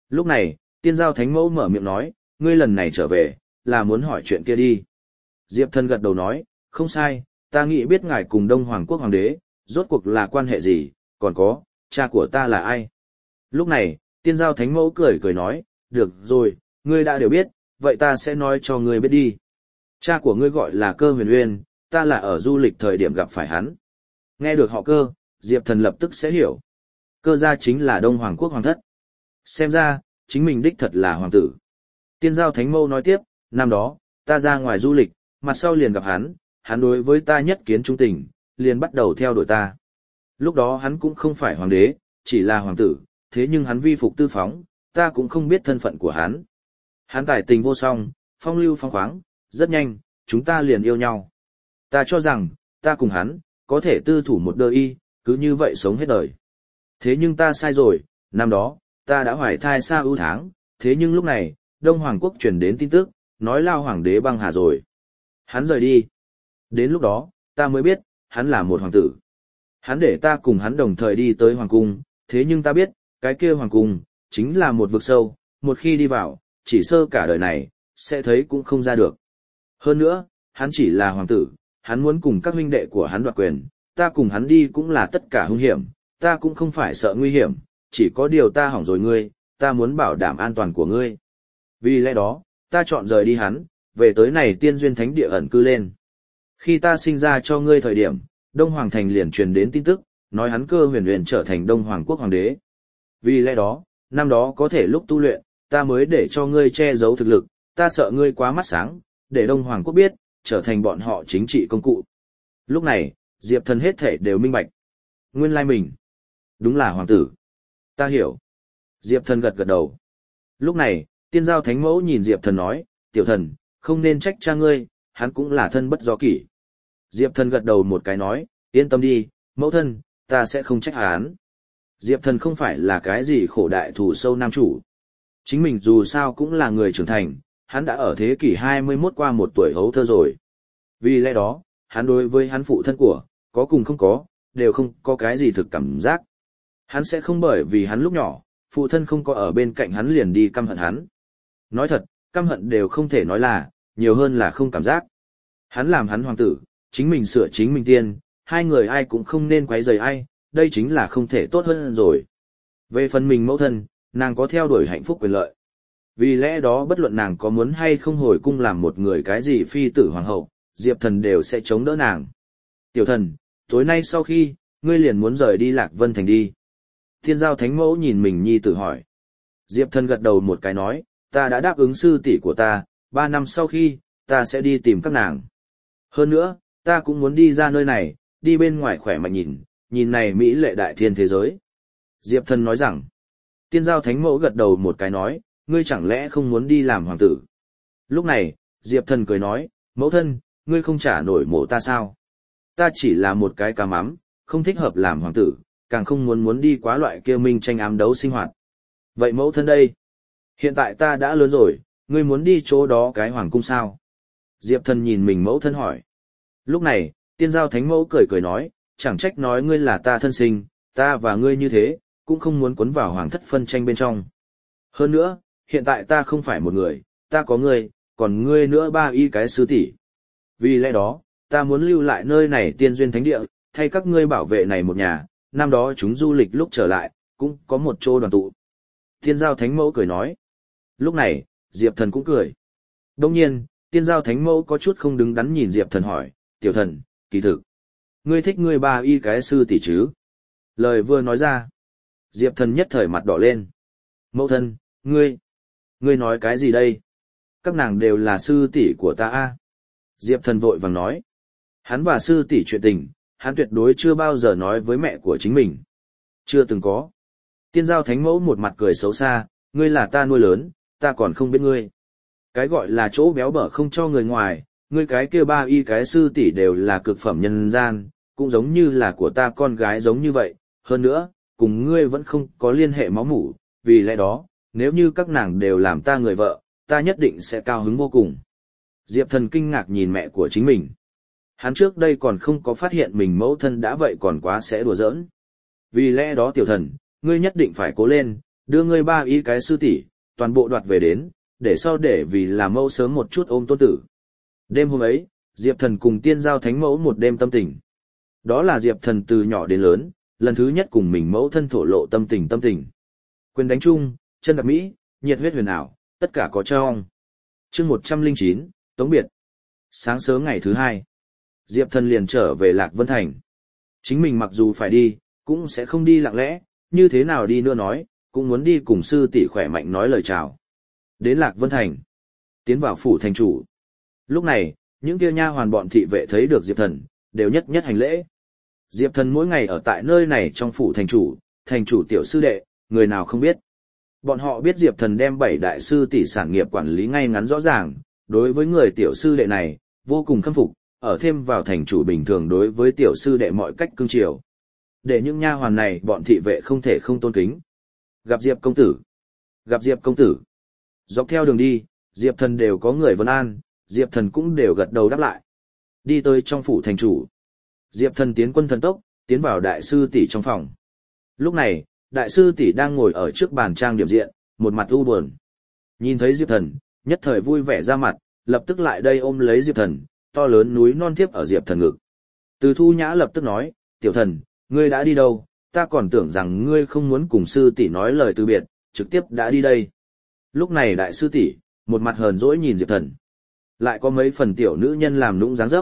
Lúc này, tiên giao thánh mẫu mở miệng nói, ngươi lần này trở về, là muốn hỏi chuyện kia đi. Diệp Thần gật đầu nói, không sai, ta nghĩ biết ngài cùng Đông Hoàng quốc hoàng đế, rốt cuộc là quan hệ gì, còn có, cha của ta là ai. Lúc này, tiên giao thánh mẫu cười cười nói, được rồi, ngươi đã đều biết, vậy ta sẽ nói cho ngươi biết đi. Cha của ngươi gọi là Cơ Huyền Uyên, ta là ở du lịch thời điểm gặp phải hắn. Nghe được họ Cơ, Diệp Thần lập tức sẽ hiểu. Cơ gia chính là Đông Hoàng quốc hoàng thất. Xem ra, chính mình đích thật là hoàng tử. Tiên giao thánh mẫu nói tiếp, năm đó, ta ra ngoài du lịch, mặt sau liền gặp hắn đối với ta nhất kiến trung tình, liền bắt đầu theo đuổi ta. Lúc đó hắn cũng không phải hoàng đế, chỉ là hoàng tử, thế nhưng hắn vi phục tư phóng, ta cũng không biết thân phận của hắn. Hắn tài tình vô song, phong lưu phong khoáng, rất nhanh, chúng ta liền yêu nhau. Ta cho rằng, ta cùng hắn, có thể tư thủ một đời y, cứ như vậy sống hết đời. Thế nhưng ta sai rồi, năm đó, ta đã hoài thai xa ưu tháng, thế nhưng lúc này, Đông Hoàng quốc truyền đến tin tức, nói Lao Hoàng đế băng hà rồi. Hắn rời đi. Đến lúc đó, ta mới biết, hắn là một hoàng tử. Hắn để ta cùng hắn đồng thời đi tới hoàng cung, thế nhưng ta biết, cái kia hoàng cung, chính là một vực sâu, một khi đi vào, chỉ sơ cả đời này, sẽ thấy cũng không ra được. Hơn nữa, hắn chỉ là hoàng tử, hắn muốn cùng các huynh đệ của hắn đoạt quyền, ta cùng hắn đi cũng là tất cả hung hiểm, ta cũng không phải sợ nguy hiểm, chỉ có điều ta hỏng rồi ngươi, ta muốn bảo đảm an toàn của ngươi. Vì lẽ đó, ta chọn rời đi hắn, về tới này tiên duyên thánh địa ẩn cư lên. Khi ta sinh ra cho ngươi thời điểm, Đông Hoàng Thành liền truyền đến tin tức, nói hắn Cơ Huyền Uyên trở thành Đông Hoàng quốc hoàng đế. Vì lẽ đó, năm đó có thể lúc tu luyện, ta mới để cho ngươi che giấu thực lực, ta sợ ngươi quá mắt sáng, để Đông Hoàng quốc biết, trở thành bọn họ chính trị công cụ. Lúc này, Diệp Thần hết thể đều minh bạch. Nguyên lai mình, đúng là hoàng tử. Ta hiểu. Diệp Thần gật gật đầu. Lúc này, tiên giao thánh mẫu nhìn Diệp Thần nói, tiểu thần, không nên trách cha ngươi, hắn cũng là thân bất do kỷ. Diệp Thần gật đầu một cái nói, yên tâm đi, mẫu thân, ta sẽ không trách hắn. Diệp Thần không phải là cái gì khổ đại thù sâu nam chủ. Chính mình dù sao cũng là người trưởng thành, hắn đã ở thế kỷ 21 qua một tuổi hấu thơ rồi. Vì lẽ đó, hắn đối với hắn phụ thân của, có cùng không có, đều không có cái gì thực cảm giác. Hắn sẽ không bởi vì hắn lúc nhỏ, phụ thân không có ở bên cạnh hắn liền đi căm hận hắn. Nói thật, căm hận đều không thể nói là, nhiều hơn là không cảm giác. Hắn làm hắn hoàng tử, chính mình sửa chính mình tiên, hai người ai cũng không nên quấy rầy ai, đây chính là không thể tốt hơn rồi. Về phần mình mẫu thân, nàng có theo đuổi hạnh phúc quyền lợi. Vì lẽ đó bất luận nàng có muốn hay không hồi cung làm một người cái gì phi tử hoàng hậu, Diệp Thần đều sẽ chống đỡ nàng. Tiểu thần, tối nay sau khi, ngươi liền muốn rời đi Lạc Vân Thành đi. Thiên giao thánh mẫu nhìn mình nhi tử hỏi. Diệp Thần gật đầu một cái nói, ta đã đáp ứng sư tỷ của ta, 3 năm sau khi, ta sẽ đi tìm các nàng. Hơn nữa, ta cũng muốn đi ra nơi này, đi bên ngoài khỏe mạnh nhìn này mỹ lệ đại thiên thế giới. Diệp Thần nói rằng, tiên giao thánh mẫu gật đầu một cái nói, ngươi chẳng lẽ không muốn đi làm hoàng tử. Lúc này, Diệp Thần cười nói, mẫu thân, ngươi không trả nổi mộ ta sao? Ta chỉ là một cái cá mắm, không thích hợp làm hoàng tử, càng không muốn đi quá loại kia minh tranh ám đấu sinh hoạt. Vậy mẫu thân đây? Hiện tại ta đã lớn rồi, ngươi muốn đi chỗ đó cái hoàng cung sao? Diệp Thần nhìn mình mẫu thân hỏi. Lúc này, tiên giao thánh mẫu cười cười nói, chẳng trách nói ngươi là ta thân sinh, ta và ngươi như thế, cũng không muốn cuốn vào hoàng thất phân tranh bên trong. Hơn nữa, hiện tại ta không phải một người, ta có ngươi, còn ngươi nữa 3 y cái sư tỷ. Vì lẽ đó, ta muốn lưu lại nơi này tiên duyên thánh địa, thay các ngươi bảo vệ này một nhà, năm đó chúng du lịch lúc trở lại, cũng có một chỗ đoàn tụ. Tiên giao thánh mẫu cười nói. Lúc này, Diệp Thần cũng cười. Đồng nhiên, tiên giao thánh mẫu có chút không đứng đắn nhìn Diệp Thần hỏi, tiểu thần, kỳ thực, ngươi thích ngươi 3 y cái sư tỷ chứ? Lời vừa nói ra, Diệp Thần nhất thời mặt đỏ lên. Mẫu thân, ngươi nói cái gì đây? Các nàng đều là sư tỷ của ta a. Diệp Thần vội vàng nói. Hắn và sư tỷ chuyện tình, hắn tuyệt đối chưa bao giờ nói với mẹ của chính mình. Chưa từng có. Tiên giao thánh mẫu một mặt cười xấu xa, ngươi là ta nuôi lớn, ta còn không biết ngươi. Cái gọi là chỗ béo bở không cho người ngoài, ngươi cái kia 3 y cái sư tỷ đều là cực phẩm nhân gian, cũng giống như là của ta con gái giống như vậy. Hơn nữa, cùng ngươi vẫn không có liên hệ máu mủ, vì lẽ đó, nếu như các nàng đều làm ta người vợ, ta nhất định sẽ cao hứng vô cùng. Diệp Thần kinh ngạc nhìn mẹ của chính mình. Hắn trước đây còn không có phát hiện mình mẫu thân đã vậy còn quá sẽ đùa giỡn. Vì lẽ đó tiểu thần, ngươi nhất định phải cố lên, Đưa ngươi 3 cái sư tỷ, toàn bộ đoạt về đến, để sau để vì là mẫu sớm một chút ôm tôn tử. Đêm hôm ấy, Diệp Thần cùng Tiên Giao Thánh Mẫu một đêm tâm tình. Đó là Diệp Thần từ nhỏ đến lớn, lần thứ nhất cùng mình mẫu thân thổ lộ tâm tình. Quyền đánh chung, chân đạp mỹ, nhiệt huyết huyền ảo, tất cả có trong. Chương 109, Tống biệt. Sáng sớm ngày thứ 2, Diệp Thần liền trở về Lạc Vân Thành. Chính mình mặc dù phải đi, cũng sẽ không đi lặng lẽ, như thế nào đi nữa nói, cũng muốn đi cùng sư tỷ khỏe mạnh nói lời chào. Đến Lạc Vân Thành, tiến vào phủ thành chủ. Lúc này, những kia nha hoàn bọn thị vệ thấy được Diệp Thần, đều nhất nhất hành lễ. Diệp Thần mỗi ngày ở tại nơi này trong phủ thành chủ tiểu sư đệ, người nào không biết. Bọn họ biết Diệp Thần đem 7 đại sư tỷ sản nghiệp quản lý ngay ngắn rõ ràng, đối với người tiểu sư đệ này, vô cùng khâm phục, ở thêm vào thành chủ bình thường đối với tiểu sư đệ mọi cách cưng chiều. Để những nha hoàn này bọn thị vệ không thể không tôn kính. Gặp Diệp công tử. Gặp Diệp công tử. Dọc theo đường đi, Diệp Thần đều có người vấn an, Diệp Thần cũng đều gật đầu đáp lại. Đi tới trong phủ thành chủ. Diệp Thần tiến quân thần tốc, tiến vào đại sư tỷ trong phòng. Lúc này, đại sư tỷ đang ngồi ở trước bàn trang điểm diện, một mặt u buồn. Nhìn thấy Diệp Thần, nhất thời vui vẻ ra mặt, lập tức lại đây ôm lấy Diệp Thần, to lớn núi non tiếp ở Diệp Thần ngực. Từ Thu Nhã lập tức nói, tiểu thần, ngươi đã đi đâu, ta còn tưởng rằng ngươi không muốn cùng sư tỷ nói lời từ biệt, trực tiếp đã đi đây. Lúc này đại sư tỷ, một mặt hờn dỗi nhìn Diệp Thần. Lại có mấy phần tiểu nữ nhân làm nũng dáng dấp.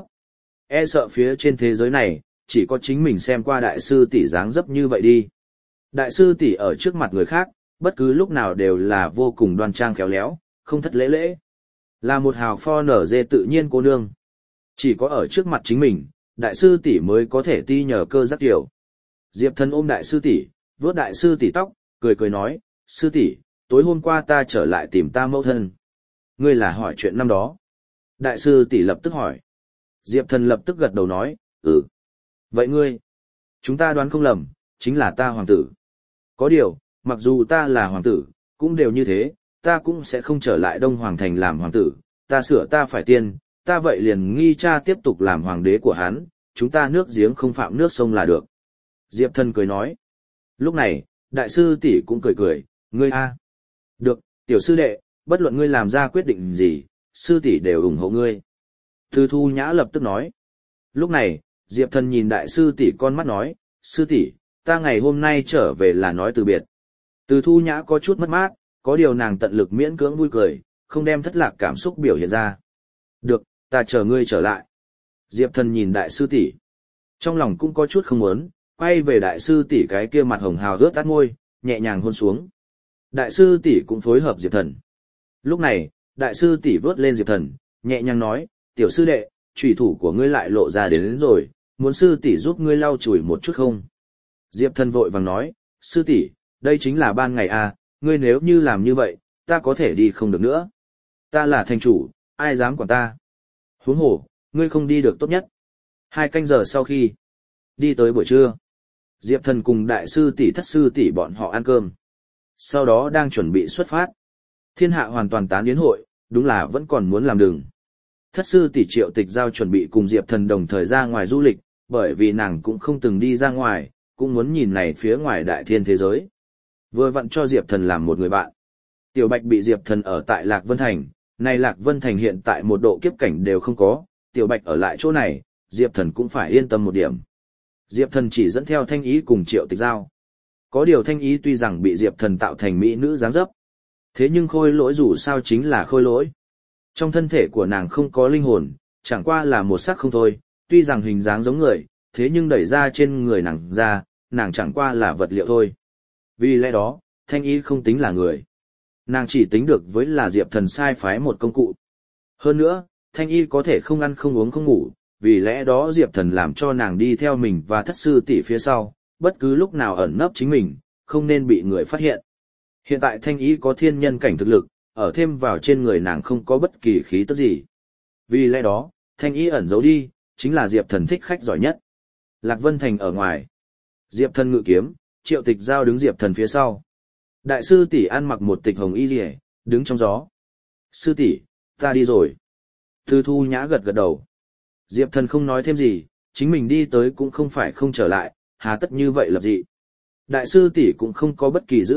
E sợ phía trên thế giới này, chỉ có chính mình xem qua đại sư tỷ dáng dấp như vậy đi. Đại sư tỷ ở trước mặt người khác, bất cứ lúc nào đều là vô cùng đoan trang khéo léo, không thất lễ lễ. Là một hào pho nở dê tự nhiên cô nương. Chỉ có ở trước mặt chính mình, đại sư tỷ mới có thể ti nhờ cơ giác tiểu. Diệp Thần ôm đại sư tỷ, vuốt đại sư tỷ tóc, cười nói, sư tỷ, tối hôm qua ta trở lại tìm ta mẫu thân. Ngươi là hỏi chuyện năm đó. Đại sư tỷ lập tức hỏi. Diệp Thần lập tức gật đầu nói, ừ. Vậy ngươi, chúng ta đoán không lầm, chính là ta hoàng tử. Có điều, mặc dù ta là hoàng tử, cũng đều như thế, ta cũng sẽ không trở lại Đông Hoàng Thành làm hoàng tử, ta sửa ta phải tiên, ta vậy liền nghi cha tiếp tục làm hoàng đế của hắn, chúng ta nước giếng không phạm nước sông là được. Diệp Thần cười nói. Lúc này, đại sư tỷ cũng cười, ngươi a, được, tiểu sư đệ, bất luận ngươi làm ra quyết định gì, sư tỷ đều ủng hộ ngươi. Từ Thu Nhã lập tức nói. Lúc này, Diệp Thần nhìn đại sư tỷ con mắt nói, sư tỷ, ta ngày hôm nay trở về là nói từ biệt. Từ Thu Nhã có chút mất mát, có điều nàng tận lực miễn cưỡng vui cười, không đem thất lạc cảm xúc biểu hiện ra. Được, ta chờ ngươi trở lại. Diệp Thần nhìn đại sư tỷ, trong lòng cũng có chút không muốn, quay về đại sư tỷ cái kia mặt hồng hào rớt át môi, nhẹ nhàng hôn xuống. Đại sư tỷ cũng phối hợp Diệp Thần. Lúc này, đại sư tỷ vớt lên Diệp Thần, nhẹ nhàng nói, tiểu sư đệ, chủy thủ của ngươi lại lộ ra đến rồi, muốn sư tỷ giúp ngươi lau chùi một chút không? Diệp Thần vội vàng nói, sư tỷ, đây chính là ban ngày à, ngươi nếu như làm như vậy, ta có thể đi không được nữa. Ta là thành chủ, ai dám quản ta? Huống hồ, ngươi không đi được tốt nhất. 2 canh giờ sau khi đi tới buổi trưa, Diệp Thần cùng đại sư tỷ thất sư tỷ bọn họ ăn cơm. Sau đó đang chuẩn bị xuất phát. Thiên hạ hoàn toàn tán yến hội, đúng là vẫn còn muốn làm đường. Thất sư tỷ Triệu Tịch Giao chuẩn bị cùng Diệp Thần đồng thời ra ngoài du lịch, bởi vì nàng cũng không từng đi ra ngoài, cũng muốn nhìn này phía ngoài đại thiên thế giới. Vừa vặn cho Diệp Thần làm một người bạn. Tiểu Bạch bị Diệp Thần ở tại Lạc Vân Thành, này Lạc Vân Thành hiện tại một độ kiếp cảnh đều không có, Tiểu Bạch ở lại chỗ này, Diệp Thần cũng phải yên tâm một điểm. Diệp Thần chỉ dẫn theo Thanh Ý cùng Triệu Tịch Giao. Có điều Thanh Ý tuy rằng bị Diệp Thần tạo thành mỹ nữ dáng dấp, thế nhưng khôi lỗi dù sao chính là khôi lỗi. Trong thân thể của nàng không có linh hồn, chẳng qua là một xác không thôi, tuy rằng hình dáng giống người, thế nhưng đẩy ra trên người nàng ra, nàng chẳng qua là vật liệu thôi. Vì lẽ đó, Thanh Ý không tính là người. Nàng chỉ tính được với là Diệp Thần sai phái một công cụ. Hơn nữa, Thanh Y có thể không ăn không uống không ngủ, vì lẽ đó Diệp Thần làm cho nàng đi theo mình và thất sư tỷ phía sau, bất cứ lúc nào ẩn nấp chính mình, không nên bị người phát hiện. Hiện tại Thanh Y có thiên nhân cảnh thực lực, ở thêm vào trên người nàng không có bất kỳ khí tức gì. Vì lẽ đó, Thanh Y ẩn giấu đi, chính là Diệp Thần thích khách giỏi nhất. Lạc Vân Thành ở ngoài. Diệp Thần ngự kiếm, Triệu Tịch Giao đứng Diệp Thần phía sau. Đại sư tỷ ăn mặc một tịch hồng y liễu, đứng trong gió. Sư tỷ, ta đi rồi. Từ Thu Nhã gật gật đầu. Diệp Thần không nói thêm gì, chính mình đi tới cũng không phải không trở lại, hà tất như vậy lập dị. Đại sư tỷ cũng không có bất kỳ giữ lại,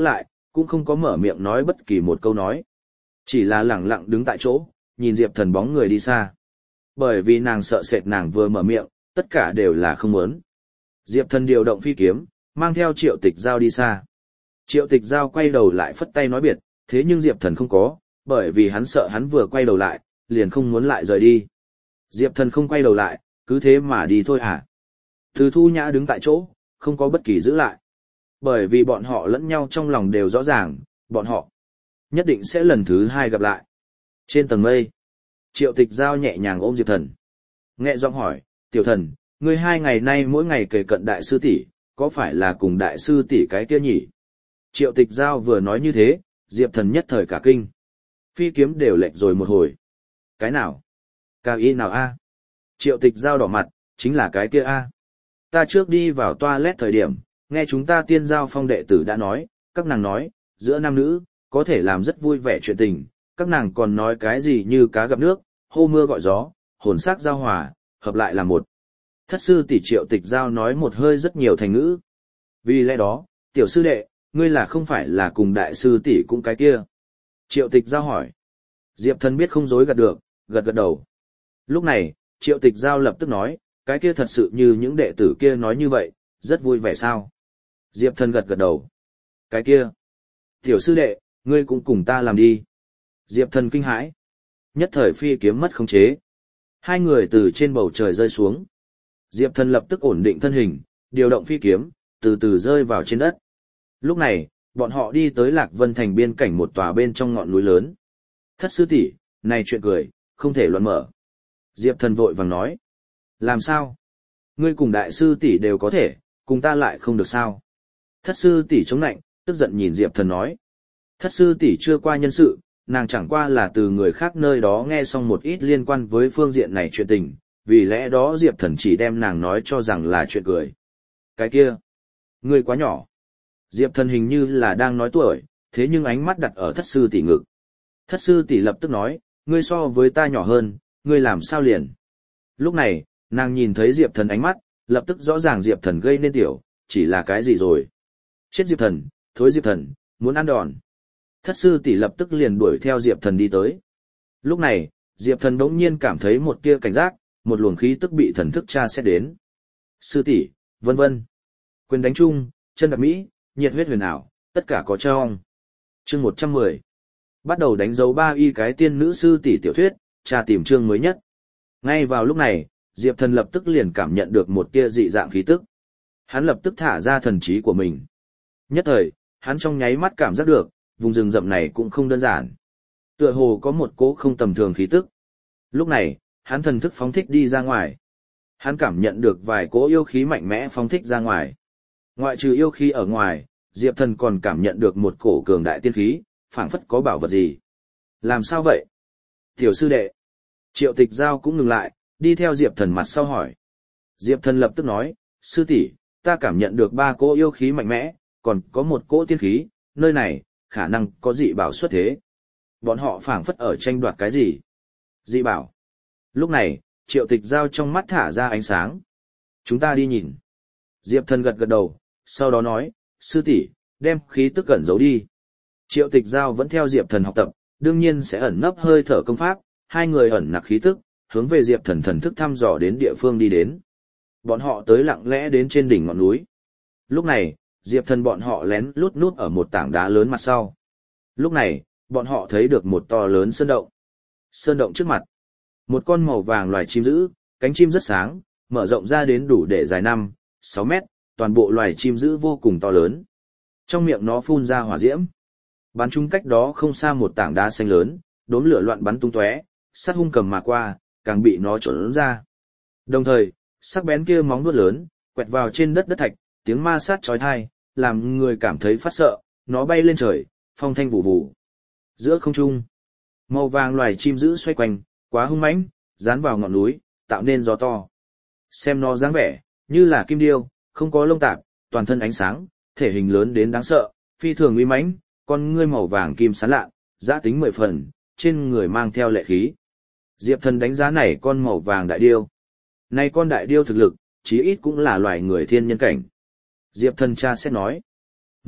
cũng không có mở miệng nói bất kỳ một câu nói. Chỉ là lẳng lặng đứng tại chỗ, nhìn Diệp Thần bóng người đi xa. Bởi vì nàng sợ sệt nàng vừa mở miệng, tất cả đều là không muốn. Diệp Thần điều động phi kiếm, mang theo Triệu Tịch Giao đi xa. Triệu Tịch Giao quay đầu lại phất tay nói biệt, thế nhưng Diệp Thần không có, bởi vì hắn sợ hắn vừa quay đầu lại, liền không muốn lại rời đi. Diệp Thần không quay đầu lại, cứ thế mà đi thôi hả? Từ Thu Nhã đứng tại chỗ, không có bất kỳ giữ lại. Bởi vì bọn họ lẫn nhau trong lòng đều rõ ràng, bọn họ nhất định sẽ lần thứ hai gặp lại. Trên tầng mây, Triệu Tịch Giao nhẹ nhàng ôm Diệp Thần. Nhẹ giọng hỏi, tiểu thần, ngươi 2 ngày nay mỗi ngày kề cận đại sư tỷ, có phải là cùng đại sư tỷ cái kia nhỉ? Triệu Tịch Giao vừa nói như thế, Diệp Thần nhất thời cả kinh. Phi kiếm đều lệch rồi một hồi. Cái nào? Cao y nào a? Triệu Tịch Giao đỏ mặt, chính là cái kia a. Ta trước đi vào toilet thời điểm, nghe chúng ta Tiên Giao Phong đệ tử đã nói, các nàng nói, giữa nam nữ, có thể làm rất vui vẻ chuyện tình, các nàng còn nói cái gì như cá gặp nước, hô mưa gọi gió, hồn sắc giao hòa, hợp lại là một. Thất sư tỷ Triệu Tịch Giao nói một hơi rất nhiều thành ngữ. Vì lẽ đó, tiểu sư đệ, ngươi là không phải là cùng đại sư tỷ cũng cái kia? Triệu Tịch Giao hỏi. Diệp Thần biết không dối gật được, gật gật đầu. Lúc này, Triệu Tịch Giao lập tức nói, cái kia thật sự như những đệ tử kia nói như vậy, rất vui vẻ sao? Diệp Thần gật gật đầu. Cái kia, tiểu sư đệ, ngươi cũng cùng ta làm đi. Diệp Thần kinh hãi. Nhất thời phi kiếm mất khống chế. Hai người từ trên bầu trời rơi xuống. Diệp Thần lập tức ổn định thân hình, điều động phi kiếm, từ từ rơi vào trên đất. Lúc này, bọn họ đi tới Lạc Vân Thành biên cảnh một tòa bên trong ngọn núi lớn. Thất sư tỷ, này chuyện cười, không thể luận mở. Diệp Thần vội vàng nói. Làm sao? Ngươi cùng đại sư tỷ đều có thể, cùng ta lại không được sao? Thất sư tỷ chống nạnh, tức giận nhìn Diệp Thần nói. Thất sư tỷ chưa qua nhân sự, nàng chẳng qua là từ người khác nơi đó nghe xong một ít liên quan với phương diện này chuyện tình, vì lẽ đó Diệp Thần chỉ đem nàng nói cho rằng là chuyện cười. Cái kia, ngươi quá nhỏ. Diệp Thần hình như là đang nói tuổi, thế nhưng ánh mắt đặt ở thất sư tỷ ngực. Thất sư tỷ lập tức nói, ngươi so với ta nhỏ hơn, ngươi làm sao liền? Lúc này, nàng nhìn thấy Diệp Thần ánh mắt, lập tức rõ ràng Diệp Thần gây nên tiểu, chỉ là cái gì rồi? Chết Diệp Thần, thối Diệp Thần, muốn ăn đòn. Thất sư tỷ lập tức liền đuổi theo Diệp Thần đi tới. Lúc này, Diệp Thần đống nhiên cảm thấy một tia cảnh giác, một luồng khí tức bị thần thức tra xét đến. Sư tỷ, vân vân. Quyền đánh chung, chân đạp mỹ, nhiệt huyết huyền ảo, tất cả có trong. Chương 110. Bắt đầu đánh dấu 3 y cái tiên nữ sư tỷ tiểu thuyết, tra tìm chương mới nhất. Ngay vào lúc này, Diệp Thần lập tức liền cảm nhận được một tia dị dạng khí tức. Hắn lập tức thả ra thần trí của mình. Nhất thời, hắn trong nháy mắt cảm giác được, vùng rừng rậm này cũng không đơn giản. Tựa hồ có một cỗ không tầm thường khí tức. Lúc này, hắn thần thức phóng thích đi ra ngoài. Hắn cảm nhận được vài cỗ yêu khí mạnh mẽ phóng thích ra ngoài. Ngoại trừ yêu khí ở ngoài, Diệp Thần còn cảm nhận được một cổ cường đại tiên khí, phảng phất có bảo vật gì. Làm sao vậy? Tiểu sư đệ. Triệu Tịch Giao cũng ngừng lại, đi theo Diệp Thần mặt sau hỏi. Diệp Thần lập tức nói, sư tỷ, ta cảm nhận được 3 cỗ yêu khí mạnh mẽ, còn có một cỗ tiên khí, nơi này, khả năng có dị bảo xuất thế. Bọn họ phảng phất ở tranh đoạt cái gì? Dị bảo. Lúc này, Triệu Tịch Giao trong mắt thả ra ánh sáng. Chúng ta đi nhìn. Diệp Thần gật gật đầu, sau đó nói, sư tỷ, đem khí tức ẩn giấu đi. Triệu Tịch Giao vẫn theo Diệp Thần học tập, đương nhiên sẽ ẩn nấp hơi thở công pháp, hai người ẩn nặc khí tức, hướng về Diệp Thần thần thức thăm dò đến địa phương đi đến. Bọn họ tới lặng lẽ đến trên đỉnh ngọn núi. Lúc này, Diệp Thần bọn họ lén lút nút ở một tảng đá lớn mặt sau. Lúc này, bọn họ thấy được một to lớn sơn động. Sơn động trước mặt, một con màu vàng loài chim dữ, cánh chim rất sáng, mở rộng ra đến đủ để dài 5-6 mét, toàn bộ loài chim dữ vô cùng to lớn. Trong miệng nó phun ra hỏa diễm. Bắn trúng cách đó không xa một tảng đá xanh lớn, đốm lửa loạn bắn tung tóe, sát hung cầm mà qua, càng bị nó trốn ra. Đồng thời, sắc bén kia móng vuốt lớn, quẹt vào trên đất thạch, tiếng ma sát chói tai, làm người cảm thấy phát sợ, nó bay lên trời, phong thanh vụ vụ. Giữa không trung, màu vàng loài chim dữ xoay quanh, quá hung mãnh, dán vào ngọn núi, tạo nên gió to. Xem nó dáng vẻ, như là kim điêu, không có lông tạp, toàn thân ánh sáng, thể hình lớn đến đáng sợ, phi thường uy mãnh, con ngươi màu vàng kim sáng lạ, giá tính 10 phần, trên người mang theo lệ khí. Diệp Thần đánh giá này con màu vàng đại điêu. Này con đại điêu thực lực, chí ít cũng là loài người thiên nhân cảnh. Diệp Thần tra xét nói.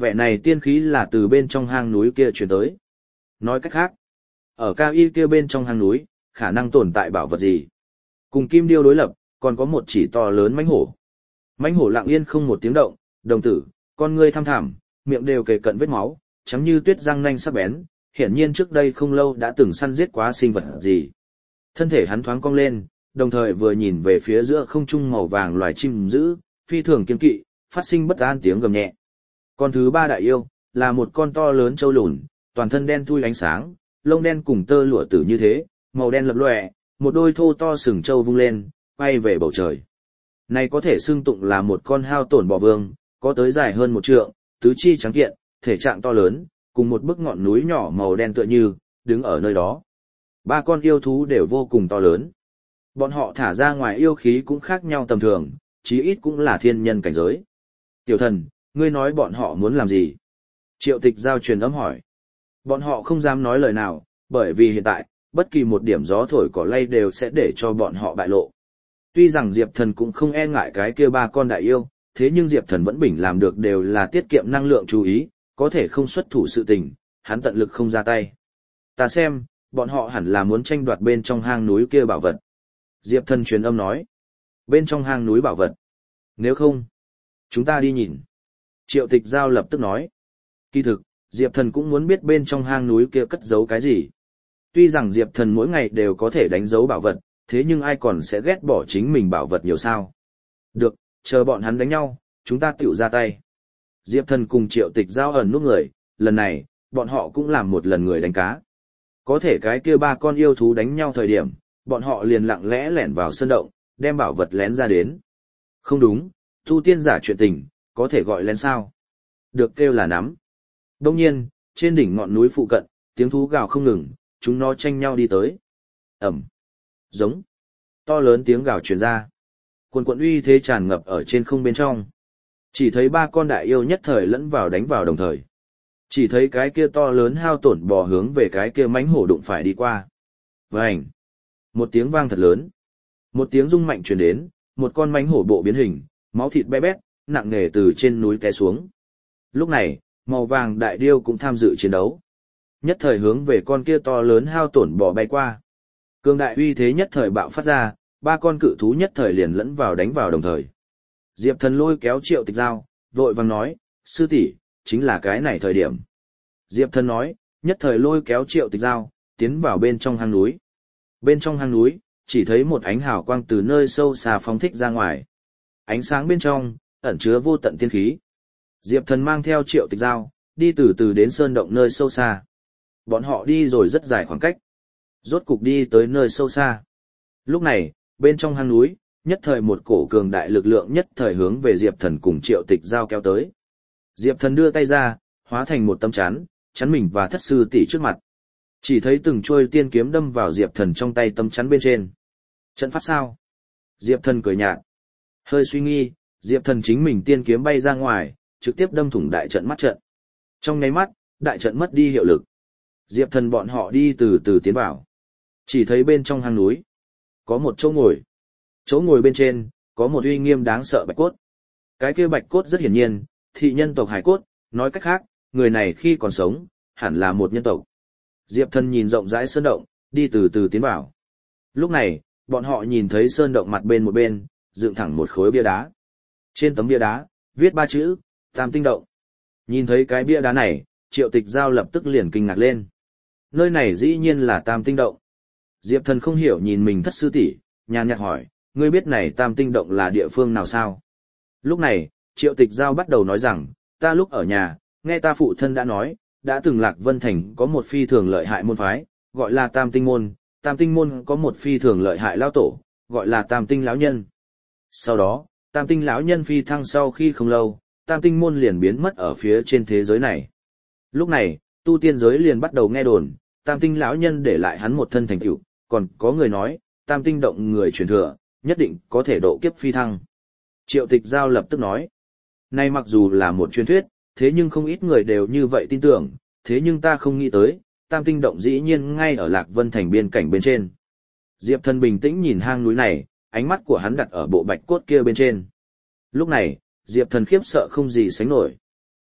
vẻ này tiên khí là từ bên trong hang núi kia truyền tới. Nói cách khác, ở cao y kia bên trong hang núi, khả năng tồn tại bảo vật gì? Cùng kim điêu đối lập, còn có một chỉ to lớn mãnh hổ. Mãnh hổ lặng yên không một tiếng động, đồng tử, con ngươi thăm thẳm, miệng đều kề cận vết máu, trắng như tuyết răng nanh sắc bén, hiển nhiên trước đây không lâu đã từng săn giết quá sinh vật gì. Thân thể hắn thoáng cong lên, đồng thời vừa nhìn về phía giữa không trung màu vàng loài chim dữ, phi thường kiên kỵ, phát sinh bất an tiếng gầm nhẹ. Con thứ ba đại yêu, là một con to lớn trâu lùn, toàn thân đen thui ánh sáng, lông đen cùng tơ lụa tử như thế, màu đen lập lòe, một đôi thô to sừng trâu vung lên, bay về bầu trời. Này có thể xưng tụng là một con hao tổn bò vương, có tới dài hơn 1 trượng, tứ chi trắng kiện, thể trạng to lớn, cùng một bức ngọn núi nhỏ màu đen tựa như, đứng ở nơi đó. 3 con yêu thú đều vô cùng to lớn. Bọn họ thả ra ngoài yêu khí cũng khác nhau tầm thường, chí ít cũng là thiên nhân cảnh giới. Tiểu thần, ngươi nói bọn họ muốn làm gì? Triệu Tịch Giao truyền âm hỏi. Bọn họ không dám nói lời nào, bởi vì hiện tại, bất kỳ một điểm gió thổi cỏ lay đều sẽ để cho bọn họ bại lộ. Tuy rằng Diệp Thần cũng không e ngại cái kia 3 con đại yêu, thế nhưng Diệp Thần vẫn bình làm được đều là tiết kiệm năng lượng chú ý, có thể không xuất thủ sự tình, hắn tận lực không ra tay. Ta xem, bọn họ hẳn là muốn tranh đoạt bên trong hang núi kia bảo vật. Diệp Thần truyền âm nói. Bên trong hang núi bảo vật. Nếu không, chúng ta đi nhìn. Triệu Tịch Giao lập tức nói. Kỳ thực, Diệp Thần cũng muốn biết bên trong hang núi kia cất giấu cái gì. Tuy rằng Diệp Thần mỗi ngày đều có thể đánh dấu bảo vật, thế nhưng ai còn sẽ ghét bỏ chính mình bảo vật nhiều sao. Được, chờ bọn hắn đánh nhau, chúng ta tiểu ra tay. Diệp Thần cùng Triệu Tịch Giao ẩn núp người, lần này, bọn họ cũng làm một lần người đánh cá. Có thể cái kia 3 con yêu thú đánh nhau thời điểm, bọn họ liền lặng lẽ lẻn vào sơn động, đem bảo vật lén ra đến. Không đúng, tu tiên giả chuyện tình, có thể gọi lén sao? Được kêu là nắm. Đông nhiên, trên đỉnh ngọn núi phụ cận, tiếng thú gào không ngừng, chúng nó tranh nhau đi tới. Ẩm, giống, to lớn tiếng gào truyền ra. Quần quận uy thế tràn ngập ở trên không bên trong. Chỉ thấy 3 con đại yêu nhất thời lẫn vào đánh vào đồng thời. Chỉ thấy cái kia to lớn hao tổn bò hướng về cái kia mãnh hổ đụng phải đi qua. Vành, một tiếng vang thật lớn. Một tiếng rung mạnh truyền đến, một con mãnh hổ bộ biến hình, máu thịt bé bét, nặng nề từ trên núi té xuống. Lúc này, màu vàng đại điêu cũng tham dự chiến đấu. Nhất thời hướng về con kia to lớn hao tổn bò bay qua. Cường đại uy thế nhất thời bạo phát ra, 3 con cự thú nhất thời liền lẫn vào đánh vào đồng thời. Diệp Thần lôi kéo Triệu Tịch Giao, vội vàng nói, sư tỷ, chính là cái này thời điểm. Diệp Thần nói, nhất thời lôi kéo Triệu Tịch Giao, tiến vào bên trong hang núi. Bên trong hang núi, chỉ thấy một ánh hào quang từ nơi sâu xa phóng thích ra ngoài. Ánh sáng bên trong, ẩn chứa vô tận tiên khí. Diệp Thần mang theo Triệu Tịch Giao, đi từ từ đến sơn động nơi sâu xa. Bọn họ đi rồi rất dài khoảng cách. Rốt cục đi tới nơi sâu xa. Lúc này, bên trong hang núi, nhất thời một cổ cường đại lực lượng nhất thời hướng về Diệp Thần cùng Triệu Tịch Giao kéo tới. Diệp Thần đưa tay ra, hóa thành một tấm chắn, chắn mình và thất sư tỷ trước mặt. Chỉ thấy từng chuôi tiên kiếm đâm vào Diệp Thần trong tay tấm chắn bên trên. Trận pháp sao? Diệp Thần cười nhạt. Hơi suy nghi, Diệp Thần chính mình tiên kiếm bay ra ngoài, trực tiếp đâm thủng đại trận mắt trận. Trong nháy mắt, đại trận mất đi hiệu lực. Diệp Thần bọn họ đi từ từ tiến vào. Chỉ thấy bên trong hang núi, có một chỗ ngồi. Chỗ ngồi bên trên, có một uy nghiêm đáng sợ bạch cốt. Cái kia bạch cốt rất hiển nhiên, thị nhân tộc hải cốt, nói cách khác, người này khi còn sống, hẳn là một nhân tộc. Diệp Thần nhìn rộng rãi sơn động, đi từ từ tiến vào. Lúc này, bọn họ nhìn thấy sơn động mặt bên một bên, dựng thẳng một khối bia đá. Trên tấm bia đá, viết 3 chữ, Tam Tinh Động. Nhìn thấy cái bia đá này, Triệu Tịch Giao lập tức liền kinh ngạc lên. Nơi này dĩ nhiên là Tam Tinh Động. Diệp Thần không hiểu nhìn mình thất sư tỷ, nhàn nhạt hỏi, ngươi biết này Tam Tinh Động là địa phương nào sao? Lúc này, Triệu Tịch Giao bắt đầu nói rằng, ta lúc ở nhà, nghe ta phụ thân đã nói, đã từng Lạc Vân Thành có một phi thường lợi hại môn phái, gọi là Tam Tinh Môn. Tam Tinh Môn có một phi thường lợi hại lão tổ, gọi là Tam Tinh lão nhân. Sau đó, Tam Tinh lão nhân phi thăng sau khi không lâu, Tam Tinh Môn liền biến mất ở phía trên thế giới này. Lúc này, tu tiên giới liền bắt đầu nghe đồn, Tam Tinh lão nhân để lại hắn một thân thành tựu, còn có người nói, Tam Tinh Động người truyền thừa, nhất định có thể độ kiếp phi thăng. Triệu Tịch Giao lập tức nói, nay mặc dù là một truyền thuyết, thế nhưng không ít người đều như vậy tin tưởng, thế nhưng ta không nghĩ tới, Tam Tinh Động dĩ nhiên ngay ở Lạc Vân Thành biên cảnh bên trên. Diệp Thần bình tĩnh nhìn hang núi này, ánh mắt của hắn đặt ở bộ bạch cốt kia bên trên. Lúc này, Diệp Thần khiếp sợ không gì sánh nổi.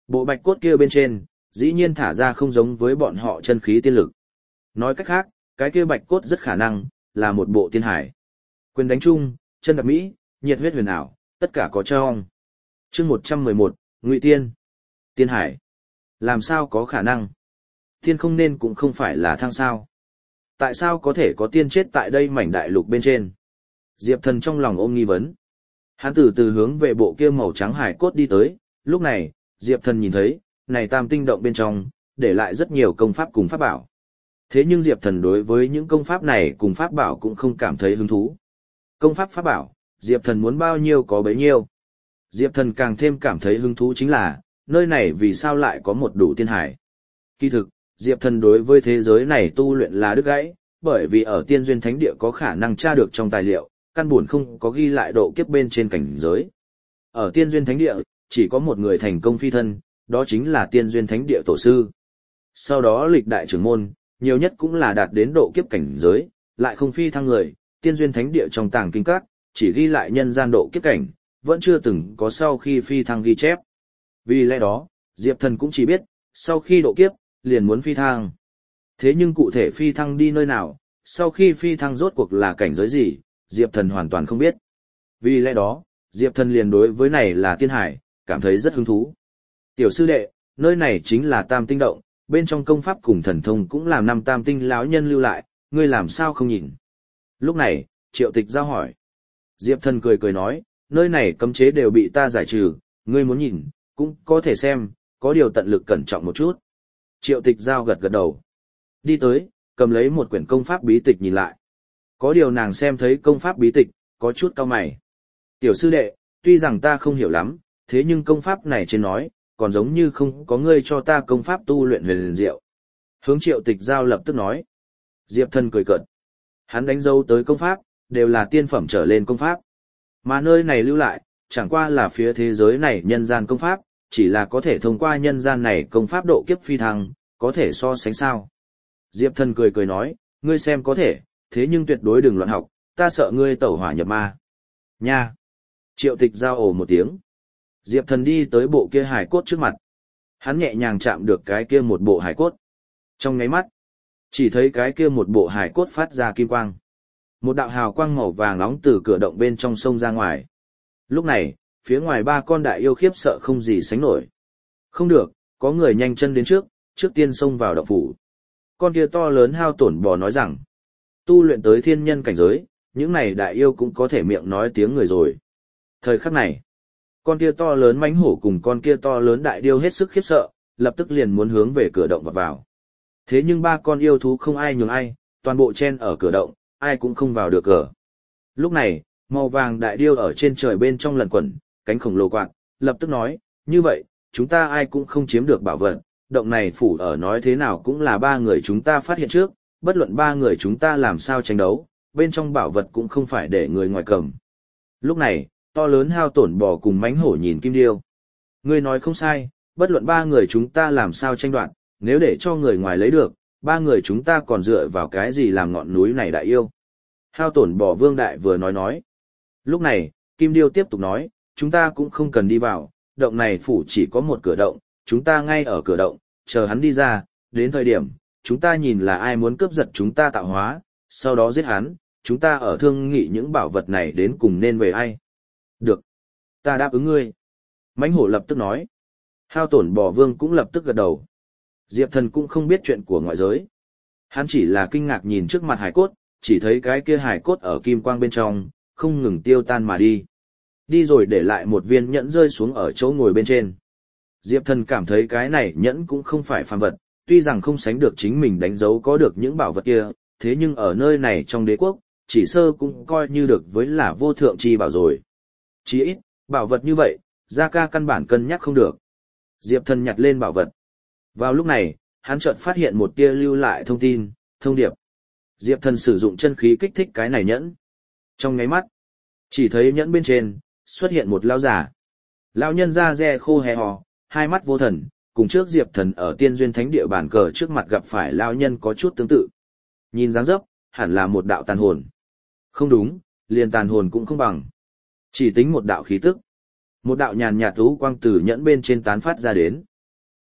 Bộ bạch cốt kia bên trên, dĩ nhiên thả ra không giống với bọn họ chân khí tiên lực. Nói cách khác, cái kia bạch cốt rất khả năng là một bộ tiên hải. Quyền đánh chung, chân đạp mỹ, nhiệt huyết huyền ảo, tất cả có trong. Chương 111, Ngụy Tiên. Tiên hải. Làm sao có khả năng? Tiên không nên cũng không phải là thăng sao? Tại sao có thể có tiên chết tại đây mảnh đại lục bên trên? Diệp Thần trong lòng ôm nghi vấn. Hắn từ từ hướng về bộ kia màu trắng hải cốt đi tới, lúc này, Diệp Thần nhìn thấy, này tam tinh động bên trong, để lại rất nhiều công pháp cùng pháp bảo. Thế nhưng Diệp Thần đối với những công pháp này cùng pháp bảo cũng không cảm thấy hứng thú. Công pháp pháp bảo, Diệp Thần muốn bao nhiêu có bấy nhiêu. Diệp Thần càng thêm cảm thấy hứng thú chính là, nơi này vì sao lại có một đủ tiên hải. Kỳ thực, Diệp Thần đối với thế giới này tu luyện là đứt gãy, bởi vì ở tiên duyên thánh địa có khả năng tra được trong tài liệu, căn buồn không có ghi lại độ kiếp bên trên cảnh giới. Ở tiên duyên thánh địa, chỉ có một người thành công phi thân, đó chính là tiên duyên thánh địa tổ sư. Sau đó lịch đại trưởng môn, nhiều nhất cũng là đạt đến độ kiếp cảnh giới, lại không phi thăng người, tiên duyên thánh địa trong tàng kinh các, chỉ ghi lại nhân gian độ kiếp cảnh, vẫn chưa từng có sau khi phi thăng ghi chép. Vì lẽ đó, Diệp Thần cũng chỉ biết, sau khi độ kiếp, liền muốn phi thăng. Thế nhưng cụ thể phi thăng đi nơi nào, sau khi phi thăng rốt cuộc là cảnh giới gì, Diệp Thần hoàn toàn không biết. Vì lẽ đó, Diệp Thần liền đối với này là tiên hải, cảm thấy rất hứng thú. Tiểu sư đệ, nơi này chính là tam tinh động, bên trong công pháp cùng thần thông cũng làm năm tam tinh lão nhân lưu lại, ngươi làm sao không nhìn. Lúc này, Triệu Tịch giao hỏi. Diệp Thần cười cười nói, nơi này cấm chế đều bị ta giải trừ, ngươi muốn nhìn, cũng có thể xem, có điều tận lực cẩn trọng một chút. Triệu Tịch giao gật gật đầu. Đi tới, cầm lấy một quyển công pháp bí tịch nhìn lại. Có điều nàng xem thấy công pháp bí tịch, có chút cau mày. Tiểu sư đệ, tuy rằng ta không hiểu lắm, thế nhưng công pháp này trên nói, còn giống như không có ngươi cho ta công pháp tu luyện huyền diệu. Hướng Triệu Tịch giao lập tức nói. Diệp Thần cười cợt. Hắn đánh dấu tới công pháp, đều là tiên phẩm trở lên công pháp. Mà nơi này lưu lại, chẳng qua là phía thế giới này nhân gian công pháp, chỉ là có thể thông qua nhân gian này công pháp độ kiếp phi thăng, có thể so sánh sao. Diệp Thần cười cười nói, ngươi xem có thể, thế nhưng tuyệt đối đừng loạn học, ta sợ ngươi tẩu hỏa nhập ma. Nha! Triệu Tịch giao ồ một tiếng. Diệp Thần đi tới bộ kia hài cốt trước mặt. Hắn nhẹ nhàng chạm được cái kia một bộ hài cốt. Trong ngáy mắt, chỉ thấy cái kia một bộ hài cốt phát ra kim quang. Một đạo hào quang màu vàng nóng từ cửa động bên trong sông ra ngoài. Lúc này, phía ngoài ba con đại yêu khiếp sợ không gì sánh nổi. Không được, có người nhanh chân đến trước tiên xông vào động phủ. Con kia to lớn hao tổn bò nói rằng, tu luyện tới thiên nhân cảnh giới, những này đại yêu cũng có thể miệng nói tiếng người rồi. Thời khắc này, con kia to lớn mãnh hổ cùng con kia to lớn đại điêu hết sức khiếp sợ, lập tức liền muốn hướng về cửa động vào. Thế nhưng ba con yêu thú không ai nhường ai, toàn bộ chen ở cửa động, ai cũng không vào được cửa. Lúc này, màu vàng đại điêu ở trên trời bên trong lẩn quẩn, cánh khổng lồ quạt, lập tức nói, như vậy, chúng ta ai cũng không chiếm được bảo vật, động này phủ ở nói thế nào cũng là ba người chúng ta phát hiện trước, bất luận ba người chúng ta làm sao tranh đấu, bên trong bảo vật cũng không phải để người ngoài cầm. Lúc này, to lớn hao tổn bò cùng mánh hổ nhìn kim điêu. Ngươi nói không sai, bất luận ba người chúng ta làm sao tranh đoạt, nếu để cho người ngoài lấy được, ba người chúng ta còn dựa vào cái gì làm ngọn núi này đại yêu. Hao tổn bò vương đại vừa nói. Lúc này, kim điêu tiếp tục nói, chúng ta cũng không cần đi vào, động này phủ chỉ có một cửa động, chúng ta ngay ở cửa động, chờ hắn đi ra, đến thời điểm, chúng ta nhìn là ai muốn cướp giật chúng ta tạo hóa, sau đó giết hắn, chúng ta ở thương nghị những bảo vật này đến cùng nên về ai. Được. Ta đáp ứng ngươi. Mãnh hổ lập tức nói. Hao tổn bò vương cũng lập tức gật đầu. Diệp Thần cũng không biết chuyện của ngoại giới. Hắn chỉ là kinh ngạc nhìn trước mặt hải cốt, chỉ thấy cái kia hải cốt ở kim quang bên trong, không ngừng tiêu tan mà đi. Đi rồi để lại một viên nhẫn rơi xuống ở chỗ ngồi bên trên. Diệp Thần cảm thấy cái này nhẫn cũng không phải phàm vật, tuy rằng không sánh được chính mình đánh dấu có được những bảo vật kia, thế nhưng ở nơi này trong đế quốc, chỉ sơ cũng coi như được với là vô thượng chi bảo rồi. Chỉ ít, bảo vật như vậy, Gia Ca căn bản cân nhắc không được. Diệp Thần nhặt lên bảo vật. Vào lúc này, hắn chợt phát hiện một tia lưu lại thông tin, thông điệp. Diệp Thần sử dụng chân khí kích thích cái này nhẫn. Trong nháy mắt, chỉ thấy nhẫn bên trên, xuất hiện một lão giả. Lão nhân da re khô hè hò, hai mắt vô thần, cùng trước Diệp Thần ở tiên duyên thánh địa bàn cờ trước mặt gặp phải lão nhân có chút tương tự. Nhìn dáng dấp, hẳn là một đạo tàn hồn. Không đúng, liền tàn hồn cũng không bằng. Chỉ tính một đạo khí tức. Một đạo nhàn nhạt u quang từ nhẫn bên trên tán phát ra đến.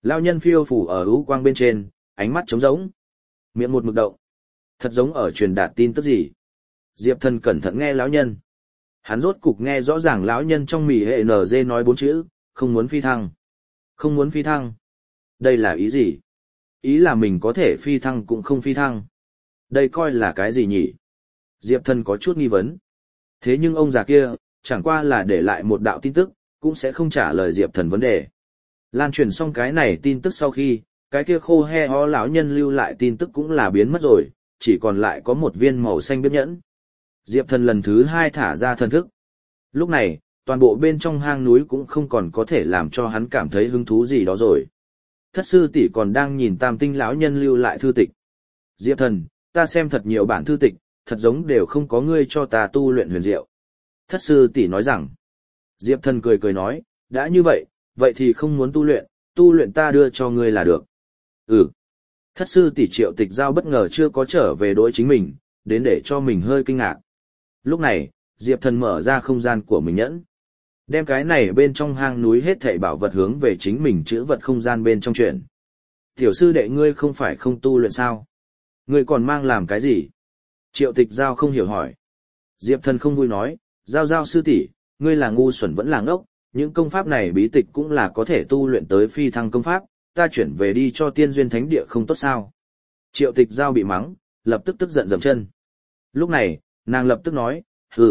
Lão nhân phiêu phủ ở ưu quang bên trên, ánh mắt trống rỗng, miệng một mực động. Thật giống ở truyền đạt tin tức gì. Diệp Thần cẩn thận nghe lão nhân. Hắn rốt cục nghe rõ ràng lão nhân trong mỉ hệ NG nói 4 chữ, không muốn phi thăng. Không muốn phi thăng. Đây là ý gì? Ý là mình có thể phi thăng cũng không phi thăng. Đây coi là cái gì nhỉ? Diệp Thần có chút nghi vấn. Thế nhưng ông già kia, chẳng qua là để lại một đạo tin tức, cũng sẽ không trả lời Diệp Thần vấn đề. Lan truyền xong cái này tin tức sau khi, cái kia khô he ho lão nhân lưu lại tin tức cũng là biến mất rồi, chỉ còn lại có một viên màu xanh biếc nhẫn. Diệp Thần lần thứ 2 thả ra thần thức. Lúc này, toàn bộ bên trong hang núi cũng không còn có thể làm cho hắn cảm thấy hứng thú gì đó rồi. Thất sư tỷ còn đang nhìn Tam Tinh lão nhân lưu lại thư tịch. Diệp Thần, ta xem thật nhiều bản thư tịch, thật giống đều không có ngươi cho ta tu luyện huyền diệu. Thất sư tỷ nói rằng. Diệp Thần cười cười nói, đã như vậy, vậy thì không muốn tu luyện ta đưa cho ngươi là được. Ừ. Thất sư tỷ Triệu Tịch Giao bất ngờ chưa có trở về đối chính mình, đến để cho mình hơi kinh ngạc. Lúc này, Diệp Thần mở ra không gian của mình nhẫn. Đem cái này bên trong hang núi hết thảy bảo vật hướng về chính mình chữ vật không gian bên trong chuyển. Tiểu sư đệ ngươi không phải không tu luyện sao? Ngươi còn mang làm cái gì? Triệu Tịch Giao không hiểu hỏi. Diệp Thần không vui nói, Giao sư tỷ, ngươi là ngu xuẩn vẫn là ngốc, những công pháp này bí tịch cũng là có thể tu luyện tới phi thăng công pháp, ta chuyển về đi cho tiên duyên thánh địa không tốt sao? Triệu Tịch Giao bị mắng, lập tức tức giận dậm chân. Lúc này, nàng lập tức nói,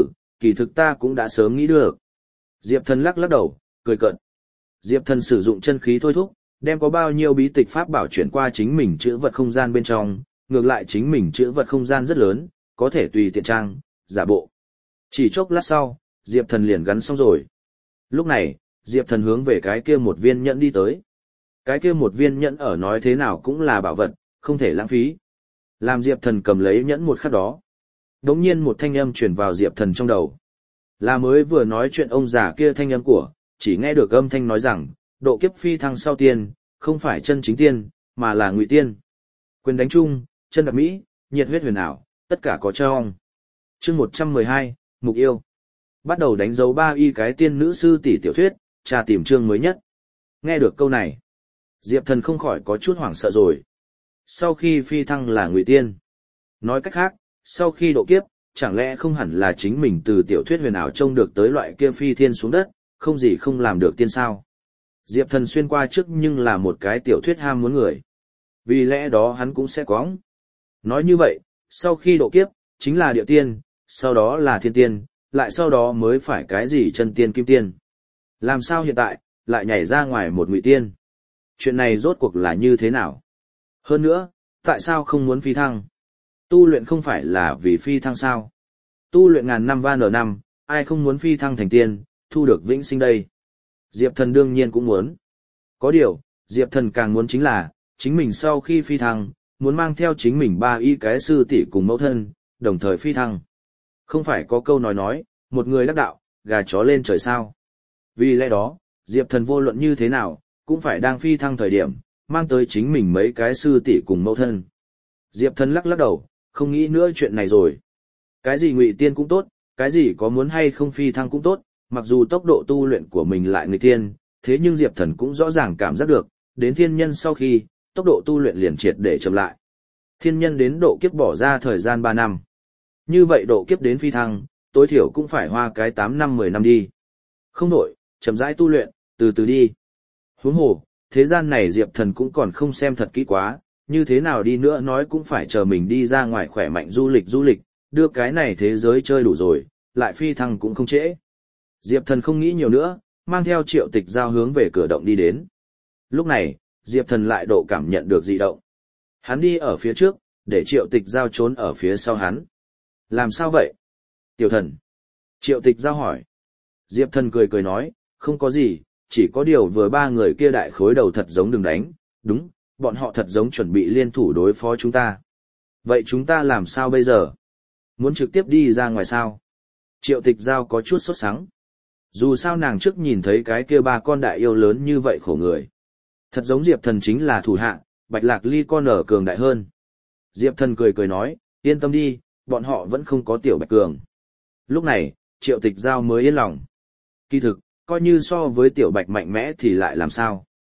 kỳ thực ta cũng đã sớm nghĩ được. Diệp Thần lắc lắc đầu, cười cợt. Diệp Thần sử dụng chân khí thôi thúc, đem có bao nhiêu bí tịch pháp bảo chuyển qua chính mình chữ vật không gian bên trong, ngược lại chính mình chữ vật không gian rất lớn, có thể tùy tiện trang, giả bộ. Chỉ chốc lát sau, Diệp Thần liền gắn xong rồi. Lúc này, Diệp Thần hướng về cái kia một viên nhẫn đi tới. Cái kia một viên nhẫn ở nói thế nào cũng là bảo vật, không thể lãng phí. Làm Diệp Thần cầm lấy nhẫn một khắc đó. Đống nhiên một thanh âm truyền vào Diệp Thần trong đầu. Là mới vừa nói chuyện ông già kia thanh âm của, chỉ nghe được âm thanh nói rằng, độ kiếp phi thăng sau tiên, không phải chân chính tiên, mà là ngụy tiên. Quyền đánh chung, chân đạp mỹ, nhiệt huyết huyền ảo, tất cả có trong. Chương 112, Mục yêu. Bắt đầu đánh dấu 3 y cái tiên nữ sư tỷ tiểu thuyết, tra tìm chương mới nhất. Nghe được câu này, Diệp Thần không khỏi có chút hoảng sợ rồi. Sau khi phi thăng là ngụy tiên. Nói cách khác, sau khi độ kiếp, chẳng lẽ không hẳn là chính mình từ tiểu thuyết huyền ảo trông được tới loại kia phi thiên xuống đất, không gì không làm được tiên sao. Diệp Thần xuyên qua trước nhưng là một cái tiểu thuyết ham muốn người. Vì lẽ đó hắn cũng sẽ có. Nói như vậy, sau khi độ kiếp, chính là địa tiên, sau đó là thiên tiên, lại sau đó mới phải cái gì chân tiên kim tiên. Làm sao hiện tại, lại nhảy ra ngoài một ngụy tiên? Chuyện này rốt cuộc là như thế nào? Hơn nữa, tại sao không muốn phi thăng? Tu luyện không phải là vì phi thăng sao? Tu luyện ngàn năm van ở năm, ai không muốn phi thăng thành tiên, thu được vĩnh sinh đây? Diệp Thần đương nhiên cũng muốn. Có điều, Diệp Thần càng muốn chính là, chính mình sau khi phi thăng, muốn mang theo chính mình 3 y cái sư tỷ cùng mẫu thân, đồng thời phi thăng. Không phải có câu nói, một người đắc đạo, gà chó lên trời sao. Vì lẽ đó, Diệp Thần vô luận như thế nào, cũng phải đang phi thăng thời điểm, mang tới chính mình mấy cái sư tỷ cùng mẫu thân. Diệp Thần lắc lắc đầu, không nghĩ nữa chuyện này rồi. Cái gì ngụy tiên cũng tốt, cái gì có muốn hay không phi thăng cũng tốt, mặc dù tốc độ tu luyện của mình lại nghịch tiên, thế nhưng Diệp Thần cũng rõ ràng cảm giác được, đến thiên nhân sau khi, tốc độ tu luyện liền triệt để chậm lại. Thiên nhân đến độ kiếp bỏ ra thời gian 3 năm. Như vậy độ kiếp đến phi thăng, tối thiểu cũng phải hoa cái 8 năm 10 năm đi. Không nổi, chậm rãi tu luyện, từ từ đi. Huống hồ, thế gian này Diệp Thần cũng còn không xem thật kỹ quá, như thế nào đi nữa nói cũng phải chờ mình đi ra ngoài khỏe mạnh du lịch, đưa cái này thế giới chơi đủ rồi, lại phi thăng cũng không trễ. Diệp Thần không nghĩ nhiều nữa, mang theo Triệu Tịch Giao hướng về cửa động đi đến. Lúc này, Diệp Thần lại độ cảm nhận được dị động. Hắn đi ở phía trước, để Triệu Tịch Giao trốn ở phía sau hắn. Làm sao vậy? Tiểu Thần. Triệu Tịch Giao hỏi. Diệp Thần cười cười nói, không có gì, chỉ có điều vừa 3 người kia đại khối đầu thật giống đừng đánh, đúng, bọn họ thật giống chuẩn bị liên thủ đối phó chúng ta. Vậy chúng ta làm sao bây giờ? Muốn trực tiếp đi ra ngoài sao? Triệu Tịch Giao có chút sốt sắng. Dù sao nàng trước nhìn thấy cái kia 3 con đại yêu lớn như vậy khổ người. Thật giống Diệp Thần chính là thủ hạ, Bạch Lạc Ly con ở cường đại hơn. Diệp Thần cười cười nói, yên tâm đi, bọn họ vẫn không có tiểu Bạch Cường. Lúc này, Triệu Tịch Giao mới yên lòng. Kỳ thực, coi như so với tiểu Bạch mạnh mẽ thì lại làm sao?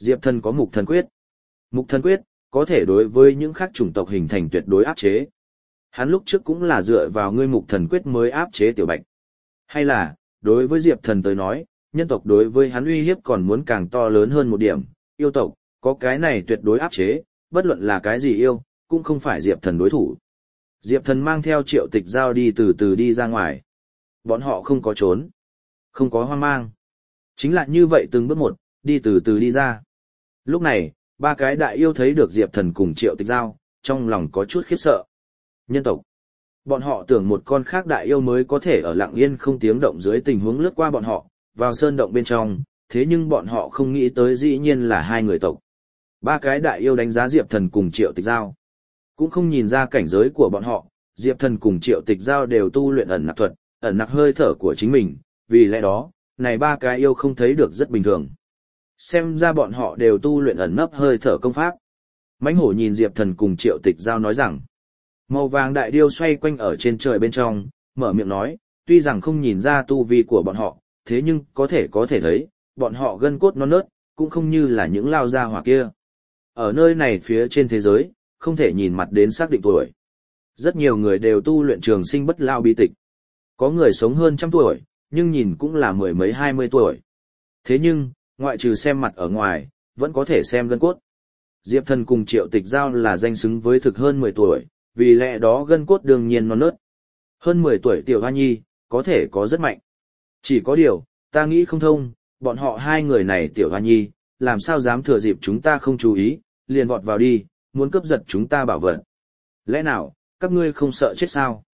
Diệp Thần có Mục Thần Quyết. Mục Thần Quyết có thể đối với những khác chủng tộc hình thành tuyệt đối áp chế. Hắn lúc trước cũng là dựa vào ngươi Mục Thần Quyết mới áp chế Tiểu Bạch. Hay là, đối với Diệp Thần tới nói, nhân tộc đối với hắn uy hiếp còn muốn càng to lớn hơn một điểm, yêu tộc, có cái này tuyệt đối áp chế, bất luận là cái gì yêu, cũng không phải Diệp Thần đối thủ. Diệp Thần mang theo Triệu Tịch Giao đi từ từ đi ra ngoài. Bọn họ không có trốn, không có hoang mang. Chính là như vậy từng bước một, đi từ từ đi ra. Lúc này, ba cái đại yêu thấy được Diệp Thần cùng Triệu Tịch Giao, trong lòng có chút khiếp sợ. Nhân tộc. Bọn họ tưởng một con khác đại yêu mới có thể ở lặng yên không tiếng động dưới tình huống lướt qua bọn họ, vào sơn động bên trong, thế nhưng bọn họ không nghĩ tới dĩ nhiên là hai người tộc. Ba cái đại yêu đánh giá Diệp Thần cùng Triệu Tịch Giao. Cũng không nhìn ra cảnh giới của bọn họ, Diệp Thần cùng Triệu Tịch Giao đều tu luyện ẩn nặc thuật, ẩn nặc hơi thở của chính mình, vì lẽ đó, này ba cái yêu không thấy được rất bình thường. Xem ra bọn họ đều tu luyện ẩn nấp hơi thở công pháp. Mãnh hổ nhìn Diệp Thần cùng Triệu Tịch Giao nói rằng, màu vàng đại điêu xoay quanh ở trên trời bên trong, mở miệng nói, tuy rằng không nhìn ra tu vi của bọn họ, thế nhưng có thể thấy, bọn họ gân cốt non nớt, cũng không như là những lao gia hỏa kia. Ở nơi này phía trên thế giới, không thể nhìn mặt đến xác định tuổi. Rất nhiều người đều tu luyện trường sinh bất lao bi tịch. Có người sống hơn 100 tuổi, nhưng nhìn cũng là mười mấy 20 tuổi. Thế nhưng, ngoại trừ xem mặt ở ngoài, vẫn có thể xem gân cốt. Diệp Thần cùng Triệu Tịch Giao là danh xứng với thực hơn 10 tuổi, vì lẽ đó gân cốt đương nhiên non nớt. Hơn 10 tuổi tiểu hoa nhi, có thể có rất mạnh. Chỉ có điều, ta nghĩ không thông, bọn họ hai người này tiểu hoa nhi, làm sao dám thừa dịp chúng ta không chú ý, liền vọt vào đi, muốn cướp giật chúng ta bảo vật. Lẽ nào, các ngươi không sợ chết sao?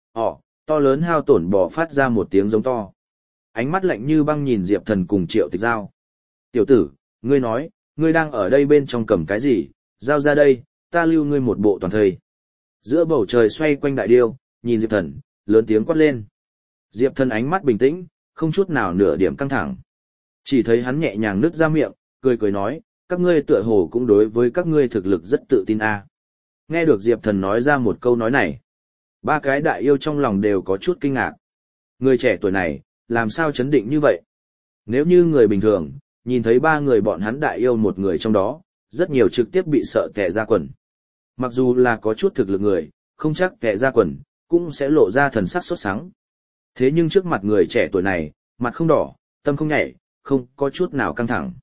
To lớn hao tổn bò phát ra một tiếng giống to. Ánh mắt lạnh như băng nhìn Diệp Thần cùng Triệu Tịch Giao. Tiểu tử, ngươi nói, ngươi đang ở đây bên trong cầm cái gì, giao ra đây, ta lưu ngươi một bộ toàn thây. Giữa bầu trời xoay quanh đại điêu, nhìn Diệp Thần, lớn tiếng quát lên. Diệp Thần ánh mắt bình tĩnh, không chút nào nửa điểm căng thẳng. Chỉ thấy hắn nhẹ nhàng nứt ra miệng, cười nói, các ngươi tựa hồ cũng đối với các ngươi thực lực rất tự tin a. Nghe được Diệp Thần nói ra một câu nói này, ba cái đại yêu trong lòng đều có chút kinh ngạc. Người trẻ tuổi này, làm sao chấn định như vậy? Nếu như người bình thường, nhìn thấy ba người bọn hắn đại yêu một người trong đó, rất nhiều trực tiếp bị sợ tè ra quần. Mặc dù là có chút thực lực người, không chắc tè ra quần, cũng sẽ lộ ra thần sắc sốt sắng. Thế nhưng trước mặt người trẻ tuổi này, mặt không đỏ, tâm không nhảy, không có chút nào căng thẳng.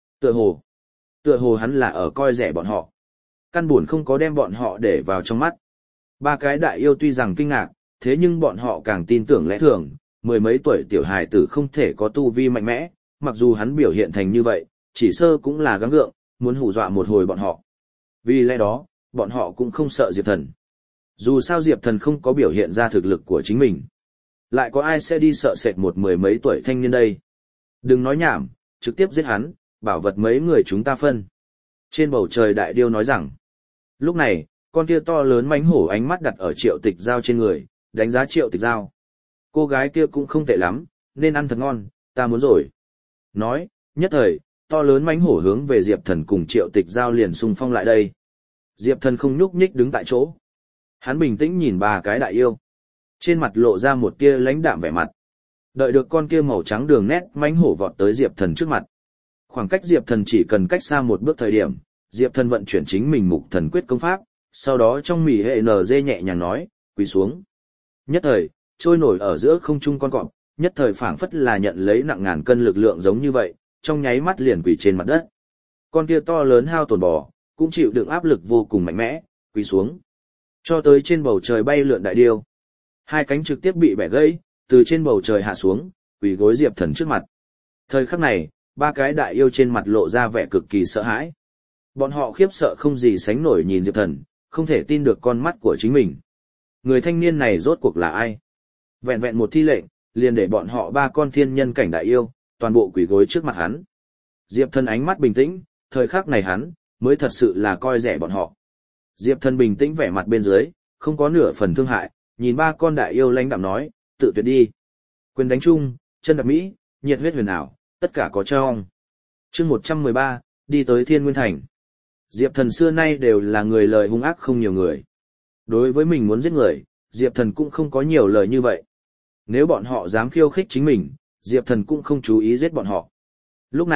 Tựa hồ hắn là ở coi rẻ bọn họ. Căn buồn không có đem bọn họ để vào trong mắt. Ba cái đại yêu tuy rằng kinh ngạc, thế nhưng bọn họ càng tin tưởng lẽ thường, mười mấy tuổi tiểu hài tử không thể có tu vi mạnh mẽ, mặc dù hắn biểu hiện thành như vậy, chỉ sơ cũng là gắng gượng, muốn hù dọa một hồi bọn họ. Vì lẽ đó, bọn họ cũng không sợ Diệp Thần. Dù sao Diệp Thần không có biểu hiện ra thực lực của chính mình. Lại có ai sẽ đi sợ sệt một mười mấy tuổi thanh niên đây? Đừng nói nhảm, trực tiếp giết hắn, bảo vật mấy người chúng ta phân. Trên bầu trời đại điêu nói rằng, lúc này, con kia to lớn mãnh hổ ánh mắt đặt ở Triệu Tịch Giao trên người, đánh giá Triệu Tịch Giao. Cô gái kia cũng không tệ lắm, nên ăn thật ngon, ta muốn rồi. Nói, nhất thời, to lớn mãnh hổ hướng về Diệp Thần cùng Triệu Tịch Giao liền xung phong lại đây. Diệp Thần không nhúc nhích đứng tại chỗ. Hắn bình tĩnh nhìn ba cái đại yêu. Trên mặt lộ ra một tia lãnh đạm vẻ mặt. Đợi được con kia màu trắng đường nét mãnh hổ vọt tới Diệp Thần trước mặt. Khoảng cách Diệp Thần chỉ cần cách xa một bước thời điểm, Diệp Thần vận chuyển chính mình Mục Thần Quyết công pháp, sau đó trong mỉ hệ NG nhẹ nhàng nói, quỳ xuống. Nhất thời, trôi nổi ở giữa không trung con cọp, nhất thời phảng phất là nhận lấy nặng ngàn cân lực lượng giống như vậy, trong nháy mắt liền quỳ trên mặt đất. Con kia to lớn hao tổn bò, cũng chịu đựng áp lực vô cùng mạnh mẽ, quỳ xuống. Cho tới trên bầu trời bay lượn đại điêu. Hai cánh trực tiếp bị bẻ gãy, từ trên bầu trời hạ xuống, quỳ gối Diệp Thần trước mặt. Thời khắc này, ba cái đại yêu trên mặt lộ ra vẻ cực kỳ sợ hãi. Bọn họ khiếp sợ không gì sánh nổi nhìn Diệp Thần, không thể tin được con mắt của chính mình. Người thanh niên này rốt cuộc là ai? Vẹn vẹn một thi lệnh, liền để bọn họ ba con thiên nhân cảnh đại yêu, toàn bộ quỳ gối trước mặt hắn. Diệp Thần ánh mắt bình tĩnh, thời khắc này hắn, mới thật sự là coi rẻ bọn họ. Diệp Thần bình tĩnh vẻ mặt bên dưới, không có nửa phần thương hại, nhìn ba con đại yêu lãnh đạm nói, tự tuyệt đi. Quyền đánh chung, chân đạp mỹ, nhiệt huyết huyền ảo, tất cả có trong. Chương 113, đi tới Thiên Nguyên Thành. Diệp Thần xưa nay đều là người lời hung ác không nhiều người. Đối với mình muốn giết người, Diệp Thần cũng không có nhiều lời như vậy. Nếu bọn họ dám khiêu khích chính mình, Diệp Thần cũng không chú ý giết bọn họ. Lúc này,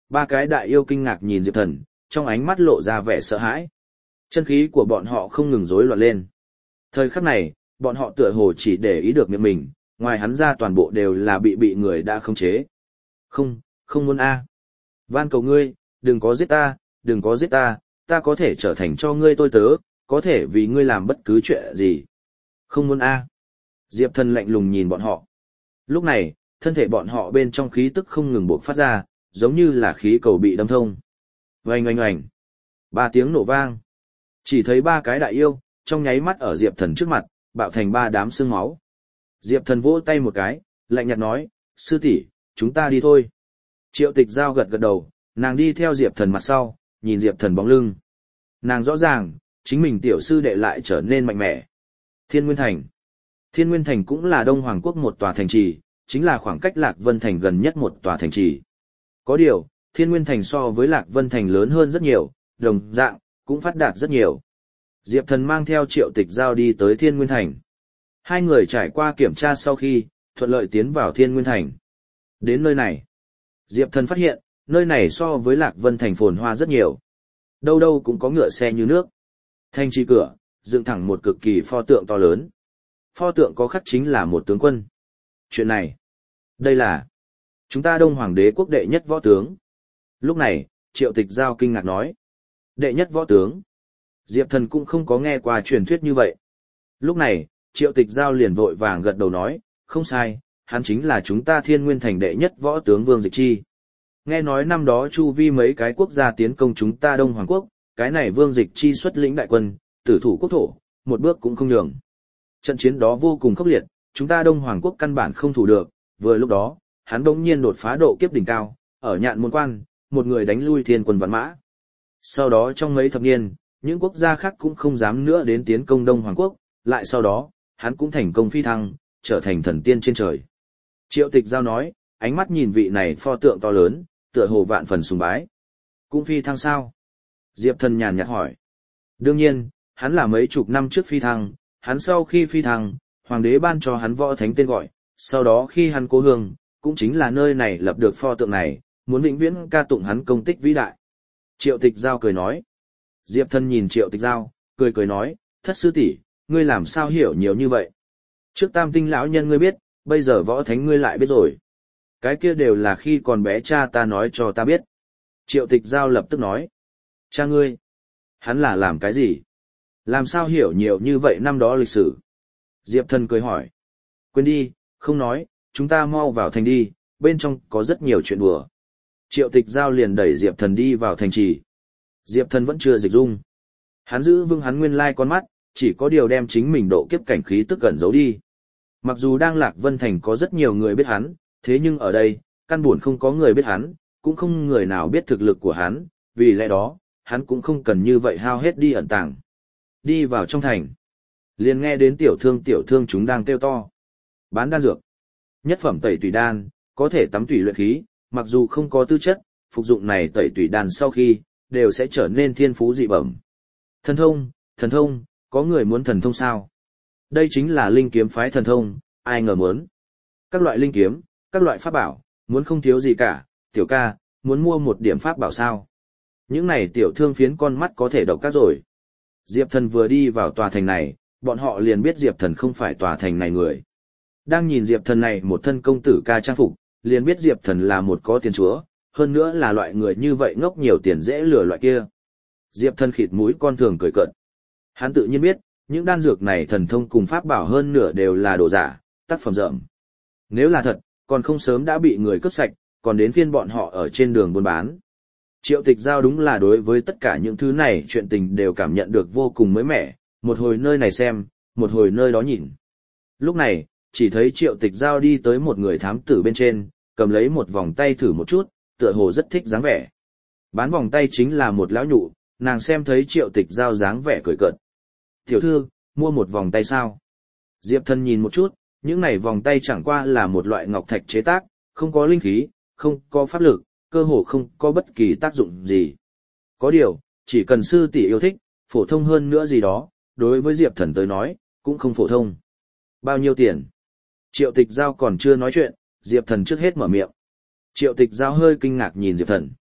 ba cái đại yêu kinh ngạc nhìn Diệp Thần, trong ánh mắt lộ ra vẻ sợ hãi. Chân khí của bọn họ không ngừng rối loạn lên. Thời khắc này, bọn họ tựa hồ chỉ để ý được miệng mình, ngoài hắn ra toàn bộ đều là bị người đã khống chế. Không, không muốn a. Van cầu ngươi, đừng có giết ta, đừng có giết ta, ta có thể trở thành cho ngươi tôi tớ, có thể vì ngươi làm bất cứ chuyện gì. Không muốn a. Diệp Thần lạnh lùng nhìn bọn họ. Lúc này, thân thể bọn họ bên trong khí tức không ngừng bộc phát ra, giống như là khí cầu bị đâm thông. Oanh oanh oanh. Ba tiếng nổ vang. Chỉ thấy ba cái đại yêu, trong nháy mắt ở Diệp Thần trước mặt, bạo thành ba đám xương máu. Diệp Thần vỗ tay một cái, lạnh nhạt nói, sư tỷ, chúng ta đi thôi. Triệu Tịch Giao gật gật đầu, nàng đi theo Diệp Thần mặt sau, nhìn Diệp Thần bóng lưng. Nàng rõ ràng, chính mình tiểu sư đệ lại trở nên mạnh mẽ. Thiên Nguyên Thành. Thiên Nguyên Thành cũng là Đông Hoàng Quốc một tòa thành trì, chính là khoảng cách Lạc Vân Thành gần nhất một tòa thành trì. Có điều, Thiên Nguyên Thành so với Lạc Vân Thành lớn hơn rất nhiều, đồng dạng, cũng phát đạt rất nhiều. Diệp Thần mang theo Triệu Tịch Giao đi tới Thiên Nguyên Thành. Hai người trải qua kiểm tra sau khi, thuận lợi tiến vào Thiên Nguyên Thành. Đến nơi này, Diệp Thần phát hiện, nơi này so với Lạc Vân Thành phồn hoa rất nhiều. Đâu đâu cũng có ngựa xe như nước. Thành trì cửa, dựng thẳng một cực kỳ pho tượng to lớn. Pho tượng có khắc chính là một tướng quân. Chuyện này, đây là chúng ta Đông Hoàng đế quốc đệ nhất võ tướng. Lúc này, Triệu Tịch Giao kinh ngạc nói. Đệ nhất võ tướng. Diệp Thần cũng không có nghe qua truyền thuyết như vậy. Lúc này, Triệu Tịch Giao liền vội vàng gật đầu nói, không sai, hắn chính là chúng ta Thiên Nguyên Thành đệ nhất võ tướng Vương Dịch Chi. Nghe nói năm đó chu vi mấy cái quốc gia tiến công chúng ta Đông Hoàng Quốc, cái này Vương Dịch Chi xuất lĩnh đại quân, tử thủ quốc thổ, một bước cũng không nhường. Trận chiến đó vô cùng khốc liệt, chúng ta Đông Hoàng Quốc căn bản không thủ được, vừa lúc đó, hắn đống nhiên đột phá độ kiếp đỉnh cao, ở Nhạn Môn Quan, một người đánh lui thiên quân vạn mã. Sau đó trong mấy thập niên, những quốc gia khác cũng không dám nữa đến tiến công Đông Hoàng Quốc, lại sau đó, hắn cũng thành công phi thăng, trở thành thần tiên trên trời. Triệu Tịch Giao nói, ánh mắt nhìn vị này pho tượng to lớn, tựa hồ vạn phần sùng bái. Cũng phi thăng sao? Diệp Thần nhàn nhạt hỏi. Đương nhiên, hắn là mấy chục năm trước phi thăng, hắn sau khi phi thăng, hoàng đế ban cho hắn võ thánh tên gọi, sau đó khi hắn cố hương, cũng chính là nơi này lập được pho tượng này, muốn vĩnh viễn ca tụng hắn công tích vĩ đại. Triệu Tịch Giao cười nói. Diệp Thần nhìn Triệu Tịch Giao, cười nói, thất sư tỷ, ngươi làm sao hiểu nhiều như vậy? Trước Tam Tinh lão nhân ngươi biết, bây giờ võ thánh ngươi lại biết rồi. Cái kia đều là khi còn bé cha ta nói cho ta biết. Triệu Tịch Giao lập tức nói. Cha ngươi? Hắn là làm cái gì? Làm sao hiểu nhiều như vậy năm đó lịch sử? Diệp Thần cười hỏi. Quên đi, không nói, chúng ta mau vào thành đi, bên trong có rất nhiều chuyện đùa. Triệu Tịch Giao liền đẩy Diệp Thần đi vào thành trì. Diệp Thần vẫn chưa dịch dung. Hắn giữ vững hắn nguyên lai con mắt, chỉ có điều đem chính mình độ kiếp cảnh khí tức cẩn giấu đi. Mặc dù đang Lạc Vân Thành có rất nhiều người biết hắn, thế nhưng ở đây, căn buồn không có người biết hắn, cũng không người nào biết thực lực của hắn, vì lẽ đó, hắn cũng không cần như vậy hao hết đi ẩn tàng. Đi vào trong thành, liền nghe đến tiểu thương chúng đang kêu to. Bán đan dược, nhất phẩm tẩy tùy đan, có thể tắm tùy luyện khí, mặc dù không có tư chất, phục dụng này tẩy tùy đan sau khi, đều sẽ trở nên thiên phú dị bẩm. Thần thông, có người muốn thần thông sao? Đây chính là linh kiếm phái thần thông, ai ngờ muốn. Các loại linh kiếm, các loại pháp bảo, muốn không thiếu gì cả, tiểu ca, muốn mua một điểm pháp bảo sao? Những này tiểu thương phiến con mắt có thể độc các rồi. Diệp Thần vừa đi vào tòa thành này, bọn họ liền biết Diệp Thần không phải tòa thành này người. Đang nhìn Diệp Thần này một thân công tử ca trang phục, liền biết Diệp Thần là một có tiền chúa, hơn nữa là loại người như vậy ngốc nhiều tiền dễ lừa loại kia. Diệp Thần khịt mũi con thường cười cợt. Hắn tự nhiên biết, những đan dược này thần thông cùng pháp bảo hơn nửa đều là đồ giả, tác phẩm rợm. Nếu là thật, còn không sớm đã bị người cướp sạch, còn đến phiên bọn họ ở trên đường buôn bán. Triệu Tịch Giao đúng là đối với tất cả những thứ này chuyện tình đều cảm nhận được vô cùng mới mẻ, một hồi nơi này xem, một hồi nơi đó nhìn. Lúc này, chỉ thấy Triệu Tịch Giao đi tới một người thám tử bên trên, cầm lấy một vòng tay thử một chút, tựa hồ rất thích dáng vẻ. Bán vòng tay chính là một lão nhụ, nàng xem thấy Triệu Tịch Giao dáng vẻ cười cợt. Tiểu thư, mua một vòng tay sao? Diệp Thần nhìn một chút, những này vòng tay chẳng qua là một loại ngọc thạch chế tác, không có linh khí, không có pháp lực, cơ hồ không có bất kỳ tác dụng gì. Có điều, chỉ cần sư tỷ yêu thích, phổ thông hơn nữa gì đó, đối với Diệp Thần tới nói, cũng không phổ thông. Bao nhiêu tiền? Triệu Tịch Giao còn chưa nói chuyện, Diệp Thần trước hết mở miệng. Triệu Tịch Giao hơi kinh ngạc nhìn Diệp Thần.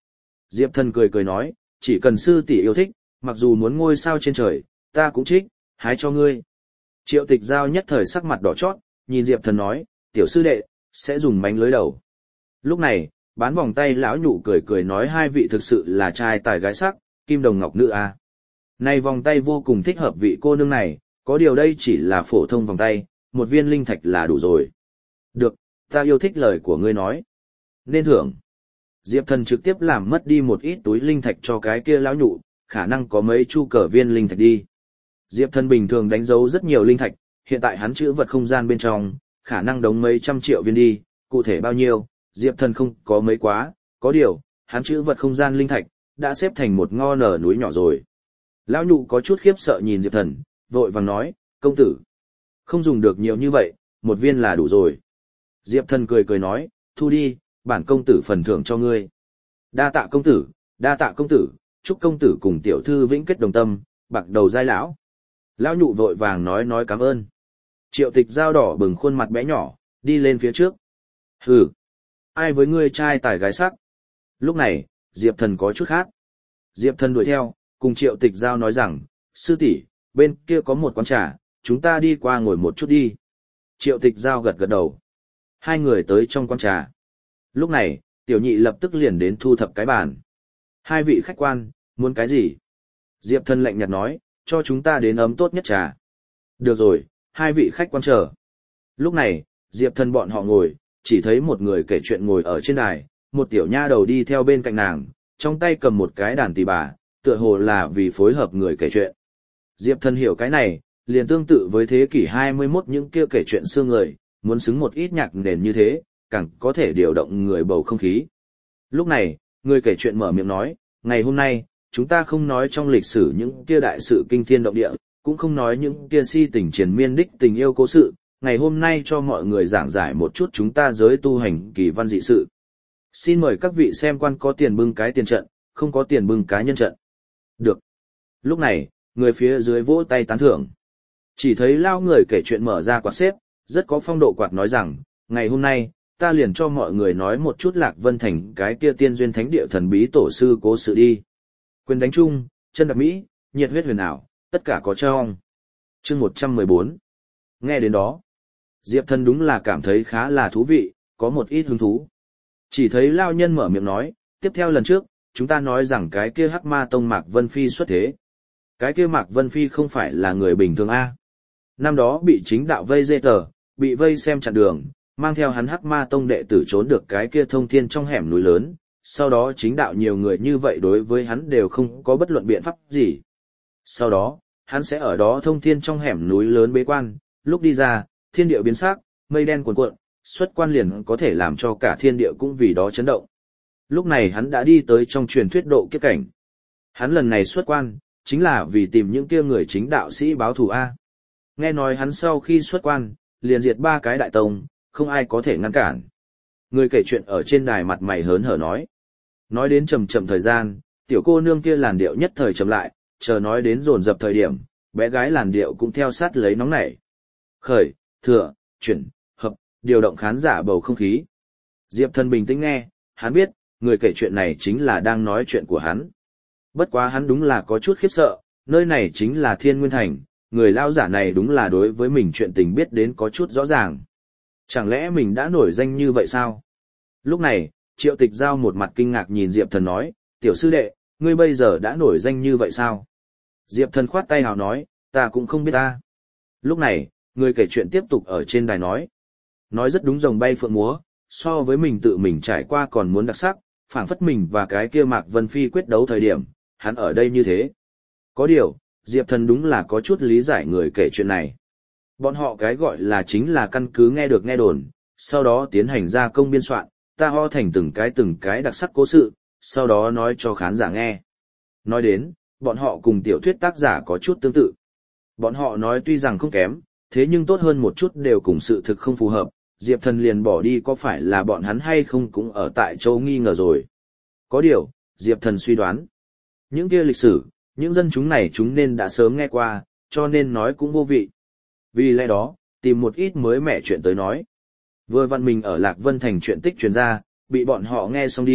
Diệp Thần cười cười nói, chỉ cần sư tỷ yêu thích, mặc dù muốn ngôi sao trên trời, ta cũng trích, hái cho ngươi. Triệu Tịch Giao nhất thời sắc mặt đỏ chót, nhìn Diệp Thần nói, tiểu sư đệ, sẽ dùng mánh lưới đầu. Lúc này, bán vòng tay lão nhụ cười cười nói hai vị thực sự là trai tài gái sắc, kim đồng ngọc nữ a. Này vòng tay vô cùng thích hợp vị cô nương này, có điều đây chỉ là phổ thông vòng tay, một viên linh thạch là đủ rồi. Được, ta yêu thích lời của ngươi nói. Nên thưởng. Diệp Thần trực tiếp làm mất đi một ít túi linh thạch cho cái kia lão nhụ, khả năng có mấy chu cờ viên linh thạch đi. Diệp Thần bình thường đánh dấu rất nhiều linh thạch, hiện tại hắn trữ vật không gian bên trong, khả năng đóng mấy trăm triệu viên đi, cụ thể bao nhiêu, Diệp Thần không có mấy quá, có điều, hắn trữ vật không gian linh thạch, đã xếp thành một ngo nở núi nhỏ rồi. Lão nhụ có chút khiếp sợ nhìn Diệp Thần, vội vàng nói, công tử, không dùng được nhiều như vậy, một viên là đủ rồi. Diệp Thần cười cười nói, thu đi, bản công tử phần thưởng cho ngươi. Đa tạ công tử, đa tạ công tử, chúc công tử cùng tiểu thư vĩnh kết đồng tâm, bạc đầu giai lão. Lão nhụ vội vàng nói cảm ơn. Triệu Tịch Giao đỏ bừng khuôn mặt bé nhỏ, đi lên phía trước. Hừ, ai với ngươi trai tài gái sắc? Lúc này, Diệp Thần có chút khác. Diệp Thần đuổi theo, cùng Triệu Tịch Giao nói rằng, sư tỷ, bên kia có một quán trà, chúng ta đi qua ngồi một chút đi. Triệu Tịch Giao gật gật đầu. Hai người tới trong quán trà. Lúc này, tiểu nhị lập tức liền đến thu thập cái bàn. Hai vị khách quan, muốn cái gì? Diệp Thần lạnh nhạt nói, cho chúng ta đến ấm tốt nhất trà. Được rồi, hai vị khách quan chờ. Lúc này, Diệp Thần bọn họ ngồi, chỉ thấy một người kể chuyện ngồi ở trên đài, một tiểu nha đầu đi theo bên cạnh nàng, trong tay cầm một cái đàn tỳ bà, tựa hồ là vì phối hợp người kể chuyện. Diệp Thần hiểu cái này, liền tương tự với thế kỷ 21 những kia kể chuyện xưa người, muốn xứng một ít nhạc nền như thế, càng có thể điều động người bầu không khí. Lúc này, người kể chuyện mở miệng nói, ngày hôm nay, chúng ta không nói trong lịch sử những kia đại sự kinh thiên động địa, cũng không nói những kia si tình triền miên đích tình yêu cố sự, ngày hôm nay cho mọi người giảng giải một chút chúng ta giới tu hành kỳ văn dị sự. Xin mời các vị xem quan có tiền bưng cái tiền trận, không có tiền bưng cá nhân trận. Được. Lúc này, người phía dưới vỗ tay tán thưởng. Chỉ thấy lao người kể chuyện mở ra quạt xếp, rất có phong độ quạt nói rằng, ngày hôm nay, ta liền cho mọi người nói một chút Lạc Vân Thành cái kia tiên duyên thánh địa thần bí tổ sư cố sự đi. Quyền đánh chung, chân đạp mỹ, nhiệt huyết huyền ảo, tất cả có trong. Chương 114. Nghe đến đó, Diệp Thần đúng là cảm thấy khá là thú vị, có một ít hứng thú. Chỉ thấy lao nhân mở miệng nói, tiếp theo lần trước, chúng ta nói rằng cái kia Hắc Ma Tông Mạc Vân Phi xuất thế. Cái kia Mạc Vân Phi không phải là người bình thường a. Năm đó bị chính đạo vây dê tờ, bị vây xem chặn đường, mang theo hắn Hắc Ma Tông đệ tử trốn được cái kia thông thiên trong hẻm núi lớn, sau đó chính đạo nhiều người như vậy đối với hắn đều không có bất luận biện pháp gì. Sau đó, hắn sẽ ở đó thông thiên trong hẻm núi lớn bế quan, lúc đi ra, thiên địa biến sắc, mây đen cuồn cuộn, xuất quan liền có thể làm cho cả thiên địa cũng vì đó chấn động. Lúc này hắn đã đi tới trong truyền thuyết độ kiếp cảnh. Hắn lần này xuất quan, chính là vì tìm những kia người chính đạo sĩ báo thù A. Nghe nói hắn sau khi xuất quan, liền diệt 3 cái đại tông, không ai có thể ngăn cản. Người kể chuyện ở trên đài mặt mày hớn hở nói. Nói đến chậm thời gian, tiểu cô nương kia làn điệu nhất thời chậm lại, chờ nói đến dồn dập thời điểm, bé gái làn điệu cũng theo sát lấy nóng nảy. Khởi, thừa, chuyển, hợp, điều động khán giả bầu không khí. Diệp Thần bình tĩnh nghe, hắn biết, người kể chuyện này chính là đang nói chuyện của hắn. Bất quá hắn đúng là có chút khiếp sợ, nơi này chính là Thiên Nguyên Thành, người lao giả này đúng là đối với mình chuyện tình biết đến có chút rõ ràng. Chẳng lẽ mình đã nổi danh như vậy sao? Lúc này, Triệu Tịch Giao một mặt kinh ngạc nhìn Diệp Thần nói, tiểu sư đệ, ngươi bây giờ đã nổi danh như vậy sao? Diệp Thần khoát tay hào nói, ta cũng không biết ta. Lúc này, người kể chuyện tiếp tục ở trên đài nói. Nói rất đúng rồng bay phượng múa, so với mình tự mình trải qua còn muốn đặc sắc, phảng phất mình và cái kia Mạc Vân Phi quyết đấu thời điểm, hắn ở đây như thế. Có điều, Diệp Thần đúng là có chút lý giải người kể chuyện này. Bọn họ cái gọi là chính là căn cứ nghe được nghe đồn, sau đó tiến hành gia công biên soạn, ta ho thành từng cái đặc sắc cố sự, sau đó nói cho khán giả nghe. Nói đến, bọn họ cùng tiểu thuyết tác giả có chút tương tự. Bọn họ nói tuy rằng không kém, thế nhưng tốt hơn một chút đều cùng sự thực không phù hợp, Diệp Thần liền bỏ đi có phải là bọn hắn hay không cũng ở tại châu nghi ngờ rồi. Có điều, Diệp Thần suy đoán, những kia lịch sử, những dân chúng này chúng nên đã sớm nghe qua, cho nên nói cũng vô vị. Vì lẽ đó, tìm một ít mới mẻ chuyện tới nói. Vừa vặn mình ở Lạc Vân Thành chuyện tích truyền ra, bị bọn họ nghe xong đi,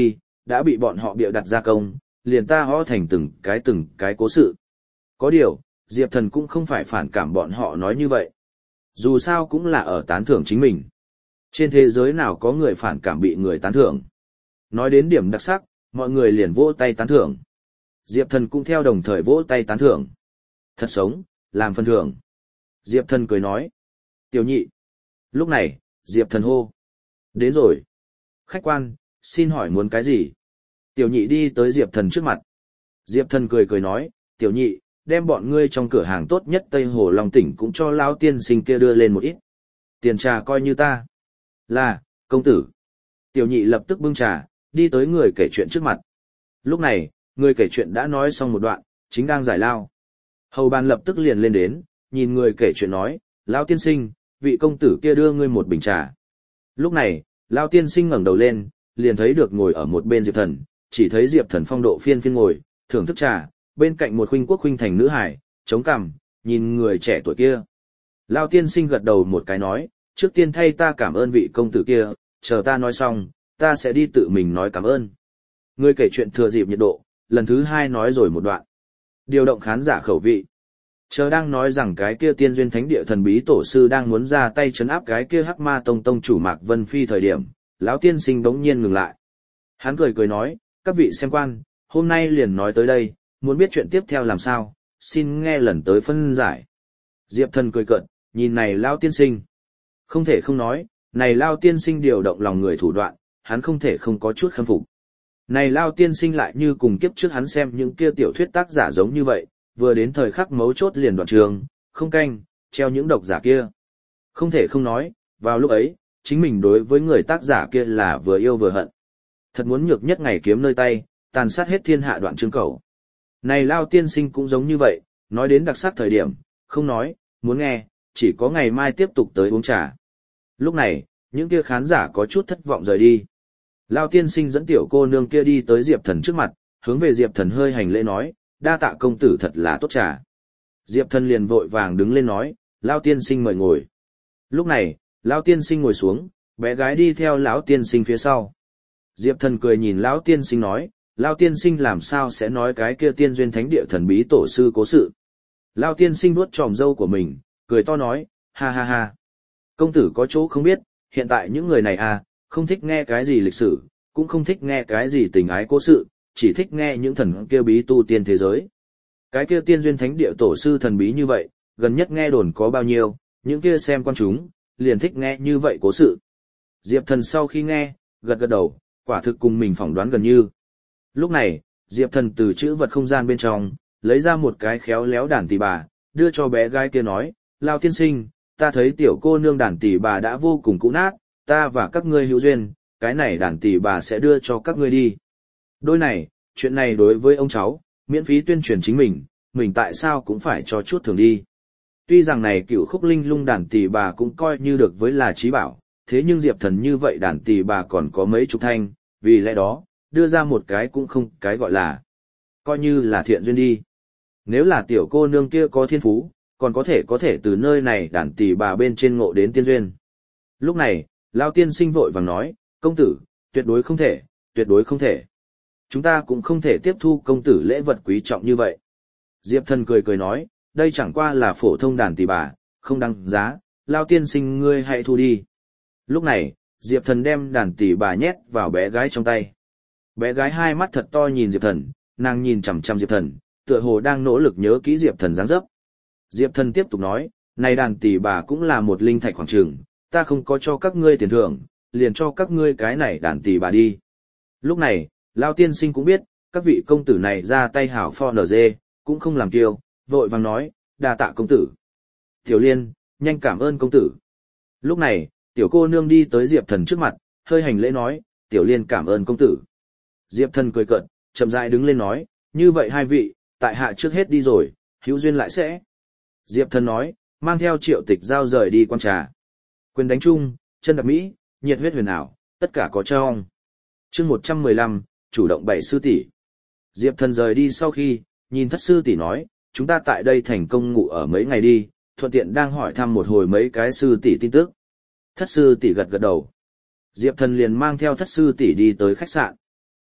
đã bị bọn họ bịa đặt gia công, liền ta ho thành từng cái cố sự. Có điều, Diệp Thần cũng không phải phản cảm bọn họ nói như vậy. Dù sao cũng là ở tán thưởng chính mình. Trên thế giới nào có người phản cảm bị người tán thưởng. Nói đến điểm đặc sắc, mọi người liền vỗ tay tán thưởng. Diệp Thần cũng theo đồng thời vỗ tay tán thưởng. Thật sống, làm phần thưởng. Diệp Thần cười nói. Tiểu nhị. Lúc này, Diệp Thần hô. Đến rồi. Khách quan, xin hỏi muốn cái gì? Tiểu nhị đi tới Diệp Thần trước mặt. Diệp Thần cười nói, tiểu nhị, đem bọn ngươi trong cửa hàng tốt nhất Tây Hồ Long Tỉnh cũng cho lão tiên sinh kia đưa lên một ít. Tiền trà coi như ta. Là, công tử. Tiểu nhị lập tức bưng trà, đi tới người kể chuyện trước mặt. Lúc này, người kể chuyện đã nói xong một đoạn, chính đang giải lao. Hầu bàn lập tức liền lên đến, nhìn người kể chuyện nói, lão tiên sinh, vị công tử kia đưa ngươi một bình trà. Lúc này, lão tiên sinh ngẩng đầu lên, liền thấy được ngồi ở một bên Diệp Thần, chỉ thấy Diệp Thần phong độ phiên phiên ngồi, thưởng thức trà, bên cạnh một khuynh quốc khuynh thành nữ hải, chống cằm, nhìn người trẻ tuổi kia. Lão tiên sinh gật đầu một cái nói, trước tiên thay ta cảm ơn vị công tử kia, chờ ta nói xong, ta sẽ đi tự mình nói cảm ơn. Người kể chuyện thừa dịp nhiệt độ, lần thứ hai nói rồi một đoạn. Điều động khán giả khẩu vị. Chờ đang nói rằng cái kia tiên duyên thánh địa thần bí tổ sư đang muốn ra tay trấn áp cái kia hắc ma tông tông chủ Mạc Vân Phi thời điểm, lão tiên sinh bỗng nhiên ngừng lại. Hắn cười nói, các vị xem quan, hôm nay liền nói tới đây, muốn biết chuyện tiếp theo làm sao, xin nghe lần tới phân giải. Diệp Thần cười cợt, nhìn này lão tiên sinh. Không thể không nói, này lão tiên sinh điều động lòng người thủ đoạn, hắn không thể không có chút khâm phục. Này lão tiên sinh lại như cùng kiếp trước hắn xem những kia tiểu thuyết tác giả giống như vậy, vừa đến thời khắc mấu chốt liền đoạn trường, không canh, treo những độc giả kia. Không thể không nói, vào lúc ấy, chính mình đối với người tác giả kia là vừa yêu vừa hận. Thật muốn nhược nhất ngày kiếm nơi tay, tàn sát hết thiên hạ đoạn chương cầu. Này lão tiên sinh cũng giống như vậy, nói đến đặc sắc thời điểm, không nói, muốn nghe, chỉ có ngày mai tiếp tục tới uống trà. Lúc này, những kia khán giả có chút thất vọng rời đi. Lão tiên sinh dẫn tiểu cô nương kia đi tới Diệp Thần trước mặt, hướng về Diệp Thần hơi hành lễ nói, đa tạ công tử thật là tốt trà. Diệp Thần liền vội vàng đứng lên nói, lão tiên sinh mời ngồi. Lúc này, lão tiên sinh ngồi xuống, bé gái đi theo lão tiên sinh phía sau. Diệp Thần cười nhìn lão tiên sinh nói, lão tiên sinh làm sao sẽ nói cái kia tiên duyên thánh địa thần bí tổ sư cố sự. Lão tiên sinh vuốt tròm râu của mình, cười to nói, ha ha ha. Công tử có chỗ không biết, hiện tại những người này à, không thích nghe cái gì lịch sử, cũng không thích nghe cái gì tình ái cố sự, chỉ thích nghe những thần kia bí tu tiên thế giới. Cái kia tiên duyên thánh địa tổ sư thần bí như vậy, gần nhất nghe đồn có bao nhiêu, những kia xem quan chúng, liền thích nghe như vậy cố sự. Diệp Thần sau khi nghe, gật gật đầu, quả thực cùng mình phỏng đoán gần như. Lúc này, Diệp Thần từ chữ vật không gian bên trong, lấy ra một cái khéo léo đàn tỳ bà, đưa cho bé gái kia nói, Lão tiên sinh, ta thấy tiểu cô nương đàn tỳ bà đã vô cùng cũ nát, ta và các ngươi hữu duyên, cái này đàn tỳ bà sẽ đưa cho các ngươi đi. Đôi này, chuyện này đối với ông cháu, miễn phí tuyên truyền chính mình tại sao cũng phải cho chút thưởng đi. Tuy rằng này cựu khúc linh lung đàn tỳ bà cũng coi như được với là trí bảo, thế nhưng Diệp Thần như vậy đàn tỳ bà còn có mấy chục thanh, vì lẽ đó, đưa ra một cái cũng không cái gọi là, coi như là thiện duyên đi. Nếu là tiểu cô nương kia có thiên phú, còn có thể từ nơi này đàn tỳ bà bên trên ngộ đến tiên duyên. Lúc này, Lão tiên sinh vội vàng nói, công tử, tuyệt đối không thể, tuyệt đối không thể. Chúng ta cũng không thể tiếp thu công tử lễ vật quý trọng như vậy. Diệp Thần cười nói, đây chẳng qua là phổ thông đàn tỳ bà, không đăng giá, Lão tiên sinh ngươi hãy thu đi. Lúc này, Diệp Thần đem đàn tỳ bà nhét vào bé gái trong tay. Bé gái hai mắt thật to nhìn Diệp Thần, nàng nhìn chằm chằm Diệp Thần, tựa hồ đang nỗ lực nhớ kỹ Diệp Thần dáng dấp. Diệp Thần tiếp tục nói, này đàn tỳ bà cũng là một linh thạch khoảng trường, ta không có cho các ngươi tiền thưởng, liền cho các ngươi cái này đàn tỳ bà đi. Lúc này, Lão tiên sinh cũng biết, các vị công tử này ra tay hảo pho nở dê, cũng không làm kiêu, vội vàng nói, đa tạ công tử. Tiểu Liên, nhanh cảm ơn công tử. Lúc này, tiểu cô nương đi tới Diệp Thần trước mặt, hơi hành lễ nói, Tiểu Liên cảm ơn công tử. Diệp Thần cười cợt, chậm rãi đứng lên nói, như vậy hai vị, tại hạ trước hết đi rồi, hữu duyên lại sẽ. Diệp Thần nói, mang theo Triệu Tịch Giao rời đi quan trà. Quyền đánh chung, chân đạp mỹ, nhiệt huyết huyền ảo, tất cả có trong. Chương 115, chủ động bảy sư tỷ. Diệp Thần rời đi sau khi, nhìn thất sư tỷ nói, chúng ta tại đây thành công ngủ ở mấy ngày đi, thuận tiện đang hỏi thăm một hồi mấy cái sư tỷ tin tức. Thất sư tỷ gật gật đầu. Diệp Thần liền mang theo thất sư tỷ đi tới khách sạn.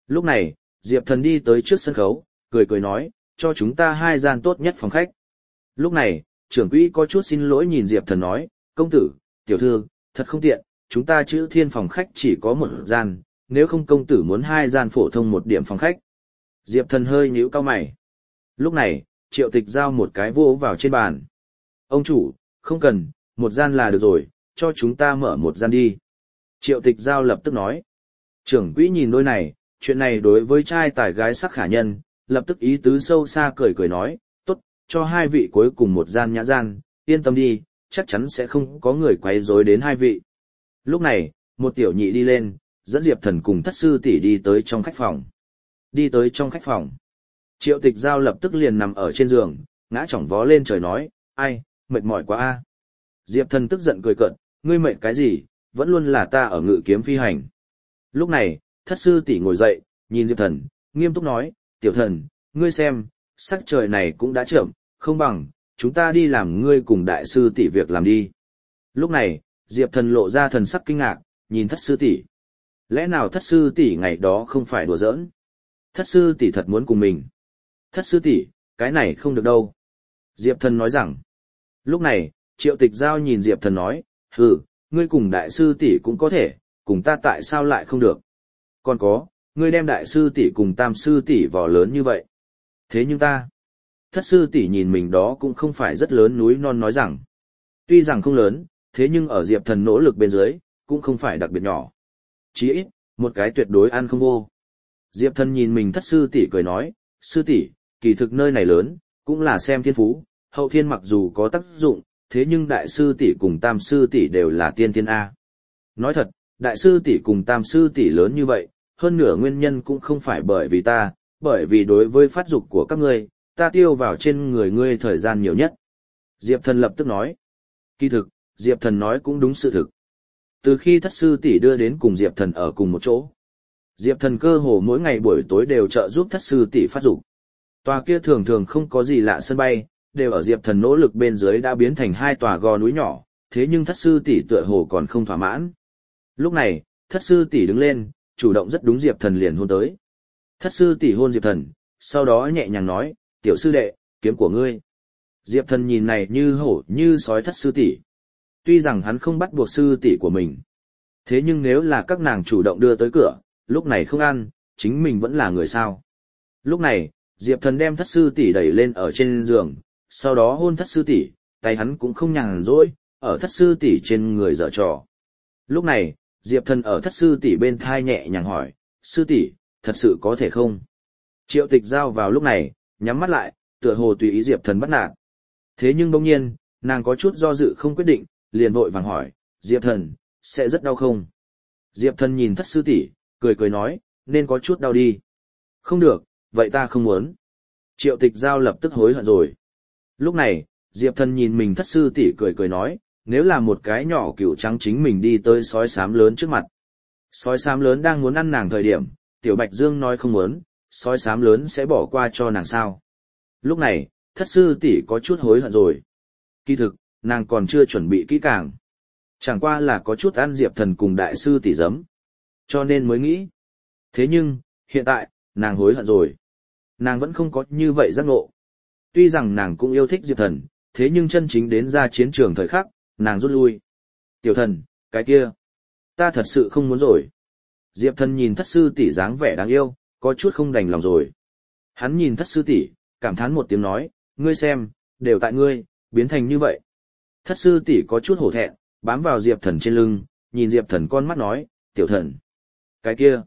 Lúc này, Diệp Thần đi tới trước sân khấu, cười cười nói, cho chúng ta 2 gian tốt nhất phòng khách. Lúc này, trưởng quỹ có chút xin lỗi nhìn Diệp Thần nói, công tử, tiểu thư, thật không tiện, chúng ta chữ thiên phòng khách chỉ có 1 gian, nếu không công tử muốn 2 gian phổ thông 1 điểm phòng khách. Diệp Thần hơi nhíu cau mày. Lúc này, Triệu Tịch giao một cái vỗ vào trên bàn. Ông chủ, không cần, 1 gian là được rồi, cho chúng ta mở 1 gian đi. Triệu Tịch giao lập tức nói. Trưởng quỹ nhìn đôi này, chuyện này đối với trai tài gái sắc khả nhân, lập tức ý tứ sâu xa cười cười nói, tốt, cho 2 vị cuối cùng 1 gian nhã gian, yên tâm đi, chắc chắn sẽ không có người quấy rối đến 2 vị. Lúc này, một tiểu nhị đi lên, dẫn Diệp Thần cùng thất sư tỷ đi tới trong khách phòng. Đi tới trong khách phòng. Triệu Tịch giao lập tức liền nằm ở trên giường, ngã chỏng vó lên trời nói, ai, mệt mỏi quá a. Diệp Thần tức giận cười cợt, ngươi mệt cái gì, vẫn luôn là ta ở ngự kiếm phi hành. Lúc này, thất sư tỷ ngồi dậy, nhìn Diệp Thần, nghiêm túc nói, tiểu thần, ngươi xem, sắc trời này cũng đã chậm, không bằng, chúng ta đi làm ngươi cùng đại sư tỷ việc làm đi. Lúc này, Diệp Thần lộ ra thần sắc kinh ngạc, nhìn thất sư tỷ. Lẽ nào thất sư tỷ ngày đó không phải đùa giỡn? Thất sư tỷ thật muốn cùng mình. Thất sư tỷ, cái này không được đâu. Diệp Thần nói rằng. Lúc này, Triệu Tịch giao nhìn Diệp Thần nói, hừ, ngươi cùng đại sư tỷ cũng có thể, cùng ta tại sao lại không được? Còn có, ngươi đem đại sư tỷ cùng tam sư tỷ vò lớn như vậy. Thế nhưng ta, thất sư tỷ nhìn mình đó cũng không phải rất lớn núi non nói rằng. Tuy rằng không lớn, thế nhưng ở Diệp Thần nỗ lực bên dưới, cũng không phải đặc biệt nhỏ. Chỉ ít, một cái tuyệt đối ăn không vô. Diệp Thần nhìn mình thất sư tỷ cười nói, sư tỷ, kỳ thực nơi này lớn, cũng là xem thiên phú, hậu thiên mặc dù có tác dụng, thế nhưng đại sư tỷ cùng tam sư tỷ đều là tiên thiên A. Nói thật, đại sư tỷ cùng tam sư tỷ lớn như vậy, hơn nửa nguyên nhân cũng không phải bởi vì ta, bởi vì đối với phát dục của các ngươi, ta tiêu vào trên người ngươi thời gian nhiều nhất. Diệp Thần lập tức nói. Kỳ thực, Diệp Thần nói cũng đúng sự thực. Từ khi thất sư tỷ đưa đến cùng Diệp Thần ở cùng một chỗ, Diệp Thần cơ hồ mỗi ngày buổi tối đều trợ giúp thất sư tỷ phát dục. Tòa kia thường thường không có gì lạ sân bay, đều ở Diệp Thần nỗ lực bên dưới đã biến thành 2 tòa gò núi nhỏ, thế nhưng thất sư tỷ tựa hồ còn không thỏa mãn. Lúc này, thất sư tỷ đứng lên, chủ động rất đúng Diệp Thần liền hôn tới. Thất sư tỷ hôn Diệp Thần, sau đó nhẹ nhàng nói, tiểu sư đệ, kiếm của ngươi. Diệp Thần nhìn này như hổ như sói thất sư tỷ. Tuy rằng hắn không bắt buộc sư tỷ của mình, thế nhưng nếu là các nàng chủ động đưa tới cửa, lúc này không ăn, chính mình vẫn là người sao. Lúc này, Diệp Thần đem thất sư tỷ đẩy lên ở trên giường, sau đó hôn thất sư tỷ, tay hắn cũng không nhàn rỗi, ở thất sư tỷ trên người giở trò. Lúc này, Diệp Thần ở thất sư tỷ bên thai nhẹ nhàng hỏi, sư tỷ, thật sự có thể không? Triệu Tịch giao vào lúc này, nhắm mắt lại, tựa hồ tùy ý Diệp Thần bắt nạt. Thế nhưng bỗng nhiên, nàng có chút do dự không quyết định, liền vội vàng hỏi, Diệp Thần, sẽ rất đau không? Diệp Thần nhìn thất sư tỷ, cười cười nói, nên có chút đau đi. Không được, vậy ta không muốn. Triệu Tịch giao lập tức hối hận rồi. Lúc này, Diệp Thần nhìn mình thất sư tỷ cười cười nói, nếu là một cái nhỏ cừu trắng chính mình đi tới sói xám lớn trước mặt. Sói xám lớn đang muốn ăn nàng thời điểm, Tiểu Bạch Dương nói không muốn, sói xám lớn sẽ bỏ qua cho nàng sao. Lúc này, thất sư tỷ có chút hối hận rồi. Kỳ thực, nàng còn chưa chuẩn bị kỹ càng. Chẳng qua là có chút ăn Diệp Thần cùng đại sư tỷ giấm. Cho nên mới nghĩ. Thế nhưng, hiện tại, nàng hối hận rồi. Nàng vẫn không có như vậy giác ngộ. Tuy rằng nàng cũng yêu thích Diệp Thần, thế nhưng chân chính đến ra chiến trường thời khắc, nàng rút lui. Tiểu Thần, cái kia, ta thật sự không muốn rồi. Diệp Thần nhìn thất sư tỷ dáng vẻ đáng yêu, có chút không đành lòng rồi. Hắn nhìn thất sư tỷ, cảm thán một tiếng nói, ngươi xem, đều tại ngươi, biến thành như vậy. Thất sư tỷ có chút hổ thẹn, bám vào Diệp Thần trên lưng, nhìn Diệp Thần con mắt nói, tiểu thần. Cái kia,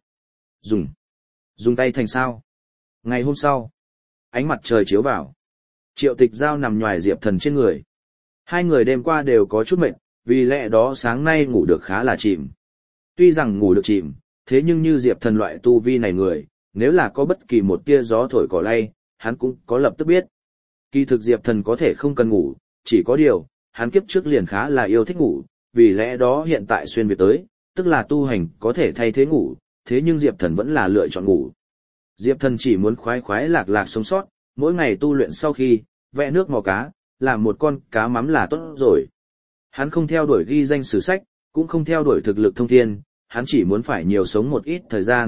dùng tay thành sao. Ngày hôm sau, ánh mặt trời chiếu vào. Triệu Tịch giao nằm nhoài Diệp Thần trên người. 2 người đêm qua đều có chút mệt, vì lẽ đó sáng nay ngủ được khá là chìm. Tuy rằng ngủ được chìm, thế nhưng như Diệp Thần loại tu vi này người, nếu là có bất kỳ một tia gió thổi cỏ lay, hắn cũng có lập tức biết. Kỳ thực Diệp Thần có thể không cần ngủ, chỉ có điều, hắn kiếp trước liền khá là yêu thích ngủ, vì lẽ đó hiện tại xuyên việt tới, tức là tu hành có thể thay thế ngủ, thế nhưng Diệp Thần vẫn là lựa chọn ngủ. Diệp Thần chỉ muốn khoái khoái lạc lạc sống sót, mỗi ngày tu luyện sau khi, vẽ nước mò cá, làm một con cá mắm là tốt rồi. Hắn không theo đuổi ghi danh sử sách, cũng không theo đuổi thực lực thông thiên, hắn chỉ muốn phải nhiều sống một ít thời gian,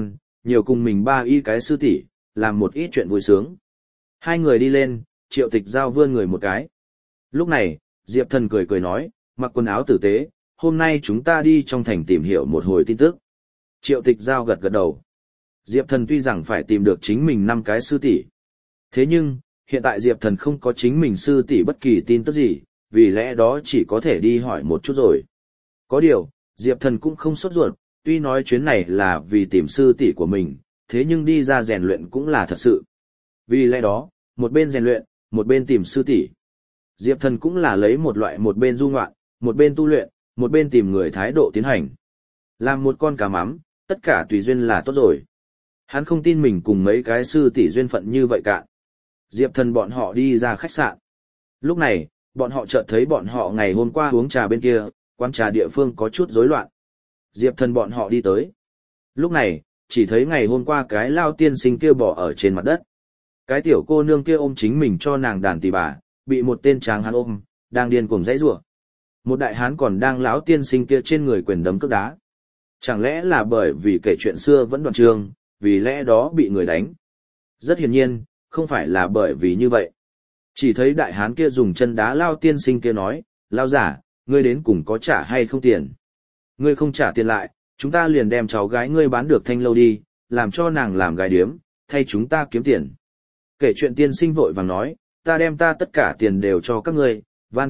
nhiều cùng mình ba y cái sư tỷ, làm một ít chuyện vui sướng. Hai người đi lên, Triệu Tịch Giao vươn người một cái. Lúc này, Diệp Thần cười cười nói, mặc quần áo tử tế, hôm nay chúng ta đi trong thành tìm hiểu một hồi tin tức. Triệu Tịch Giao gật gật đầu. Diệp Thần tuy rằng phải tìm được chính mình 5 cái sư tỷ. Thế nhưng, hiện tại Diệp Thần không có chính mình sư tỷ bất kỳ tin tức gì, vì lẽ đó chỉ có thể đi hỏi một chút rồi. Có điều, Diệp Thần cũng không sốt ruột, tuy nói chuyến này là vì tìm sư tỷ của mình, thế nhưng đi ra rèn luyện cũng là thật sự. Vì lẽ đó, một bên rèn luyện, một bên tìm sư tỷ. Diệp Thần cũng là lấy một loại một bên du ngoạn, một bên tu luyện, một bên tìm người thái độ tiến hành. Làm một con cá mắm, tất cả tùy duyên là tốt rồi. Hắn không tin mình cùng mấy cái sư tỷ duyên phận như vậy cả. Diệp Thần bọn họ đi ra khách sạn. Lúc này, bọn họ chợt thấy bọn họ ngày hôm qua uống trà bên kia, quán trà địa phương có chút rối loạn. Diệp Thần bọn họ đi tới. Lúc này, chỉ thấy ngày hôm qua cái lao tiên sinh kia bỏ ở trên mặt đất. Cái tiểu cô nương kia ôm chính mình cho nàng đàn tỳ bà, bị một tên tráng hán ôm, đang điên cuồng giãy giụa. Một đại hán còn đang lão tiên sinh kia trên người quyền đấm cước đá. Chẳng lẽ là bởi vì kể chuyện xưa vẫn đoạn trường, vì lẽ đó bị người đánh? Rất hiển nhiên, không phải là bởi vì như vậy. Chỉ thấy đại hán kia dùng chân đá lao tiên sinh kia nói, lao giả, ngươi đến cùng có trả hay không tiền? Ngươi không trả tiền lại, chúng ta liền đem cháu gái ngươi bán được thanh lâu đi, làm cho nàng làm gái điếm, thay chúng ta kiếm tiền. Kể chuyện tiên sinh vội vàng nói, ta đem ta tất cả tiền đều cho các ngươi, van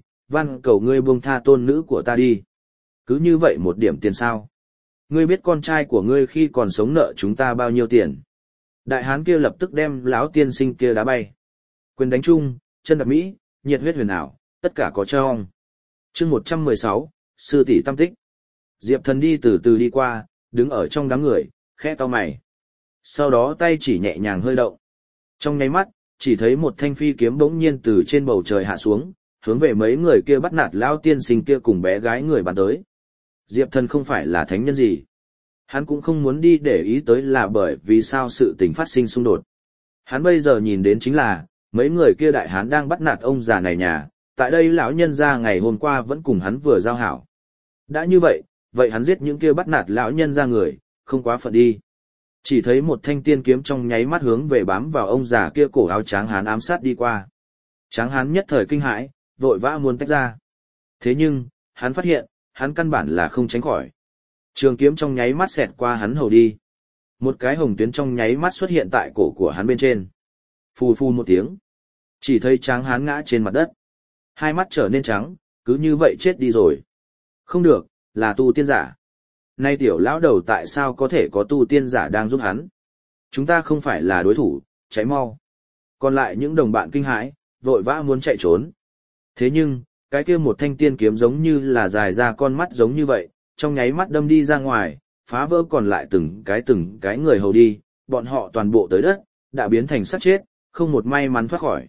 cầu ngươi buông tha tôn nữ của ta đi. Cứ như vậy một điểm tiền sao? Ngươi biết con trai của ngươi khi còn sống nợ chúng ta bao nhiêu tiền? Đại hán kia lập tức đem lão tiên sinh kia đá bay. Quyền đánh chung, chân đạp mỹ, nhiệt huyết huyền ảo, tất cả có trong. Chương 116, sư tỷ tâm tích. Diệp Thần đi từ từ đi qua, đứng ở trong đám người, khẽ cau mày. Sau đó tay chỉ nhẹ nhàng hơi động. Trong nháy mắt, chỉ thấy một thanh phi kiếm bỗng nhiên từ trên bầu trời hạ xuống, hướng về mấy người kia bắt nạt lão tiên sinh kia cùng bé gái người bắn tới. Diệp Thần không phải là thánh nhân gì. Hắn cũng không muốn đi để ý tới là bởi vì sao sự tình phát sinh xung đột. Hắn bây giờ nhìn đến chính là, mấy người kia đại hán đang bắt nạt ông già này nhà, tại đây lão nhân gia ngày hôm qua vẫn cùng hắn vừa giao hảo. Đã như vậy, vậy hắn giết những kia bắt nạt lão nhân gia người, không quá phận đi. Chỉ thấy một thanh tiên kiếm trong nháy mắt hướng về bám vào ông già kia cổ áo tráng hán ám sát đi qua. Tráng hán nhất thời kinh hãi, vội vã muốn tách ra. Thế nhưng, hắn phát hiện, hắn căn bản là không tránh khỏi. Trường kiếm trong nháy mắt xẹt qua hắn hầu đi. Một cái hồng tuyến trong nháy mắt xuất hiện tại cổ của hắn bên trên. Phù phù một tiếng. Chỉ thấy tráng hán ngã trên mặt đất. Hai mắt trở nên trắng, cứ như vậy chết đi rồi. Không được, là tu tiên giả. Nay tiểu lão đầu tại sao có thể có tu tiên giả đang giúp hắn? Chúng ta không phải là đối thủ, cháy mau. Còn lại những đồng bạn kinh hãi, vội vã muốn chạy trốn. Thế nhưng, cái kia một thanh tiên kiếm giống như là dài ra con mắt giống như vậy, trong nháy mắt đâm đi ra ngoài, phá vỡ còn lại từng cái người hầu đi, bọn họ toàn bộ tới đất, đã biến thành xác chết, không một may mắn thoát khỏi.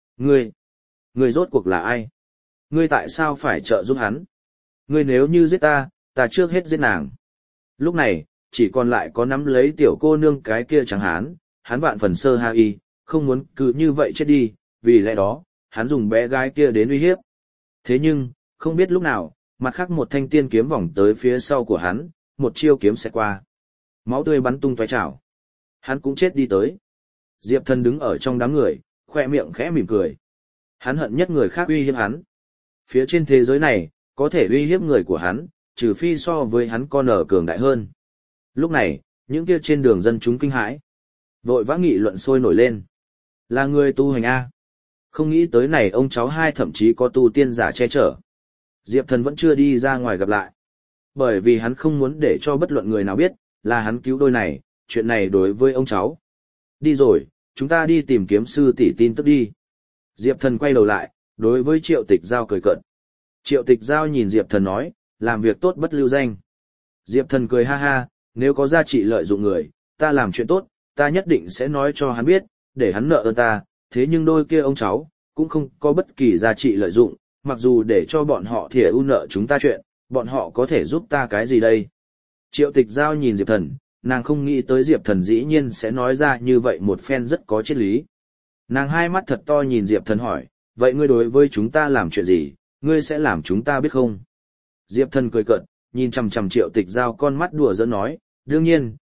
Ngươi rốt cuộc là ai? Ngươi tại sao phải trợ giúp hắn? Ngươi nếu như giết ta, ta trước hết giết nàng. Lúc này, chỉ còn lại có nắm lấy tiểu cô nương cái kia chẳng hắn vạn phần sơ ha y, không muốn cứ như vậy chết đi, vì lẽ đó, hắn dùng bé gái kia đến uy hiếp. Thế nhưng, không biết lúc nào, mặt khác một thanh tiên kiếm vòng tới phía sau của hắn, một chiêu kiếm xẹt qua. Máu tươi bắn tung tóe trào. Hắn cũng chết đi tới. Diệp Thần đứng ở trong đám người, khoe miệng khẽ mỉm cười. Hắn hận nhất người khác uy hiếp hắn. Phía trên thế giới này, có thể uy hiếp người của hắn, trừ phi so với hắn con ở cường đại hơn. Lúc này, những kia trên đường dân chúng kinh hãi. Vội vã nghị luận sôi nổi lên. Là người tu hành A. Không nghĩ tới này ông cháu hai thậm chí có tu tiên giả che chở. Diệp Thần vẫn chưa đi ra ngoài gặp lại. Bởi vì hắn không muốn để cho bất luận người nào biết, là hắn cứu đôi này, chuyện này đối với ông cháu. Đi rồi, chúng ta đi tìm kiếm sư tỷ tin tức đi. Diệp Thần quay đầu lại, đối với Triệu Tịch Giao cười cợt. Triệu Tịch Giao nhìn Diệp Thần nói, làm việc tốt bất lưu danh. Diệp Thần cười ha ha, nếu có giá trị lợi dụng người, ta làm chuyện tốt, ta nhất định sẽ nói cho hắn biết, để hắn nợ ơn ta, thế nhưng đôi kia ông cháu, cũng không có bất kỳ giá trị lợi dụng, mặc dù để cho bọn họ thìa ưu nợ chúng ta chuyện, bọn họ có thể giúp ta cái gì đây? Triệu Tịch Giao nhìn Diệp Thần, nàng không nghĩ tới Diệp Thần dĩ nhiên sẽ nói ra như vậy một phen rất có triết lý. Nàng hai mắt thật to nhìn Diệp Thần hỏi, vậy ngươi đối với chúng ta làm chuyện gì, ngươi sẽ làm chúng ta biết không? Diệp Thần cười cợt, nhìn chằm chằm Triệu Tịch Giao con mắt đùa giỡn nói, đương nhiên,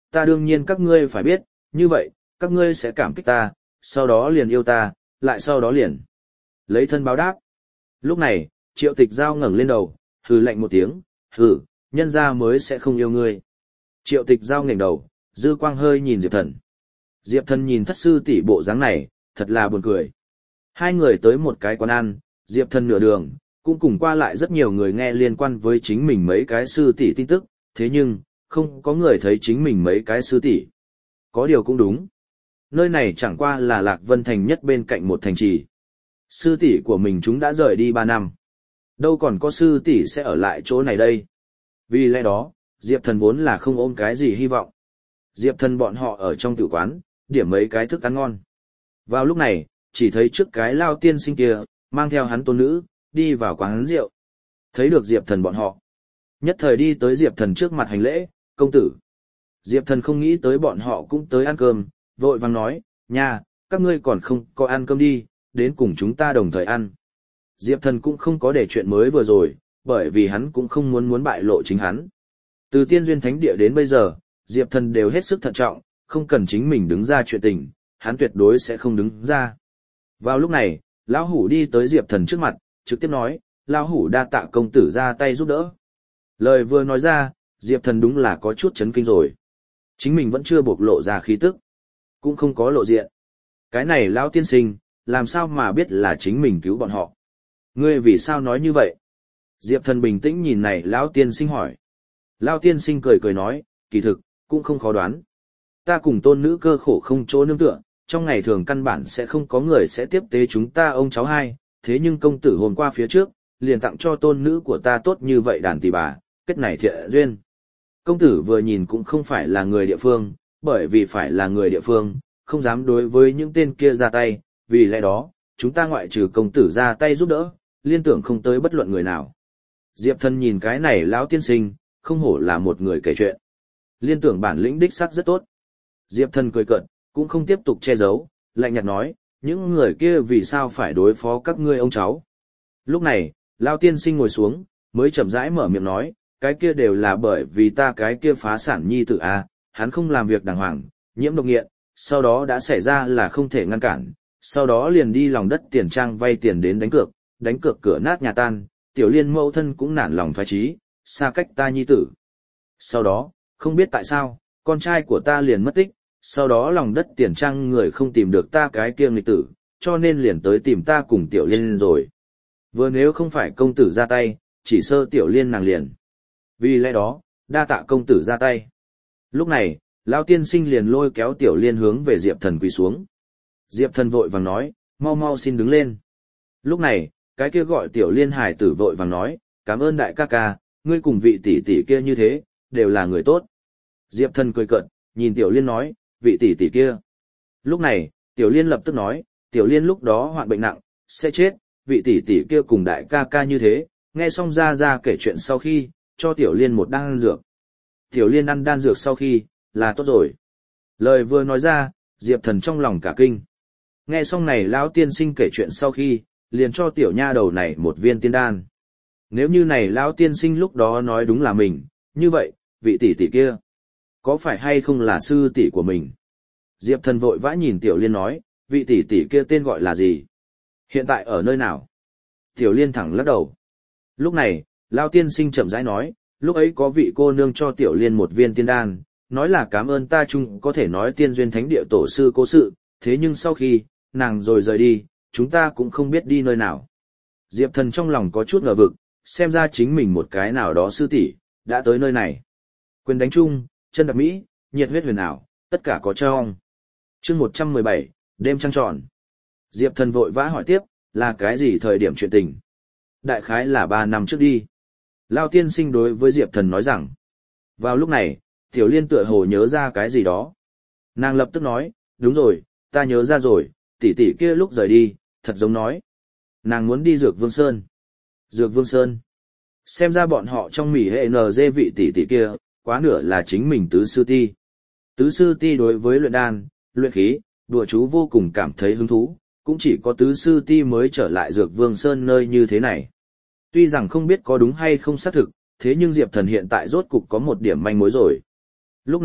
ta đương nhiên các ngươi phải biết, như vậy, các ngươi sẽ cảm kích ta, sau đó liền yêu ta, lại sau đó liền lấy thân báo đáp. Lúc này, Triệu Tịch Giao ngẩng lên đầu, hừ lạnh một tiếng, hừ, nhân gia mới sẽ không yêu ngươi. Triệu Tịch Giao ngẩng đầu, dư quang hơi nhìn Diệp Thần. Diệp Thần nhìn thất sư tỷ bộ dáng này, thật là buồn cười. Hai người tới một cái quán ăn, Diệp Thần nửa đường, cũng cùng qua lại rất nhiều người nghe liên quan với chính mình mấy cái sư tỷ tin tức, thế nhưng, không có người thấy chính mình mấy cái sư tỷ. Có điều cũng đúng. Nơi này chẳng qua là Lạc Vân Thành nhất bên cạnh một thành trì. Sư tỷ của mình chúng đã rời đi 3 năm. Đâu còn có sư tỷ sẽ ở lại chỗ này đây. Vì lẽ đó, Diệp Thần vốn là không ôm cái gì hy vọng. Diệp Thần bọn họ ở trong tử quán, điểm mấy cái thức ăn ngon. Vào lúc này, chỉ thấy trước cái lao tiên sinh kia, mang theo hắn tôn nữ, đi vào quán rượu. Thấy được Diệp Thần bọn họ. Nhất thời đi tới Diệp Thần trước mặt hành lễ, công tử. Diệp Thần không nghĩ tới bọn họ cũng tới ăn cơm, vội vàng nói, nha, các ngươi còn không có ăn cơm đi, đến cùng chúng ta đồng thời ăn. Diệp Thần cũng không có để chuyện mới vừa rồi, bởi vì hắn cũng không muốn bại lộ chính hắn. Từ tiên duyên thánh địa đến bây giờ, Diệp Thần đều hết sức thận trọng, không cần chính mình đứng ra chuyện tình, hắn tuyệt đối sẽ không đứng ra. Vào lúc này, lão hủ đi tới Diệp Thần trước mặt, trực tiếp nói, lão hủ đa tạ công tử ra tay giúp đỡ. Lời vừa nói ra, Diệp Thần đúng là có chút chấn kinh rồi. Chính mình vẫn chưa bộc lộ ra khí tức, cũng không có lộ diện. Cái này lão tiên sinh, làm sao mà biết là chính mình cứu bọn họ? Ngươi vì sao nói như vậy? Diệp Thần bình tĩnh nhìn này lão tiên sinh hỏi. Lão tiên sinh cười cười nói, kỳ thực, cũng không khó đoán. Ta cùng tôn nữ cơ khổ không chỗ nương tựa, trong ngày thường căn bản sẽ không có người sẽ tiếp tế chúng ta ông cháu hai, thế nhưng công tử hôm qua phía trước, liền tặng cho tôn nữ của ta tốt như vậy đàn tỷ bà, kết này thiện duyên. Công tử vừa nhìn cũng không phải là người địa phương, bởi vì phải là người địa phương, không dám đối với những tên kia ra tay, vì lẽ đó, chúng ta ngoại trừ công tử ra tay giúp đỡ, liên tưởng không tới bất luận người nào. Diệp Thần nhìn cái này lão tiên sinh, không hổ là một người kể chuyện. Liên tưởng bản lĩnh đích sắc rất tốt. Diệp Thần cười cợt, cũng không tiếp tục che giấu, lạnh nhạt nói, những người kia vì sao phải đối phó các ngươi ông cháu. Lúc này, lão tiên sinh ngồi xuống, mới chậm rãi mở miệng nói, cái kia đều là bởi vì ta cái kia phá sản nhi tử a, hắn không làm việc đàng hoàng, nhiễm độc nghiện, sau đó đã xảy ra là không thể ngăn cản, sau đó liền đi lòng đất tiền trang vay tiền đến đánh cược cửa nát nhà tan, tiểu liên mẫu thân cũng nản lòng thoái chí, xa cách ta nhi tử. Sau đó, không biết tại sao, con trai của ta liền mất tích, sau đó lòng đất tiền trang người không tìm được ta cái kia nghịch tử, cho nên liền tới tìm ta cùng tiểu liên rồi. Vừa nếu không phải công tử ra tay, chỉ sơ tiểu liên nàng liền. Vì lẽ đó, đa tạ công tử ra tay. Lúc này, lão tiên sinh liền lôi kéo tiểu liên hướng về Diệp Thần quỳ xuống. Diệp Thần vội vàng nói, mau mau xin đứng lên. Lúc này, cái kia gọi tiểu liên hải tử vội vàng nói, cảm ơn đại ca ca, ngươi cùng vị tỷ tỷ kia như thế, đều là người tốt. Diệp Thần cười cợt, nhìn tiểu liên nói, vị tỷ tỷ kia. Lúc này, tiểu liên lập tức nói, tiểu liên lúc đó hoạn bệnh nặng, sẽ chết, vị tỷ tỷ kia cùng đại ca ca như thế, nghe xong ra kể chuyện sau khi, cho tiểu liên một đan dược. Tiểu liên ăn đan dược sau khi, là tốt rồi. Lời vừa nói ra, Diệp Thần trong lòng cả kinh. Nghe xong này lão tiên sinh kể chuyện sau khi, liền cho tiểu nha đầu này một viên tiên đan. Nếu như này lão tiên sinh lúc đó nói đúng là mình, như vậy, vị tỷ tỷ kia, có phải hay không là sư tỷ của mình? Diệp Thần vội vã nhìn tiểu liên nói, vị tỷ tỷ kia tên gọi là gì? Hiện tại ở nơi nào? Tiểu liên thẳng lắc đầu. Lúc này, lão tiên sinh chậm rãi nói, lúc ấy có vị cô nương cho tiểu liên một viên tiên đan, nói là cảm ơn ta chung có thể nói tiên duyên thánh địa tổ sư cố sự, thế nhưng sau khi, nàng rồi rời đi, chúng ta cũng không biết đi nơi nào. Diệp Thần trong lòng có chút ngờ vực, xem ra chính mình một cái nào đó sư tỷ đã tới nơi này. Quyền đánh chung, chân đạp mỹ, nhiệt huyết huyền ảo, tất cả có trong. Chương 117, đêm trăng tròn. Diệp Thần vội vã hỏi tiếp, là cái gì thời điểm chuyện tình? Đại khái là 3 năm trước đi. Lão tiên sinh đối với Diệp Thần nói rằng, vào lúc này, tiểu liên tựa hồ nhớ ra cái gì đó. Nàng lập tức nói, đúng rồi, ta nhớ ra rồi, tỷ tỷ kia lúc rời đi, thật giống nói. Nàng muốn đi Dược Vương Sơn. Dược Vương Sơn. Xem ra bọn họ trong mỉ hệ NG vị tỷ tỷ kia, quá nửa là chính mình tứ sư ti. Tứ sư ti đối với luyện đan, luyện khí, đùa chú vô cùng cảm thấy hứng thú, cũng chỉ có tứ sư ti mới trở lại Dược Vương Sơn nơi như thế này. Tuy rằng không biết có đúng hay không xác thực, thế nhưng Diệp Thần hiện tại rốt cục có một điểm manh mối rồi. Lúc này,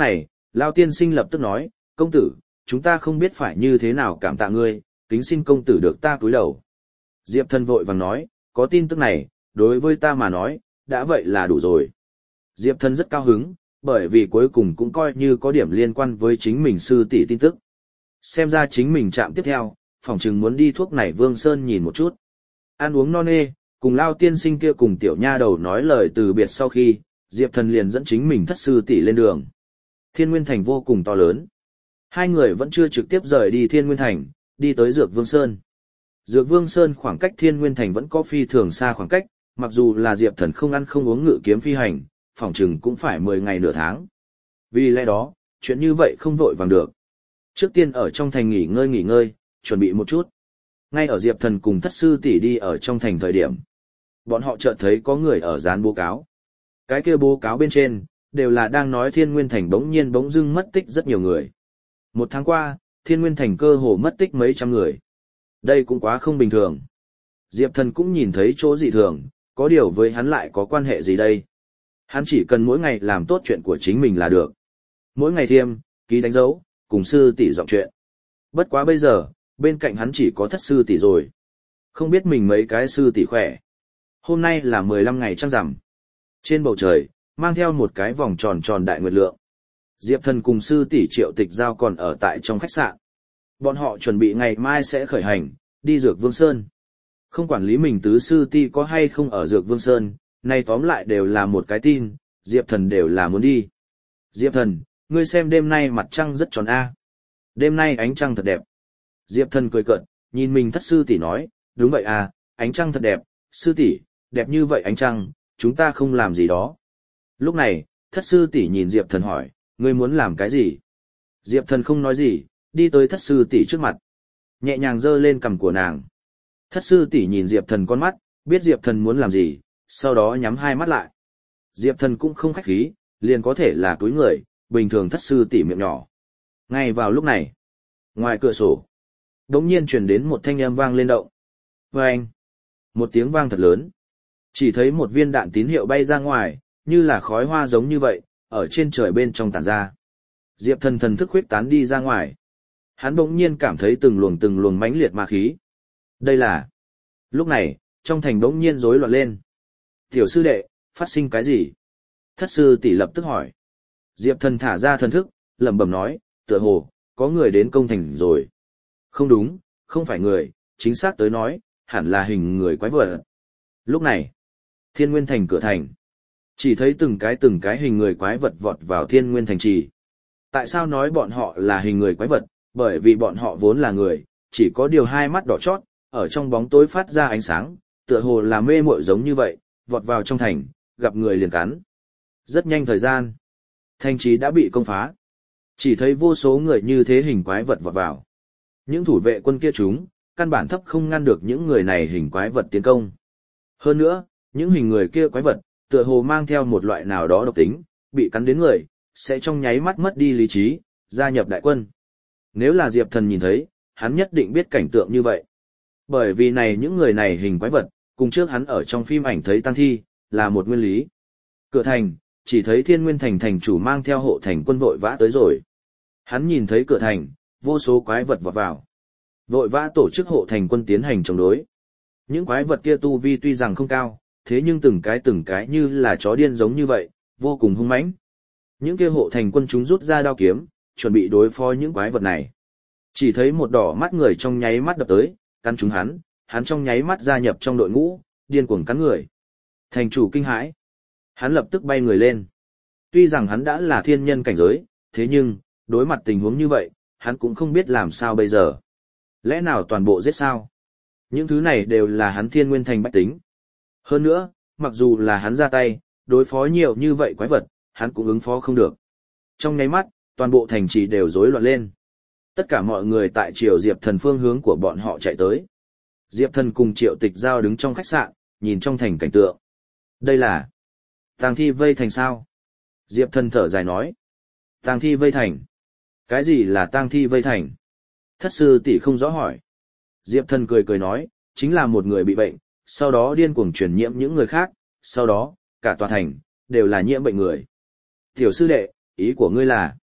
Lao tiên sinh lập tức nói, công tử, chúng ta không biết phải như thế nào cảm tạ ngươi, kính xin công tử được ta cúi đầu. Diệp Thần vội vàng nói, có tin tức này, đối với ta mà nói, đã vậy là đủ rồi. Diệp Thần rất cao hứng, bởi vì cuối cùng cũng coi như có điểm liên quan với chính mình sư tỷ tin tức. Xem ra chính mình chạm tiếp theo, phỏng chừng muốn đi thuốc này Vương Sơn nhìn một chút. Ăn uống no nê, cùng Lao tiên sinh kia cùng tiểu nha đầu nói lời từ biệt sau khi, Diệp Thần liền dẫn chính mình thất sư tỷ lên đường. Thiên Nguyên Thành vô cùng to lớn. Hai người vẫn chưa trực tiếp rời đi Thiên Nguyên Thành, đi tới Dược Vương Sơn. Dược Vương Sơn khoảng cách Thiên Nguyên Thành vẫn có phi thường xa khoảng cách, mặc dù là Diệp Thần không ăn không uống ngự kiếm phi hành, phỏng chừng cũng phải 10 ngày nửa tháng. Vì lẽ đó, chuyện như vậy không vội vàng được. Trước tiên ở trong thành nghỉ ngơi, chuẩn bị một chút. Ngay ở Diệp Thần cùng thất sư tỷ đi ở trong thành thời điểm, bọn họ chợt thấy có người ở dán bố cáo. Cái kia bố cáo bên trên, đều là đang nói Thiên Nguyên Thành bỗng dưng mất tích rất nhiều người. Một tháng qua, Thiên Nguyên Thành cơ hồ mất tích mấy trăm người. Đây cũng quá không bình thường. Diệp Thần cũng nhìn thấy chỗ dị thường, có điều với hắn lại có quan hệ gì đây? Hắn chỉ cần mỗi ngày làm tốt chuyện của chính mình là được. Mỗi ngày thiêm, ký đánh dấu, cùng sư tỷ dọn chuyện. Bất quá bây giờ, bên cạnh hắn chỉ có thất sư tỷ rồi. Không biết mình mấy cái sư tỷ khỏe. Hôm nay là 15 ngày trăng rằm. Trên bầu trời, mang theo một cái vòng tròn tròn đại nguyệt lượng. Diệp Thần cùng sư tỷ Triệu Tịch Giao còn ở tại trong khách sạn. Bọn họ chuẩn bị ngày mai sẽ khởi hành, đi Dược Vương Sơn. Không quản lý mình tứ sư tỷ có hay không ở Dược Vương Sơn, nay tóm lại đều là một cái tin, Diệp Thần đều là muốn đi. Diệp Thần, ngươi xem đêm nay mặt trăng rất tròn a. Đêm nay ánh trăng thật đẹp. Diệp Thần cười cợt, nhìn mình thất sư tỷ nói, đúng vậy à, ánh trăng thật đẹp, sư tỷ, đẹp như vậy ánh trăng, chúng ta không làm gì đó. Lúc này, thất sư tỷ nhìn Diệp Thần hỏi, ngươi muốn làm cái gì? Diệp Thần không nói gì, đi tới thất sư tỷ trước mặt. Nhẹ nhàng giơ lên cằm của nàng. Thất sư tỷ nhìn Diệp Thần con mắt, biết Diệp Thần muốn làm gì, sau đó nhắm hai mắt lại. Diệp Thần cũng không khách khí, liền có thể là túi người, bình thường thất sư tỷ miệng nhỏ. Ngay vào lúc này, ngoài cửa sổ, đột nhiên truyền đến một thanh âm vang lên động. Vâng! Một tiếng vang thật lớn. Chỉ thấy một viên đạn tín hiệu bay ra ngoài, như là khói hoa giống như vậy, ở trên trời bên trong tản ra. Diệp Thần thần thức huyết tán đi ra ngoài. Hắn bỗng nhiên cảm thấy từng luồng mãnh liệt ma khí. Đây là... Lúc này, trong thành bỗng nhiên rối loạn lên. Tiểu sư đệ, phát sinh cái gì? Thất sư tỷ lập tức hỏi. Diệp Thần thả ra thần thức, lẩm bẩm nói, tựa hồ, có người đến công thành rồi. Không đúng, không phải người, chính xác tới nói, hẳn là hình người quái vật. Lúc này, Thiên Nguyên Thành cửa thành. Chỉ thấy từng cái hình người quái vật vọt vào Thiên Nguyên Thành trì. Tại sao nói bọn họ là hình người quái vật? Bởi vì bọn họ vốn là người, chỉ có điều hai mắt đỏ chót, ở trong bóng tối phát ra ánh sáng, tựa hồ là mê muội giống như vậy, vọt vào trong thành, gặp người liền cắn. Rất nhanh thời gian, thành trì đã bị công phá. Chỉ thấy vô số người như thế hình quái vật vọt vào. Những thủ vệ quân kia chúng, căn bản thấp không ngăn được những người này hình quái vật tiến công. Hơn nữa, những hình người kia quái vật, tựa hồ mang theo một loại nào đó độc tính, bị cắn đến người, sẽ trong nháy mắt mất đi lý trí, gia nhập đại quân. Nếu là Diệp Thần nhìn thấy, hắn nhất định biết cảnh tượng như vậy. Bởi vì này những người này hình quái vật, cùng trước hắn ở trong phim ảnh thấy tăng thi, là một nguyên lý. Cửa thành, chỉ thấy Thiên Nguyên Thành thành chủ mang theo hộ thành quân vội vã tới rồi. Hắn nhìn thấy cửa thành, vô số quái vật vọt vào. Vội vã tổ chức hộ thành quân tiến hành chống đối. Những quái vật kia tu vi tuy rằng không cao, thế nhưng từng cái như là chó điên giống như vậy, vô cùng hung mãnh. Những kia hộ thành quân chúng rút ra đao kiếm, chuẩn bị đối phó những quái vật này. Chỉ thấy một đỏ mắt người trong nháy mắt đập tới, cắn trúng hắn trong nháy mắt gia nhập trong đội ngũ, điên cuồng cắn người. Thành chủ kinh hãi. Hắn lập tức bay người lên. Tuy rằng hắn đã là thiên nhân cảnh giới, thế nhưng, đối mặt tình huống như vậy, hắn cũng không biết làm sao bây giờ. Lẽ nào toàn bộ giết sao? Những thứ này đều là hắn Thiên Nguyên Thành bách tính. Hơn nữa, mặc dù là hắn ra tay, đối phó nhiều như vậy quái vật, hắn cũng ứng phó không được. Trong nháy mắt, toàn bộ thành trì đều rối loạn lên. Tất cả mọi người tại Triều Diệp Thần phương hướng của bọn họ chạy tới. Diệp Thần cùng Triệu Tịch Giao đứng trong khách sạn, nhìn trong thành cảnh tượng. Đây là tang thi vây thành sao? Diệp Thần thở dài nói. Tang thi vây thành? Cái gì là tang thi vây thành? Thất sư tỷ không rõ hỏi. Diệp Thần cười nói, chính là một người bị bệnh, sau đó điên cuồng truyền nhiễm những người khác, sau đó, cả tòa thành, đều là nhiễm bệnh người. Tiểu sư đệ, ý của ngươi là,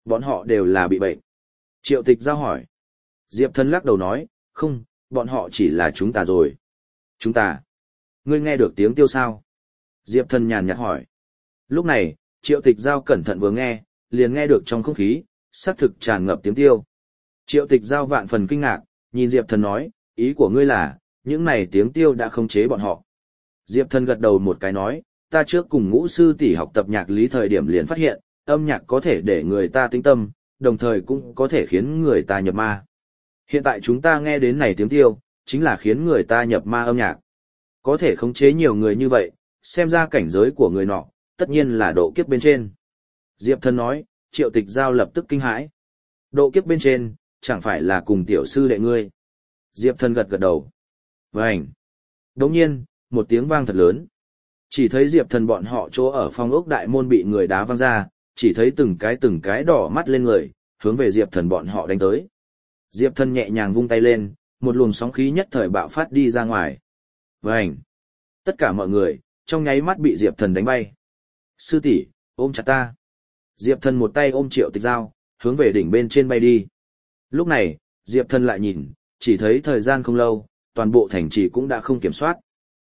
Bọn họ đều là bị bệnh. Triệu Tịch Giao hỏi. Diệp Thần lắc đầu nói, không, bọn họ chỉ là chúng ta rồi. Chúng ta? Ngươi nghe được tiếng tiêu sao? Diệp Thần nhàn nhạt hỏi. Lúc này, Triệu Tịch Giao cẩn thận vừa nghe, liền nghe được trong không khí, xác thực tràn ngập tiếng tiêu. Triệu Tịch Giao vạn phần kinh ngạc, nhìn Diệp Thần nói, ý của ngươi là, những này tiếng tiêu đã khống chế bọn họ. Diệp Thần gật đầu một cái nói, ta trước cùng Ngũ sư tỷ học tập nhạc lý thời điểm liền phát hiện, âm nhạc có thể để người ta tĩnh tâm, đồng thời cũng có thể khiến người ta nhập ma. Hiện tại chúng ta nghe đến này tiếng tiêu, chính là khiến người ta nhập ma âm nhạc. Có thể khống chế nhiều người như vậy, xem ra cảnh giới của người nọ, tất nhiên là độ kiếp bên trên. Diệp Thần nói, Triệu Tịch Giao lập tức kinh hãi. Độ kiếp bên trên, chẳng phải là cùng tiểu sư đệ ngươi. Diệp Thần gật gật đầu. Vânh! Đồng nhiên, một tiếng vang thật lớn. Chỉ thấy Diệp Thần bọn họ chỗ ở phòng ốc đại môn bị người đá văng ra, chỉ thấy từng cái đỏ mắt lên người, hướng về Diệp Thần bọn họ đánh tới. Diệp Thần nhẹ nhàng vung tay lên, một luồng sóng khí nhất thời bạo phát đi ra ngoài. Vânh! Tất cả mọi người, trong nháy mắt bị Diệp Thần đánh bay. Sư tỷ, ôm chặt ta. Diệp Thần một tay ôm Triệu Tịch Giao, hướng về đỉnh bên trên bay đi. Lúc này, Diệp Thần lại nhìn, chỉ thấy thời gian không lâu, toàn bộ thành trì cũng đã không kiểm soát.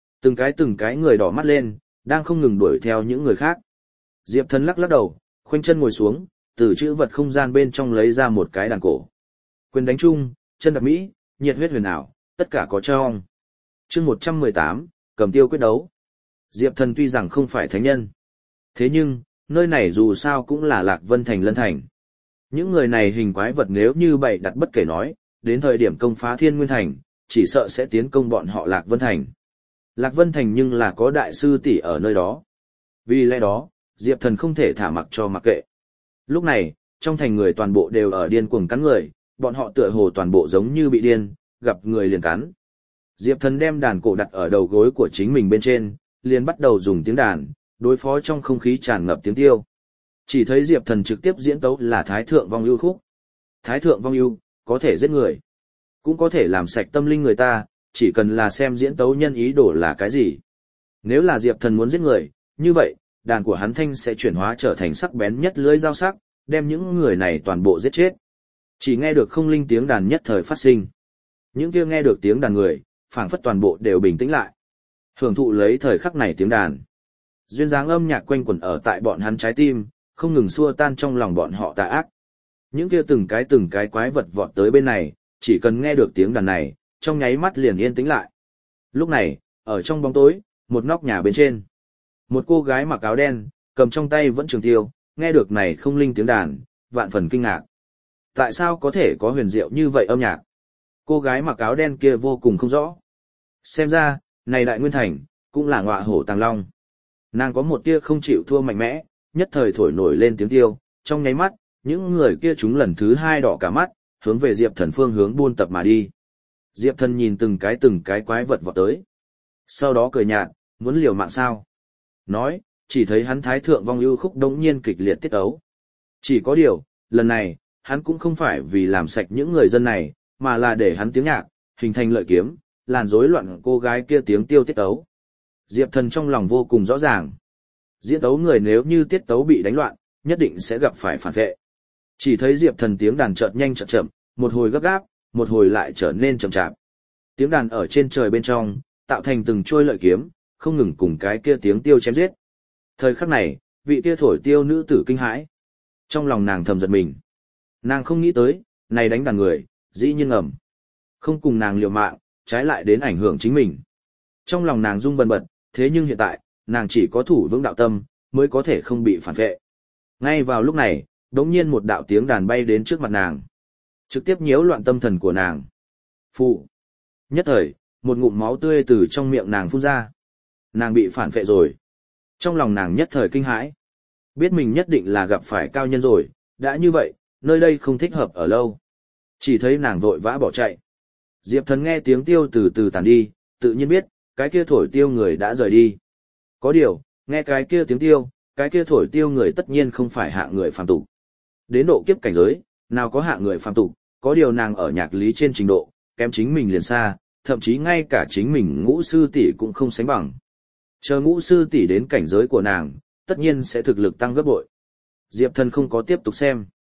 Từng cái người đỏ mắt lên, đang không ngừng đuổi theo những người khác. Diệp Thần lắc lắc đầu, khoanh chân ngồi xuống, từ chữ vật không gian bên trong lấy ra một cái đàn cổ. Quyền đánh chung, chân đạp mỹ, nhiệt huyết huyền ảo, tất cả có trong. Chương 118, cầm tiêu quyết đấu. Diệp Thần tuy rằng không phải thánh nhân, thế nhưng, nơi này dù sao cũng là Lạc Vân Thành lân thành. Những người này hình quái vật nếu như bày đặt bất kể nói, đến thời điểm công phá Thiên Nguyên Thành, chỉ sợ sẽ tiến công bọn họ Lạc Vân Thành. Lạc Vân Thành nhưng là có đại sư tỷ ở nơi đó. Vì lẽ đó, Diệp Thần không thể thả mặc cho mặc kệ. Lúc này, trong thành người toàn bộ đều ở điên cuồng cắn người, bọn họ tựa hồ toàn bộ giống như bị điên, gặp người liền cắn. Diệp Thần đem đàn cổ đặt ở đầu gối của chính mình bên trên, liền bắt đầu dùng tiếng đàn, đối phó trong không khí tràn ngập tiếng tiêu. Chỉ thấy Diệp Thần trực tiếp diễn tấu là Thái Thượng Vong Ưu khúc. Thái Thượng Vong Ưu, có thể giết người, cũng có thể làm sạch tâm linh người ta, chỉ cần là xem diễn tấu nhân ý đồ là cái gì. Nếu là Diệp Thần muốn giết người, như vậy, đàn của hắn thanh sẽ chuyển hóa trở thành sắc bén nhất lưỡi dao sắc, đem những người này toàn bộ giết chết. Chỉ nghe được không linh tiếng đàn nhất thời phát sinh. Những kia nghe được tiếng đàn người, phảng phất toàn bộ đều bình tĩnh lại. Hưởng thụ lấy thời khắc này tiếng đàn. Duyên dáng âm nhạc quanh quẩn ở tại bọn hắn trái tim, không ngừng xua tan trong lòng bọn họ tà ác. Những kia từng cái quái vật vọt tới bên này, chỉ cần nghe được tiếng đàn này, trong nháy mắt liền yên tĩnh lại. Lúc này, ở trong bóng tối, một nóc nhà bên trên, một cô gái mặc áo đen, cầm trong tay vẫn trường tiêu, nghe được này không linh tiếng đàn, vạn phần kinh ngạc. Tại sao có thể có huyền diệu như vậy âm nhạc? Cô gái mặc áo đen kia vô cùng không rõ. Xem ra, này Đại Nguyên Thành, cũng là ngọa hổ tàng long. Nàng có một tia không chịu thua mạnh mẽ, nhất thời thổi nổi lên tiếng tiêu, trong nháy mắt, những người kia chúng lần thứ hai đỏ cả mắt, hướng về Diệp Thần phương hướng buôn tập mà đi. Diệp Thần nhìn từng cái quái vật vọt tới. Sau đó cười nhạt, muốn liều mạng sao? Nói, chỉ thấy hắn Thái Thượng Vong Ưu khúc đống nhiên kịch liệt tiết ấu. Chỉ có điều, lần này, hắn cũng không phải vì làm sạch những người dân này, mà là để hắn tiếng nhạc, hình thành lợi kiếm, làn rối loạn cô gái kia tiếng tiêu tiết ấu. Diệp Thần trong lòng vô cùng rõ ràng. Diễn tấu người nếu như tiết tấu bị đánh loạn, nhất định sẽ gặp phải phản vệ. Chỉ thấy Diệp Thần tiếng đàn chợt nhanh chợt chậm, một hồi gấp gáp, một hồi lại trở nên chậm chạp. Tiếng đàn ở trên trời bên trong, tạo thành từng trôi lợi kiếm, không ngừng cùng cái kia tiếng tiêu chém giết. Thời khắc này, vị kia thổi tiêu nữ tử kinh hãi. Trong lòng nàng thầm giật mình. Nàng không nghĩ tới, này đánh đàn người, dĩ nhiên ngầm. Không cùng nàng liều mạng, trái lại đến ảnh hưởng chính mình. Trong lòng nàng rung bần bật, thế nhưng hiện tại, nàng chỉ có thủ vững đạo tâm, mới có thể không bị phản vệ. Ngay vào lúc này, đống nhiên một đạo tiếng đàn bay đến trước mặt nàng. Trực tiếp nhiễu loạn tâm thần của nàng. Phụ. Nhất thời, một ngụm máu tươi từ trong miệng nàng phun ra. Nàng bị phản vệ rồi. Trong lòng nàng nhất thời kinh hãi. Biết mình nhất định là gặp phải cao nhân rồi, đã như vậy, nơi đây không thích hợp ở lâu. Chỉ thấy nàng vội vã bỏ chạy. Diệp Thần nghe tiếng tiêu từ từ tàn đi, tự nhiên biết, cái kia thổi tiêu người đã rời đi. Có điều, nghe cái kia tiếng tiêu, cái kia thổi tiêu người tất nhiên không phải hạ người phàm tục. Đến độ kiếp cảnh giới, nào có hạ người phàm tục, có điều nàng ở nhạc lý trên trình độ, kém chính mình liền xa, thậm chí ngay cả chính mình Ngũ sư tỷ cũng không sánh bằng. Chờ Ngũ sư tỷ đến cảnh giới của nàng, tất nhiên sẽ thực lực tăng gấp bội. Diệp Thần không có tiếp tục xem.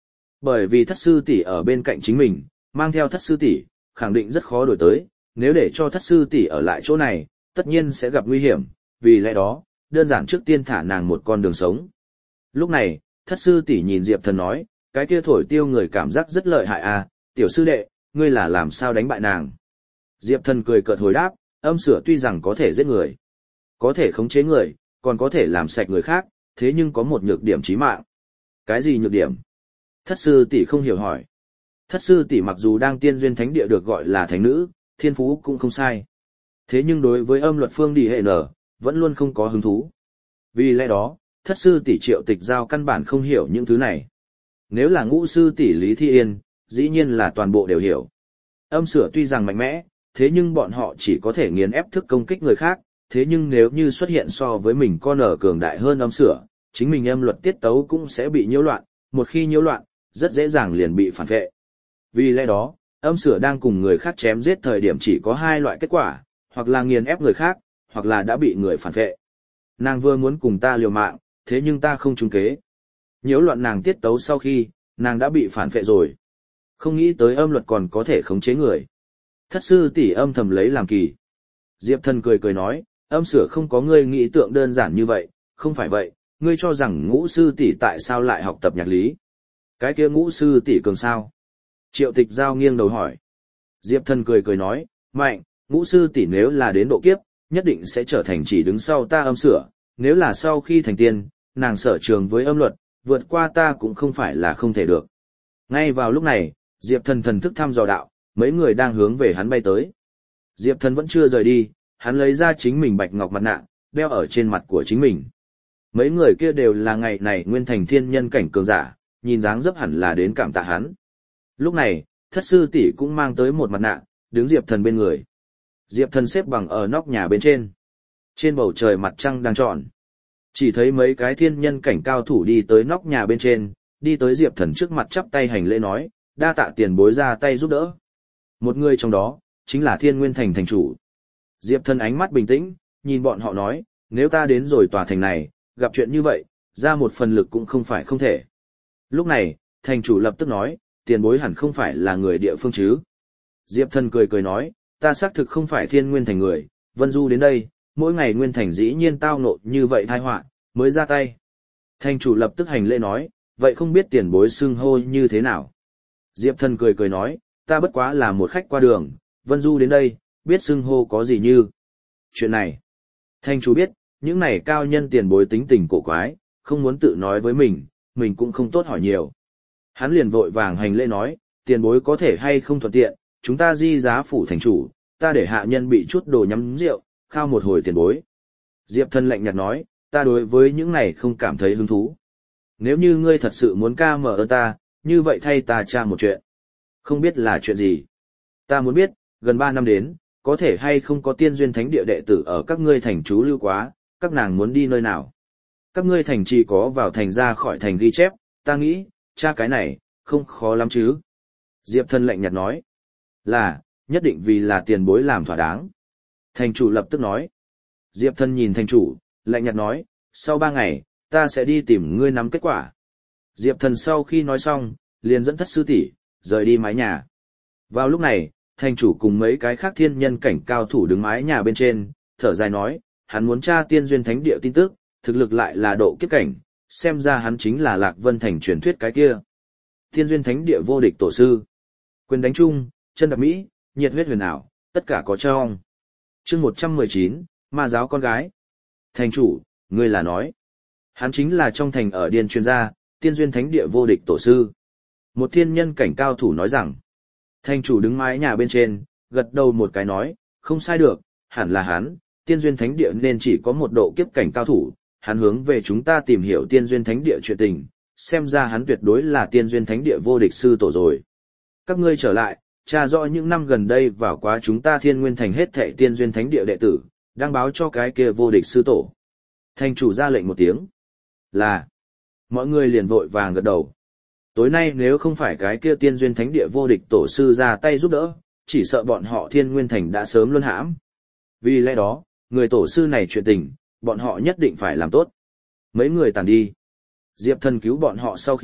Bởi vì thất sư tỷ ở bên cạnh chính mình, mang theo thất sư tỷ, khẳng định rất khó đổi tới, nếu để cho thất sư tỷ ở lại chỗ này, tất nhiên sẽ gặp nguy hiểm, vì lẽ đó, đơn giản trước tiên thả nàng một con đường sống. Lúc này, thất sư tỷ nhìn Diệp Thần nói, cái kia thổi tiêu người cảm giác rất lợi hại à, tiểu sư đệ, ngươi là làm sao đánh bại nàng. Diệp Thần cười cợt hồi đáp, âm sửa tuy rằng có thể giết người, có thể khống chế người, còn có thể làm sạch người khác, thế nhưng có một nhược điểm chí mạng. Cái gì nhược điểm? Thất sư tỷ không hiểu hỏi. Thất sư tỷ mặc dù đang tiên duyên thánh địa được gọi là thánh nữ, thiên phú cũng không sai. Thế nhưng đối với âm luật phương đi hệ nở, vẫn luôn không có hứng thú. Vì lẽ đó, thất sư tỷ Triệu Tịch Giao căn bản không hiểu những thứ này. Nếu là ngũ sư tỷ Lý Thi Yên, dĩ nhiên là toàn bộ đều hiểu. Âm sửa tuy rằng mạnh mẽ, thế nhưng bọn họ chỉ có thể nghiền ép thức công kích người khác, thế nhưng nếu như xuất hiện so với mình con ở cường đại hơn âm sửa, chính mình âm luật tiết tấu cũng sẽ bị nhiễu loạn, một khi nhiễu loạn, rất dễ dàng liền bị phản vệ. Vì lẽ đó, âm sửa đang cùng người khác chém giết thời điểm chỉ có hai loại kết quả, hoặc là nghiền ép người khác, hoặc là đã bị người phản vệ. Nàng vừa muốn cùng ta liều mạng, thế nhưng ta không trúng kế. Nhiễu loạn nàng tiết tấu sau khi, nàng đã bị phản vệ rồi. Không nghĩ tới âm luật còn có thể khống chế người. Thất sư tỷ âm thầm lấy làm kỳ. Diệp Thần cười cười nói, âm sửa không có ngươi nghĩ tượng đơn giản như vậy, không phải vậy, ngươi cho rằng ngũ sư tỷ tại sao lại học tập nhạc lý. Cái kia ngũ sư tỷ cường sao? Triệu Tịch Giao nghiêng đầu hỏi. Diệp Thần cười cười nói, mạnh, ngũ sư tỷ nếu là đến độ kiếp, nhất định sẽ trở thành chỉ đứng sau ta âm sửa, nếu là sau khi thành tiên, nàng sở trường với âm luật, vượt qua ta cũng không phải là không thể được. Ngay vào lúc này, Diệp Thần thần thức thăm dò đạo, mấy người đang hướng về hắn bay tới. Diệp Thần vẫn chưa rời đi, hắn lấy ra chính mình bạch ngọc mặt nạ, đeo ở trên mặt của chính mình. Mấy người kia đều là ngày này nguyên thành thiên nhân cảnh cường giả, nhìn dáng dấp hẳn là đến cảm tạ hắn. Lúc này, thất sư tỷ cũng mang tới một mặt nạ, đứng Diệp Thần bên người. Diệp Thần xếp bằng ở nóc nhà bên trên. Trên bầu trời mặt trăng đang tròn. Chỉ thấy mấy cái thiên nhân cảnh cao thủ đi tới nóc nhà bên trên, đi tới Diệp Thần trước mặt chắp tay hành lễ nói, đa tạ tiền bối ra tay giúp đỡ. Một người trong đó, chính là Thiên Nguyên Thành thành chủ. Diệp Thần ánh mắt bình tĩnh, nhìn bọn họ nói, nếu ta đến rồi tòa thành này, gặp chuyện như vậy, ra một phần lực cũng không phải không thể. Lúc này, thành chủ lập tức nói, tiền bối hẳn không phải là người địa phương chứ. Diệp Thần cười cười nói, ta xác thực không phải Thiên Nguyên Thành người, Vân Du đến đây, mỗi ngày Nguyên Thành dĩ nhiên tao nộ như vậy tai họa, mới ra tay. Thành chủ lập tức hành lễ nói, vậy không biết tiền bối xưng hô như thế nào. Diệp Thần cười cười nói, ta bất quá là một khách qua đường, Vân Du đến đây, biết xưng hô có gì như. Chuyện này, thành chủ biết, những này cao nhân tiền bối tính tình cổ quái, không muốn tự nói với mình cũng không tốt hỏi nhiều. Hắn liền vội vàng hành lễ nói, tiền bối có thể hay không thuận tiện, chúng ta di giá phủ thành chủ, ta để hạ nhân bị chút đồ nhắm rượu, khao một hồi tiền bối. Diệp Thần lạnh nhạt nói, ta đối với những này không cảm thấy hứng thú. Nếu như ngươi thật sự muốn ca mở ơn ta, như vậy thay ta tra một chuyện. Không biết là chuyện gì. Ta muốn biết, gần 3 năm đến, có thể hay không có tiên duyên thánh địa đệ tử ở các ngươi thành trú lưu quá, các nàng muốn đi nơi nào. Các ngươi thành chỉ có vào thành ra khỏi thành ghi chép, ta nghĩ, tra cái này, không khó lắm chứ. Diệp Thần lạnh nhạt nói, là, nhất định vì là tiền bối làm thỏa đáng. Thành chủ lập tức nói. Diệp Thần nhìn thành chủ, lạnh nhạt nói, sau 3 ngày, ta sẽ đi tìm ngươi nắm kết quả. Diệp Thần sau khi nói xong, liền dẫn thất sư tỷ rời đi mái nhà. Vào lúc này, thành chủ cùng mấy cái khác thiên nhân cảnh cao thủ đứng mái nhà bên trên, thở dài nói, hắn muốn tra tiên duyên thánh địa tin tức, thực lực lại là độ kiếp cảnh, xem ra hắn chính là Lạc Vân Thành truyền thuyết cái kia. Tiên duyên thánh địa vô địch tổ sư. Quyền đánh chung, chân đạp mỹ, nhiệt huyết huyền ảo, tất cả có trong. Chương 119, ma giáo con gái. Thành chủ, ngươi là nói. Hắn chính là trong thành ở điền chuyên gia, tiên duyên thánh địa vô địch tổ sư. Một thiên nhân cảnh cao thủ nói rằng. Thành chủ đứng mái nhà bên trên, gật đầu một cái nói, không sai được, hẳn là hắn, tiên duyên thánh địa nên chỉ có một độ kiếp cảnh cao thủ, hắn hướng về chúng ta tìm hiểu tiên duyên thánh địa chuyện tình, xem ra hắn tuyệt đối là tiên duyên thánh địa vô địch sư tổ rồi. Các ngươi trở lại, tra rõ những năm gần đây vào quá chúng ta Thiên Nguyên Thành hết thảy tiên duyên thánh địa đệ tử, đăng báo cho cái kia vô địch sư tổ. Thành chủ ra lệnh một tiếng. Là. Mọi người liền vội vàng gật đầu. Tối nay nếu không phải cái kia tiên duyên thánh địa vô địch tổ sư ra tay giúp đỡ, chỉ sợ bọn họ Thiên Nguyên Thành đã sớm luân hãm. Vì lẽ đó, người tổ sư này chuyện tình, bọn họ nhất định phải làm tốt. Mấy người tàn đi. Diệp Thần cứu bọn họ sau khi,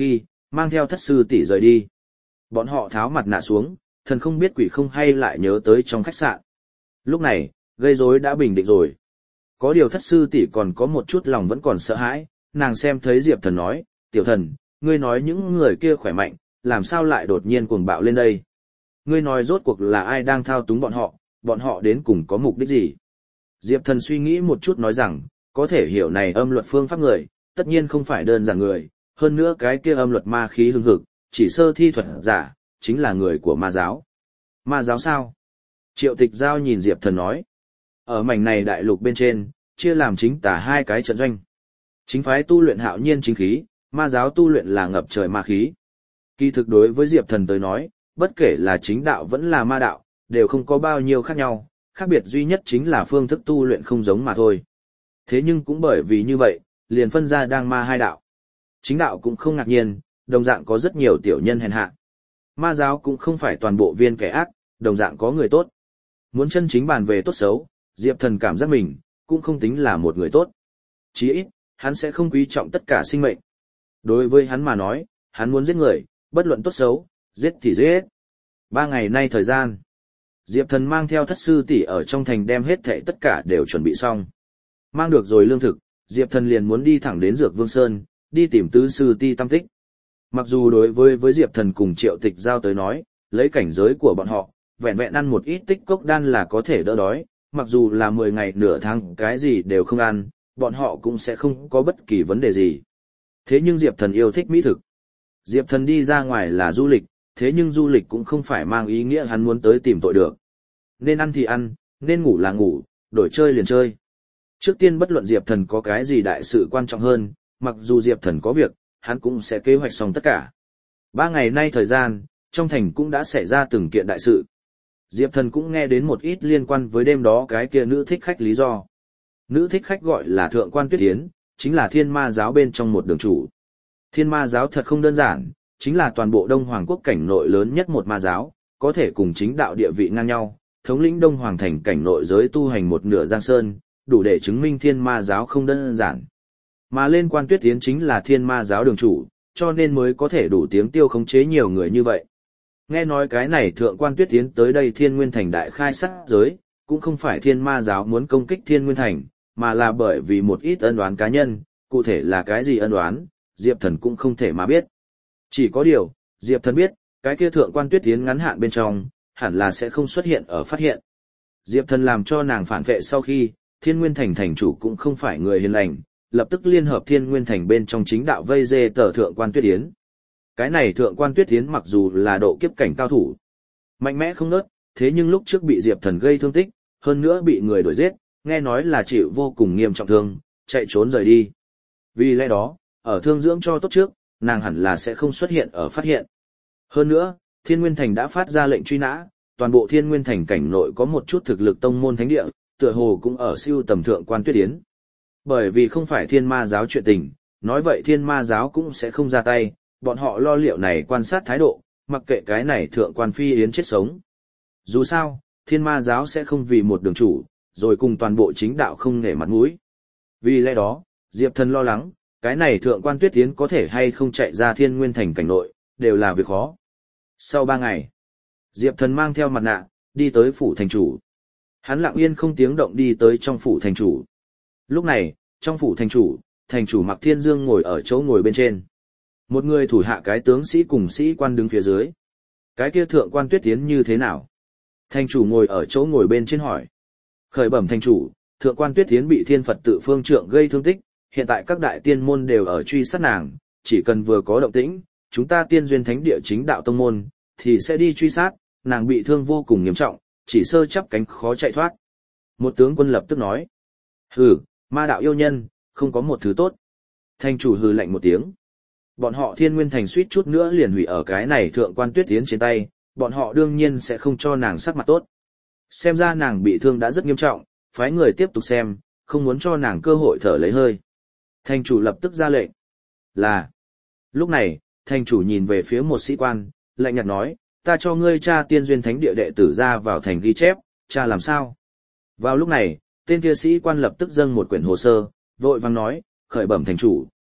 mang theo thất sư tỷ rời đi. Bọn họ tháo mặt nạ xuống, thần không biết quỷ không hay lại nhớ tới trong khách sạn. Lúc này, gây rối đã bình định rồi. Có điều thất sư tỷ còn có một chút lòng vẫn còn sợ hãi, nàng xem thấy Diệp Thần nói, tiểu thần, ngươi nói những người kia khỏe mạnh, làm sao lại đột nhiên cuồng bạo lên đây? Ngươi nói rốt cuộc là ai đang thao túng bọn họ đến cùng có mục đích gì? Diệp Thần suy nghĩ một chút nói rằng, có thể hiểu này âm luật phương pháp người, tất nhiên không phải đơn giản người, hơn nữa cái kia âm luật ma khí hưng hực, chỉ sơ thi thuật giả, chính là người của ma giáo. Ma giáo sao? Triệu Tịch Giao nhìn Diệp Thần nói. Ở mảnh này đại lục bên trên, chia làm chính tả hai cái trận doanh. Chính phái tu luyện hạo nhiên chính khí, ma giáo tu luyện là ngập trời ma khí. Kỳ thực đối với Diệp Thần tới nói, bất kể là chính đạo vẫn là ma đạo, đều không có bao nhiêu khác nhau, khác biệt duy nhất chính là phương thức tu luyện không giống mà thôi. Thế nhưng cũng bởi vì như vậy, liền phân ra đang ma hai đạo. Chính đạo cũng không ngạc nhiên, đồng dạng có rất nhiều tiểu nhân hèn hạ. Ma giáo cũng không phải toàn bộ viên kẻ ác, đồng dạng có người tốt. Muốn chân chính bàn về tốt xấu, Diệp Thần cảm giác mình, cũng không tính là một người tốt. Chí ít, hắn sẽ không quý trọng tất cả sinh mệnh. Đối với hắn mà nói, hắn muốn giết người, bất luận tốt xấu, giết thì giết. 3 ngày nay thời gian, Diệp Thần mang theo thất sư tỷ ở trong thành đem hết thảy tất cả đều chuẩn bị xong. Mang được rồi lương thực, Diệp Thần liền muốn đi thẳng đến Dược Vương Sơn, đi tìm tứ sư Ti Tam Tích. Mặc dù đối với Diệp Thần cùng Triệu Tịch Giao tới nói, lấy cảnh giới của bọn họ, vẹn vẹn ăn một ít tích cốc đan là có thể đỡ đói, mặc dù là 10 ngày nửa tháng cái gì đều không ăn, bọn họ cũng sẽ không có bất kỳ vấn đề gì. Thế nhưng Diệp Thần yêu thích mỹ thực. Diệp Thần đi ra ngoài là du lịch, thế nhưng du lịch cũng không phải mang ý nghĩa hắn muốn tới tìm tội được. Nên ăn thì ăn, nên ngủ là ngủ, đổi chơi liền chơi. Trước tiên bất luận Diệp Thần có cái gì đại sự quan trọng hơn, mặc dù Diệp Thần có việc, hắn cũng sẽ kế hoạch xong tất cả. 3 ngày nay thời gian, trong thành cũng đã xảy ra từng kiện đại sự. Diệp Thần cũng nghe đến một ít liên quan với đêm đó cái kia nữ thích khách lý do. Nữ thích khách gọi là Thượng quan Tuyết Yến, chính là Thiên Ma giáo bên trong một đường chủ. Thiên Ma giáo thật không đơn giản, chính là toàn bộ Đông Hoàng quốc cảnh nội lớn nhất một ma giáo, có thể cùng chính đạo địa vị ngang nhau, thống lĩnh Đông Hoàng thành cảnh nội giới tu hành một nửa giang sơn, đủ để chứng minh Thiên Ma giáo không đơn giản. Mà lên quan Tuyết Yến chính là Thiên Ma giáo đường chủ, cho nên mới có thể đủ tiếng tiêu khống chế nhiều người như vậy. Nghe nói cái này Thượng quan Tuyết Yến tới đây Thiên Nguyên Thành đại khai sát giới, cũng không phải Thiên Ma giáo muốn công kích Thiên Nguyên Thành, mà là bởi vì một ít ân oán cá nhân, cụ thể là cái gì ân oán, Diệp Thần cũng không thể mà biết. Chỉ có điều, Diệp Thần biết, cái kia Thượng quan Tuyết Yến ngắn hạn bên trong, hẳn là sẽ không xuất hiện ở phát hiện. Diệp Thần làm cho nàng phản vệ sau khi, Thiên Nguyên Thành thành chủ cũng không phải người hiền lành, lập tức liên hợp Thiên Nguyên Thành bên trong chính đạo vây dê tờ Thượng quan Tuyết Yến. Cái này Thượng quan Tuyết Yến mặc dù là độ kiếp cảnh cao thủ, mạnh mẽ không nớt, thế nhưng lúc trước bị Diệp Thần gây thương tích, hơn nữa bị người đuổi giết, nghe nói là chịu vô cùng nghiêm trọng thương, chạy trốn rời đi. Vì lẽ đó, ở thương dưỡng cho tốt trước, nàng hẳn là sẽ không xuất hiện ở phát hiện. Hơn nữa, Thiên Nguyên Thành đã phát ra lệnh truy nã, toàn bộ Thiên Nguyên Thành cảnh nội có một chút thực lực tông môn thánh địa, tựa hồ cũng ở siêu tầm Thượng quan Tuyết Yến. Bởi vì không phải Thiên Ma giáo chuyện tình, nói vậy Thiên Ma giáo cũng sẽ không ra tay, bọn họ lo liệu này quan sát thái độ, mặc kệ cái này Thượng quan Phi Yến chết sống. Dù sao, Thiên Ma giáo sẽ không vì một đường chủ, rồi cùng toàn bộ chính đạo không nể mặt mũi. Vì lẽ đó, Diệp Thần lo lắng, cái này Thượng quan Tuyết Yến có thể hay không chạy ra Thiên Nguyên Thành cảnh nội, đều là việc khó. Sau 3 ngày, Diệp Thần mang theo mặt nạ, đi tới phủ thành chủ. Hắn lặng yên không tiếng động đi tới trong phủ thành chủ. Lúc này, trong phủ thành chủ Mạc Thiên Dương ngồi ở chỗ ngồi bên trên. Một người thủ hạ cái tướng sĩ cùng sĩ quan đứng phía dưới. Cái kia Thượng quan Tuyết Yến như thế nào? Thành chủ ngồi ở chỗ ngồi bên trên hỏi. Khởi bẩm thành chủ, Thượng quan Tuyết Yến bị Thiên Phật tự phương trượng gây thương tích, hiện tại các đại tiên môn đều ở truy sát nàng, chỉ cần vừa có động tĩnh, chúng ta Tiên Duyên Thánh Địa chính đạo tông môn, thì sẽ đi truy sát, nàng bị thương vô cùng nghiêm trọng, chỉ sơ chắp cánh khó chạy thoát. Một tướng quân lập tức nói. Hừ, ma đạo yêu nhân, không có một thứ tốt. Thành chủ hừ lạnh một tiếng. Bọn họ Thiên Nguyên Thành suýt chút nữa liền hủy ở cái này Thượng quan Tuyết Yến trên tay, bọn họ đương nhiên sẽ không cho nàng sắc mặt tốt. Xem ra nàng bị thương đã rất nghiêm trọng, phái người tiếp tục xem, không muốn cho nàng cơ hội thở lấy hơi. Thành chủ lập tức ra lệnh. Là. Lúc này, thành chủ nhìn về phía một sĩ quan, lạnh nhạt nói, ta cho ngươi tra Tiên Duyên Thánh Địa đệ tử ra vào thành ghi chép, tra làm sao? Vào lúc này, tên kia sĩ quan lập tức dâng một quyển hồ sơ, vội vàng nói, khởi bẩm thành chủ,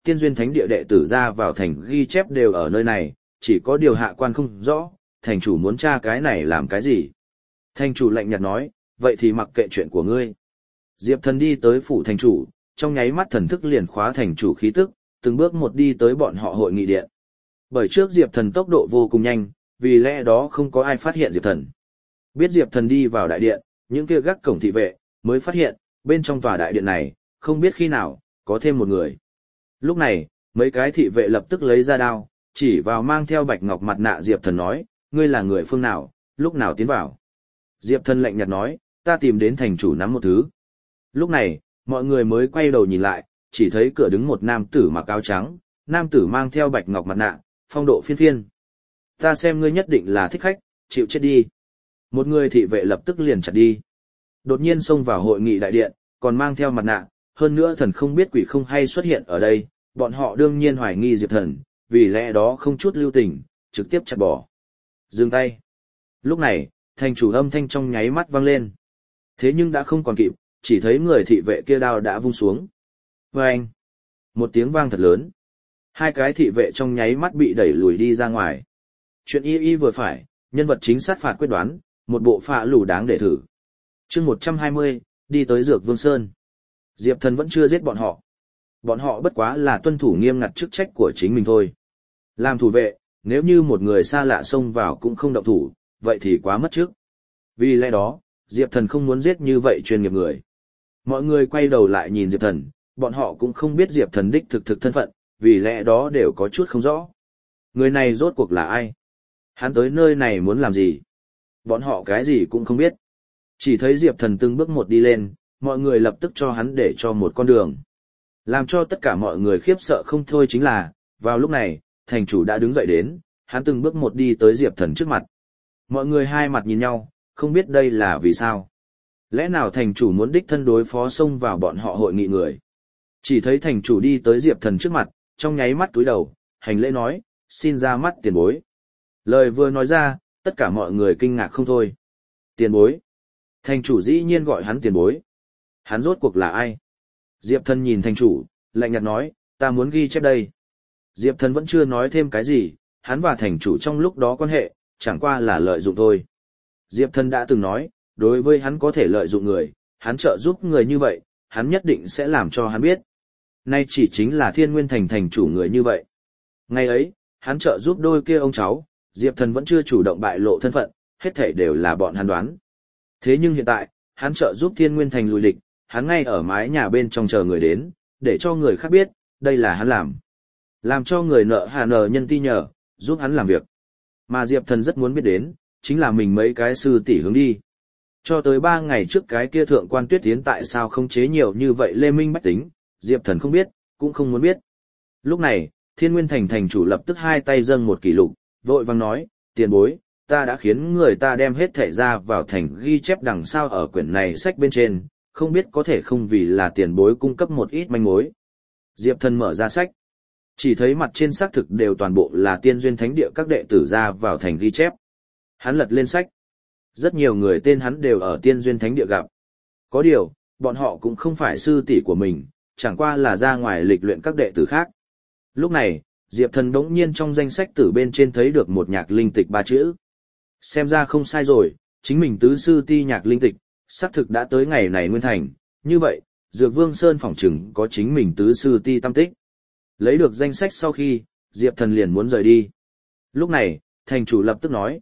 tiên duyên thánh địa đệ tử ra vào thành ghi chép đều ở nơi này, chỉ có điều hạ quan không rõ, thành chủ muốn tra cái này làm cái gì. Thành chủ lạnh nhạt nói, vậy thì mặc kệ chuyện của ngươi. Diệp Thần đi tới phủ thành chủ, trong nháy mắt thần thức liền khóa thành chủ khí tức, từng bước một đi tới bọn họ hội nghị điện. Bởi trước Diệp Thần tốc độ vô cùng nhanh, vì lẽ đó không có ai phát hiện Diệp Thần. Biết Diệp Thần đi vào đại điện, những kia gác cổng thị vệ mới phát hiện, bên trong tòa đại điện này, không biết khi nào có thêm một người. Lúc này, mấy cái thị vệ lập tức lấy ra đao, chỉ vào mang theo bạch ngọc mặt nạ Diệp Thần nói, ngươi là người phương nào, lúc nào tiến vào. Diệp Thần lạnh nhạt nói, ta tìm đến thành chủ nắm một thứ. Lúc này, mọi người mới quay đầu nhìn lại, chỉ thấy cửa đứng một nam tử mặc áo trắng, nam tử mang theo bạch ngọc mặt nạ, phong độ phiên phiên. Ta xem ngươi nhất định là thích khách, chịu chết đi. Một người thị vệ lập tức liền chặt đi. Đột nhiên xông vào hội nghị đại điện, còn mang theo mặt nạ, hơn nữa thần không biết quỷ không hay xuất hiện ở đây, bọn họ đương nhiên hoài nghi Diệp Thần, vì lẽ đó không chút lưu tình, trực tiếp chặt bỏ. Dừng tay. Lúc này, thành chủ âm thanh trong nháy mắt vang lên. Thế nhưng đã không còn kịp, chỉ thấy người thị vệ kia đao đã vung xuống. Vâng! Một tiếng vang thật lớn. Hai cái thị vệ trong nháy mắt bị đẩy lùi đi ra ngoài. Chuyện y vừa phải, nhân vật chính sát phạt quyết đoán, một bộ phạ lù đáng để thử. Chương 120, đi tới Dược Vương Sơn. Diệp Thần vẫn chưa giết bọn họ. Bọn họ bất quá là tuân thủ nghiêm ngặt chức trách của chính mình thôi. Làm thủ vệ, nếu như một người xa lạ xông vào cũng không động thủ, vậy thì quá mất chức. Vì lẽ đó, Diệp Thần không muốn giết như vậy chuyên nghiệp người. Mọi người quay đầu lại nhìn Diệp Thần, bọn họ cũng không biết Diệp Thần đích thực thân phận, vì lẽ đó đều có chút không rõ. Người này rốt cuộc là ai? Hắn tới nơi này muốn làm gì? Bọn họ cái gì cũng không biết. Chỉ thấy Diệp Thần từng bước một đi lên, mọi người lập tức cho hắn để cho một con đường. Làm cho tất cả mọi người khiếp sợ không thôi chính là, vào lúc này, thành chủ đã đứng dậy đến, hắn từng bước một đi tới Diệp Thần trước mặt. Mọi người hai mặt nhìn nhau, không biết đây là vì sao. Lẽ nào thành chủ muốn đích thân đối phó xông vào bọn họ hội nghị người? Chỉ thấy thành chủ đi tới Diệp Thần trước mặt, trong nháy mắt cúi đầu, hành lễ nói, xin ra mắt tiền bối. Lời vừa nói ra, tất cả mọi người kinh ngạc không thôi. Tiền bối. Thành chủ dĩ nhiên gọi hắn tiền bối. Hắn rốt cuộc là ai? Diệp Thần nhìn thành chủ, lạnh nhạt nói, ta muốn ghi chép đây. Diệp Thần vẫn chưa nói thêm cái gì, hắn và thành chủ trong lúc đó quan hệ, chẳng qua là lợi dụng thôi. Diệp Thần đã từng nói, đối với hắn có thể lợi dụng người, hắn trợ giúp người như vậy, hắn nhất định sẽ làm cho hắn biết. Nay chỉ chính là Thiên Nguyên Thành thành chủ người như vậy. Ngày ấy, hắn trợ giúp đôi kia ông cháu, Diệp Thần vẫn chưa chủ động bại lộ thân phận, hết thảy đều là bọn hắn đoán. Thế nhưng hiện tại, hắn trợ giúp Thiên Nguyên Thành lùi địch, hắn ngay ở mái nhà bên trong chờ người đến, để cho người khác biết, đây là hắn làm. Làm cho người nợ hà nờ nhân ti nhờ, giúp hắn làm việc. Mà Diệp Thần rất muốn biết đến, chính là mình mấy cái sư tỷ hướng đi. Cho tới 3 ngày trước cái kia thượng quan Tuyết Tiến tại sao không chế nhiều như vậy Lê Minh bách tính, Diệp Thần không biết, cũng không muốn biết. Lúc này, Thiên Nguyên Thành thành chủ lập tức hai tay dâng một kỷ lục, vội vàng nói, tiền bối, ta đã khiến người ta đem hết thẻ ra vào thành ghi chép đằng sau ở quyển này sách bên trên, không biết có thể không vì là tiền bối cung cấp một ít manh mối. Diệp Thần mở ra sách, chỉ thấy mặt trên xác thực đều toàn bộ là tiên duyên thánh địa các đệ tử ra vào thành ghi chép. Hắn lật lên sách. Rất nhiều người tên hắn đều ở tiên duyên thánh địa gặp. Có điều, bọn họ cũng không phải sư tỷ của mình, chẳng qua là ra ngoài lịch luyện các đệ tử khác. Lúc này, Diệp Thần đống nhiên trong danh sách tử bên trên thấy được một nhạc linh tịch 3 chữ. Xem ra không sai rồi, chính mình tứ sư ti nhạc linh tịch, xác thực đã tới ngày này nguyên thành, như vậy, Dược Vương Sơn phỏng chừng có chính mình tứ sư ti tâm tích. Lấy được danh sách sau khi, Diệp Thần liền muốn rời đi. Lúc này, thành chủ lập tức nói,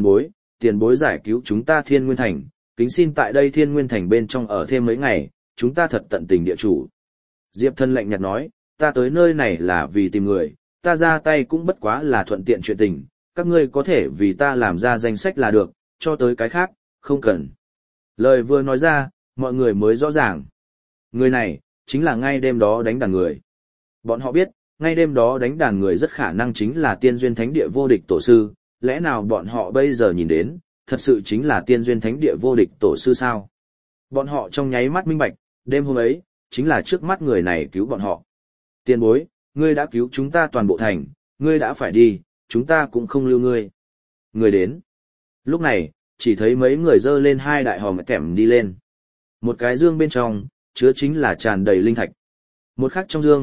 tiền bối giải cứu chúng ta Thiên Nguyên Thành, kính xin tại đây Thiên Nguyên Thành bên trong ở thêm mấy ngày, chúng ta thật tận tình địa chủ. Diệp Thần lạnh nhạt nói, ta tới nơi này là vì tìm người, ta ra tay cũng bất quá là thuận tiện chuyện tình, các ngươi có thể vì ta làm ra danh sách là được, cho tới cái khác, không cần. Lời vừa nói ra, mọi người mới rõ ràng. Người này, chính là ngay đêm đó đánh đàn người. Bọn họ biết, ngay đêm đó đánh đàn người rất khả năng chính là tiên duyên thánh địa vô địch tổ sư, lẽ nào bọn họ bây giờ nhìn đến, thật sự chính là tiên duyên thánh địa vô địch tổ sư sao? Bọn họ trong nháy mắt minh bạch, đêm hôm ấy, chính là trước mắt người này cứu bọn họ. Tiền bối, ngươi đã cứu chúng ta toàn bộ thành, ngươi đã phải đi, chúng ta cũng không lưu ngươi. Người đến. Lúc này, chỉ thấy mấy người dơ lên 2 đại hòm kèm đi lên. Một cái dương bên trong, chứa chính là tràn đầy linh thạch. Một khác trong dương,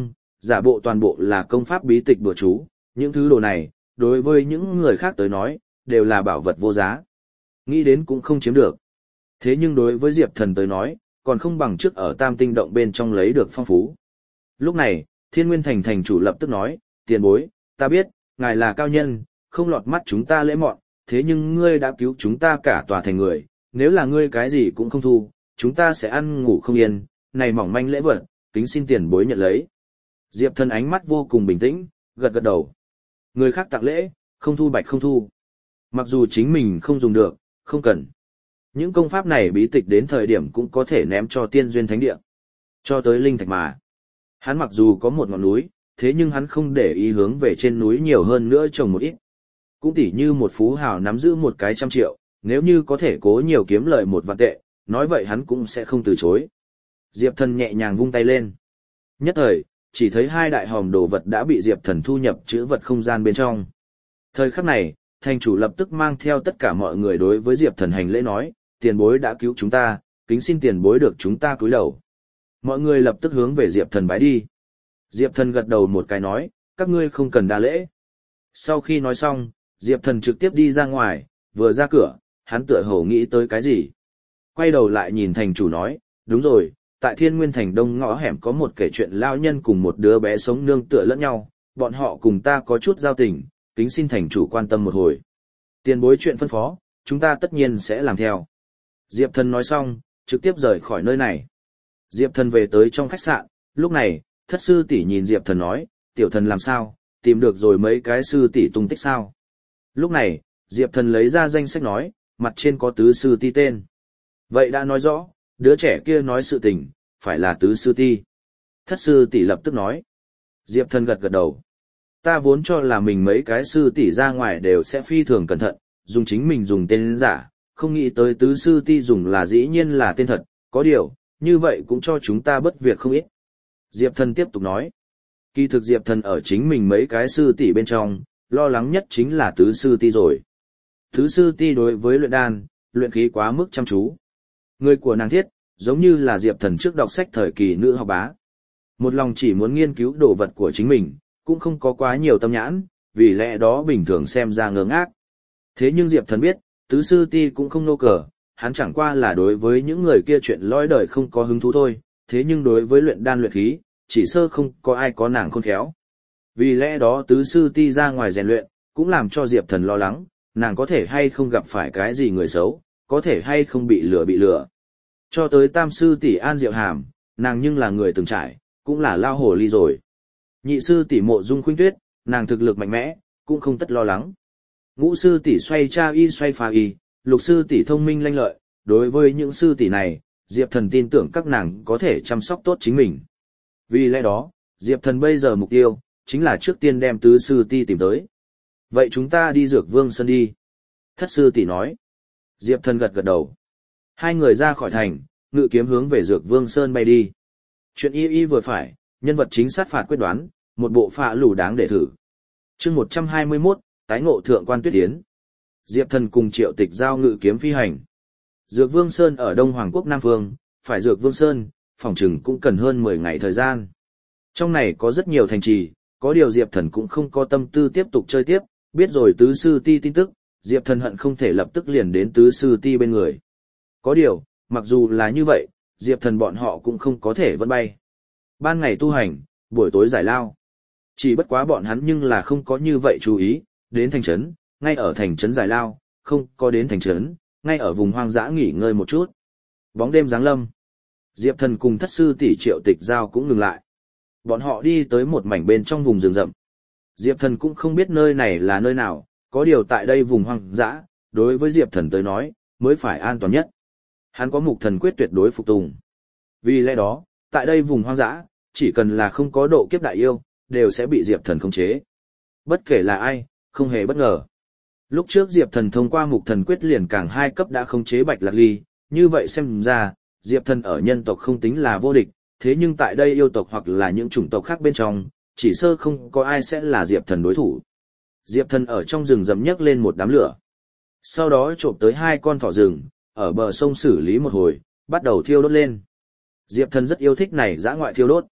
giả bộ toàn bộ là công pháp bí tịch bùa chú, những thứ đồ này, đối với những người khác tới nói, đều là bảo vật vô giá. Nghĩ đến cũng không chiếm được. Thế nhưng đối với Diệp Thần tới nói, còn không bằng trước ở Tam Tinh Động bên trong lấy được phong phú. Lúc này, Thiên Nguyên Thành thành chủ lập tức nói, tiền bối, ta biết, ngài là cao nhân, không lọt mắt chúng ta lễ mọn, thế nhưng ngươi đã cứu chúng ta cả tòa thành người, nếu là ngươi cái gì cũng không thu, chúng ta sẽ ăn ngủ không yên, này mỏng manh lễ vật, kính xin tiền bối nhận lấy. Diệp Thần ánh mắt vô cùng bình tĩnh, gật gật đầu. Người khác tặng lễ, không thu bạch không thu. Mặc dù chính mình không dùng được, không cần. Những công pháp này bí tịch đến thời điểm cũng có thể ném cho tiên duyên thánh địa. Cho tới linh thạch mà. Hắn mặc dù có một ngọn núi, thế nhưng hắn không để ý hướng về trên núi nhiều hơn nữa trồng một ít. Cũng tỉ như một phú hào nắm giữ một cái 100 triệu, nếu như có thể cố nhiều kiếm lợi 1 vạn tệ, nói vậy hắn cũng sẽ không từ chối. Diệp Thần nhẹ nhàng vung tay lên. Nhất thời, chỉ thấy 2 đại hòm đồ vật đã bị Diệp Thần thu nhập chữ vật không gian bên trong. Thời khắc này, thành chủ lập tức mang theo tất cả mọi người đối với Diệp Thần hành lễ nói, tiền bối đã cứu chúng ta, kính xin tiền bối được chúng ta cúi đầu. Mọi người lập tức hướng về Diệp Thần bái đi. Diệp Thần gật đầu một cái nói, các ngươi không cần đa lễ. Sau khi nói xong, Diệp Thần trực tiếp đi ra ngoài, vừa ra cửa, hắn tựa hồ nghĩ tới cái gì. Quay đầu lại nhìn thành chủ nói, đúng rồi, tại Thiên Nguyên Thành Đông ngõ hẻm có một kể chuyện lao nhân cùng một đứa bé sống nương tựa lẫn nhau, bọn họ cùng ta có chút giao tình, kính xin thành chủ quan tâm một hồi. Tiền bối chuyện phân phó, chúng ta tất nhiên sẽ làm theo. Diệp Thần nói xong, trực tiếp rời khỏi nơi này. Diệp Thần về tới trong khách sạn, lúc này, thất sư tỷ nhìn Diệp Thần nói, tiểu thần làm sao, tìm được rồi mấy cái sư tỷ tung tích sao. Lúc này, Diệp Thần lấy ra danh sách nói, mặt trên có tứ sư ti tên. Vậy đã nói rõ, đứa trẻ kia nói sự tình, phải là tứ sư ti. Thất sư tỷ lập tức nói. Diệp Thần gật gật đầu. Ta vốn cho là mình mấy cái sư tỷ ra ngoài đều sẽ phi thường cẩn thận, dùng chính mình dùng tên giả, không nghĩ tới tứ sư ti dùng là dĩ nhiên là tên thật, có điều, như vậy cũng cho chúng ta bất việc không ít. Diệp Thần tiếp tục nói. Kỳ thực Diệp Thần ở chính mình mấy cái sư tỷ bên trong, lo lắng nhất chính là tứ sư ti rồi. Tứ sư ti đối với luyện đan, luyện khí quá mức chăm chú. Người của nàng thiết, giống như là Diệp Thần trước đọc sách thời kỳ nữ học bá. Một lòng chỉ muốn nghiên cứu đồ vật của chính mình, cũng không có quá nhiều tâm nhãn, vì lẽ đó bình thường xem ra ngơ ngác. Thế nhưng Diệp Thần biết, tứ sư ti cũng không nô cờ, hắn chẳng qua là đối với những người kia chuyện lõi đời không có hứng thú thôi, thế nhưng đối với luyện đan luyện khí, chỉ sơ không có ai có nàng khôn khéo. Vì lẽ đó tứ sư ti ra ngoài rèn luyện, cũng làm cho Diệp Thần lo lắng, nàng có thể hay không gặp phải cái gì người xấu, có thể hay không bị lừa. Cho tới tam sư tỷ An Diệu Hàm, nàng nhưng là người từng trải, cũng là lao hồ ly rồi. Nhị sư tỷ Mộ Dung Khuynh Tuyết, nàng thực lực mạnh mẽ, cũng không tất lo lắng. Ngũ sư tỷ Xoay Cha Y Xoay Phà Y, lục sư tỷ thông minh lanh lợi, đối với những sư tỷ này, Diệp Thần tin tưởng các nàng có thể chăm sóc tốt chính mình. Vì lẽ đó, Diệp Thần bây giờ mục tiêu, chính là trước tiên đem tứ sư ti tìm tới. Vậy chúng ta đi Dược Vương Sơn đi. Thất sư tỷ nói. Diệp Thần gật gật đầu. Hai người ra khỏi thành, ngự kiếm hướng về Dược Vương Sơn bay đi. Chuyện y vừa phải, nhân vật chính sát phạt quyết đoán, một bộ phạ lù đáng để thử. Chương 121, tái ngộ thượng quan Tuyết Yến. Diệp Thần cùng Triệu Tịch giao ngự kiếm phi hành. Dược Vương Sơn ở Đông Hoàng quốc Nam Phương, phải Dược Vương Sơn, phòng chừng cũng cần hơn 10 ngày thời gian. Trong này có rất nhiều thành trì, có điều Diệp Thần cũng không có tâm tư tiếp tục chơi tiếp, biết rồi tứ sư ti tin tức, Diệp Thần hận không thể lập tức liền đến tứ sư ti bên người. Có điều, mặc dù là như vậy, Diệp Thần bọn họ cũng không có thể vẫn bay. Ban ngày tu hành, buổi tối giải lao. Chỉ bất quá bọn hắn nhưng là không có như vậy chú ý, đến thành trấn, ngay ở thành trấn giải lao, không có đến thành trấn, ngay ở vùng hoang dã nghỉ ngơi một chút. Bóng đêm giáng lâm. Diệp Thần cùng thất sư tỷ Triệu Tịch giao cũng ngừng lại. Bọn họ đi tới một mảnh bên trong vùng rừng rậm. Diệp Thần cũng không biết nơi này là nơi nào, có điều tại đây vùng hoang dã, đối với Diệp Thần tới nói, mới phải an toàn nhất. Hắn có mục thần quyết tuyệt đối phục tùng. Vì lẽ đó, tại đây vùng hoang dã, chỉ cần là không có độ kiếp đại yêu, đều sẽ bị Diệp Thần khống chế. Bất kể là ai, không hề bất ngờ. Lúc trước Diệp Thần thông qua mục thần quyết liền càng 2 cấp đã khống chế Bạch Lạc Ly, như vậy xem ra, Diệp Thần ở nhân tộc không tính là vô địch, thế nhưng tại đây yêu tộc hoặc là những chủng tộc khác bên trong, chỉ sơ không có ai sẽ là Diệp Thần đối thủ. Diệp Thần ở trong rừng rậm nhấc lên một đám lửa. Sau đó trộm tới 2 con thỏ rừng, ở bờ sông xử lý một hồi, bắt đầu thiêu đốt lên. Diệp Thần rất yêu thích này dã ngoại thiêu đốt.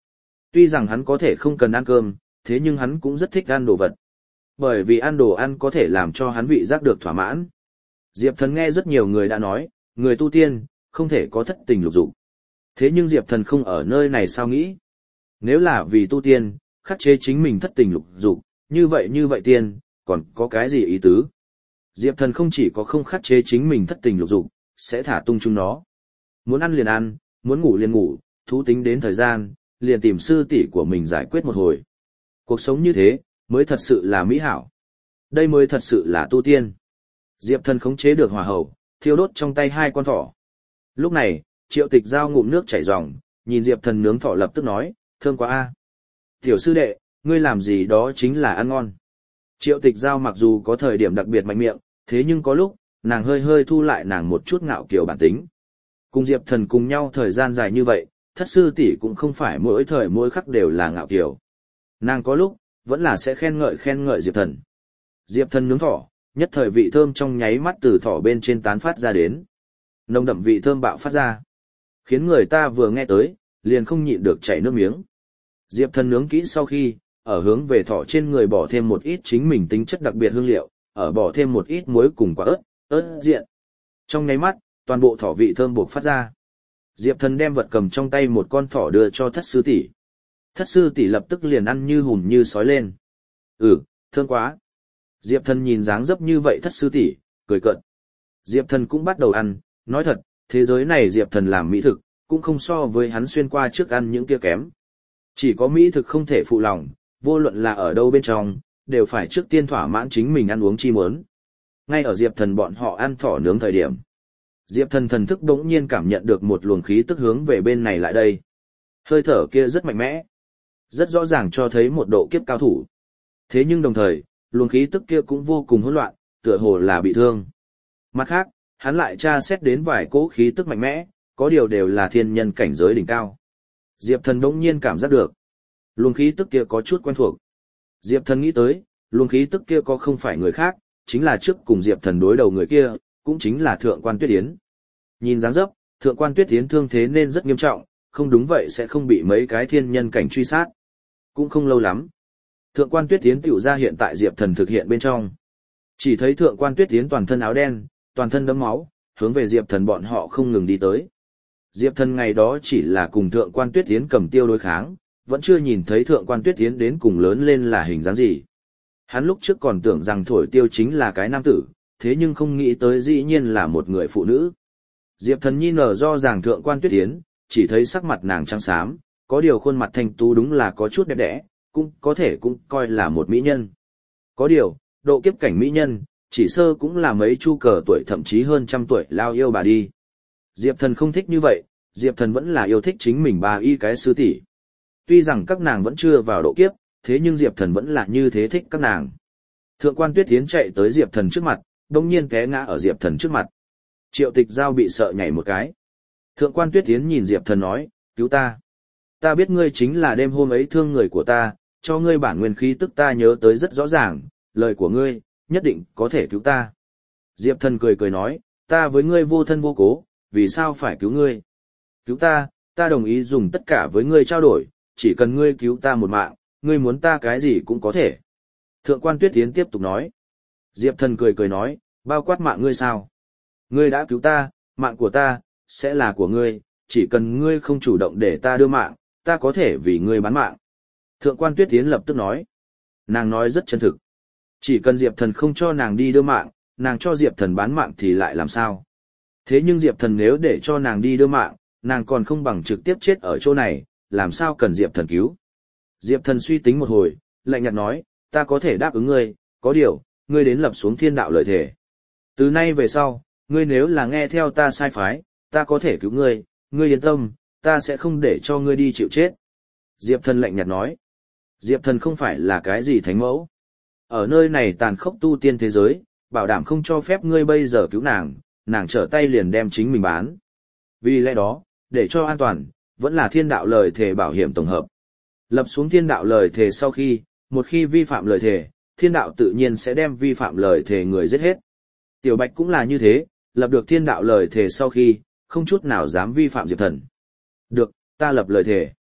Tuy rằng hắn có thể không cần ăn cơm, thế nhưng hắn cũng rất thích ăn đồ vật. Bởi vì ăn đồ ăn có thể làm cho hắn vị giác được thỏa mãn. Diệp Thần nghe rất nhiều người đã nói, người tu tiên, không thể có thất tình lục dục. Thế nhưng Diệp Thần không ở nơi này sao nghĩ? Nếu là vì tu tiên, khắc chế chính mình thất tình lục dục, như vậy tiên, còn có cái gì ý tứ? Diệp Thần không chỉ có không khắc chế chính mình thất tình lục dục, sẽ thả tung chúng nó. Muốn ăn liền ăn, muốn ngủ liền ngủ, thú tính đến thời gian, liền tìm sư tỷ của mình giải quyết một hồi. Cuộc sống như thế, mới thật sự là mỹ hảo. Đây mới thật sự là tu tiên. Diệp Thần khống chế được hỏa hầu, thiêu đốt trong tay hai con thỏ. Lúc này, Triệu Tịch Giao ngụm nước chảy ròng, nhìn Diệp Thần nướng thỏ lập tức nói, thơm quá a. Tiểu sư đệ, ngươi làm gì đó chính là ăn ngon. Triệu Tịch Giao mặc dù có thời điểm đặc biệt mạnh miệng, thế nhưng có lúc, nàng hơi hơi thu lại nàng một chút ngạo kiều bản tính. Cùng Diệp Thần cùng nhau thời gian dài như vậy, thất sư tỷ cũng không phải mỗi thời mỗi khắc đều là ngạo kiều. Nàng có lúc, vẫn là sẽ khen ngợi Diệp Thần. Diệp Thần nướng thỏ, nhất thời vị thơm trong nháy mắt từ thỏ bên trên tán phát ra đến. Nồng đậm vị thơm bạo phát ra. Khiến người ta vừa nghe tới, liền không nhịn được chảy nước miếng. Diệp Thần nướng kỹ sau khi, ở hướng về thỏ trên người bỏ thêm một ít chính mình tính chất đặc biệt hương liệu, ở bỏ thêm một ít muối cùng quả ớt diện. Trong nháy mắt, toàn bộ thỏ vị thơm buộc phát ra. Diệp Thần đem vật cầm trong tay một con thỏ đưa cho thất sư tỷ. Thất sư tỷ lập tức liền ăn như hùm như sói lên. Thơm quá. Diệp Thần nhìn dáng dấp như vậy thất sư tỷ, cười cợt. Diệp Thần cũng bắt đầu ăn, nói thật, thế giới này Diệp Thần làm mỹ thực, cũng không so với hắn xuyên qua trước ăn những kia kém. Chỉ có mỹ thực không thể phụ lòng, vô luận là ở đâu bên trong, đều phải trước tiên thỏa mãn chính mình ăn uống chi muốn. Ngay ở Diệp Thần bọn họ ăn thỏ nướng thời điểm, Diệp Thần thần thức bỗng nhiên cảm nhận được một luồng khí tức hướng về bên này lại đây. Hơi thở kia rất mạnh mẽ, rất rõ ràng cho thấy một độ kiếp cao thủ. Thế nhưng đồng thời, luồng khí tức kia cũng vô cùng hỗn loạn, tựa hồ là bị thương. Mặt khác, hắn lại tra xét đến vài cỗ khí tức mạnh mẽ, có điều đều là thiên nhân cảnh giới đỉnh cao. Diệp Thần bỗng nhiên cảm giác được, luồng khí tức kia có chút quen thuộc. Diệp Thần nghĩ tới, luồng khí tức kia có không phải người khác, chính là trước cùng Diệp Thần đối đầu người kia, cũng chính là Thượng quan Tuyết Yến. Nhìn dáng dấp, Thượng quan Tuyết Yến thương thế nên rất nghiêm trọng, không đúng vậy sẽ không bị mấy cái thiên nhân cảnh truy sát. Cũng không lâu lắm, Thượng quan Tuyết Yến tiểu ra hiện tại Diệp Thần thực hiện bên trong. Chỉ thấy Thượng quan Tuyết Yến toàn thân áo đen, toàn thân đẫm máu, hướng về Diệp Thần bọn họ không ngừng đi tới. Diệp Thần ngày đó chỉ là cùng Thượng quan Tuyết Yến cầm tiêu đối kháng, vẫn chưa nhìn thấy Thượng quan Tuyết Yến đến cùng lớn lên là hình dáng gì. Hắn lúc trước còn tưởng rằng thổi tiêu chính là cái nam tử, thế nhưng không nghĩ tới dĩ nhiên là một người phụ nữ. Diệp Thần nhi nở do rằng Thượng quan Tuyết Yến, chỉ thấy sắc mặt nàng trắng xám, có điều khuôn mặt thanh tú đúng là có chút đẹp đẽ, cũng có thể cũng coi là một mỹ nhân. Có điều, độ kiếp cảnh mỹ nhân, chỉ sơ cũng là mấy chu cờ tuổi thậm chí hơn trăm tuổi lao yêu bà đi. Diệp Thần không thích như vậy, Diệp Thần vẫn là yêu thích chính mình bà y cái sư tỷ. Tuy rằng các nàng vẫn chưa vào độ kiếp, thế nhưng Diệp Thần vẫn là như thế thích các nàng. Thượng quan Tuyết Yến chạy tới Diệp Thần trước mặt, đồng nhiên té ngã ở Diệp Thần trước mặt. Triệu Tịch Giao bị sợ nhảy một cái. Thượng quan Tuyết Yến nhìn Diệp Thần nói, cứu ta. Ta biết ngươi chính là đêm hôm ấy thương người của ta, cho ngươi bản nguyên khí tức ta nhớ tới rất rõ ràng, lời của ngươi, nhất định có thể cứu ta. Diệp Thần cười cười nói, ta với ngươi vô thân vô cố, vì sao phải cứu ngươi? Cứu ta, ta đồng ý dùng tất cả với ngươi trao đổi, chỉ cần ngươi cứu ta một mạng, ngươi muốn ta cái gì cũng có thể. Thượng quan Tuyết Yến tiếp tục nói. Diệp Thần cười cười nói, bao quát mạng ngươi sao? Ngươi đã cứu ta, mạng của ta, sẽ là của ngươi, chỉ cần ngươi không chủ động để ta đưa mạng, ta có thể vì ngươi bán mạng. Thượng quan Tuyết Yến lập tức nói. Nàng nói rất chân thực. Chỉ cần Diệp Thần không cho nàng đi đưa mạng, nàng cho Diệp Thần bán mạng thì lại làm sao? Thế nhưng Diệp Thần nếu để cho nàng đi đưa mạng, nàng còn không bằng trực tiếp chết ở chỗ này, làm sao cần Diệp Thần cứu? Diệp Thần suy tính một hồi, lạnh nhạt nói, ta có thể đáp ứng ngươi, có điều, ngươi đến lập xuống thiên đạo lợi thể. Từ nay về sau, ngươi nếu là nghe theo ta sai phái, ta có thể cứu ngươi, ngươi yên tâm, ta sẽ không để cho ngươi đi chịu chết. Diệp Thần lạnh nhạt nói, Diệp Thần không phải là cái gì thánh mẫu. Ở nơi này tàn khốc tu tiên thế giới, bảo đảm không cho phép ngươi bây giờ cứu nàng, nàng trở tay liền đem chính mình bán. Vì lẽ đó, để cho an toàn, vẫn là thiên đạo lời thề bảo hiểm tổng hợp. Lập xuống thiên đạo lời thề sau khi, một khi vi phạm lời thề, thiên đạo tự nhiên sẽ đem vi phạm lời thề người giết hết. Tiểu Bạch cũng là như thế, lập được thiên đạo lời thề sau khi, không chút nào dám vi phạm Diệp Thần. Được, ta lập lời thề.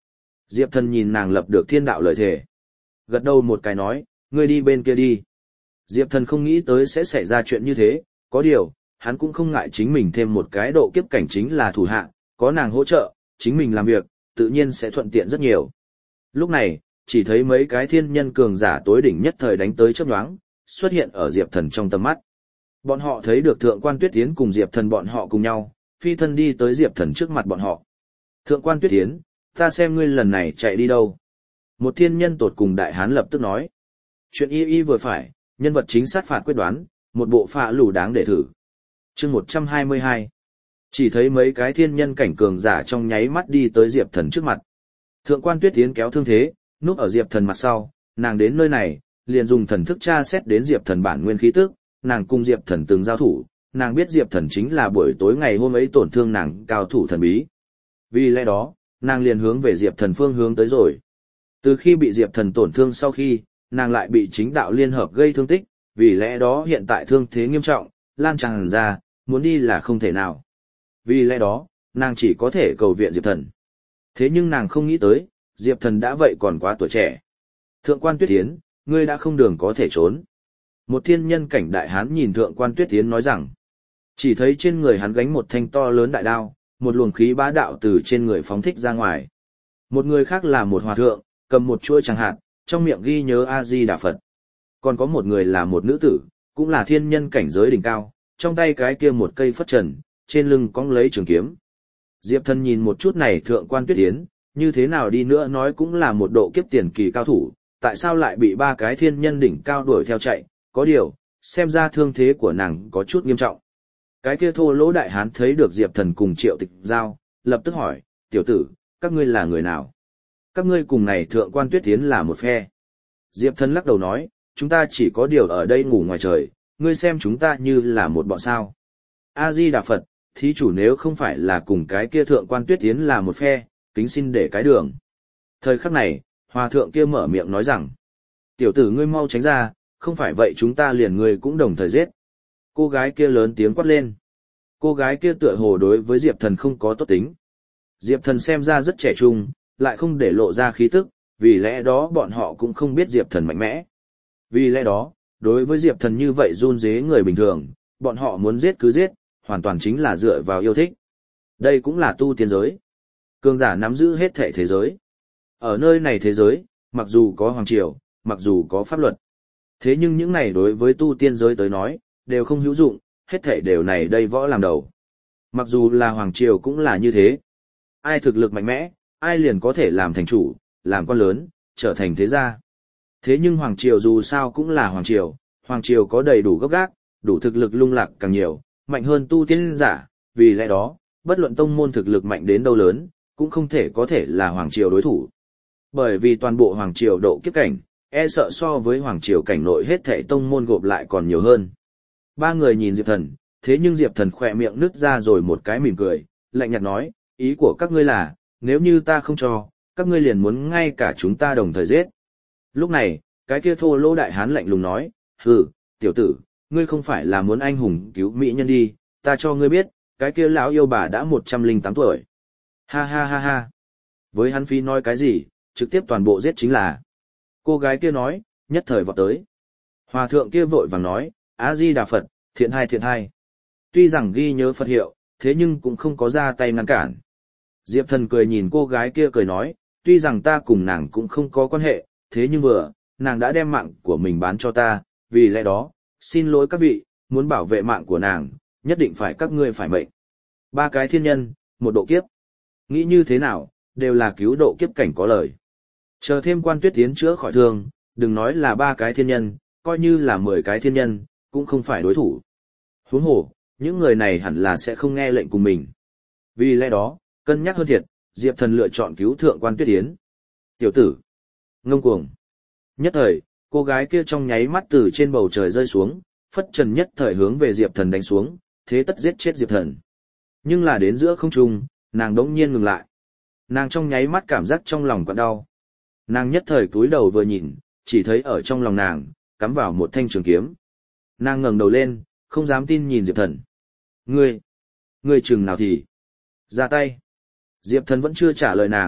Diệp Thần nhìn nàng lập được thiên đạo lợi thể. Gật đầu một cái nói, ngươi đi bên kia đi. Diệp Thần không nghĩ tới sẽ xảy ra chuyện như thế, có điều, hắn cũng không ngại chính mình thêm một cái độ kiếp cảnh chính là thủ hạ, có nàng hỗ trợ, chính mình làm việc, tự nhiên sẽ thuận tiện rất nhiều. Lúc này, chỉ thấy mấy cái thiên nhân cường giả tối đỉnh nhất thời đánh tới chớp nhoáng, xuất hiện ở Diệp Thần trong tầm mắt. Bọn họ thấy được Thượng quan Tuyết Tiến cùng Diệp Thần bọn họ cùng nhau, phi thân đi tới Diệp Thần trước mặt bọn họ. Thượng quan Tuyết Tiến, ta xem ngươi lần này chạy đi đâu. Một thiên nhân tột cùng đại hán lập tức nói. Chuyện y vừa phải, nhân vật chính sát phạt quyết đoán, một bộ phạ lù đáng để thử. Chương 122. Chỉ thấy mấy cái thiên nhân cảnh cường giả trong nháy mắt đi tới Diệp Thần trước mặt. Thượng quan Tuyết Tiến kéo thương thế, núp ở Diệp Thần mặt sau, nàng đến nơi này, liền dùng thần thức tra xét đến Diệp Thần bản nguyên khí tức, nàng cùng Diệp Thần từng giao thủ, nàng biết Diệp Thần chính là buổi tối ngày hôm ấy tổn thương nàng cao thủ thần bí. Vì lẽ đó, nàng liền hướng về Diệp Thần phương hướng tới rồi. Từ khi bị Diệp Thần tổn thương sau khi, nàng lại bị chính đạo liên hợp gây thương tích, vì lẽ đó hiện tại thương thế nghiêm trọng, lan tràn ra, muốn đi là không thể nào. Vì lẽ đó, nàng chỉ có thể cầu viện Diệp Thần. Thế nhưng nàng không nghĩ tới, Diệp Thần đã vậy còn quá tuổi trẻ. Thượng quan Tuyết Tiến, ngươi đã không đường có thể trốn. Một thiên nhân cảnh đại hán nhìn Thượng quan Tuyết Tiến nói rằng, chỉ thấy trên người hắn gánh một thanh to lớn đại đao, một luồng khí bá đạo từ trên người phóng thích ra ngoài. Một người khác là một hòa thượng, cầm một chuôi tràng hạt, trong miệng ghi nhớ A-di-đà Phật. Còn có một người là một nữ tử, cũng là thiên nhân cảnh giới đỉnh cao, trong tay cái kia một cây phất trần, trên lưng cong lấy trường kiếm. Diệp Thần nhìn một chút này Thượng quan Tuyết Tiến, như thế nào đi nữa nói cũng là một độ kiếp tiền kỳ cao thủ, tại sao lại bị ba cái thiên nhân đỉnh cao đuổi theo chạy, có điều, xem ra thương thế của nàng có chút nghiêm trọng. Cái kia thô lỗ đại hán thấy được Diệp Thần cùng Triệu Tịch Giao, lập tức hỏi, tiểu tử, các ngươi là người nào? Các ngươi cùng này Thượng quan Tuyết Tiến là một phe. Diệp Thần lắc đầu nói, chúng ta chỉ có điều ở đây ngủ ngoài trời, ngươi xem chúng ta như là một bọn sao. A-di-đà Phật, thí chủ nếu không phải là cùng cái kia Thượng quan Tuyết Tiến là một phe, kính xin để cái đường. Thời khắc này, hòa thượng kia mở miệng nói rằng, tiểu tử ngươi mau tránh ra, không phải vậy chúng ta liền ngươi cũng đồng thời giết. Cô gái kia lớn tiếng quát lên. Cô gái kia tựa hồ đối với Diệp Thần không có tốt tính. Diệp Thần xem ra rất trẻ trung, lại không để lộ ra khí tức, vì lẽ đó bọn họ cũng không biết Diệp Thần mạnh mẽ. Vì lẽ đó, đối với Diệp Thần như vậy run rế người bình thường, bọn họ muốn giết cứ giết, hoàn toàn chính là dựa vào yêu thích. Đây cũng là tu tiên giới. Cường giả nắm giữ hết thảy thế giới. Ở nơi này thế giới, mặc dù có hoàng triều, mặc dù có pháp luật. Thế nhưng những này đối với tu tiên giới tới nói, đều không hữu dụng, hết thảy đều này đây võ làm đầu. Mặc dù là hoàng triều cũng là như thế. Ai thực lực mạnh mẽ, ai liền có thể làm thành chủ, làm quan lớn, trở thành thế gia. Thế nhưng hoàng triều dù sao cũng là hoàng triều có đầy đủ gốc gác, đủ thực lực lung lạc càng nhiều, mạnh hơn tu tiên giả, vì lẽ đó, bất luận tông môn thực lực mạnh đến đâu lớn, cũng không thể có thể là hoàng triều đối thủ. Bởi vì toàn bộ hoàng triều độ kiếp cảnh, e sợ so với hoàng triều cảnh nội hết thảy tông môn gộp lại còn nhiều hơn. Ba người nhìn Diệp Thần, thế nhưng Diệp Thần khỏe miệng nứt ra rồi một cái mỉm cười, lạnh nhạt nói, ý của các ngươi là, nếu như ta không cho, các ngươi liền muốn ngay cả chúng ta đồng thời giết. Lúc này, cái kia thô lỗ đại hán lạnh lùng nói, hừ, tiểu tử, ngươi không phải là muốn anh hùng cứu mỹ nhân đi, ta cho ngươi biết, cái kia lão yêu bà đã 108 tuổi. Ha ha ha ha. Với hắn phi nói cái gì, trực tiếp toàn bộ giết chính là. Cô gái kia nói, nhất thời vọt tới. Hòa thượng kia vội vàng nói, A-di-đà Phật, thiện hai. Tuy rằng ghi nhớ Phật hiệu, thế nhưng cũng không có ra tay ngăn cản. Diệp Thần cười nhìn cô gái kia cười nói, tuy rằng ta cùng nàng cũng không có quan hệ, thế nhưng nàng đã đem mạng của mình bán cho ta, vì lẽ đó, xin lỗi các vị, muốn bảo vệ mạng của nàng, nhất định phải các ngươi phải mệnh. Ba cái thiên nhân, một độ kiếp. Nghĩ như thế nào, đều là cứu độ kiếp cảnh có lời. Chờ thêm quan Tuyết Tiến chữa khỏi thương, đừng nói là ba cái thiên nhân, coi như là 10 cái thiên nhân, cũng không phải đối thủ. Huống hồ, những người này hẳn là sẽ không nghe lệnh cùng mình. Vì lẽ đó, cân nhắc hơn thiệt, Diệp Thần lựa chọn cứu Thượng quan Tuyết Tiến. Tiểu tử, ngông cuồng. Nhất thời, cô gái kia trong nháy mắt từ trên bầu trời rơi xuống, phất trần nhất thời hướng về Diệp Thần đánh xuống, thế tất giết chết Diệp Thần. Nhưng là đến giữa không trung, nàng đống nhiên ngừng lại. Nàng trong nháy mắt cảm giác trong lòng quặn đau. Nàng nhất thời cúi đầu vừa nhìn, chỉ thấy ở trong lòng nàng, cắm vào một thanh trường kiếm. Nàng ngẩng đầu lên, không dám tin nhìn Diệp Thần. Ngươi chừng nào thì ra tay. Diệp Thần vẫn chưa trả lời nàng,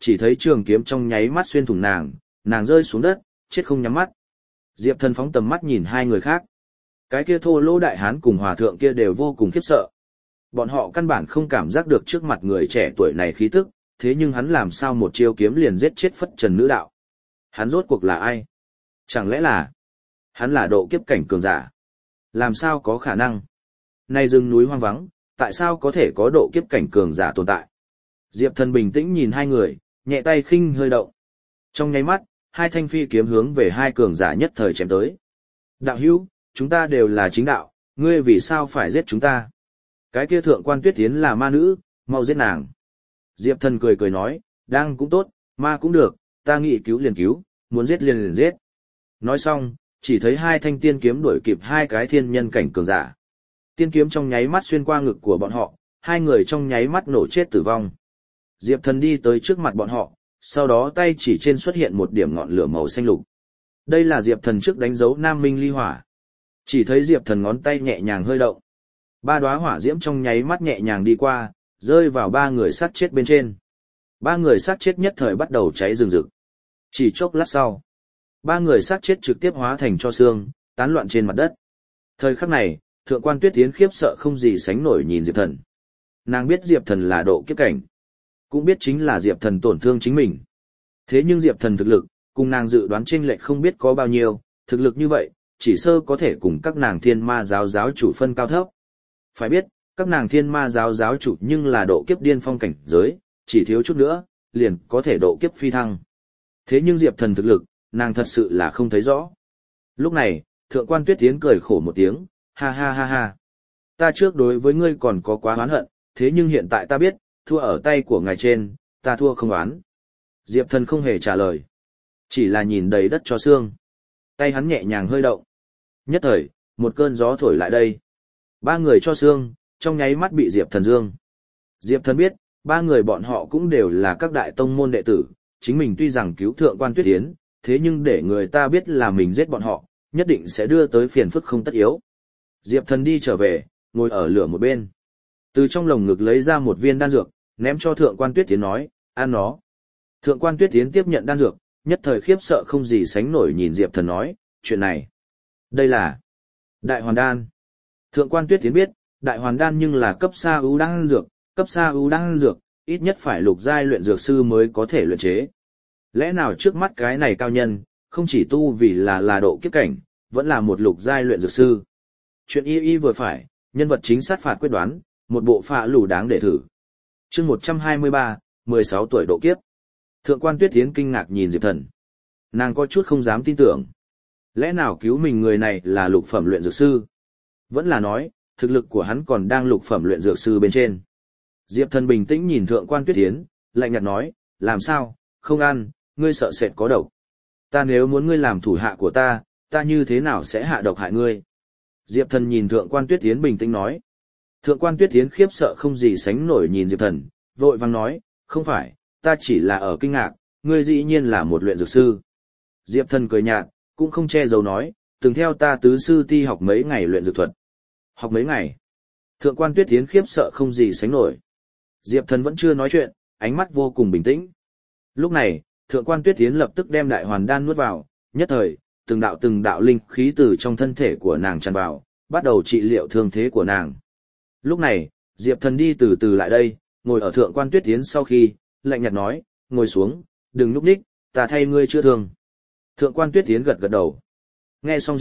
chỉ thấy trường kiếm trong nháy mắt xuyên thủng nàng, nàng rơi xuống đất, chết không nhắm mắt. Diệp Thần phóng tầm mắt nhìn hai người khác. Cái kia thô lỗ đại hán cùng hòa thượng kia đều vô cùng khiếp sợ. Bọn họ căn bản không cảm giác được trước mặt người trẻ tuổi này khí tức, thế nhưng hắn làm sao một chiêu kiếm liền giết chết phất trần nữ đạo. Hắn rốt cuộc là ai? Chẳng lẽ là hắn là độ kiếp cảnh cường giả? Làm sao có khả năng? Nay rừng núi hoang vắng, tại sao có thể có độ kiếp cảnh cường giả tồn tại? Diệp Thần bình tĩnh nhìn hai người, nhẹ tay khinh hơi động. Trong nháy mắt, hai thanh phi kiếm hướng về hai cường giả nhất thời chém tới. Đạo hữu, chúng ta đều là chính đạo, ngươi vì sao phải giết chúng ta? Cái kia thượng quan Tuyết Tiến là ma nữ, mau giết nàng. Diệp Thần cười cười nói, đang cũng tốt, ma cũng được, ta nghĩ cứu liền cứu, muốn giết liền giết. Nói xong, chỉ thấy hai thanh tiên kiếm đuổi kịp hai cái thiên nhân cảnh cường giả. Tiên kiếm trong nháy mắt xuyên qua ngực của bọn họ, hai người trong nháy mắt nổ chết tử vong. Diệp Thần đi tới trước mặt bọn họ, sau đó tay chỉ trên xuất hiện một điểm ngọn lửa màu xanh lục. Đây là Diệp Thần trước đánh dấu Nam Minh ly hỏa. Chỉ thấy Diệp Thần ngón tay nhẹ nhàng hơi động. Ba đóa hỏa diễm trong nháy mắt nhẹ nhàng đi qua, rơi vào ba người sát chết bên trên. Ba người sát chết nhất thời bắt đầu cháy rừng rực. Chỉ chốc lát sau, ba người sát chết trực tiếp hóa thành tro xương, tán loạn trên mặt đất. Thời khắc này, Thượng quan Tuyết Tiến khiếp sợ không gì sánh nổi nhìn Diệp Thần. Nàng biết Diệp Thần là độ kiếp cảnh, cũng biết chính là Diệp Thần tổn thương chính mình. Thế nhưng Diệp Thần thực lực, cùng nàng dự đoán chênh lệch không biết có bao nhiêu, thực lực như vậy, chỉ sơ có thể cùng các nàng thiên ma giáo giáo chủ phân cao thấp. Phải biết, các nàng thiên ma giáo giáo chủ nhưng là độ kiếp điên phong cảnh giới, chỉ thiếu chút nữa, liền có thể độ kiếp phi thăng. Thế nhưng Diệp Thần thực lực, nàng thật sự là không thấy rõ. Lúc này, Thượng quan Tuyết Tiến cười khổ một tiếng, ha ha ha ha. Ta trước đối với ngươi còn có quá oán hận, thế nhưng hiện tại ta biết, thua ở tay của ngài trên, ta thua không oán. Diệp Thần không hề trả lời, chỉ là nhìn đầy đất cho xương. Tay hắn nhẹ nhàng hơi động. Nhất thời, một cơn gió thổi lại đây. Ba người cho xương, trong nháy mắt bị Diệp Thần dương. Diệp Thần biết, ba người bọn họ cũng đều là các đại tông môn đệ tử, chính mình tuy rằng cứu Thượng quan Tuyết Tiến, thế nhưng để người ta biết là mình giết bọn họ, nhất định sẽ đưa tới phiền phức không tất yếu. Diệp Thần đi trở về, ngồi ở lửa một bên. Từ trong lồng ngực lấy ra một viên đan dược, ném cho Thượng quan Tuyết Tiến nói, ăn nó. Thượng quan Tuyết Tiến tiếp nhận đan dược, nhất thời khiếp sợ không gì sánh nổi nhìn Diệp Thần nói, chuyện này, đây là Đại Hoàn Đan. Thượng quan Tuyết Tiến biết, Đại Hoàn Đan nhưng là cấp sa ưu đan dược, cấp sa ưu đan dược, ít nhất phải lục giai luyện dược sư mới có thể luyện chế. Lẽ nào trước mắt cái này cao nhân, không chỉ tu vì là độ kiếp cảnh, vẫn là một lục giai luyện dược sư. Chuyện y vừa phải, nhân vật chính sát phạt quyết đoán, một bộ phạ lù đáng để thử. Chương 123, 16 tuổi độ kiếp. Thượng quan Tuyết Tiến kinh ngạc nhìn Diệp Thần. Nàng có chút không dám tin tưởng. Lẽ nào cứu mình người này là lục phẩm luyện dược sư? Vẫn là nói, thực lực của hắn còn đang lục phẩm luyện dược sư bên trên. Diệp Thần bình tĩnh nhìn Thượng quan Tuyết Tiến, lạnh nhạt nói, làm sao, không ăn, ngươi sợ sệt có độc. Ta nếu muốn ngươi làm thủ hạ của ta như thế nào sẽ hạ độc hại ngươi? Diệp Thần nhìn Thượng quan Tuyết Tiến bình tĩnh nói. Thượng quan Tuyết Tiến khiếp sợ không gì sánh nổi nhìn Diệp Thần, vội vàng nói, không phải, ta chỉ là ở kinh ngạc, ngươi dĩ nhiên là một luyện dược sư. Diệp Thần cười nhạt, cũng không che giấu nói, từng theo ta tứ sư ti học mấy ngày luyện dược thuật. Học mấy ngày? Thượng quan Tuyết Tiến khiếp sợ không gì sánh nổi. Diệp Thần vẫn chưa nói chuyện, ánh mắt vô cùng bình tĩnh. Lúc này, Thượng quan Tuyết Tiến lập tức đem Đại Hoàn Đan nuốt vào, nhất thời, từng đạo linh khí từ trong thân thể của nàng tràn vào, bắt đầu trị liệu thương thế của nàng. Lúc này, Diệp Thần đi từ từ lại đây, ngồi ở Thượng quan Tuyết Tiến sau khi, lạnh nhạt nói, ngồi xuống, đừng núp đích, ta thay ngươi chữa thương. Thượng quan Tuyết Tiến gật gật đầu. Nghe xong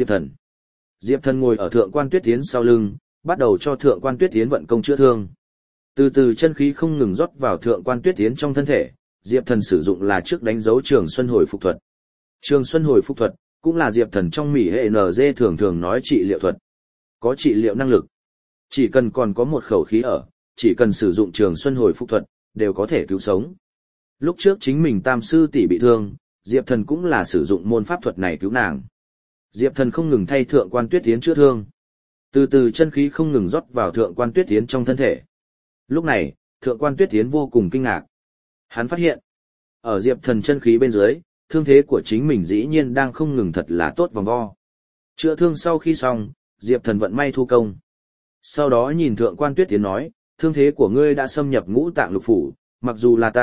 Diệp Thần ngồi ở Thượng quan Tuyết Tiến sau lưng, bắt đầu cho Thượng quan Tuyết Tiến vận công chữa thương. Từ từ chân khí không ngừng rót vào Thượng quan Tuyết Tiến trong thân thể, Diệp Thần sử dụng là trước đánh dấu Trường Xuân hồi phục thuật. Trường Xuân hồi phục thuật cũng là Diệp Thần trong mỹ hệ NG thường nói trị liệu thuật. Có trị liệu năng lực. Chỉ cần còn có một khẩu khí ở, chỉ cần sử dụng Trường Xuân hồi phục thuật, đều có thể cứu sống. Lúc trước chính mình tam sư tỷ bị thương, Diệp Thần cũng là sử dụng môn pháp thuật này cứu nàng. Diệp Thần không ngừng thay Thượng quan Tuyết Tiến chữa thương. Từ từ chân khí không ngừng rót vào Thượng quan Tuyết Tiến trong thân thể. Lúc này, Thượng quan Tuyết Tiến vô cùng kinh ngạc. Hắn phát hiện, ở Diệp Thần chân khí bên dưới, thương thế của chính mình dĩ nhiên đang không ngừng thật là tốt vòng vo. Chữa thương sau khi xong, Diệp Thần vận may thu công. Sau đó nhìn Thượng quan Tuyết Tiến nói, thương thế của ngươi đã xâm nhập ngũ tạng lục phủ, mặc dù là ta,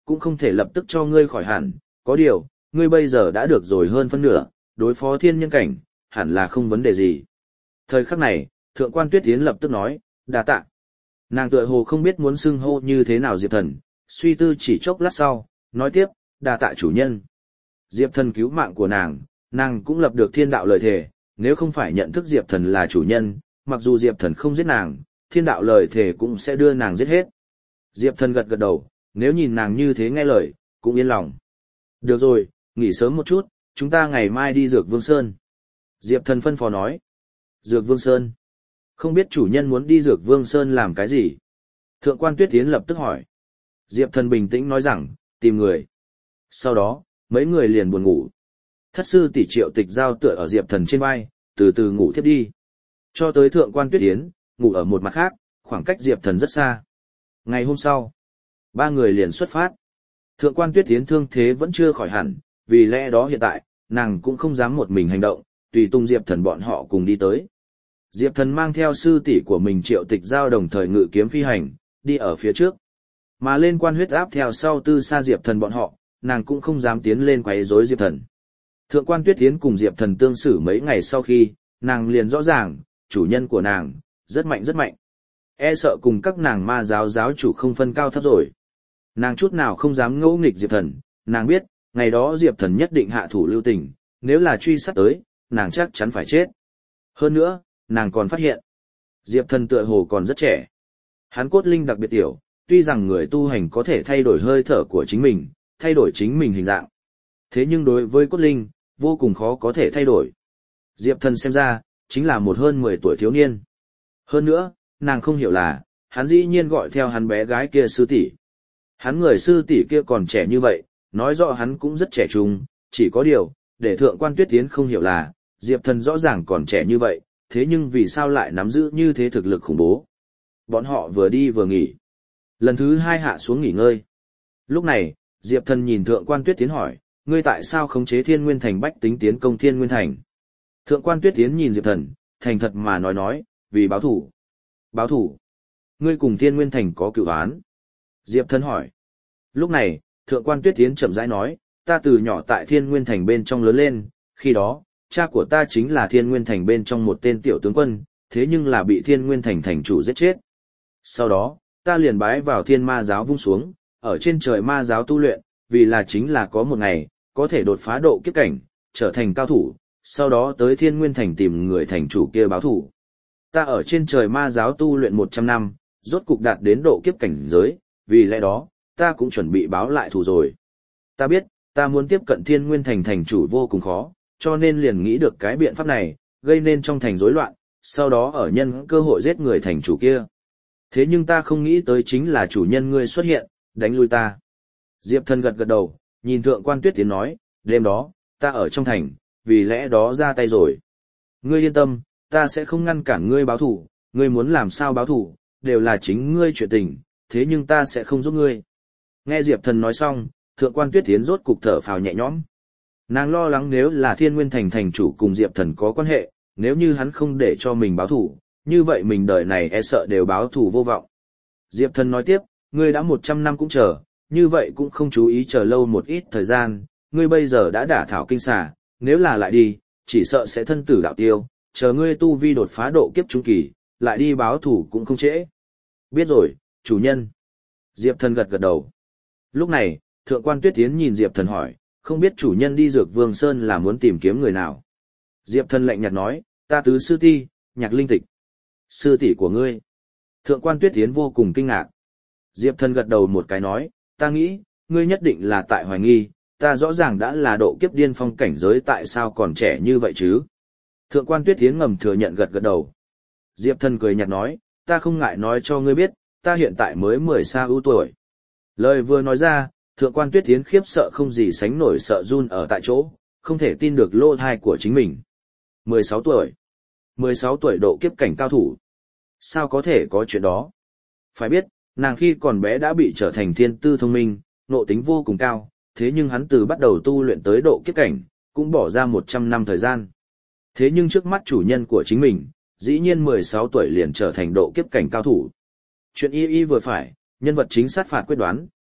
cũng không thể lập tức cho ngươi khỏi hẳn, có điều, ngươi bây giờ đã được rồi hơn phân nửa, đối phó thiên nhân cảnh, hẳn là không vấn đề gì. Thời khắc này, Thượng quan Tuyết Yến lập tức nói, đa tạ. Nàng tựa hồ không biết muốn xưng hô như thế nào Diệp Thần, suy tư chỉ chốc lát sau, nói tiếp, đa tạ chủ nhân. Diệp Thần cứu mạng của nàng cũng lập được thiên đạo lời thề, nếu không phải nhận thức Diệp Thần là chủ nhân, mặc dù Diệp Thần không giết nàng, thiên đạo lời thề cũng sẽ đưa nàng giết hết. Diệp Thần gật gật đầu, nếu nhìn nàng như thế nghe lời, cũng yên lòng. Được rồi, nghỉ sớm một chút, chúng ta ngày mai đi Dược Vương Sơn. Diệp Thần phân phó nói. Dược Vương Sơn. Không biết chủ nhân muốn đi Dược Vương Sơn làm cái gì? Thượng quan Tuyết Yến lập tức hỏi. Diệp Thần bình tĩnh nói rằng, tìm người. Sau đó, mấy người liền buồn ngủ. Thất sư tỷ Triệu Tịch Giao tựa ở Diệp Thần trên vai, từ từ ngủ thiếp đi. Cho tới Thượng quan Tuyết Yến, ngủ ở một mặt khác, khoảng cách Diệp Thần rất xa. Ngày hôm sau, ba người liền xuất phát. Thượng quan Tuyết Yến thương thế vẫn chưa khỏi hẳn, vì lẽ đó hiện tại, nàng cũng không dám một mình hành động, tùy tung Diệp Thần bọn họ cùng đi tới. Diệp Thần mang theo sư tỷ của mình Triệu Tịch Giao đồng thời ngự kiếm phi hành, đi ở phía trước. Mà lên quan huyết áp theo sau tư xa Diệp Thần bọn họ, nàng cũng không dám tiến lên quấy rối Diệp Thần. Thượng quan Tuyết Yến cùng Diệp Thần tương xử mấy ngày sau khi, nàng liền rõ ràng, chủ nhân của nàng, rất mạnh rất mạnh. E sợ cùng các nàng ma giáo giáo chủ không phân cao thấp rồi. Nàng chút nào không dám ngỗ nghịch Diệp Thần, nàng biết, ngày đó Diệp Thần nhất định hạ thủ lưu tình, nếu là truy sát tới, nàng chắc chắn phải chết. Hơn nữa, nàng còn phát hiện, Diệp Thần tựa hồ còn rất trẻ. Hắn cốt linh đặc biệt tiểu, tuy rằng người tu hành có thể thay đổi hơi thở của chính mình, thay đổi chính mình hình dạng. Thế nhưng đối với cốt linh, vô cùng khó có thể thay đổi. Diệp Thần xem ra, chính là một hơn 10 tuổi thiếu niên. Hơn nữa, nàng không hiểu là, hắn dĩ nhiên gọi theo hắn bé gái kia sư tỷ. Hắn người sư tỷ kia còn trẻ như vậy, nói rõ hắn cũng rất trẻ trung, chỉ có điều, để Thượng quan Tuyết Yến không hiểu là, Diệp Thần rõ ràng còn trẻ như vậy, thế nhưng vì sao lại nắm giữ như thế thực lực khủng bố. Bọn họ vừa đi vừa nghỉ. Lần thứ 2 hạ xuống nghỉ ngơi. Lúc này, Diệp Thần nhìn Thượng quan Tuyết Yến hỏi, ngươi tại sao khống chế Thiên Nguyên Thành bách tính tiến công Thiên Nguyên Thành? Thượng quan Tuyết Yến nhìn Diệp Thần, thành thật mà nói, vì báo thủ. Báo thủ? Ngươi cùng Thiên Nguyên Thành có cựu oán? Diệp Thần hỏi. Lúc này, Thượng quan Tuyết Yến chậm rãi nói, ta từ nhỏ tại Thiên Nguyên Thành bên trong lớn lên, khi đó, cha của ta chính là Thiên Nguyên Thành bên trong một tên tiểu tướng quân, thế nhưng là bị Thiên Nguyên Thành thành chủ giết chết. Sau đó, ta liền bái vào Thiên Ma giáo vung xuống, ở trên trời ma giáo tu luyện, vì là chính là có một ngày, có thể đột phá độ kiếp cảnh, trở thành cao thủ, sau đó tới Thiên Nguyên Thành tìm người thành chủ kia báo thủ. Ta ở trên trời ma giáo tu luyện 100 năm, rốt cục đạt đến độ kiếp cảnh giới, vì lẽ đó, ta cũng chuẩn bị báo lại thù rồi. Ta biết, ta muốn tiếp cận Thiên Nguyên Thành thành chủ vô cùng khó, cho nên liền nghĩ được cái biện pháp này, gây nên trong thành rối loạn, sau đó ở nhân cơ hội giết người thành chủ kia. Thế nhưng ta không nghĩ tới chính là chủ nhân ngươi xuất hiện, đánh lui ta. Diệp Thần gật gật đầu, nhìn Thượng quan Tuyết Yến nói, đêm đó, ta ở trong thành, vì lẽ đó ra tay rồi. Ngươi yên tâm, ta sẽ không ngăn cản ngươi báo thủ, ngươi muốn làm sao báo thủ, đều là chính ngươi chuyện tình, thế nhưng ta sẽ không giúp ngươi. Nghe Diệp Thần nói xong, Thượng quan Tuyết Yến rốt cục thở phào nhẹ nhõm. Nàng lo lắng nếu là Thiên Nguyên Thành thành chủ cùng Diệp Thần có quan hệ, nếu như hắn không để cho mình báo thủ, như vậy mình đời này e sợ đều báo thủ vô vọng. Diệp Thần nói tiếp, ngươi đã 100 năm cũng chờ, như vậy cũng không chú ý chờ lâu một ít thời gian, ngươi bây giờ đã đả thảo kinh xà, nếu là lại đi, chỉ sợ sẽ thân tử đạo tiêu, chờ ngươi tu vi đột phá độ kiếp trung kỳ, lại đi báo thủ cũng không trễ. Biết rồi, chủ nhân. Diệp Thần gật gật đầu. Lúc này, Thượng quan Tuyết Yến nhìn Diệp Thần hỏi, không biết chủ nhân đi Dược Vương Sơn là muốn tìm kiếm người nào. Diệp Thần lạnh nhạt nói, ta tứ sư ti, Nhạc Linh Tịch. Sư tỷ của ngươi. Thượng quan Tuyết Yến vô cùng kinh ngạc. Diệp Thần gật đầu một cái nói, ta nghĩ, ngươi nhất định là tại hoài nghi, ta rõ ràng đã là độ kiếp điên phong cảnh giới tại sao còn trẻ như vậy chứ. Thượng quan Tuyết Yến ngầm thừa nhận gật gật đầu. Diệp Thần cười nhạt nói, ta không ngại nói cho ngươi biết, ta hiện tại mới 10 xa ưu tuổi. Lời vừa nói ra, Thượng quan Tuyết Yến khiếp sợ không gì sánh nổi, sợ run ở tại chỗ, không thể tin được lỗ tai của chính mình. 16 tuổi. 16 tuổi độ kiếp cảnh cao thủ. Sao có thể có chuyện đó? Phải biết, nàng khi còn bé đã bị trở thành thiên tư thông minh, nộ tính vô cùng cao, thế nhưng hắn từ bắt đầu tu luyện tới độ kiếp cảnh, cũng bỏ ra 100 năm thời gian. Thế nhưng trước mắt chủ nhân của chính mình, dĩ nhiên 16 tuổi liền trở thành độ kiếp cảnh cao thủ. Chuyện y vừa phải, nhân vật chính sát phạt quyết đoán,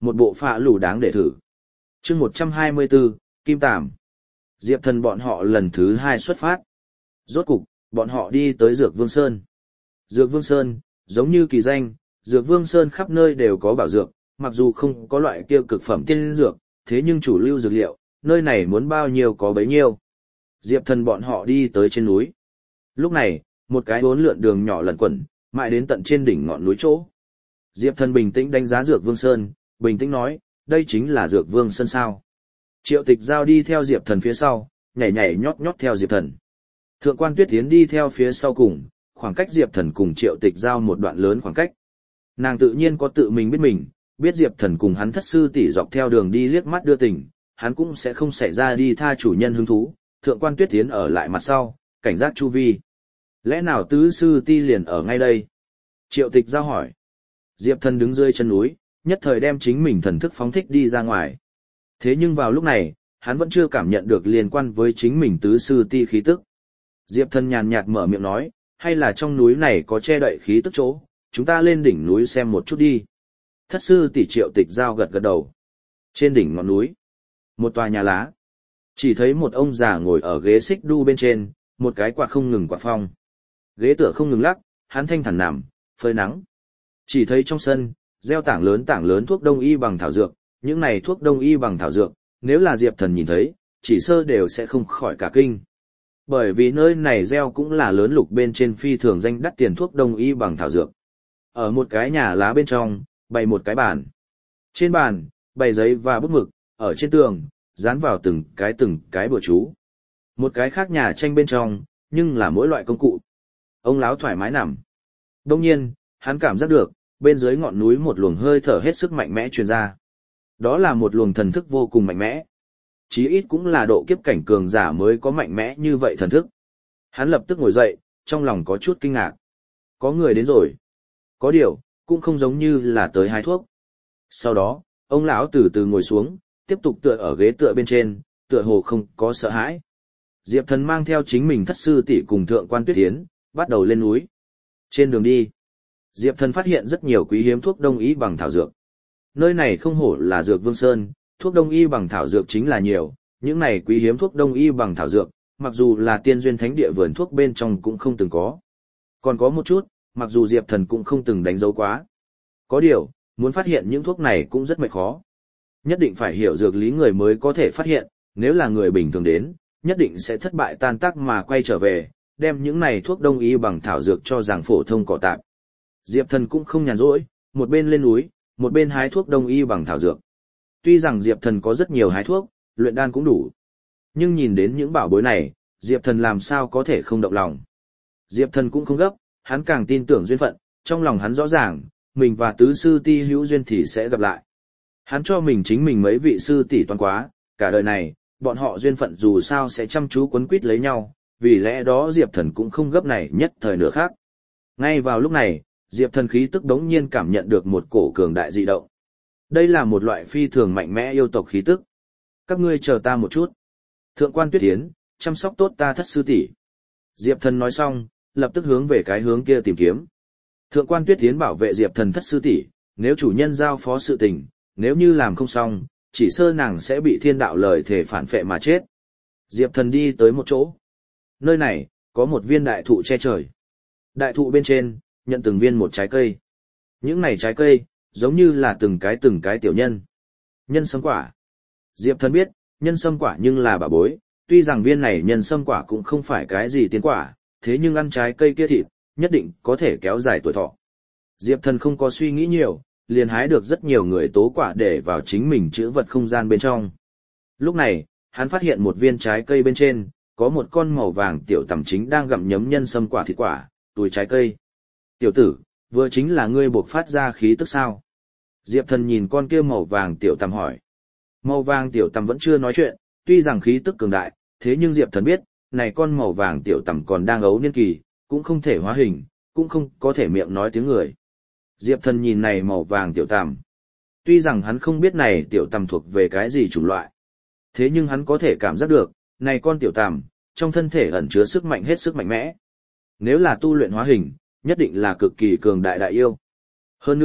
một bộ phạ lù đáng để thử. Chương 124, Kim Tàm. Diệp Thần bọn họ lần thứ 2 xuất phát. Rốt cục, bọn họ đi tới Dược Vương Sơn. Dược Vương Sơn, giống như kỳ danh, Dược Vương Sơn khắp nơi đều có bảo dược, mặc dù không có loại kia cực phẩm tiên dược, thế nhưng chủ lưu dược liệu, nơi này muốn bao nhiêu có bấy nhiêu. Diệp Thần bọn họ đi tới trên núi. Lúc này, một cái bốn lượn đường nhỏ lẩn quẩn, mãi đến tận trên đỉnh ngọn núi chỗ. Diệp Thần bình tĩnh đánh giá Dược Vương Sơn, bình tĩnh nói, đây chính là Dược Vương Sơn sao. Triệu Tịch Giao đi theo Diệp Thần phía sau, nhảy nhảy nhót nhót theo Diệp Thần. Thượng quan Tuyết Tiến đi theo phía sau cùng, khoảng cách Diệp Thần cùng Triệu Tịch Giao một đoạn lớn khoảng cách. Nàng tự nhiên có tự mình, biết Diệp Thần cùng hắn thất sư tỷ dọc theo đường đi liếc mắt đưa tình, hắn cũng sẽ không xảy ra đi tha chủ nhân hứng thú. Thượng quan Tuyết Tiến ở lại mặt sau, cảnh giác chu vi. Lẽ nào tứ sư ti liền ở ngay đây? Triệu Tịch Giao hỏi. Diệp Thần đứng dưới chân núi, nhất thời đem chính mình thần thức phóng thích đi ra ngoài. Thế nhưng vào lúc này, hắn vẫn chưa cảm nhận được liên quan với chính mình tứ sư ti khí tức. Diệp Thần nhàn nhạt mở miệng nói, hay là trong núi này có che đậy khí tức chỗ, chúng ta lên đỉnh núi xem một chút đi. Thất sư tỷ Triệu Tịch Giao gật gật đầu. Trên đỉnh ngọn núi, một tòa nhà lá. Chỉ thấy một ông già ngồi ở ghế xích đu bên trên, một cái quạt không ngừng quạt phong. Ghế tựa không ngừng lắc, hắn thanh thản nằm, phơi nắng. Chỉ thấy trong sân, gieo tảng lớn thuốc đông y bằng thảo dược, những này thuốc đông y bằng thảo dược, nếu là Diệp Thần nhìn thấy, chỉ sơ đều sẽ không khỏi cả kinh. Bởi vì nơi này gieo cũng là lớn lục bên trên phi thường danh đắt tiền thuốc đông y bằng thảo dược. Ở một cái nhà lá bên trong, bày một cái bàn. Trên bàn, bày giấy và bút mực, ở trên tường, dán vào từng cái bùa chú. Một cái khác nhà tranh bên trong, nhưng là mỗi loại công cụ. Ông lão thoải mái nằm. Đông nhiên, hắn cảm giác được, bên dưới ngọn núi một luồng hơi thở hết sức mạnh mẽ truyền ra. Đó là một luồng thần thức vô cùng mạnh mẽ. Chí ít cũng là độ kiếp cảnh cường giả mới có mạnh mẽ như vậy thần thức. Hắn lập tức ngồi dậy, trong lòng có chút kinh ngạc. Có người đến rồi. Có điều, cũng không giống như là tới hái thuốc. Sau đó, ông lão từ từ ngồi xuống, tiếp tục tựa ở ghế tựa bên trên, tựa hồ không có sợ hãi. Diệp Thần mang theo chính mình thất sư tỷ cùng thượng quan Tuyết Tiến, bắt đầu lên núi. Trên đường đi, Diệp Thần phát hiện rất nhiều quý hiếm thuốc đông y bằng thảo dược. Nơi này không hổ là Dược Vương Sơn, thuốc đông y bằng thảo dược chính là nhiều, những này quý hiếm thuốc đông y bằng thảo dược, mặc dù là tiên duyên thánh địa vườn thuốc bên trong cũng không từng có. Còn có một chút, mặc dù Diệp Thần cũng không từng đánh dấu quá. Có điều, muốn phát hiện những thuốc này cũng rất mệt khó. Nhất định phải hiểu dược lý người mới có thể phát hiện, nếu là người bình thường đến, nhất định sẽ thất bại tan tác mà quay trở về, đem những này thuốc đông y bằng thảo dược cho rằng phổ thông cỏ tạp. Diệp Thần cũng không nhàn rỗi, một bên lên núi, một bên hái thuốc đông y bằng thảo dược. Tuy rằng Diệp Thần có rất nhiều hái thuốc, luyện đan cũng đủ. Nhưng nhìn đến những bảo bối này, Diệp Thần làm sao có thể không động lòng. Diệp Thần cũng không gấp, hắn càng tin tưởng duyên phận, trong lòng hắn rõ ràng, mình và tứ sư ti hữu duyên thì sẽ gặp lại. Hắn cho mình chính mình mấy vị sư tỷ toàn quá, cả đời này, bọn họ duyên phận dù sao sẽ chăm chú quấn quýt lấy nhau, vì lẽ đó Diệp Thần cũng không gấp này nhất thời nửa khác. Ngay vào lúc này, Diệp Thần khí tức đống nhiên cảm nhận được một cổ cường đại dị động. Đây là một loại phi thường mạnh mẽ yêu tộc khí tức. Các ngươi chờ ta một chút. Thượng quan Tuyết Tiến, chăm sóc tốt ta thất sư tỷ. Diệp Thần nói xong, lập tức hướng về cái hướng kia tìm kiếm. Thượng quan Tuyết Tiến bảo vệ Diệp Thần thất sư tỷ, nếu chủ nhân giao phó sự tình, nếu như làm không xong, chỉ sơ nàng sẽ bị thiên đạo lời thể phản phệ mà chết. Diệp Thần đi tới một chỗ. Nơi này, có một viên đại thụ che trời. Đại thụ bên trên, nhận từng viên một trái cây. Những này trái cây, giống như là từng cái tiểu nhân. Nhân sâm quả. Diệp Thần biết, nhân sâm quả nhưng là bảo bối, tuy rằng viên này nhân sâm quả cũng không phải cái gì tiên quả, thế nhưng ăn trái cây kia thịt, nhất định có thể kéo dài tuổi thọ. Diệp Thần không có suy nghĩ nhiều, liền hái được rất nhiều người tố quả để vào chính mình trữ vật không gian bên trong. Lúc này, hắn phát hiện một viên trái cây bên trên, có một con màu vàng tiểu tằm chính đang gặm nhấm nhân sâm quả thịt quả, túi trái cây. Tiểu tử, vừa chính là ngươi buộc phát ra khí tức sao? Diệp Thần nhìn con kia màu vàng tiểu tằm hỏi. Màu vàng tiểu tằm vẫn chưa nói chuyện, tuy rằng khí tức cường đại, thế nhưng Diệp Thần biết, này con màu vàng tiểu tằm còn đang ấu niên kỳ, cũng không thể hóa hình, cũng không có thể miệng nói tiếng người. Diệp Thần nhìn này màu vàng tiểu tằm. Tuy rằng hắn không biết này tiểu tằm thuộc về cái gì chủng loại, thế nhưng hắn có thể cảm giác được, này con tiểu tằm, trong thân thể ẩn chứa sức mạnh hết sức mạnh mẽ. Nếu là tu luyện hóa hình, nhất định là cực kỳ cường đại đại yêu. Hơn nữa,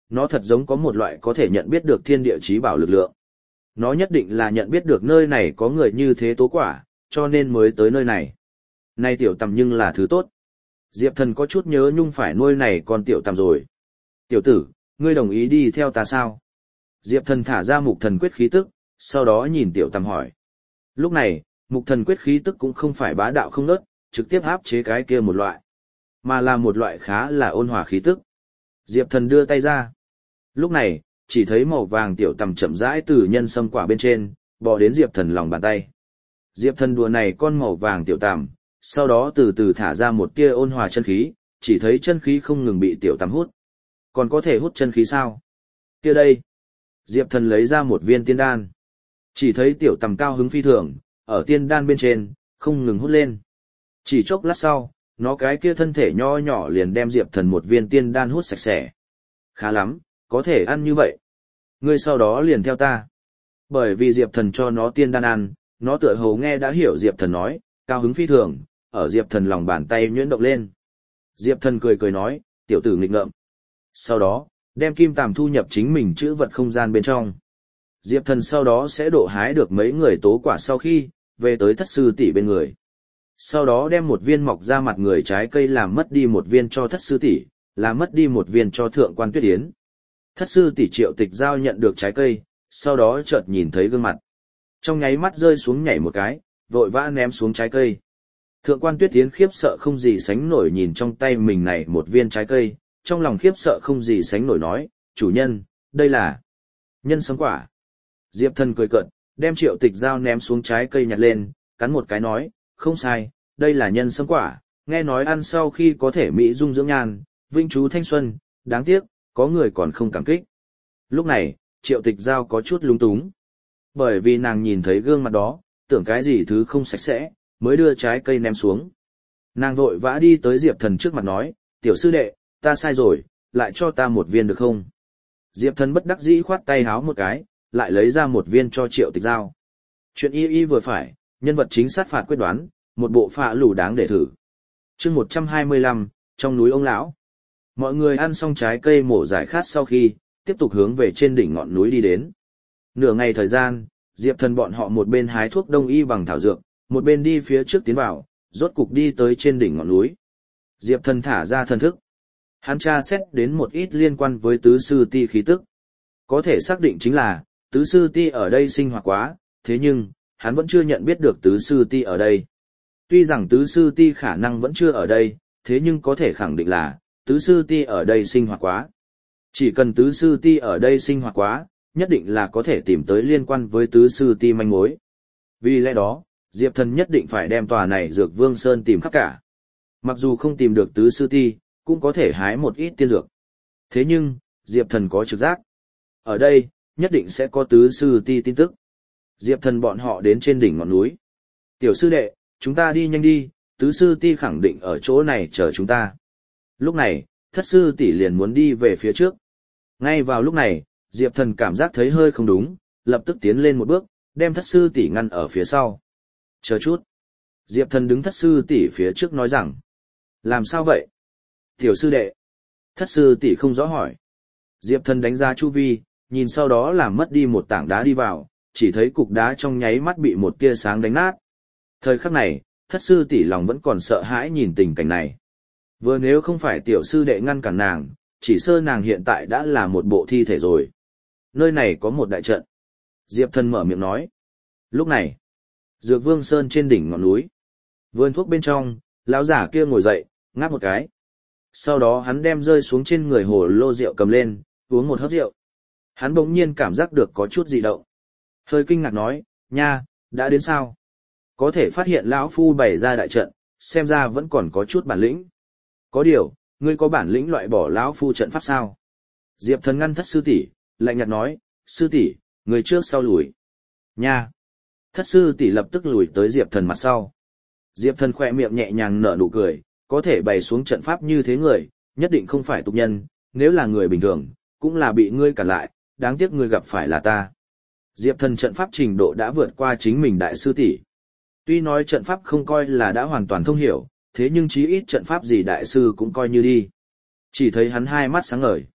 nó thật giống có một loại có thể nhận biết được thiên địa chí bảo lực lượng. Nó nhất định là nhận biết được nơi này có người như thế tố quả, cho nên mới tới nơi này. Này tiểu tằm nhưng là thứ tốt. Diệp Thần có chút nhớ nhung phải nuôi này con tiểu tằm rồi. Tiểu tử, ngươi đồng ý đi theo ta sao? Diệp Thần thả ra mục thần quyết khí tức, sau đó nhìn tiểu tằm hỏi. Lúc này, mục thần quyết khí tức cũng không phải bá đạo không nớt, trực tiếp áp chế cái kia một loại, mà là một loại khá là ôn hòa khí tức. Diệp Thần đưa tay ra. Lúc này, chỉ thấy màu vàng tiểu tằm chậm rãi từ nhân sâm quả bên trên, bò đến Diệp Thần lòng bàn tay. Diệp Thần đùa này con màu vàng tiểu tằm, sau đó từ từ thả ra một tia ôn hòa chân khí, chỉ thấy chân khí không ngừng bị tiểu tằm hút. Còn có thể hút chân khí sao? Kia đây. Diệp Thần lấy ra một viên tiên đan. Chỉ thấy tiểu tằm cao hứng phi thường, ở tiên đan bên trên, không ngừng hút lên. Chỉ chốc lát sau, nó cái kia thân thể nho nhỏ liền đem Diệp Thần một viên tiên đan hút sạch sẽ. Khá lắm, có thể ăn như vậy. Ngươi sau đó liền theo ta. Bởi vì Diệp Thần cho nó tiên đan ăn, nó tựa hồ nghe đã hiểu Diệp Thần nói, cao hứng phi thường, ở Diệp Thần lòng bàn tay nhuyễn động lên. Diệp Thần cười cười nói, tiểu tử nghịch ngợm. Sau đó, đem kim tàm thu nhập chính mình chữ vật không gian bên trong. Diệp Thần sau đó sẽ độ hái được mấy người tố quả sau khi, về tới thất sư tỷ bên người. Sau đó đem một viên mọc ra mặt người trái cây làm mất đi một viên cho thất sư tỷ, làm mất đi một viên cho thượng quan tuyết yến. Thất sư tỷ Triệu Tịch Giao nhận được trái cây, sau đó chợt nhìn thấy gương mặt. Trong nháy mắt rơi xuống nhảy một cái, vội vã ném xuống trái cây. Thượng quan tuyết yến khiếp sợ không gì sánh nổi nhìn trong tay mình này một viên trái cây, trong lòng khiếp sợ không gì sánh nổi nói, chủ nhân, đây là nhân sâm quả. Diệp Thần cười cợt, đem Triệu Tịch Giao ném xuống trái cây nhặt lên, cắn một cái nói, không sai, đây là nhân sâm quả, nghe nói ăn sau khi có thể mỹ dung dưỡng nhan, vinh chú thanh xuân, đáng tiếc, có người còn không cảm kích. Lúc này, Triệu Tịch Giao có chút lúng túng. Bởi vì nàng nhìn thấy gương mặt đó, tưởng cái gì thứ không sạch sẽ, mới đưa trái cây ném xuống. Nàng vội vã đi tới Diệp Thần trước mặt nói, tiểu sư đệ, ta sai rồi, lại cho ta một viên được không? Diệp Thần bất đắc dĩ khoát tay háo một cái, lại lấy ra một viên cho Triệu Tịch Giao. Chuyện y vừa phải, nhân vật chính sát phạt quyết đoán, một bộ phạ lù đáng để thử. Chương 125, trong núi ông lão. Mọi người ăn xong trái cây mổ giải khát sau khi, tiếp tục hướng về trên đỉnh ngọn núi đi đến. Nửa ngày thời gian, Diệp Thần bọn họ một bên hái thuốc đông y bằng thảo dược, một bên đi phía trước tiến vào, rốt cục đi tới trên đỉnh ngọn núi. Diệp Thần thả ra thần thức. Hắn tra xét đến một ít liên quan với tứ sư ti khí tức. Có thể xác định chính là, tứ sư ti ở đây sinh hoạt quá, thế nhưng, hắn vẫn chưa nhận biết được tứ sư ti ở đây. Tuy rằng tứ sư ti khả năng vẫn chưa ở đây, thế nhưng có thể khẳng định là, tứ sư ti ở đây sinh hoạt quá. Chỉ cần tứ sư ti ở đây sinh hoạt quá, nhất định là có thể tìm tới liên quan với tứ sư ti manh mối. Vì lẽ đó, Diệp Thần nhất định phải đem tòa này Dược Vương Sơn tìm khắp cả. Mặc dù không tìm được tứ sư ti, cũng có thể hái một ít tiên dược. Thế nhưng, Diệp Thần có trực giác. Ở đây, nhất định sẽ có tứ sư ti tin tức. Diệp Thần bọn họ đến trên đỉnh ngọn núi. Tiểu sư đệ, chúng ta đi nhanh đi, tứ sư ti khẳng định ở chỗ này chờ chúng ta. Lúc này, thất sư tỷ liền muốn đi về phía trước. Ngay vào lúc này, Diệp Thần cảm giác thấy hơi không đúng, lập tức tiến lên một bước, đem thất sư tỷ ngăn ở phía sau. Chờ chút. Diệp Thần đứng thất sư tỷ phía trước nói rằng. Làm sao vậy? Tiểu sư đệ. Thất sư tỷ không rõ hỏi. Diệp Thần đánh giá chu vi, nhìn sau đó làm mất đi một tảng đá đi vào, chỉ thấy cục đá trong nháy mắt bị một tia sáng đánh nát. Thời khắc này, thất sư tỷ lòng vẫn còn sợ hãi nhìn tình cảnh này. Vừa nếu không phải tiểu sư đệ ngăn cản nàng, chỉ sơ nàng hiện tại đã là một bộ thi thể rồi. Nơi này có một đại trận. Diệp Thần mở miệng nói. Lúc này, Dược Vương Sơn trên đỉnh ngọn núi. Vườn thuốc bên trong, lão giả kia ngồi dậy, ngáp một cái. Sau đó hắn đem rơi xuống trên người hồ lô rượu cầm lên, uống một hớp rượu. Hắn bỗng nhiên cảm giác được có chút dị động. Hơi kinh ngạc nói, nha, đã đến sao? Có thể phát hiện lão phu bày ra đại trận, xem ra vẫn còn có chút bản lĩnh. Có điều, ngươi có bản lĩnh loại bỏ lão phu trận pháp sao? Diệp Thần ngăn thất sư tỷ, lạnh nhạt nói, sư tỷ, người trước sau lùi. Nha! Thất sư tỷ lập tức lùi tới Diệp Thần mặt sau. Diệp Thần khỏe miệng nhẹ nhàng nở nụ cười, có thể bày xuống trận pháp như thế người, nhất định không phải tục nhân, nếu là người bình thường, cũng là bị ngươi cản lại, đáng tiếc ngươi gặp phải là ta. Diệp Thần trận pháp trình độ đã vượt qua chính mình đại sư tỷ. Tuy nói trận pháp không coi là đã hoàn toàn thông hiểu, thế nhưng chí ít trận pháp gì đại sư cũng coi như đi. Chỉ thấy hắn hai mắt sáng ngời.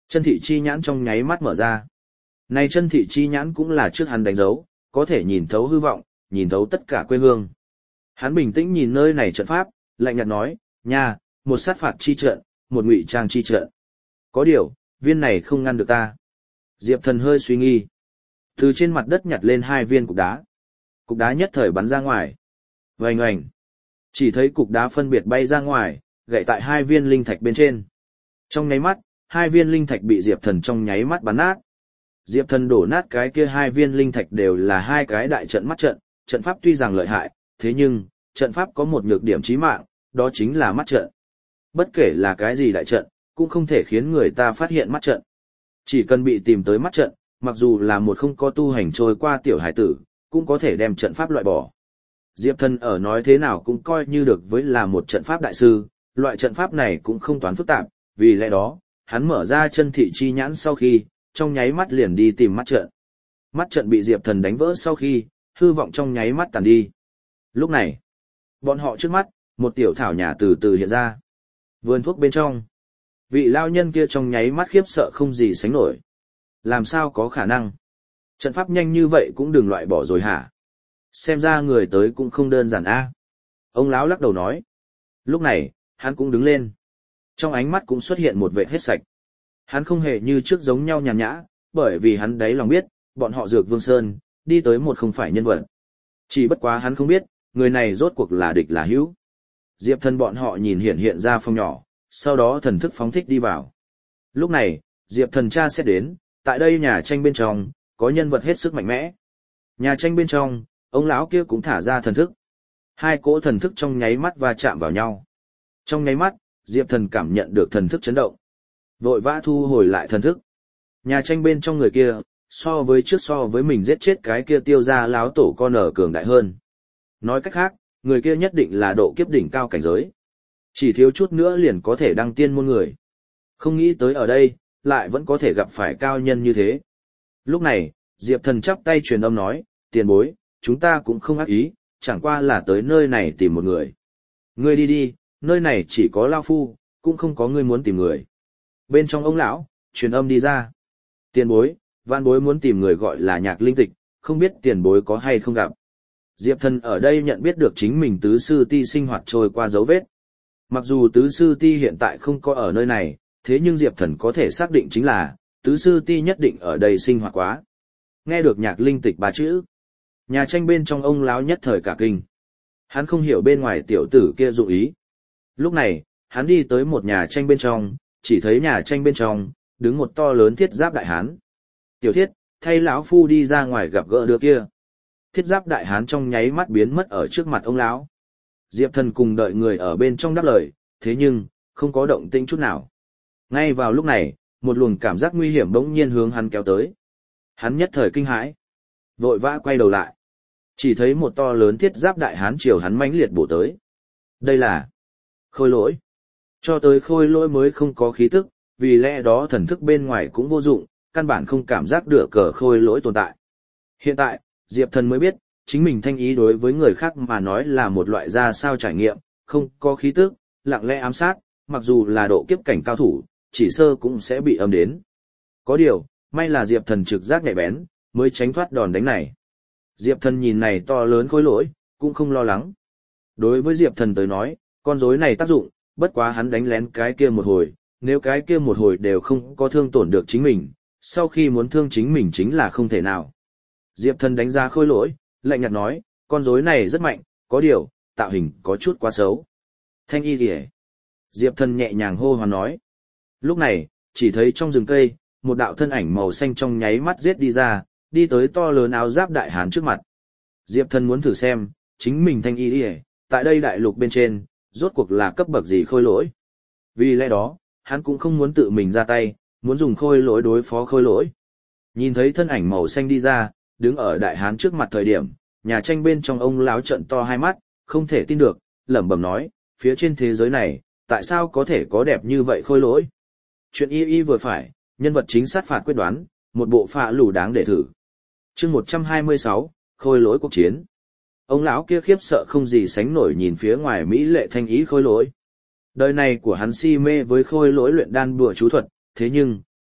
Chân thị chi nhãn trong nháy mắt mở ra. Này chân thị chi nhãn cũng là trước hắn đánh dấu, có thể nhìn thấu hư vọng, nhìn thấu tất cả quê hương. Hắn bình tĩnh nhìn nơi này trận pháp, lạnh nhạt nói, nha, một sát phạt chi trận, một ngụy trang chi trận. Có điều, viên này không ngăn được ta. Diệp Thần hơi suy nghi. Từ trên mặt đất nhặt lên 2 viên cục đá. Cục đá nhất thời bắn ra ngoài. Oanh oanh. Chỉ thấy cục đá phân biệt bay ra ngoài, gậy tại 2 viên linh thạch bên trên. Trong nháy mắt, 2 viên linh thạch bị Diệp Thần trong nháy mắt bắn nát. Diệp Thần đổ nát cái kia 2 viên linh thạch đều là 2 cái đại trận mắt trận, trận pháp tuy rằng lợi hại, thế nhưng, trận pháp có một nhược điểm chí mạng, đó chính là mắt trận. Bất kể là cái gì đại trận, cũng không thể khiến người ta phát hiện mắt trận. Chỉ cần bị tìm tới mắt trận, mặc dù là một không có tu hành trôi qua tiểu hải tử, cũng có thể đem trận pháp loại bỏ. Diệp Thần ở nói thế nào cũng coi như được với là một trận pháp đại sư, loại trận pháp này cũng không toán phức tạp, vì lẽ đó, hắn mở ra chân thị chi nhãn sau khi, trong nháy mắt liền đi tìm mắt trận. Mắt trận bị Diệp Thần đánh vỡ sau khi, hư vọng trong nháy mắt tàn đi. Lúc này, bọn họ trước mắt, một tiểu thảo nhà từ từ hiện ra. Vườn thuốc bên trong, vị lao nhân kia trong nháy mắt khiếp sợ không gì sánh nổi. Làm sao có khả năng? Trận pháp nhanh như vậy cũng đừng loại bỏ rồi hả? Xem ra người tới cũng không đơn giản a. Ông lão lắc đầu nói. Lúc này, hắn cũng đứng lên. Trong ánh mắt cũng xuất hiện một vệt hết sạch. Hắn không hề như trước giống nhau nhàn nhã, bởi vì hắn đáy lòng biết, bọn họ Dược Vương Sơn, đi tới một không phải nhân vật. Chỉ bất quá hắn không biết, người này rốt cuộc là địch là hữu. Diệp Thần bọn họ nhìn hiện ra phòng nhỏ, sau đó thần thức phóng thích đi vào. Lúc này, Diệp Thần tra xét đến, tại đây nhà tranh bên trong, có nhân vật hết sức mạnh mẽ. Nhà tranh bên trong, ông lão kia cũng thả ra thần thức. 2 cỗ thần thức trong nháy mắt va chạm vào nhau. Trong nháy mắt, Diệp Thần cảm nhận được thần thức chấn động. Vội vã thu hồi lại thần thức. Nhà tranh bên trong người kia, so với mình giết chết cái kia tiêu ra láo tổ con ở cường đại hơn. Nói cách khác, người kia nhất định là độ kiếp đỉnh cao cảnh giới. Chỉ thiếu chút nữa liền có thể đăng tiên môn người. Không nghĩ tới ở đây, lại vẫn có thể gặp phải cao nhân như thế. Lúc này, Diệp Thần chắp tay truyền âm nói, tiền bối, chúng ta cũng không ác ý, chẳng qua là tới nơi này tìm một người. Ngươi đi đi, nơi này chỉ có lao phu, cũng không có ngươi muốn tìm người. Bên trong ông lão, truyền âm đi ra. Tiền bối, vạn bối muốn tìm người gọi là Nhạc Linh Tịch, không biết tiền bối có hay không gặp. Diệp Thần ở đây nhận biết được chính mình tứ sư ti sinh hoạt trôi qua dấu vết. Mặc dù tứ sư ti hiện tại không có ở nơi này, thế nhưng Diệp Thần có thể xác định chính là, tứ sư ti nhất định ở đây sinh hoạt quá. Nghe được Nhạc Linh Tịch 3 chữ, nhà tranh bên trong ông lão nhất thời cả kinh. Hắn không hiểu bên ngoài tiểu tử kia dụng ý. Lúc này, hắn đi tới một nhà tranh bên trong, chỉ thấy nhà tranh bên trong, đứng một to lớn thiết giáp đại hán. Tiểu Thiết, thay lão phu đi ra ngoài gặp gỡ đứa kia. Thiết giáp đại hán trong nháy mắt biến mất ở trước mặt ông lão. Diệp Thần cùng đợi người ở bên trong đáp lời, thế nhưng, không có động tĩnh chút nào. Ngay vào lúc này, một luồng cảm giác nguy hiểm bỗng nhiên hướng hắn kéo tới. Hắn nhất thời kinh hãi, vội vã quay đầu lại. Chỉ thấy một to lớn thiết giáp đại hán chiều hắn mãnh liệt bổ tới. Đây là Khôi Lỗi. Cho tới Khôi Lỗi mới không có khí tức, vì lẽ đó thần thức bên ngoài cũng vô dụng, căn bản không cảm giác được cờ Khôi Lỗi tồn tại. Hiện tại, Diệp Thần mới biết, chính mình thanh ý đối với người khác mà nói là một loại ra sao trải nghiệm, không có khí tức, lặng lẽ ám sát, mặc dù là độ kiếp cảnh cao thủ, chỉ sơ cũng sẽ bị âm đến. Có điều, may là Diệp Thần trực giác nhạy bén, mới tránh thoát đòn đánh này. Diệp Thần nhìn này to lớn Khôi Lỗi, cũng không lo lắng. Đối với Diệp Thần tới nói, con rối này tác dụng, bất quá hắn đánh lén cái kia một hồi, nếu cái kia một hồi đều không có thương tổn được chính mình, sau khi muốn thương chính mình chính là không thể nào. Diệp Thần đánh giá Khôi Lỗi, lạnh nhạt nói, con rối này rất mạnh, có điều, tạo hình có chút quá xấu. Thanh y kìa. Diệp Thần nhẹ nhàng hô hoán nói. Lúc này, chỉ thấy trong rừng cây, một đạo thân ảnh màu xanh trong nháy mắt giết đi ra, đi tới to lớn áo giáp đại hán trước mặt. Diệp Thần muốn thử xem, chính mình thanh y kìa, tại đây đại lục bên trên, rốt cuộc là cấp bậc gì Khôi Lỗi. Vì lẽ đó, hắn cũng không muốn tự mình ra tay, muốn dùng Khôi Lỗi đối phó Khôi Lỗi. Nhìn thấy thân ảnh màu xanh đi ra, đứng ở đại hán trước mặt thời điểm, nhà tranh bên trong ông lão trợn to hai mắt, không thể tin được, lẩm bẩm nói, phía trên thế giới này, tại sao có thể có đẹp như vậy Khôi Lỗi? Chuyện y vừa phải, nhân vật chính sát phạt quyết đoán, một bộ phạ lù đáng để thử. Chương 126, Khôi Lỗi cuộc chiến. Ông lão kia khiếp sợ không gì sánh nổi nhìn phía ngoài mỹ lệ thanh ý Khôi Lỗi. Đời này của hắn si mê với Khôi Lỗi luyện đan bùa chú thuật, thế nhưng,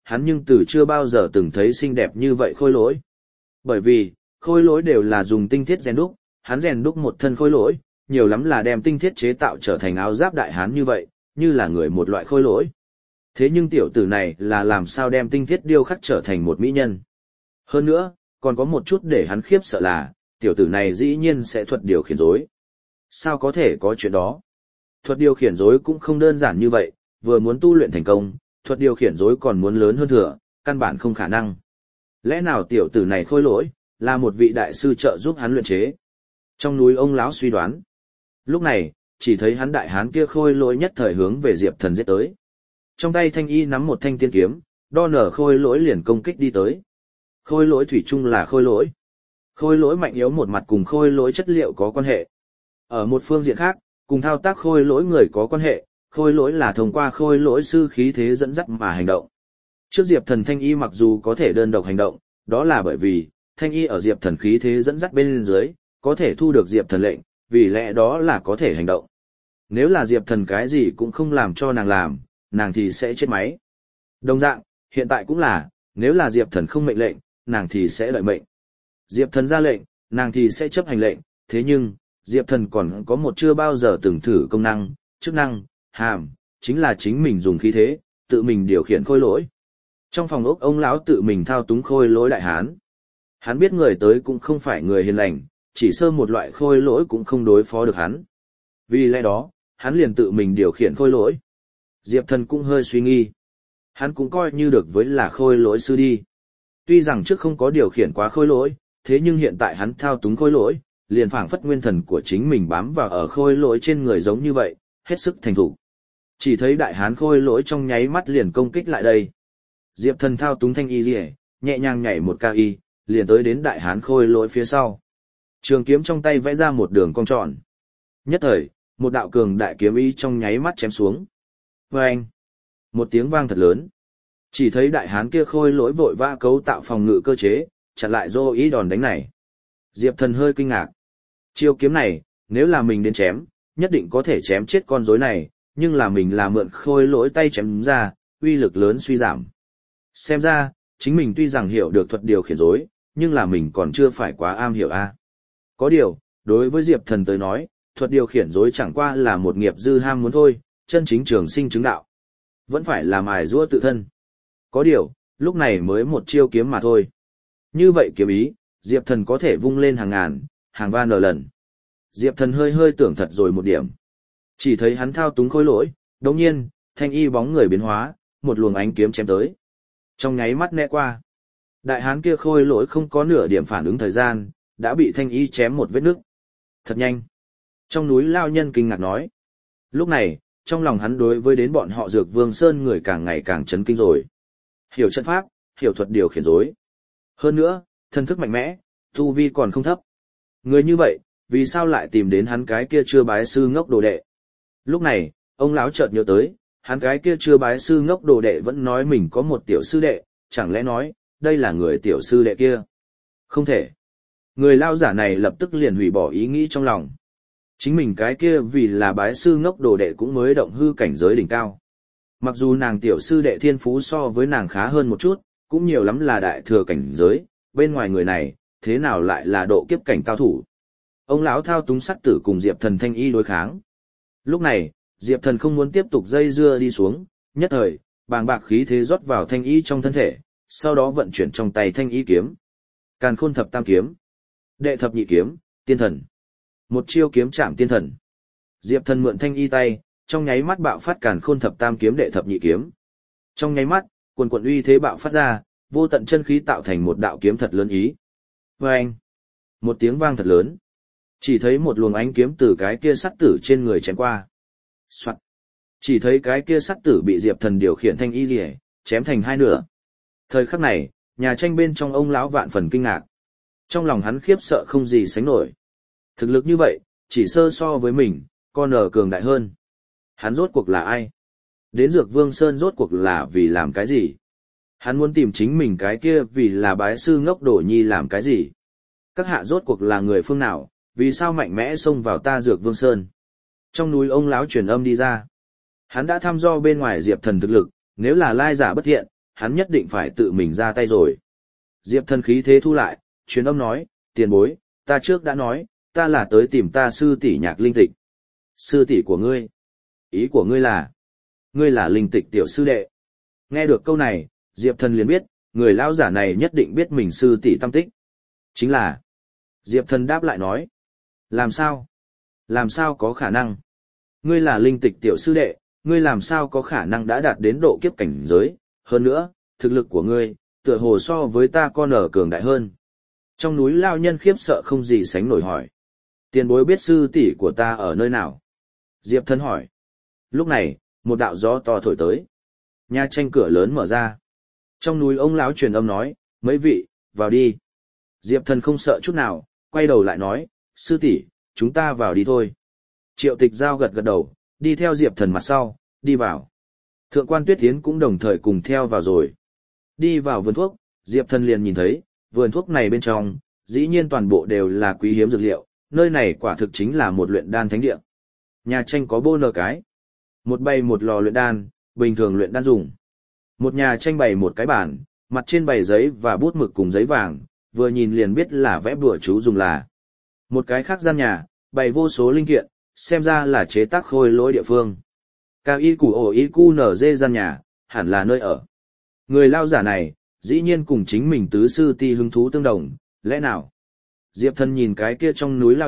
hắn nhưng từ chưa bao giờ từng thấy xinh đẹp như vậy khôi lỗi. Bởi vì, khôi lỗi đều là dùng tinh thiết rèn đúc, hắn rèn đúc một thân khôi lỗi, nhiều lắm là đem tinh thiết chế tạo trở thành áo giáp đại hán như vậy, như là người một loại khôi lỗi. Thế nhưng tiểu tử này là làm sao đem tinh thiết điêu khắc trở thành một mỹ nhân. Hơn nữa, còn có một chút để hắn khiếp sợ là, tiểu tử này dĩ nhiên sẽ thuật điều khiển rối. Sao có thể có chuyện đó? Thuật điều khiển rối cũng không đơn giản như vậy, vừa muốn tu luyện thành công, thuật điều khiển rối còn muốn lớn hơn thừa, căn bản không khả năng. Lẽ nào tiểu tử này khôi lỗi, là một vị đại sư trợ giúp hắn luyện chế? Trong núi ông lão suy đoán. Lúc này, chỉ thấy hắn đại hán kia khôi lỗi nhất thời hướng về Diệp Thần giết tới. Trong tay Thanh Y nắm một thanh tiên kiếm, đo nở khôi lỗi liền công kích đi tới. Khôi lỗi thủy chung là khôi lỗi. Khôi lỗi mạnh yếu một mặt cùng khôi lỗi chất liệu có quan hệ. Ở một phương diện khác, cùng thao tác khôi lỗi người có quan hệ, khôi lỗi là thông qua khôi lỗi sư khí thế dẫn dắt mà hành động. Trước Diệp Thần Thanh Y mặc dù có thể đơn độc hành động, đó là bởi vì, Thanh Y ở Diệp Thần khí thế dẫn dắt bên dưới, có thể thu được Diệp Thần lệnh, vì lẽ đó là có thể hành động. Nếu là Diệp Thần cái gì cũng không làm cho nàng làm, nàng thì sẽ chết máy. Đồng dạng, hiện tại cũng là, nếu là Diệp Thần không mệnh lệnh, nàng thì sẽ đợi mệnh. Diệp Thần ra lệnh, nàng thì sẽ chấp hành lệnh, thế nhưng, Diệp Thần còn có một chưa bao giờ từng thử công năng, chức năng, hàm, chính là chính mình dùng khí thế, tự mình điều khiển khôi lỗi. Trong phòng ốc ông lão tự mình thao túng khôi lỗi đại hán. Hắn biết người tới cũng không phải người hiền lành, chỉ sơ một loại khôi lỗi cũng không đối phó được hắn. Vì lẽ đó, hắn liền tự mình điều khiển khôi lỗi. Diệp Thần cũng hơi suy nghi. Hắn cũng coi như được với là khôi lỗi sư đi. Tuy rằng trước không có điều khiển quá khôi lỗi, thế nhưng hiện tại hắn thao túng khôi lỗi, liền phảng phất nguyên thần của chính mình bám vào ở khôi lỗi trên người giống như vậy, hết sức thành thục. Chỉ thấy đại hán khôi lỗi trong nháy mắt liền công kích lại đây. Diệp Thần thao túng Thanh Y liễu, nhẹ nhàng nhảy một cao y, liền tới đến đại hán khôi lỗi phía sau. Trường kiếm trong tay vẽ ra một đường cong tròn. Nhất thời, một đạo cường đại kiếm ý trong nháy mắt chém xuống. Vâng! Một tiếng vang thật lớn. Chỉ thấy đại hán kia khôi lỗi vội vã cấu tạo phòng ngự cơ chế, chặn lại Dô ý đòn đánh này. Diệp Thần hơi kinh ngạc. Chiêu kiếm này, nếu là mình đến chém, nhất định có thể chém chết con rối này, nhưng là mình là mượn khôi lỗi tay chém ra, uy lực lớn suy giảm. Xem ra, chính mình tuy rằng hiểu được thuật điều khiển rối, nhưng là mình còn chưa phải quá am hiểu a. Có điều, đối với Diệp Thần tới nói, thuật điều khiển rối chẳng qua là một nghiệp dư ham muốn thôi, chân chính trường sinh chứng đạo. Vẫn phải là mài giũa tự thân. Có điều, lúc này mới một chiêu kiếm mà thôi. Như vậy kiếm ý, Diệp Thần có thể vung lên hàng ngàn, hàng van lần. Diệp Thần hơi hơi tưởng thật rồi một điểm. Chỉ thấy hắn thao túng khôi lỗi, đồng nhiên, Thanh Y bóng người biến hóa, một luồng ánh kiếm chém tới. Trong nháy mắt né qua. Đại hán kia khôi lỗi không có nửa điểm phản ứng thời gian, đã bị Thanh Y chém một vết nứt. Thật nhanh. Trong núi lao nhân kinh ngạc nói. Lúc này, trong lòng hắn đối với đến bọn họ Dược Vương Sơn người càng ngày càng chấn kinh rồi. Hiểu trận pháp, hiểu thuật điều khiển rối. Hơn nữa, thân thức mạnh mẽ, tu vi còn không thấp. Người như vậy, vì sao lại tìm đến hắn cái kia chưa bái sư ngốc đồ đệ? Lúc này, ông lão chợt nhớ tới, hắn cái kia chưa bái sư ngốc đồ đệ vẫn nói mình có một tiểu sư đệ, chẳng lẽ nói, đây là người tiểu sư đệ kia? Không thể. Người lao giả này lập tức liền hủy bỏ ý nghĩ trong lòng. Chính mình cái kia vì là bái sư ngốc đồ đệ cũng mới động hư cảnh giới đỉnh cao. Mặc dù nàng tiểu sư đệ thiên phú so với nàng khá hơn một chút, cũng nhiều lắm là đại thừa cảnh giới, bên ngoài người này, thế nào lại là độ kiếp cảnh cao thủ. Ông lão thao túng sắt tử cùng Diệp Thần Thanh Y đối kháng. Lúc này, Diệp Thần không muốn tiếp tục dây dưa đi xuống, nhất thời, bàng bạc khí thế rót vào Thanh Y trong thân thể, sau đó vận chuyển trong tay Thanh Y kiếm. Càn Khôn thập tam kiếm, đệ thập nhị kiếm, tiên thần. Một chiêu kiếm chạm tiên thần. Diệp Thần mượn Thanh Y tay, trong nháy mắt bạo phát Càn Khôn thập tam kiếm đệ thập nhị kiếm. Trong nháy mắt, quần quần uy thế bạo phát ra, vô tận chân khí tạo thành một đạo kiếm thật lớn ý. Vâng! Một tiếng vang thật lớn. Chỉ thấy một luồng ánh kiếm từ cái kia sắt tử trên người chém qua. Soạt! Chỉ thấy cái kia sắt tử bị Diệp Thần điều khiển Thanh Y liễu, chém thành hai nửa. Thời khắc này, nhà tranh bên trong ông lão vạn phần kinh ngạc. Trong lòng hắn khiếp sợ không gì sánh nổi. Thực lực như vậy, chỉ sơ so với mình, con nở cường đại hơn. Hắn rốt cuộc là ai? Đến Dược Vương Sơn rốt cuộc là vì làm cái gì? Hắn muốn tìm chính mình cái kia vì là bái sư ngốc đồ nhi làm cái gì? Các hạ rốt cuộc là người phương nào, vì sao mạnh mẽ xông vào ta Dược Vương Sơn? Trong núi ông lão truyền âm đi ra. Hắn đã thăm dò bên ngoài Diệp Thần thực lực, nếu là lai giả bất thiện, hắn nhất định phải tự mình ra tay rồi. Diệp Thần khí thế thu lại, truyền âm nói, tiền bối, ta trước đã nói, ta là tới tìm ta sư tỷ Nhạc Linh Tịch. Sư tỷ của ngươi? Ý của ngươi là Linh Tịch tiểu sư đệ. Nghe được câu này, Diệp Thần liền biết, người lão giả này nhất định biết mình sư tỷ tâm tích. Chính là. Diệp Thần đáp lại nói. Làm sao? Làm sao có khả năng? Ngươi là Linh Tịch tiểu sư đệ, ngươi làm sao có khả năng đã đạt đến độ kiếp cảnh giới, hơn nữa, thực lực của ngươi, tựa hồ so với ta con ở cường đại hơn. Trong núi lao nhân khiếp sợ không gì sánh nổi hỏi. Tiền bối biết sư tỷ của ta ở nơi nào? Diệp Thần hỏi. Lúc này, một đạo gió to thổi tới. Nhà tranh cửa lớn mở ra. Trong núi ông lão truyền âm nói, mấy vị, vào đi. Diệp Thần không sợ chút nào, quay đầu lại nói, sư tỷ, chúng ta vào đi thôi. Triệu Tịch Giao gật gật đầu, đi theo Diệp Thần mặt sau, đi vào. Thượng quan Tuyết Tiến cũng đồng thời cùng theo vào rồi. Đi vào vườn thuốc, Diệp Thần liền nhìn thấy, vườn thuốc này bên trong, dĩ nhiên toàn bộ đều là quý hiếm dược liệu, nơi này quả thực chính là một luyện đan thánh địa. Nhà tranh có bô nơ cái. Một bày một lò luyện đan, bình thường luyện đan dùng. Một nhà tranh bày một cái bàn, mặt trên bày giấy và bút mực cùng giấy vàng, vừa nhìn liền biết là vẽ bùa chú dùng là. Một cái khác gian nhà, bày vô số linh kiện, xem ra là chế tác khôi lỗi địa phương. Cao y củ ổ y cu nở dê gian nhà, hẳn là nơi ở. Người lao giả này, dĩ nhiên cùng chính mình tứ sư ti hứng thú tương đồng, lẽ nào? Diệp Thần nhìn cái kia trong núi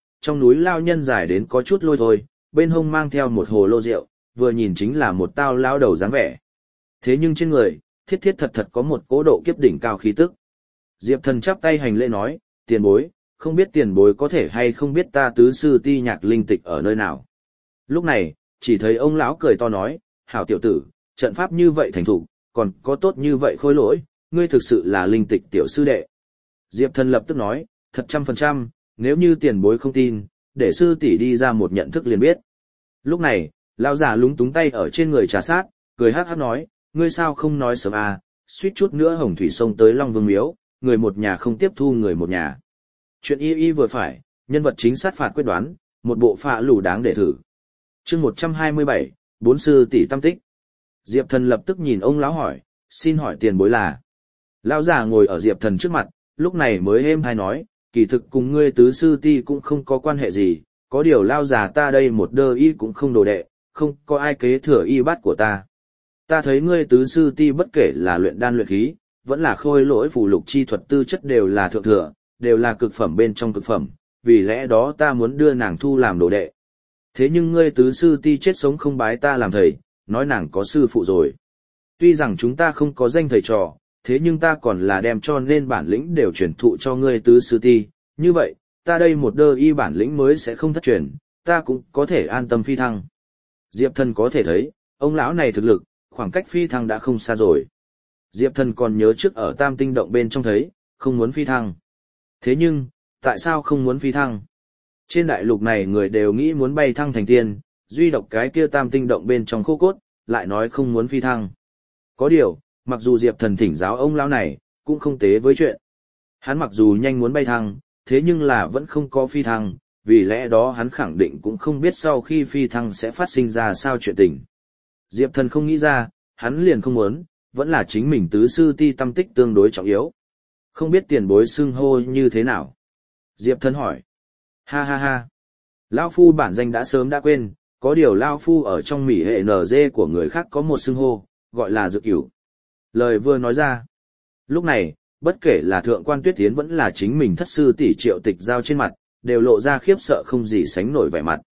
lao nhân dài đến có chút lôi thôi, bên hông mang theo một hồ lô rượu, vừa nhìn chính là một tao lao đầu dáng vẻ. Thế nhưng trên người, thiết thiết thật thật có một cố độ kiếp đỉnh cao khí tức. Diệp Thần chắp tay hành lễ nói, tiền bối, không biết tiền bối có thể hay không biết ta tứ sư ti Nhạc Linh Tịch ở nơi nào. Lúc này, chỉ thấy ông lão cười to nói, hảo tiểu tử, trận pháp như vậy thành thủ, còn có tốt như vậy khôi lỗi, ngươi thực sự là Linh Tịch tiểu sư đệ. Diệp Thần lập tức nói, thật 100%, nếu như tiền bối không tin, để sư tỷ đi ra một nhận thức liền biết. Lúc này, lão già lúng túng tay ở trên người trà sát, cười hắc hắc nói, ngươi sao không nói sớm à, suýt chút nữa Hồng Thủy sông tới Long Vương Miếu, người một nhà không tiếp thu người một nhà. Chuyện y vừa phải, nhân vật chính sát phạt quyết đoán, một bộ phạ lù đáng để thử. Chương 127, bốn sư tỷ tâm tích. Diệp Thần lập tức nhìn ông lão hỏi, xin hỏi tiền bối là. Lão già ngồi ở Diệp Thần trước mặt, lúc này mới êm hay nói, kỳ thực cùng ngươi tứ sư ti cũng không có quan hệ gì, có điều lão già ta đây một đơ y cũng không đồ đệ, không có ai kế thừa y bát của ta. Ta thấy ngươi tứ sư ti bất kể là luyện đan luyện khí, vẫn là khôi lỗi phù lục chi thuật tư chất đều là thượng thừa, đều là cực phẩm bên trong cực phẩm, vì lẽ đó ta muốn đưa nàng thu làm đồ đệ. Thế nhưng ngươi tứ sư ti chết sống không bái ta làm thầy, nói nàng có sư phụ rồi. Tuy rằng chúng ta không có danh thầy trò, thế nhưng ta còn là đem cho nên bản lĩnh đều truyền thụ cho ngươi tứ sư ti, như vậy, ta đây một đơ y bản lĩnh mới sẽ không thất truyền, ta cũng có thể an tâm phi thăng. Diệp Thần có thể thấy, ông lão này thực lực, khoảng cách phi thăng đã không xa rồi. Diệp Thần còn nhớ trước ở Tam Tinh Động bên trong thấy, không muốn phi thăng. Thế nhưng, tại sao không muốn phi thăng? Trên đại lục này người đều nghĩ muốn bay thăng thành tiên, duy độc cái kia Tam Tinh Động bên trong khô cốt, lại nói không muốn phi thăng. Có điều, mặc dù Diệp Thần thỉnh giáo ông lão này, cũng không tế với chuyện. Hắn mặc dù nhanh muốn bay thăng, thế nhưng là vẫn không có phi thăng, vì lẽ đó hắn khẳng định cũng không biết sau khi phi thăng sẽ phát sinh ra sao chuyện tình. Diệp Thần không nghĩ ra, hắn liền không muốn, vẫn là chính mình tứ sư ti tâm tích tương đối trọng yếu. Không biết tiền bối xưng hô như thế nào? Diệp Thần hỏi. Ha ha ha. Lao Phu bản danh đã sớm đã quên, có điều Lao Phu ở trong mỹ hệ NG của người khác có một xưng hô, gọi là Dược Cửu. Lời vừa nói ra. Lúc này, bất kể là Thượng quan Tuyết Tiến vẫn là chính mình thất sư tỷ Triệu Tịch Giao trên mặt, đều lộ ra khiếp sợ không gì sánh nổi vẻ mặt.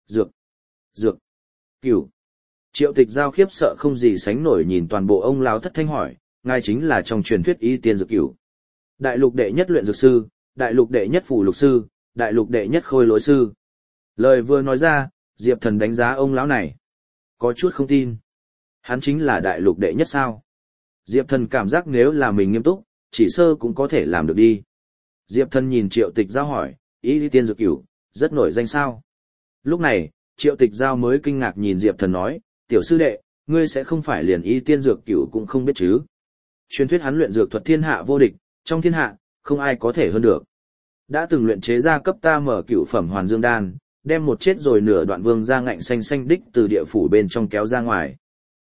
Dược Cửu. Triệu Tịch Giao khiếp sợ không gì sánh nổi nhìn toàn bộ ông lão thất thanh hỏi, ngài chính là trong truyền thuyết y tiên Dược Cửu. Đại lục đệ nhất luyện dược sư, đại lục đệ nhất phù lục sư, đại lục đệ nhất khôi lỗi sư. Lời vừa nói ra, Diệp Thần đánh giá ông lão này. Có chút không tin. Hắn chính là đại lục đệ nhất sao? Diệp Thần cảm giác nếu là mình nghiêm túc, chỉ sơ cũng có thể làm được đi. Diệp Thần nhìn Triệu Tịch Giao hỏi, y tiên Dược Cửu, rất nổi danh sao? Lúc này, Triệu Tịch Giao mới kinh ngạc nhìn Diệp Thần nói, tiểu sư đệ, ngươi sẽ không phải liền y tiên Dược Cửu cũng không biết chứ? Truyền thuyết hắn luyện dược thuật thiên hạ vô địch, trong thiên hạ, không ai có thể hơn được. Đã từng luyện chế ra cấp ta mở cửu phẩm hoàn dương đan, đem một chết rồi nửa đoạn vương ra ngạnh xanh xanh đích từ địa phủ bên trong kéo ra ngoài.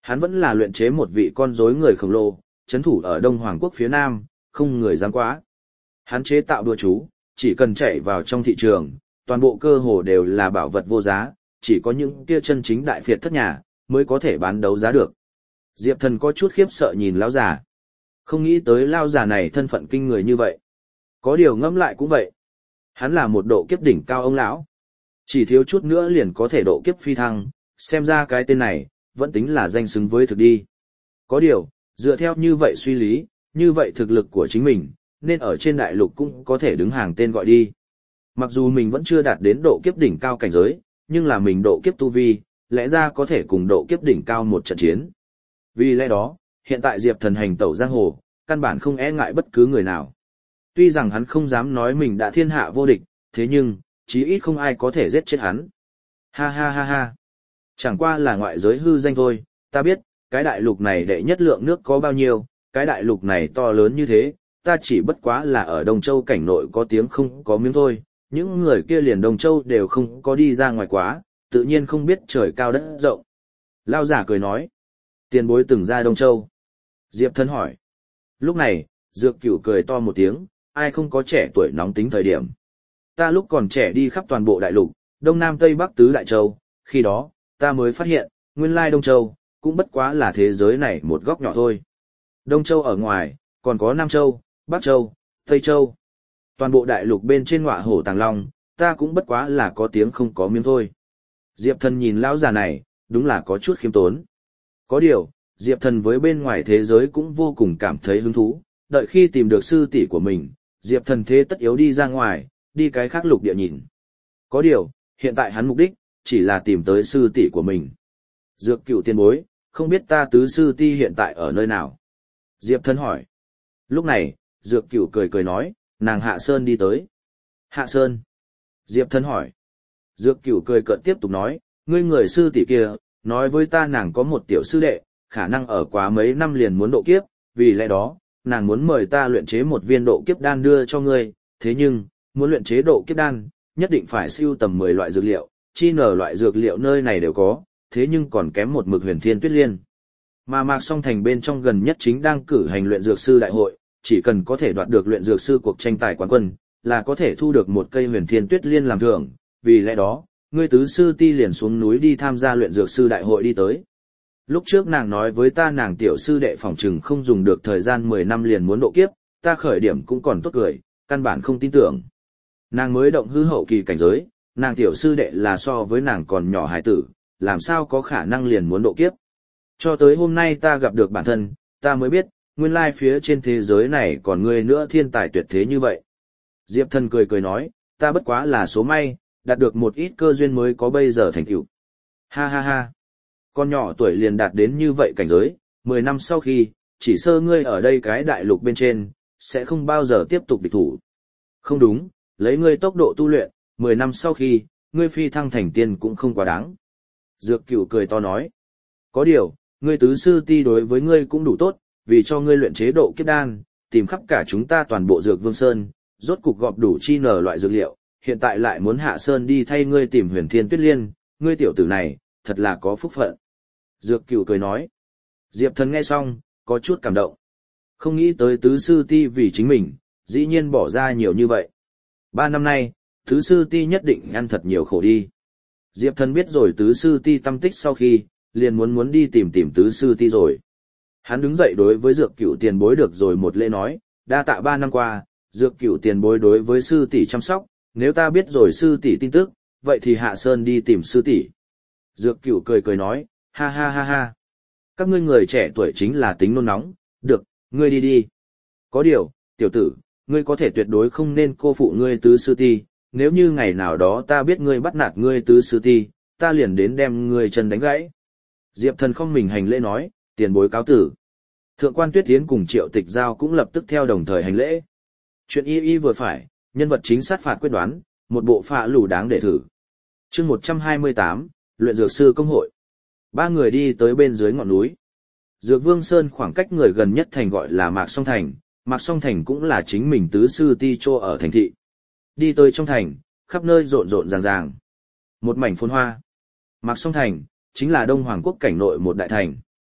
Hắn vẫn là luyện chế một vị con rối người khổng lồ, chấn thủ ở Đông Hoàng quốc phía Nam, không người dám quá. Hắn chế tạo đùa chú, chỉ cần chạy vào trong thị trường, toàn bộ cơ hồ đều là bảo vật vô giá, chỉ có những kia chân chính đại phiệt thất nhà, mới có thể bán đấu giá được. Diệp Thần có chút khiếp sợ nhìn lão già. Không nghĩ tới lão già này thân phận kinh người như vậy. Có điều ngẫm lại cũng vậy. Hắn là một độ kiếp đỉnh cao ông lão. Chỉ thiếu chút nữa liền có thể độ kiếp phi thăng, xem ra cái tên này, vẫn tính là danh xứng với thực đi. Có điều, dựa theo như vậy suy lý, như vậy thực lực của chính mình, nên ở trên đại lục cũng có thể đứng hàng tên gọi đi. Mặc dù mình vẫn chưa đạt đến độ kiếp đỉnh cao cảnh giới, nhưng là mình độ kiếp tu vi, lẽ ra có thể cùng độ kiếp đỉnh cao một trận chiến. Vì lẽ đó, hiện tại Diệp Thần hành tẩu giang hồ, căn bản không e ngại bất cứ người nào. Tuy rằng hắn không dám nói mình đã thiên hạ vô địch, thế nhưng, chí ít không ai có thể giết chết hắn. Ha ha ha ha. Chẳng qua là ngoại giới hư danh thôi, ta biết, cái đại lục này đệ nhất lượng nước có bao nhiêu, cái đại lục này to lớn như thế, ta chỉ bất quá là ở Đông Châu cảnh nội có tiếng không có miếng thôi, những người kia liền Đông Châu đều không có đi ra ngoài quá, tự nhiên không biết trời cao đất rộng. Lao giả cười nói, tiền bối từng ra Đông Châu. Diệp Thần hỏi. Lúc này, Dược Cửu cười to một tiếng, ai không có trẻ tuổi nóng tính thời điểm. Ta lúc còn trẻ đi khắp toàn bộ đại lục, Đông Nam Tây Bắc tứ đại châu, khi đó, ta mới phát hiện, nguyên lai Đông Châu, cũng bất quá là thế giới này một góc nhỏ thôi. Đông Châu ở ngoài, còn có Nam Châu, Bắc Châu, Tây Châu. Toàn bộ đại lục bên trên ngọa hổ tàng long, ta cũng bất quá là có tiếng không có miếng thôi. Diệp Thần nhìn lão già này, đúng là có chút khiêm tốn. Có điều, Diệp Thần với bên ngoài thế giới cũng vô cùng cảm thấy hứng thú, đợi khi tìm được sư tỷ của mình, Diệp Thần thế tất yếu đi ra ngoài, đi cái khác lục địa nhìn. Có điều, hiện tại hắn mục đích, chỉ là tìm tới sư tỷ của mình. Dược Cửu tiền bối, không biết ta tứ sư ti hiện tại ở nơi nào? Diệp Thần hỏi. Lúc này, Dược Cửu cười cười nói, nàng Hạ Sơn đi tới. Hạ Sơn? Diệp Thần hỏi. Dược Cửu cười cợt tiếp tục nói, ngươi người sư tỷ kia, nói với ta nàng có một tiểu sư đệ, khả năng ở quá mấy năm liền muốn độ kiếp, vì lẽ đó, nàng muốn mời ta luyện chế một viên độ kiếp đan đưa cho ngươi, thế nhưng, muốn luyện chế độ kiếp đan, nhất định phải sưu tầm 10 loại dược liệu, chi nở loại dược liệu nơi này đều có, thế nhưng còn kém một mực huyền thiên tuyết liên. Mà Mạc Song Thành bên trong gần nhất chính đang cử hành luyện dược sư đại hội, chỉ cần có thể đoạt được luyện dược sư cuộc tranh tài quán quân, là có thể thu được một cây huyền thiên tuyết liên làm thưởng, vì lẽ đó, ngươi tứ sư ti liền xuống núi đi tham gia luyện dược sư đại hội đi tới. Lúc trước nàng nói với ta nàng tiểu sư đệ phỏng chừng không dùng được thời gian 10 năm liền muốn độ kiếp, ta khởi điểm cũng còn tốt cười, căn bản không tin tưởng. Nàng mới động hư hậu kỳ cảnh giới, nàng tiểu sư đệ là so với nàng còn nhỏ hải tử, làm sao có khả năng liền muốn độ kiếp. Cho tới hôm nay ta gặp được bản thân, ta mới biết, nguyên lai phía trên thế giới này còn người nữa thiên tài tuyệt thế như vậy. Diệp Thần cười cười nói, ta bất quá là số may, đạt được một ít cơ duyên mới có bây giờ thành tựu. Ha ha ha. Con nhỏ tuổi liền đạt đến như vậy cảnh giới, 10 năm sau khi, chỉ sơ ngươi ở đây cái đại lục bên trên, sẽ không bao giờ tiếp tục địch thủ. Không đúng, lấy ngươi tốc độ tu luyện, 10 năm sau khi, ngươi phi thăng thành tiên cũng không quá đáng. Dược Cửu cười to nói. Có điều, ngươi tứ sư ti đối với ngươi cũng đủ tốt, vì cho ngươi luyện chế độ kiếp đan, tìm khắp cả chúng ta toàn bộ dược vương sơn, rốt cục gọp đủ chi nở loại dược liệu, hiện tại lại muốn hạ sơn đi thay ngươi tìm huyền thiên tuyết liên, ngươi tiểu tử này, thật là có phúc phận. Dược Cửu cười nói. Diệp Thần nghe xong, có chút cảm động. Không nghĩ tới tứ sư ti vì chính mình, dĩ nhiên bỏ ra nhiều như vậy. 3 năm nay, tứ sư ti nhất định ăn thật nhiều khổ đi. Diệp Thần biết rồi tứ sư ti tâm tích sau khi, liền muốn đi tìm tứ sư ti rồi. Hắn đứng dậy đối với Dược Cửu tiền bối được rồi một lễ nói, đa tạ 3 năm qua, Dược Cửu tiền bối đối với sư tỷ chăm sóc, nếu ta biết rồi sư tỷ tin tức, vậy thì hạ sơn đi tìm sư tỷ. Dược Cửu cười cười nói, ha ha ha ha. Các ngươi người trẻ tuổi chính là tính nôn nóng, được, ngươi đi đi. Có điều, tiểu tử, ngươi có thể tuyệt đối không nên cô phụ ngươi tứ sư ti, nếu như ngày nào đó ta biết ngươi bắt nạt ngươi tứ sư ti, ta liền đến đem ngươi chân đánh gãy. Diệp Thần không mình hành lễ nói, tiền bối cáo tử. Thượng quan Tuyết Tiến cùng Triệu Tịch Giao cũng lập tức theo đồng thời hành lễ. Chuyện y vừa phải, nhân vật chính sát phạt quyết đoán, một bộ phạ lù đáng để thử. Chương 128, luyện dược sư công hội. 3 người đi tới bên dưới ngọn núi. Dược Vương Sơn khoảng cách người gần nhất thành gọi là Mạc Song Thành, Mạc Song Thành cũng là chính mình tứ sư ti chô ở thành thị. Đi tới trong thành, khắp nơi rộn rộn ràng ràng. Một mảnh phồn hoa. Mạc Song Thành, chính là Đông Hoàng quốc cảnh nội một đại thành.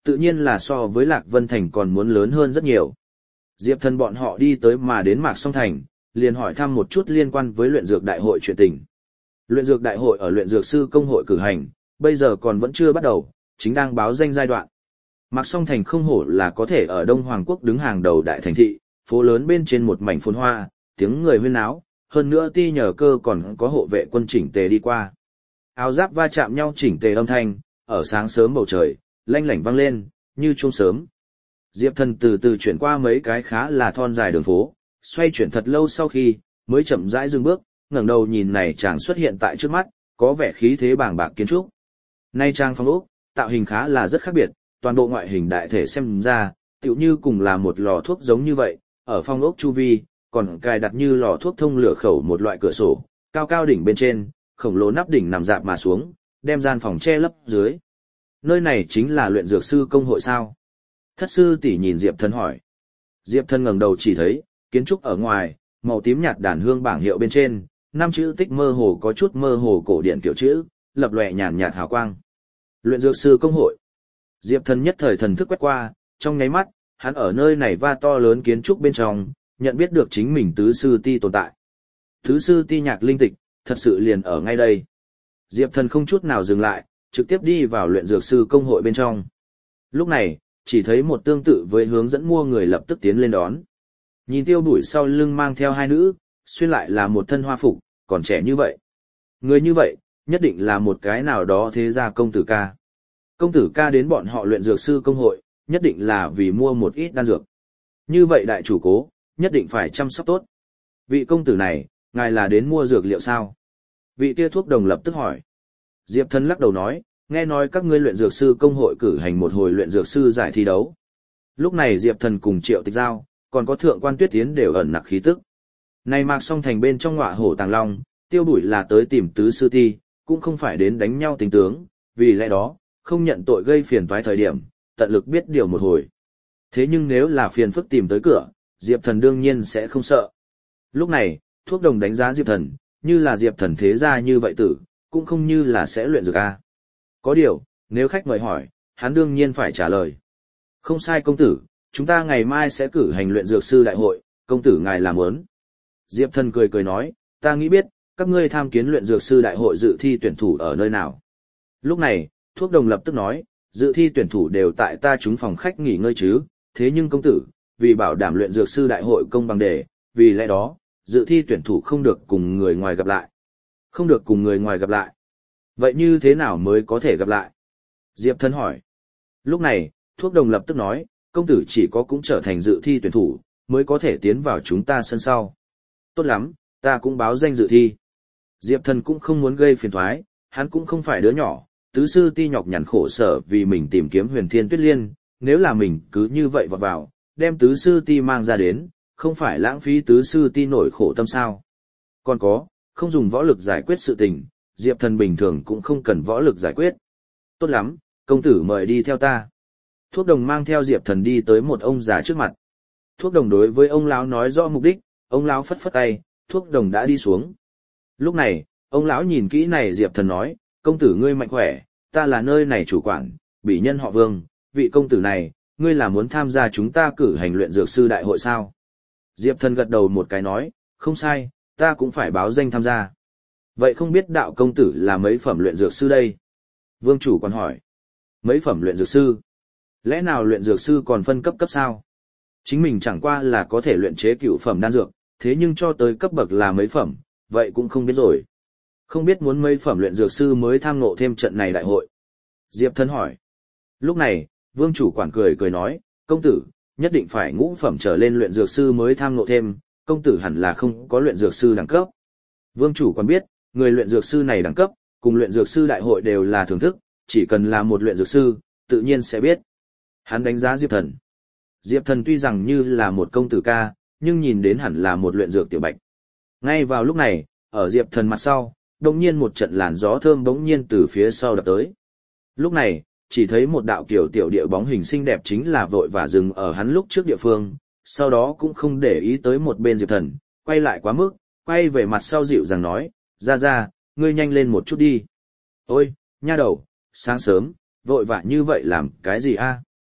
tự nhiên là so với Lạc Vân Thành còn muốn lớn hơn rất nhiều. Diệp Thần bọn họ đi tới mà đến Mạc Song Thành, liền hỏi thăm một chút liên quan với luyện dược đại hội chuyện tình. Luyện dược đại hội ở luyện dược sư công hội cử hành, bây giờ còn vẫn chưa bắt đầu, chính đang báo danh giai đoạn. Mạc Song Thành không hổ là có thể ở Đông Hoàng Quốc đứng hàng đầu đại thành thị, phố lớn bên trên một mảnh phồn hoa, tiếng người huyên náo, hơn nữa ti nhờ cơ còn có hộ vệ quân chỉnh tề đi qua. Áo giáp va chạm nhau chỉnh tề âm thanh, ở sáng sớm bầu trời, lanh lảnh vang lên, như chuông sớm. Diệp Thần từ từ chuyển qua mấy cái khá là thon dài đường phố, xoay chuyển thật lâu sau khi, mới chậm rãi dừng bước, ngẩng đầu nhìn này chàng xuất hiện tại trước mắt, có vẻ khí thế bàng bạc kiến trúc. Nay trang phong ốc, tạo hình khá là rất khác biệt, toàn bộ ngoại hình đại thể xem ra, tựu như cùng là một lò thuốc giống như vậy, ở phong ốc chu vi, còn cài đặt như lò thuốc thông lửa khẩu một loại cửa sổ, cao cao đỉnh bên trên, khổng lồ nắp đỉnh nằm dạp mà xuống, đem gian phòng che lấp dưới. Nơi này chính là luyện dược sư công hội sao? Thất sư tỷ nhìn Diệp Thần hỏi. Diệp Thần ngẩng đầu chỉ thấy, kiến trúc ở ngoài, màu tím nhạt đàn hương bảng hiệu bên trên, năm chữ tích mơ hồ có chút mơ hồ cổ điển kiểu chữ, lập lòe nhàn nhạt hào quang. Luyện dược sư công hội. Diệp Thần nhất thời thần thức quét qua, trong nháy mắt, hắn ở nơi này va to lớn kiến trúc bên trong, nhận biết được chính mình tứ sư ti tồn tại. Tứ sư ti nhạc linh tịch, thật sự liền ở ngay đây. Diệp Thần không chút nào dừng lại, trực tiếp đi vào luyện dược sư công hội bên trong. Lúc này, chỉ thấy một tương tự với hướng dẫn mua người lập tức tiến lên đón. Nhìn Tiêu Bụi sau lưng mang theo hai nữ, xuyên lại là một thân hoa phục, còn trẻ như vậy. Người như vậy, nhất định là một cái nào đó thế gia công tử ca. Công tử ca đến bọn họ luyện dược sư công hội, nhất định là vì mua một ít đan dược. Như vậy đại chủ cố, nhất định phải chăm sóc tốt. Vị công tử này, ngài là đến mua dược liệu sao? Vị kia thuốc đồng lập tức hỏi. Diệp Thần lắc đầu nói, nghe nói các ngươi luyện dược sư công hội cử hành một hồi luyện dược sư giải thi đấu. Lúc này Diệp Thần cùng Triệu Tịch Giao, còn có Thượng quan Tuyết Tiến đều ẩn nặc khí tức. Này Mạc Song Thành bên trong Ngọa Hổ Tàng Long, Tiêu Bụi là tới tìm tứ sư ti, cũng không phải đến đánh nhau tính tướng, vì lẽ đó, không nhận tội gây phiền toái thời điểm, tận lực biết điều một hồi. Thế nhưng nếu là phiền phức tìm tới cửa, Diệp Thần đương nhiên sẽ không sợ. Lúc này, thuốc đồng đánh giá Diệp Thần, như là Diệp Thần thế gia như vậy tử, cũng không như là sẽ luyện dược a. Có điều, nếu khách mời hỏi, hắn đương nhiên phải trả lời. Không sai công tử, chúng ta ngày mai sẽ cử hành luyện dược sư đại hội, công tử ngài làm muốn. Diệp Thần cười cười nói, ta nghĩ biết, các ngươi tham kiến luyện dược sư đại hội dự thi tuyển thủ ở nơi nào. Lúc này, thuốc đồng lập tức nói, dự thi tuyển thủ đều tại ta chúng phòng khách nghỉ ngơi chứ, thế nhưng công tử, vì bảo đảm luyện dược sư đại hội công bằng đề, vì lẽ đó, dự thi tuyển thủ không được cùng người ngoài gặp lại. Không được cùng người ngoài gặp lại. Vậy như thế nào mới có thể gặp lại? Diệp Thần hỏi. Lúc này, thuốc đồng lập tức nói, công tử chỉ có cũng trở thành dự thi tuyển thủ, mới có thể tiến vào chúng ta sân sau. Tốt lắm, ta cũng báo danh dự thi. Diệp Thần cũng không muốn gây phiền toái, hắn cũng không phải đứa nhỏ, tứ sư ti nhọc nhằn khổ sở vì mình tìm kiếm Huyền Thiên Tuyết Liên, nếu là mình cứ như vậy vào, đem tứ sư ti mang ra đến, không phải lãng phí tứ sư ti nổi khổ tâm sao. Còn có, không dùng võ lực giải quyết sự tình, Diệp Thần bình thường cũng không cần võ lực giải quyết. Tốt lắm, công tử mời đi theo ta. Thuốc đồng mang theo Diệp Thần đi tới một ông già trước mặt. Thuốc đồng đối với ông lão nói rõ mục đích, ông lão phất phất tay, thuốc đồng đã đi xuống. Lúc này, ông lão nhìn kỹ này Diệp Thần nói, công tử ngươi mạnh khỏe, ta là nơi này chủ quản, bị nhân họ Vương, vị công tử này, ngươi là muốn tham gia chúng ta cử hành luyện dược sư đại hội sao? Diệp Thần gật đầu một cái nói, không sai, ta cũng phải báo danh tham gia. Vậy không biết đạo công tử là mấy phẩm luyện dược sư đây? Vương chủ còn hỏi. Mấy phẩm luyện dược sư? Lẽ nào luyện dược sư còn phân cấp sao? Chính mình chẳng qua là có thể luyện chế cửu phẩm đan dược, thế nhưng cho tới cấp bậc là mấy phẩm, vậy cũng không biết rồi. Không biết muốn mấy phẩm luyện dược sư mới tham ngộ thêm trận này đại hội. Diệp Thần hỏi. Lúc này, Vương chủ quản cười cười nói, công tử, nhất định phải ngũ phẩm trở lên luyện dược sư mới tham ngộ thêm, công tử hẳn là không có luyện dược sư đẳng cấp. Vương chủ quản biết, người luyện dược sư này đẳng cấp, cùng luyện dược sư đại hội đều là thưởng thức, chỉ cần là một luyện dược sư, tự nhiên sẽ biết. Hắn đánh giá Diệp Thần. Diệp Thần tuy rằng như là một công tử ca, nhưng nhìn đến hẳn là một luyện dược tiểu bạch. Ngay vào lúc này, ở Diệp Thần mặt sau, đột nhiên một trận làn gió thơm bỗng nhiên từ phía sau đập tới. Lúc này, chỉ thấy một đạo kiểu tiểu địa bóng hình xinh đẹp chính là vội và dừng ở hắn lúc trước địa phương, sau đó cũng không để ý tới một bên Diệp Thần, quay lại quá mức, quay về mặt sau dịu dàng nói, ra, ngươi nhanh lên một chút đi. Ôi, nha đầu, sáng sớm, vội vã như vậy làm cái gì a?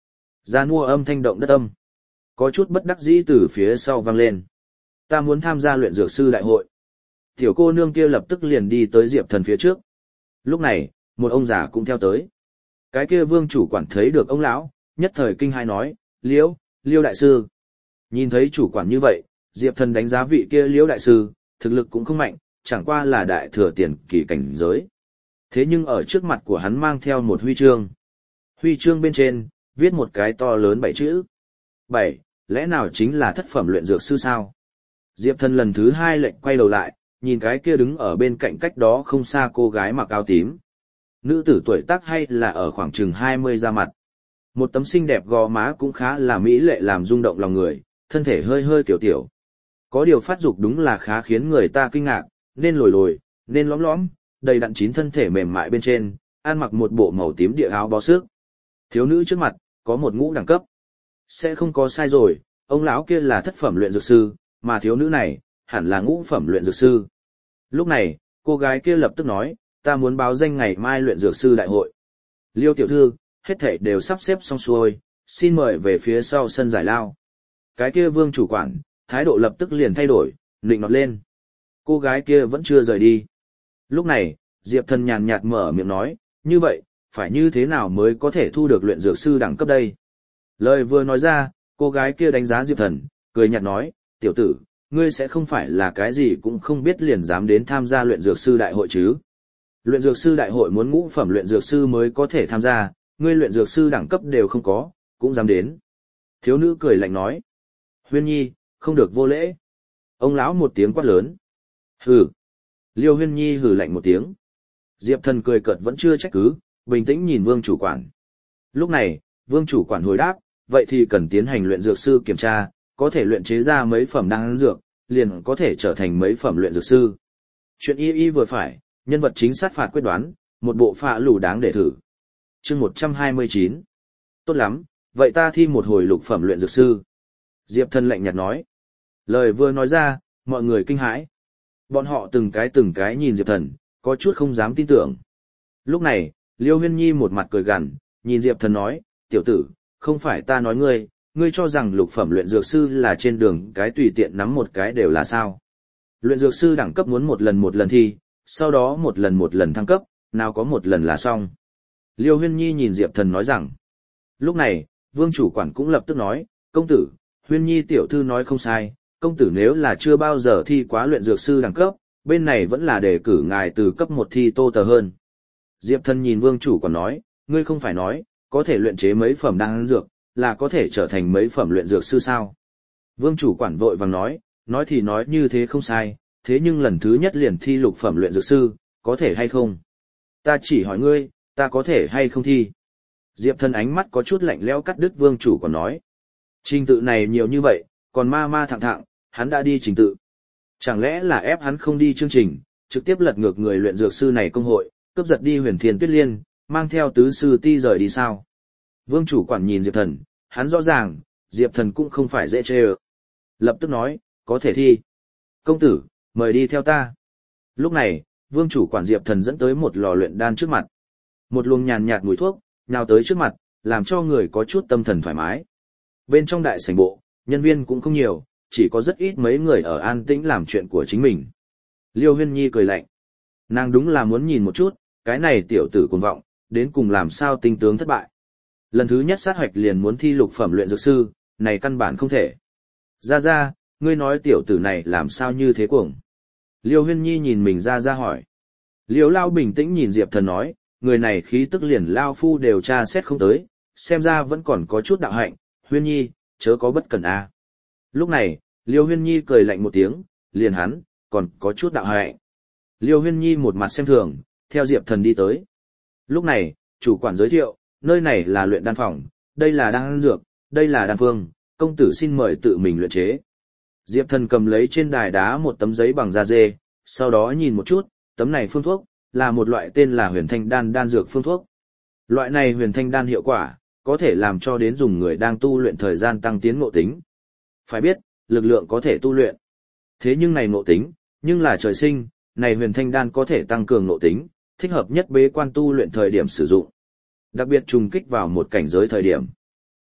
Gian mua âm thanh động đất âm. Có chút bất đắc dĩ từ phía sau vang lên. Ta muốn tham gia luyện dược sư đại hội. Tiểu cô nương kia lập tức liền đi tới Diệp Thần phía trước. Lúc này, một ông già cũng theo tới. Cái kia vương chủ quản thấy được ông lão, nhất thời kinh hai nói, Liễu đại sư. Nhìn thấy chủ quản như vậy, Diệp Thần đánh giá vị kia Liễu đại sư, thực lực cũng không mạnh, chẳng qua là đại thừa tiền kỳ cảnh giới. Thế nhưng ở trước mặt của hắn mang theo một huy chương. Huy chương bên trên, viết một cái to lớn 7 chữ. 7, lẽ nào chính là thất phẩm luyện dược sư sao? Diệp Thần lần thứ 2 lệnh quay đầu lại, nhìn cái kia đứng ở bên cạnh cách đó không xa cô gái mặc áo tím. Nữ tử tuổi tác hay là ở khoảng chừng 20 ra mặt. Một tấm xinh đẹp gò má cũng khá là mỹ lệ làm rung động lòng người, thân thể hơi hơi kiểu tiểu. Có điều phát dục đúng là khá khiến người ta kinh ngạc, nên lồi, nên lõm lõm, đầy đặn chín thân thể mềm mại bên trên, ăn mặc một bộ màu tím địa áo bó xước. Thiếu nữ trước mặt, có một ngũ đẳng cấp. Sẽ không có sai rồi, ông lão kia là thất phẩm luyện dược sư, mà thiếu nữ này, hẳn là ngũ phẩm luyện dược sư. Lúc này, cô gái kia lập tức nói, ta muốn báo danh ngày mai luyện dược sư đại hội. Liêu tiểu thư, hết thảy đều sắp xếp xong xuôi, xin mời về phía sau sân giải lao. Cái kia vương chủ quản, thái độ lập tức liền thay đổi, nịnh nọt lên. Cô gái kia vẫn chưa rời đi. Lúc này, Diệp Thần nhàn nhạt mở miệng nói, như vậy, phải như thế nào mới có thể thu được luyện dược sư đẳng cấp đây? Lời vừa nói ra, cô gái kia đánh giá Diệp Thần, cười nhạt nói, tiểu tử, ngươi sẽ không phải là cái gì cũng không biết liền dám đến tham gia luyện dược sư đại hội chứ? Luyện dược sư đại hội muốn ngũ phẩm luyện dược sư mới có thể tham gia, ngươi luyện dược sư đẳng cấp đều không có, cũng dám đến. Thiếu nữ cười lạnh nói, Huyên Nhi, không được vô lễ. Ông lão một tiếng quát lớn. Hừ. Liêu Huyên Nhi hừ lạnh một tiếng. Diệp Thần cười cợt vẫn chưa trách cứ, bình tĩnh nhìn vương chủ quản. Lúc này, vương chủ quản hồi đáp, vậy thì cần tiến hành luyện dược sư kiểm tra, có thể luyện chế ra mấy phẩm đan dược, liền có thể trở thành mấy phẩm luyện dược sư. Chuyện y vừa phải, nhân vật chính sát phạt quyết đoán, một bộ phạ lù đáng để thử. Chương 129. Tốt lắm, vậy ta thi một hồi lục phẩm luyện dược sư. Diệp Thần lạnh nhạt nói. Lời vừa nói ra, mọi người kinh hãi. Bọn họ từng cái nhìn Diệp Thần, có chút không dám tin tưởng. Lúc này, Liêu Huyên Nhi một mặt cười gằn, nhìn Diệp Thần nói, tiểu tử, không phải ta nói ngươi cho rằng lục phẩm luyện dược sư là trên đường cái tùy tiện nắm một cái đều là sao. Luyện dược sư đẳng cấp muốn một lần thi, sau đó một lần thăng cấp, nào có một lần là xong. Liêu Huyên Nhi nhìn Diệp Thần nói rằng. Lúc này, vương chủ quản cũng lập tức nói, công tử, Huyên Nhi tiểu thư nói không sai, công tử nếu là chưa bao giờ thi quá luyện dược sư đẳng cấp, bên này vẫn là đề cử ngài từ cấp 1 thi tô tờ hơn. Diệp Thần nhìn vương chủ quản nói, ngươi không phải nói, có thể luyện chế mấy phẩm đan dược, là có thể trở thành mấy phẩm luyện dược sư sao? Vương chủ quản vội vàng nói thì nói như thế không sai, thế nhưng lần thứ nhất liền thi lục phẩm luyện dược sư, có thể hay không? Ta chỉ hỏi ngươi, ta có thể hay không thi? Diệp Thần ánh mắt có chút lạnh lẽo cắt đứt vương chủ quản nói. Trình tự này nhiều như vậy, còn ma thẳng, hắn đã đi trình tự. Chẳng lẽ là ép hắn không đi chương trình, trực tiếp lật ngược người luyện dược sư này công hội, cướp giật đi Huyền Thiên Tuyết Liên, mang theo tứ sư ti rời đi sao? Vương chủ quản nhìn Diệp Thần, hắn rõ ràng, Diệp Thần cũng không phải dễ chê ơ. Lập tức nói, có thể thi. Công tử, mời đi theo ta. Lúc này, vương chủ quản Diệp Thần dẫn tới một lò luyện đan trước mặt. Một luồng nhàn nhạt mùi thuốc, nhào tới trước mặt, làm cho người có chút tâm thần thoải mái. Bên trong đại sảnh bộ, nhân viên cũng không nhiều, chỉ có rất ít mấy người ở an tĩnh làm chuyện của chính mình. Liêu Huyên Nhi cười lạnh. Nàng đúng là muốn nhìn một chút, cái này tiểu tử cuồng vọng, đến cùng làm sao tinh tướng thất bại. Lần thứ nhất sát hoạch liền muốn thi lục phẩm luyện dược sư, này căn bản không thể. Ra, ngươi nói tiểu tử này làm sao như thế cuồng. Liêu Huyên Nhi nhìn mình ra hỏi. Liêu Lao bình tĩnh nhìn Diệp Thần nói, người này khí tức liền Lao phu đều tra xét không tới, xem ra vẫn còn có chút đạo hạnh, Huyên Nhi, chớ có bất cẩn a. Lúc này, Liêu Huyên Nhi cười lạnh một tiếng, liền hắn, còn có chút đạo hạnh. Liêu Huyên Nhi một mặt xem thường, theo Diệp Thần đi tới. Lúc này, chủ quản giới thiệu, nơi này là luyện đan phòng, đây là đan dược, đây là đan phương, công tử xin mời tự mình luyện chế. Diệp Thần cầm lấy trên đài đá một tấm giấy bằng da dê, sau đó nhìn một chút, tấm này phương thuốc, là một loại tên là huyền thanh đan đan dược phương thuốc. Loại này huyền thanh đan hiệu quả, có thể làm cho đến dùng người đang tu luyện thời gian tăng tiến ngộ tính. Phải biết, lực lượng có thể tu luyện. Thế nhưng này ngộ tính, nhưng là trời sinh, này huyền thanh đan có thể tăng cường ngộ tính, thích hợp nhất bế quan tu luyện thời điểm sử dụng. Đặc biệt trùng kích vào một cảnh giới thời điểm.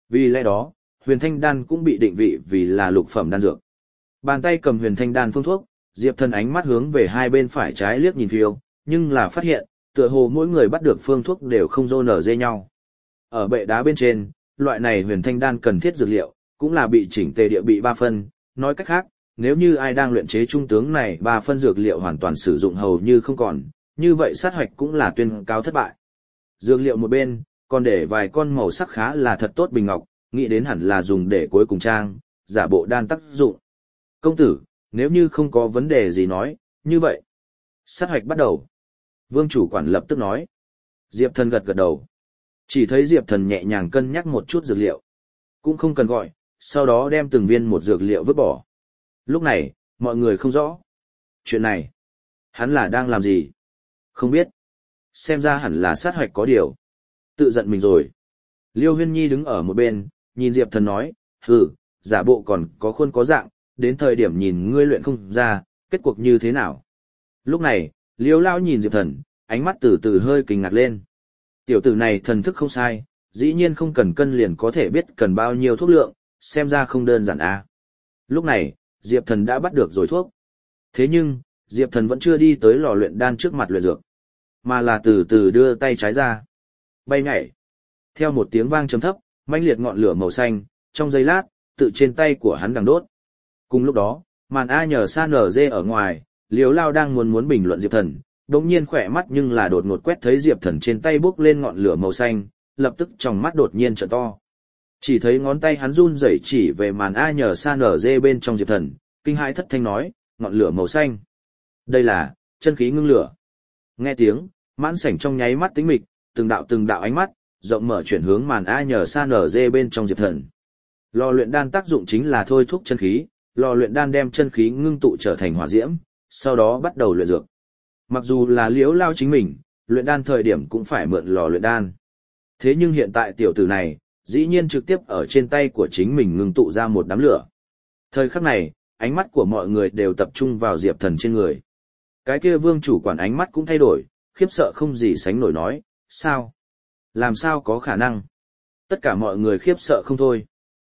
Vì lẽ đó, huyền thanh đan cũng bị định vị vì là lục phẩm đan dược. Bàn tay cầm huyền thanh đan phương thuốc, Diệp Thần ánh mắt hướng về hai bên phải trái liếc nhìn phiêu, nhưng là phát hiện, tựa hồ mỗi người bắt được phương thuốc đều không rô nở dê nhau. Ở bệ đá bên trên, loại này huyền thanh đan cần thiết dược liệu, cũng là bị chỉnh tề địa bị 3 phân, nói cách khác, nếu như ai đang luyện chế trung tướng này 3 phân dược liệu hoàn toàn sử dụng hầu như không còn, như vậy sát hoạch cũng là tuyên cáo thất bại. Dược liệu một bên, còn để vài con màu sắc khá là thật tốt bình ngọc, nghĩ đến hẳn là dùng để cuối cùng trang, giả bộ đan tác dụng. Công tử, nếu như không có vấn đề gì nói, như vậy. Sát hoạch bắt đầu. Vương chủ quản lập tức nói. Diệp Thần gật gật đầu. Chỉ thấy Diệp Thần nhẹ nhàng cân nhắc một chút dược liệu. Cũng không cần gọi, sau đó đem từng viên một dược liệu vứt bỏ. Lúc này, mọi người không rõ. Chuyện này, hắn là đang làm gì? Không biết. Xem ra hẳn là sát hoạch có điều. Tự giận mình rồi. Liêu Huyên Nhi đứng ở một bên, nhìn Diệp Thần nói, hừ, giả bộ còn có khuôn có dạng, đến thời điểm nhìn ngươi luyện không ra, kết cuộc như thế nào? Lúc này, Liêu Lao nhìn Diệp Thần, ánh mắt từ từ hơi kinh ngạc lên. Tiểu tử này thần thức không sai, dĩ nhiên không cần cân liền có thể biết cần bao nhiêu thuốc lượng, xem ra không đơn giản à. Lúc này, Diệp Thần đã bắt được rồi thuốc. Thế nhưng, Diệp Thần vẫn chưa đi tới lò luyện đan trước mặt luyện dược, mà là từ từ đưa tay trái ra. Bay nhảy. Theo một tiếng vang trầm thấp, mãnh liệt ngọn lửa màu xanh, trong giây lát, tự trên tay của hắn đang đốt. Cùng lúc đó, màn A nhờ sa nở dê ở ngoài, Liếu Lao đang muốn bình luận Diệp Thần, đống nhiên khỏe mắt nhưng là đột ngột quét thấy Diệp Thần trên tay bốc lên ngọn lửa màu xanh, lập tức trong mắt đột nhiên trợn to. Chỉ thấy ngón tay hắn run rẩy chỉ về màn A nhờ sa nở dê bên trong Diệp Thần, kinh hãi thất thanh nói, ngọn lửa màu xanh. Đây là, chân khí ngưng lửa. Nghe tiếng, mãn sảnh trong nháy mắt tĩnh mịch, từng đạo ánh mắt, rộng mở chuyển hướng màn A nhờ sa nở dê bên trong Diệp Thần. Lò luyện đan tác dụng chính là thôi thúc chân khí, lò luyện đan đem chân khí ngưng tụ trở thành hỏa diễm, sau đó bắt đầu luyện dược. Mặc dù là Liễu Lao chính mình, luyện đan thời điểm cũng phải mượn lò luyện đan. Thế nhưng hiện tại tiểu tử này, dĩ nhiên trực tiếp ở trên tay của chính mình ngưng tụ ra một đám lửa. Thời khắc này, ánh mắt của mọi người đều tập trung vào Diệp Thần trên người. Cái kia vương chủ quản ánh mắt cũng thay đổi, khiếp sợ không gì sánh nổi nói, sao? Làm sao có khả năng? Tất cả mọi người khiếp sợ không thôi.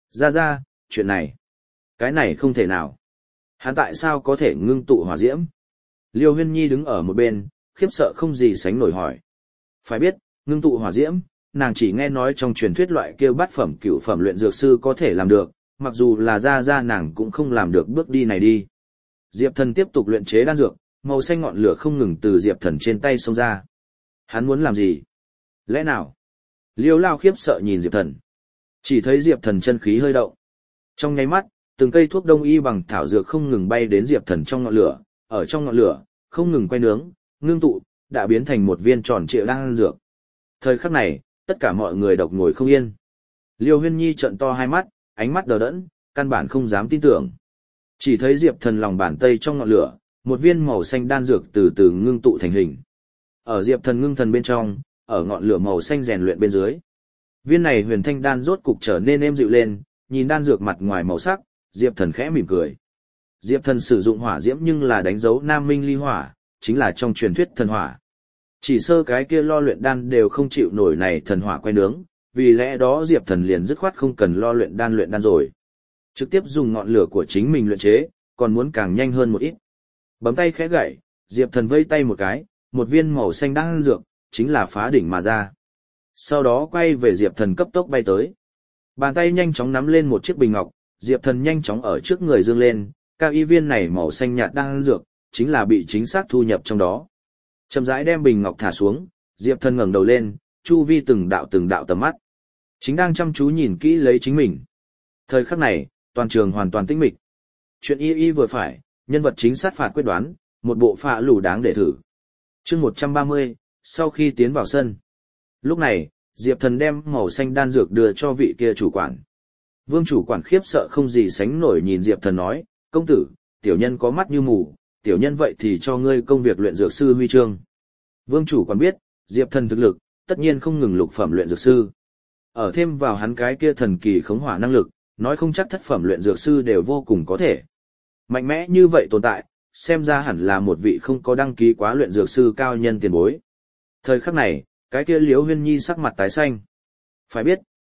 Ra, chuyện này. Cái này không thể nào. Hắn tại sao có thể ngưng tụ hỏa diễm? Liêu Huyên Nhi đứng ở một bên, khiếp sợ không gì sánh nổi hỏi. Phải biết, ngưng tụ hỏa diễm, nàng chỉ nghe nói trong truyền thuyết loại kia bát phẩm cửu phẩm luyện dược sư có thể làm được, mặc dù là ra nàng cũng không làm được bước đi này đi. Diệp Thần tiếp tục luyện chế đan dược, màu xanh ngọn lửa không ngừng từ Diệp Thần trên tay xông ra. Hắn muốn làm gì? Lẽ nào? Liêu Lao khiếp sợ nhìn Diệp Thần. Chỉ thấy Diệp Thần chân khí hơi động. Trong nháy mắt, từng cây thuốc đông y bằng thảo dược không ngừng bay đến Diệp Thần trong ngọn lửa, ở trong ngọn lửa, không ngừng quay nướng, ngưng tụ, đã biến thành một viên tròn trịa đan dược. Thời khắc này, tất cả mọi người độc ngồi không yên. Liêu Huyên Nhi trợn to hai mắt, ánh mắt đờ đẫn, căn bản không dám tin tưởng. Chỉ thấy Diệp Thần lòng bàn tay trong ngọn lửa, một viên màu xanh đan dược từ từ ngưng tụ thành hình. Ở Diệp Thần ngưng thần bên trong, ở ngọn lửa màu xanh rèn luyện bên dưới. Viên này huyền thanh đan rốt cục trở nên êm dịu lên, nhìn đan dược mặt ngoài màu sắc, Diệp Thần khẽ mỉm cười. Diệp Thần sử dụng hỏa diễm nhưng là đánh dấu nam minh ly hỏa, chính là trong truyền thuyết thần hỏa. Chỉ sơ cái kia lo luyện đan đều không chịu nổi này thần hỏa quay nướng, vì lẽ đó Diệp Thần liền dứt khoát không cần lo luyện đan rồi. Trực tiếp dùng ngọn lửa của chính mình luyện chế, còn muốn càng nhanh hơn một ít. Bấm tay khẽ gậy, Diệp Thần vây tay một cái, một viên màu xanh đan dược, chính là phá đỉnh mà ra. Sau đó quay về Diệp Thần cấp tốc bay tới. Bàn tay nhanh chóng nắm lên một chiếc bình ngọc, Diệp Thần nhanh chóng ở trước người dương lên, cao y viên này màu xanh nhạt đan dược, chính là bị chính xác thu nhập trong đó. Chậm rãi đem bình ngọc thả xuống, Diệp Thần ngẩng đầu lên, chu vi từng đạo tầm mắt. Chính đang chăm chú nhìn kỹ lấy chính mình. Thời khắc này, toàn trường hoàn toàn tĩnh mịch. Chuyện y vừa phải, nhân vật chính sát phạt quyết đoán, một bộ phạ lù đáng để thử. Chương 130, sau khi tiến vào sân. Lúc này, Diệp Thần đem màu xanh đan dược đưa cho vị kia chủ quản. Vương chủ quản khiếp sợ không gì sánh nổi nhìn Diệp Thần nói, công tử, tiểu nhân có mắt như mù, tiểu nhân vậy thì cho ngươi công việc luyện dược sư huy chương. Vương chủ quản biết, Diệp Thần thực lực, tất nhiên không ngừng lục phẩm luyện dược sư. Ở thêm vào hắn cái kia thần kỳ khống hỏa năng lực, nói không chắc thất phẩm luyện dược sư đều vô cùng có thể. Mạnh mẽ như vậy tồn tại, xem ra hẳn là một vị không có đăng ký quá luyện dược sư cao nhân tiền bối. Thời khắc này, cái kia Liễu Huyên Nhi sắc mặt tái xanh. Phải biết,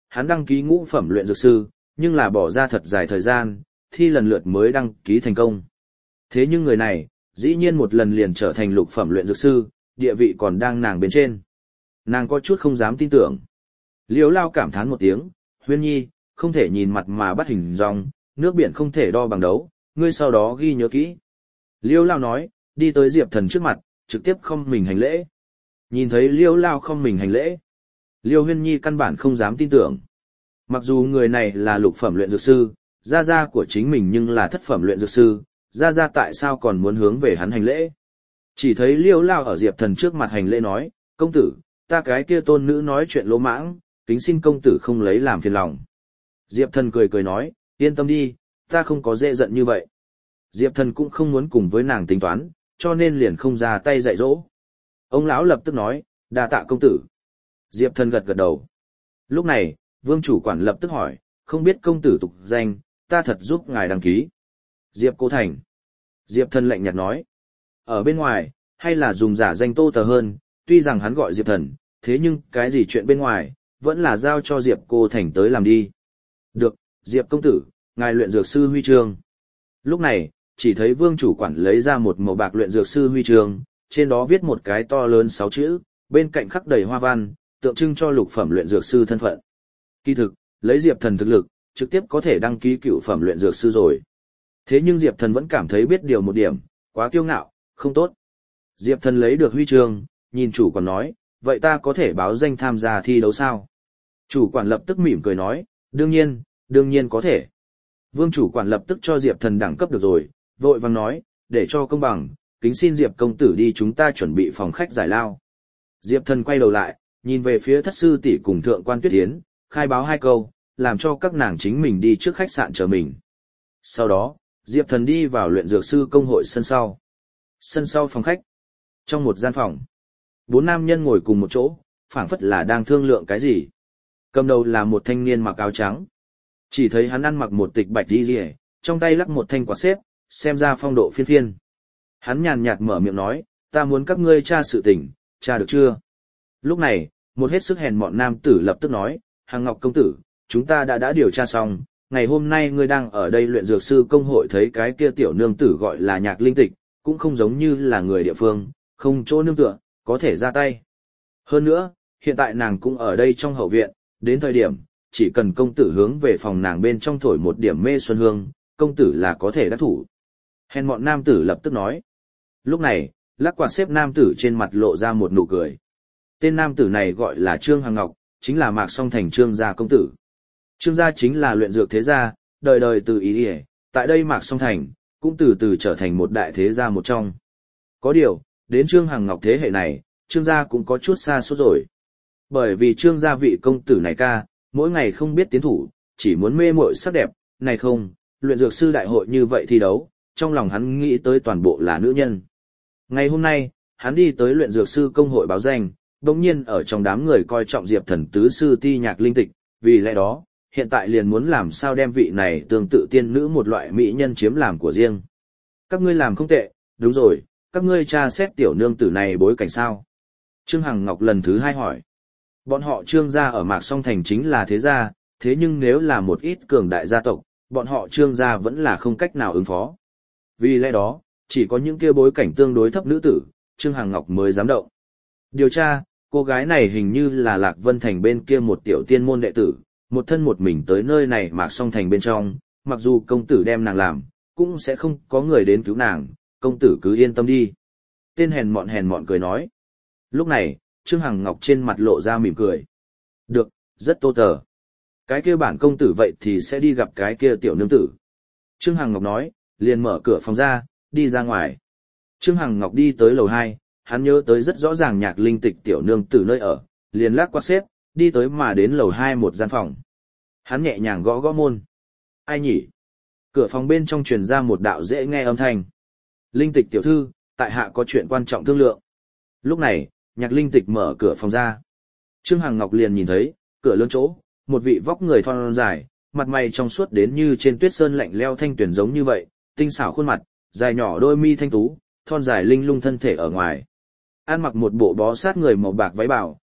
hắn đăng ký ngũ phẩm luyện dược sư, nhưng là bỏ ra thật dài thời gian, thi lần lượt mới đăng ký thành công. Thế nhưng người này, dĩ nhiên một lần liền trở thành lục phẩm luyện dược sư, địa vị còn đang nàng bên trên. Nàng có chút không dám tin tưởng. Liễu Lao cảm thán một tiếng, Huyên Nhi, không thể nhìn mặt mà bắt hình dong, nước biển không thể đo bằng đấu, ngươi sau đó ghi nhớ kỹ. Liễu Lao nói, đi tới Diệp Thần trước mặt, trực tiếp không mình hành lễ. Nhìn thấy Liễu Lao không mình hành lễ, Liễu Huyên Nhi căn bản không dám tin tưởng. Mặc dù người này là lục phẩm luyện dược sư, gia gia của chính mình nhưng là thất phẩm luyện dược sư, gia gia tại sao còn muốn hướng về hắn hành lễ? Chỉ thấy Liễu Lao ở Diệp Thần trước mặt hành lễ nói, công tử, ta cái kia tôn nữ nói chuyện lỗ mãng, kính xin công tử không lấy làm phiền lòng. Diệp Thần cười cười nói, yên tâm đi, ta không có dễ giận như vậy. Diệp Thần cũng không muốn cùng với nàng tính toán, cho nên liền không ra tay dạy dỗ. Ông lão lập tức nói, đa tạ công tử. Diệp Thần gật gật đầu. Lúc này, Vương chủ quản lập tức hỏi, không biết công tử tục danh, ta thật giúp ngài đăng ký. Diệp Cô Thành. Diệp Thần lạnh nhạt nói, ở bên ngoài, hay là dùng giả danh Tô Tờ hơn, tuy rằng hắn gọi Diệp Thần, thế nhưng cái gì chuyện bên ngoài, vẫn là giao cho Diệp Cô Thành tới làm đi. Được, Diệp công tử, ngài luyện dược sư huy chương. Lúc này, chỉ thấy Vương chủ quản lấy ra một màu bạc luyện dược sư huy chương, trên đó viết một cái to lớn 6 chữ, bên cạnh khắc đầy hoa văn, tượng trưng cho lục phẩm luyện dược sư thân phận. Kỳ thực, lấy Diệp Thần thực lực, trực tiếp có thể đăng ký cửu phẩm luyện dược sư rồi. Thế nhưng Diệp Thần vẫn cảm thấy biết điều một điểm, quá kiêu ngạo, không tốt. Diệp Thần lấy được huy chương, nhìn chủ quản nói, vậy ta có thể báo danh tham gia thi đấu sao? Chủ quản lập tức mỉm cười nói, đương nhiên có thể. Vương chủ quản lập tức cho Diệp Thần đẳng cấp được rồi, vội vàng nói, để cho công bằng, kính xin Diệp công tử đi chúng ta chuẩn bị phòng khách giải lao. Diệp Thần quay đầu lại, nhìn về phía thất sư tỷ cùng thượng quan Tuyết Yến, khai báo 2 câu, làm cho các nàng chính mình đi trước khách sạn chờ mình. Sau đó, Diệp Thần đi vào luyện dược sư công hội sân sau. Sân sau phòng khách. Trong một gian phòng, 4 nam nhân ngồi cùng một chỗ, phảng phất là đang thương lượng cái gì. Cầm đầu là một thanh niên mặc áo trắng. Chỉ thấy hắn ăn mặc một tịch bạch y liễu, trong tay lắc một thanh quạt xếp, xem ra phong độ phiên phiên. Hắn nhàn nhạt mở miệng nói, ta muốn các ngươi tra sự tình, tra được chưa? Lúc này, một hết sức hèn mọn nam tử lập tức nói, Hàng Ngọc công tử, chúng ta đã điều tra xong, ngày hôm nay ngươi đang ở đây luyện dược sư công hội thấy cái kia tiểu nương tử gọi là Nhạc Linh Tịch, cũng không giống như là người địa phương, không chỗ nương tựa, có thể ra tay. Hơn nữa, hiện tại nàng cũng ở đây trong hậu viện, đến thời điểm, chỉ cần công tử hướng về phòng nàng bên trong thổi một điểm mê xuân hương, công tử là có thể đắc thủ. Hèn mọn nam tử lập tức nói. Lúc này, lắc quạt xếp nam tử trên mặt lộ ra một nụ cười. Tên nam tử này gọi là Trương Hằng Ngọc, chính là Mạc Song Thành Trương gia công tử. Trương gia chính là luyện dược thế gia, đời đời từ ý ỉa, tại đây Mạc Song Thành, cũng từ từ trở thành một đại thế gia một trong. Có điều, đến Trương Hằng Ngọc thế hệ này, Trương gia cũng có chút xa suốt rồi. Bởi vì Trương gia vị công tử này ca, mỗi ngày không biết tiến thủ, chỉ muốn mê muội sắc đẹp, này không, luyện dược sư đại hội như vậy thi đấu, trong lòng hắn nghĩ tới toàn bộ là nữ nhân. Ngày hôm nay, hắn đi tới luyện dược sư công hội báo danh, đồng nhiên ở trong đám người coi trọng Diệp Thần tứ sư ti Nhạc Linh Tịch, vì lẽ đó, hiện tại liền muốn làm sao đem vị này tương tự tiên nữ một loại mỹ nhân chiếm làm của riêng. Các ngươi làm không tệ, đúng rồi, các ngươi tra xét tiểu nương tử này bối cảnh sao? Trương Hằng Ngọc lần thứ 2 hỏi. Bọn họ Trương gia ở Mạc Song Thành chính là thế gia, thế nhưng nếu là một ít cường đại gia tộc, bọn họ Trương gia vẫn là không cách nào ứng phó. Vì lẽ đó, chỉ có những kia bối cảnh tương đối thấp nữ tử, Trương Hằng Ngọc mới dám động. Điều tra, cô gái này hình như là Lạc Vân Thành bên kia một tiểu tiên môn đệ tử, một thân một mình tới nơi này Mạc Song Thành bên trong, mặc dù công tử đem nàng làm, cũng sẽ không có người đến cứu nàng, công tử cứ yên tâm đi. Tên hèn mọn cười nói. Lúc này, Trương Hằng Ngọc trên mặt lộ ra mỉm cười. Được, rất tô tờ. Cái kia bản công tử vậy thì sẽ đi gặp cái kia tiểu nương tử. Trương Hằng Ngọc nói, liền mở cửa phòng ra, đi ra ngoài. Trương Hằng Ngọc đi tới lầu 2, hắn nhớ tới rất rõ ràng Nhạc Linh Tịch tiểu nương tử nơi ở, liền lắc quạt xếp, đi tới mà đến lầu 2 một gian phòng. Hắn nhẹ nhàng gõ gõ môn. Ai nhỉ? Cửa phòng bên trong truyền ra một đạo dễ nghe âm thanh. Linh Tịch tiểu thư, tại hạ có chuyện quan trọng thương lượng. Lúc này, Nhạc Linh Tịch mở cửa phòng ra. Trương Hằng Ngọc liền nhìn thấy, cửa lớn chỗ, một vị vóc người thon dài, mặt mày trong suốt đến như trên tuyết sơn lạnh leo thanh tuyển giống như vậy, tinh xảo khuôn mặt, dài nhỏ đôi mi thanh tú, thon dài linh lung thân thể ở ngoài. Ăn mặc một bộ bó sát người màu bạc váy bào,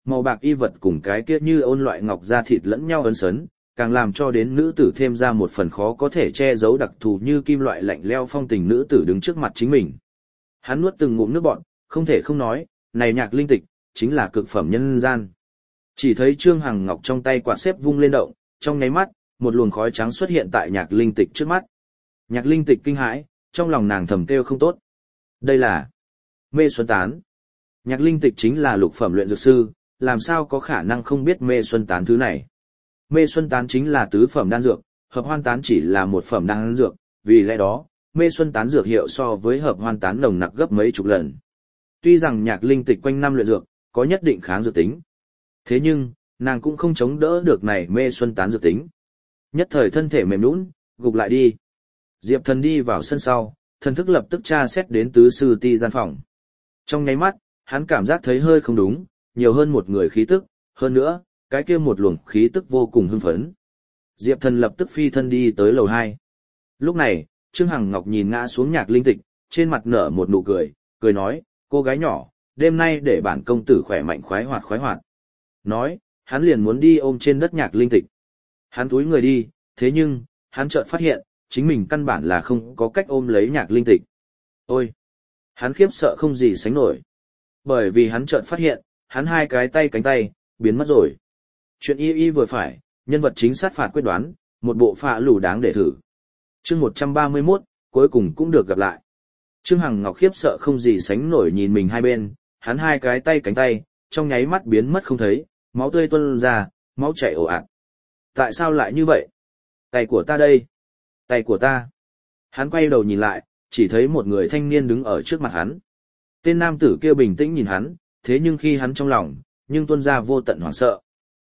màu bạc y vật cùng cái kia như ôn loại ngọc da thịt lẫn nhau ấn sấn, càng làm cho đến nữ tử thêm ra một phần khó có thể che giấu đặc thù như kim loại lạnh leo phong tình nữ tử đứng trước mặt chính mình. Hắn nuốt từng ngụm nước bọt, không thể không nói, này Nhạc Linh Tịch, chính là cực phẩm nhân gian. Chỉ thấy Trương Hằng Ngọc trong tay quạt xếp vung lên động, trong nháy mắt, một luồng khói trắng xuất hiện tại Nhạc Linh Tịch trước mắt. Nhạc Linh Tịch kinh hãi, trong lòng nàng thầm kêu không tốt. Đây là Mê Xuân Tán. Nhạc Linh Tịch chính là lục phẩm luyện dược sư, làm sao có khả năng không biết Mê Xuân Tán thứ này. Mê Xuân Tán chính là tứ phẩm đan dược, Hợp Hoan Tán chỉ là một phẩm đan dược, vì lẽ đó, Mê Xuân Tán dược hiệu so với Hợp Hoan Tán nồng nặc gấp mấy chục lần. Tuy rằng Nhạc Linh Tịch quanh năm luyện dược, có nhất định kháng dược tính. Thế nhưng, nàng cũng không chống đỡ được này Mê Xuân Tán dược tính. Nhất thời thân thể mềm nhũn, gục lại đi. Diệp Thần đi vào sân sau, thần thức lập tức tra xét đến tứ sư ti gian phòng. Trong nháy mắt, hắn cảm giác thấy hơi không đúng, nhiều hơn một người khí tức, hơn nữa, cái kia một luồng khí tức vô cùng hưng phấn. Diệp Thần lập tức phi thân đi tới lầu 2. Lúc này, Trương Hằng Ngọc nhìn ngã xuống Nhạc Linh Tịch, trên mặt nở một nụ cười, cười nói, cô gái nhỏ, đêm nay để bản công tử khỏe mạnh khoái hoạt khoái hoạt. Nói, hắn liền muốn đi ôm trên đất Nhạc Linh Tịch. Hắn túi người đi, thế nhưng, hắn chợt phát hiện, chính mình căn bản là không có cách ôm lấy Nhạc Linh Tịch. Ôi! Hắn khiếp sợ không gì sánh nổi. Bởi vì hắn chợt phát hiện, hắn hai cái tay cánh tay, biến mất rồi. Chuyện y vừa phải, nhân vật chính sát phạt quyết đoán, một bộ phạ lù đáng để thử. Chương 131, cuối cùng cũng được gặp lại. Trương Hằng Ngọc khiếp sợ không gì sánh nổi nhìn mình hai bên, hắn hai cái tay cánh tay, trong nháy mắt biến mất không thấy, máu tươi tuôn ra, máu chảy ồ ạt. Tại sao lại như vậy? Tay của ta đây. Tay của ta. Hắn quay đầu nhìn lại, chỉ thấy một người thanh niên đứng ở trước mặt hắn. Tên nam tử kia bình tĩnh nhìn hắn, thế nhưng khi hắn trong lòng, nhưng tuôn ra vô tận hoảng sợ.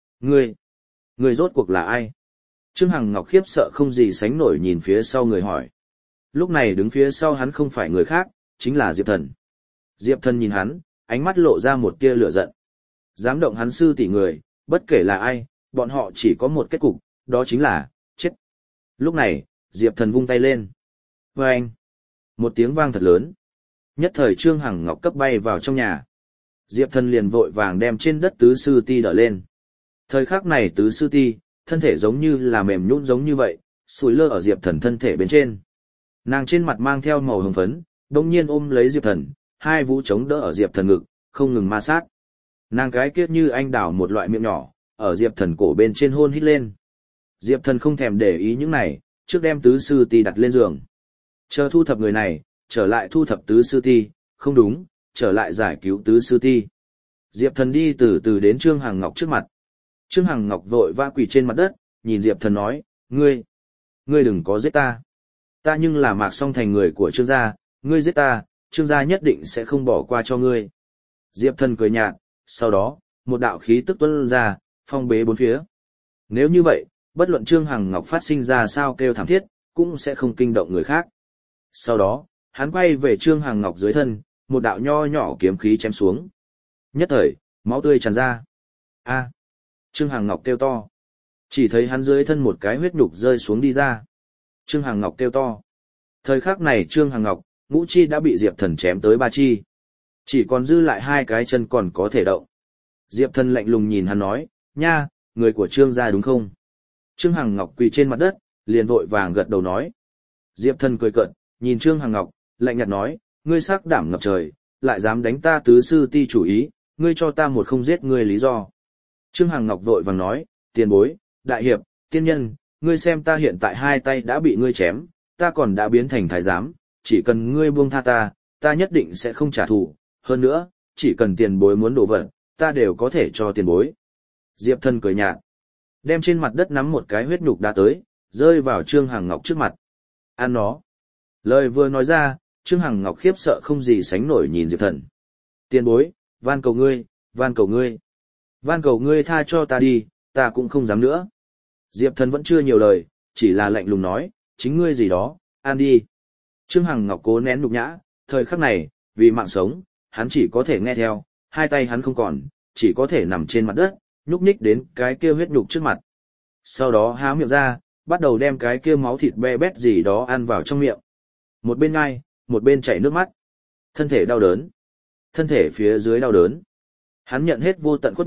Người rốt cuộc là ai? Trương Hằng Ngọc khiếp sợ không gì sánh nổi nhìn phía sau người hỏi. Lúc này đứng phía sau hắn không phải người khác, chính là Diệp Thần. Diệp Thần nhìn hắn, ánh mắt lộ ra một tia lửa giận. Dám động hắn sư tỷ người, bất kể là ai, bọn họ chỉ có một kết cục, đó chính là chết. Lúc này, Diệp Thần vung tay lên. Vâng! Một tiếng vang thật lớn. Nhất thời Trương Hằng Ngọc cấp bay vào trong nhà. Diệp Thần liền vội vàng đem trên đất tứ sư ti đỡ lên. Thời khắc này tứ sư ti, thân thể giống như là mềm nhũn giống như vậy, sủi lơ ở Diệp Thần thân thể bên trên. Nàng trên mặt mang theo màu hồng phấn, đồng nhiên ôm lấy Diệp Thần, hai vú chống đỡ ở Diệp Thần ngực, không ngừng ma sát. Nàng cái kiết như anh đào một loại miệng nhỏ, ở Diệp Thần cổ bên trên hôn hít lên. Diệp Thần không thèm để ý những này, trước đem tứ sư ti đặt lên giường. Chờ thu thập người này, trở lại thu thập tứ sư ti, không đúng, trở lại giải cứu tứ sư ti. Diệp Thần đi từ từ đến Trương Hằng Ngọc trước mặt. Trương Hằng Ngọc vội vã quỳ trên mặt đất, nhìn Diệp Thần nói, ngươi đừng có giết ta. Ta nhưng là Mạc Song Thành người của Trương gia, ngươi giết ta, Trương gia nhất định sẽ không bỏ qua cho ngươi. Diệp Thần cười nhạt, sau đó, một đạo khí tức tuôn ra, phong bế bốn phía. Nếu như vậy, bất luận Trương Hằng Ngọc phát sinh ra sao kêu thảm thiết, cũng sẽ không kinh động người khác. Sau đó, hắn quay về Trương Hằng Ngọc dưới thân, một đạo nho nhỏ kiếm khí chém xuống. Nhất thời, máu tươi tràn ra. A! Trương Hằng Ngọc kêu to. Chỉ thấy hắn dưới thân một cái huyết nhục rơi xuống đi ra. Trương Hằng Ngọc kêu to. Thời khắc này Trương Hằng Ngọc, ngũ chi đã bị Diệp Thần chém tới ba chi. Chỉ còn dư lại hai cái chân còn có thể động. Diệp Thần lạnh lùng nhìn hắn nói, nha, người của Trương gia đúng không? Trương Hằng Ngọc quỳ trên mặt đất, liền vội vàng gật đầu nói. Diệp Thần cười cợt, nhìn Trương Hằng Ngọc, lạnh nhạt nói, ngươi sắc đảm ngập trời, lại dám đánh ta tứ sư ti chủ ý, ngươi cho ta một không giết ngươi lý do. Trương Hằng Ngọc vội vàng nói, tiền bối, đại hiệp, tiên nhân, ngươi xem ta hiện tại hai tay đã bị ngươi chém, ta còn đã biến thành thái giám, chỉ cần ngươi buông tha ta, ta nhất định sẽ không trả thù, hơn nữa, chỉ cần tiền bối muốn đổ vật, ta đều có thể cho tiền bối. Diệp Thần cười nhạt, đem trên mặt đất nắm một cái huyết nhục đá tới, rơi vào Trương Hằng Ngọc trước mặt. Ăn nó. Lời vừa nói ra, Trương Hằng Ngọc khiếp sợ không gì sánh nổi nhìn Diệp Thần. Tiền bối, van cầu ngươi, van cầu ngươi. Van cầu ngươi tha cho ta đi, ta cũng không dám nữa. Diệp Thần vẫn chưa nhiều lời, chỉ là lạnh lùng nói, chính ngươi gì đó, ăn đi. Trương Hằng Ngọc cố nén nhục nhã, thời khắc này, vì mạng sống, hắn chỉ có thể nghe theo, hai tay hắn không còn, chỉ có thể nằm trên mặt đất, nhúc nhích đến cái kia huyết nhục trước mặt. Sau đó há miệng ra, bắt đầu đem cái kia máu thịt be bét gì đó ăn vào trong miệng. Một bên ngai, một bên chảy nước mắt. Thân thể đau đớn. Thân thể phía dưới đau đớn. Hắn nhận hết vô tận khuất nhục,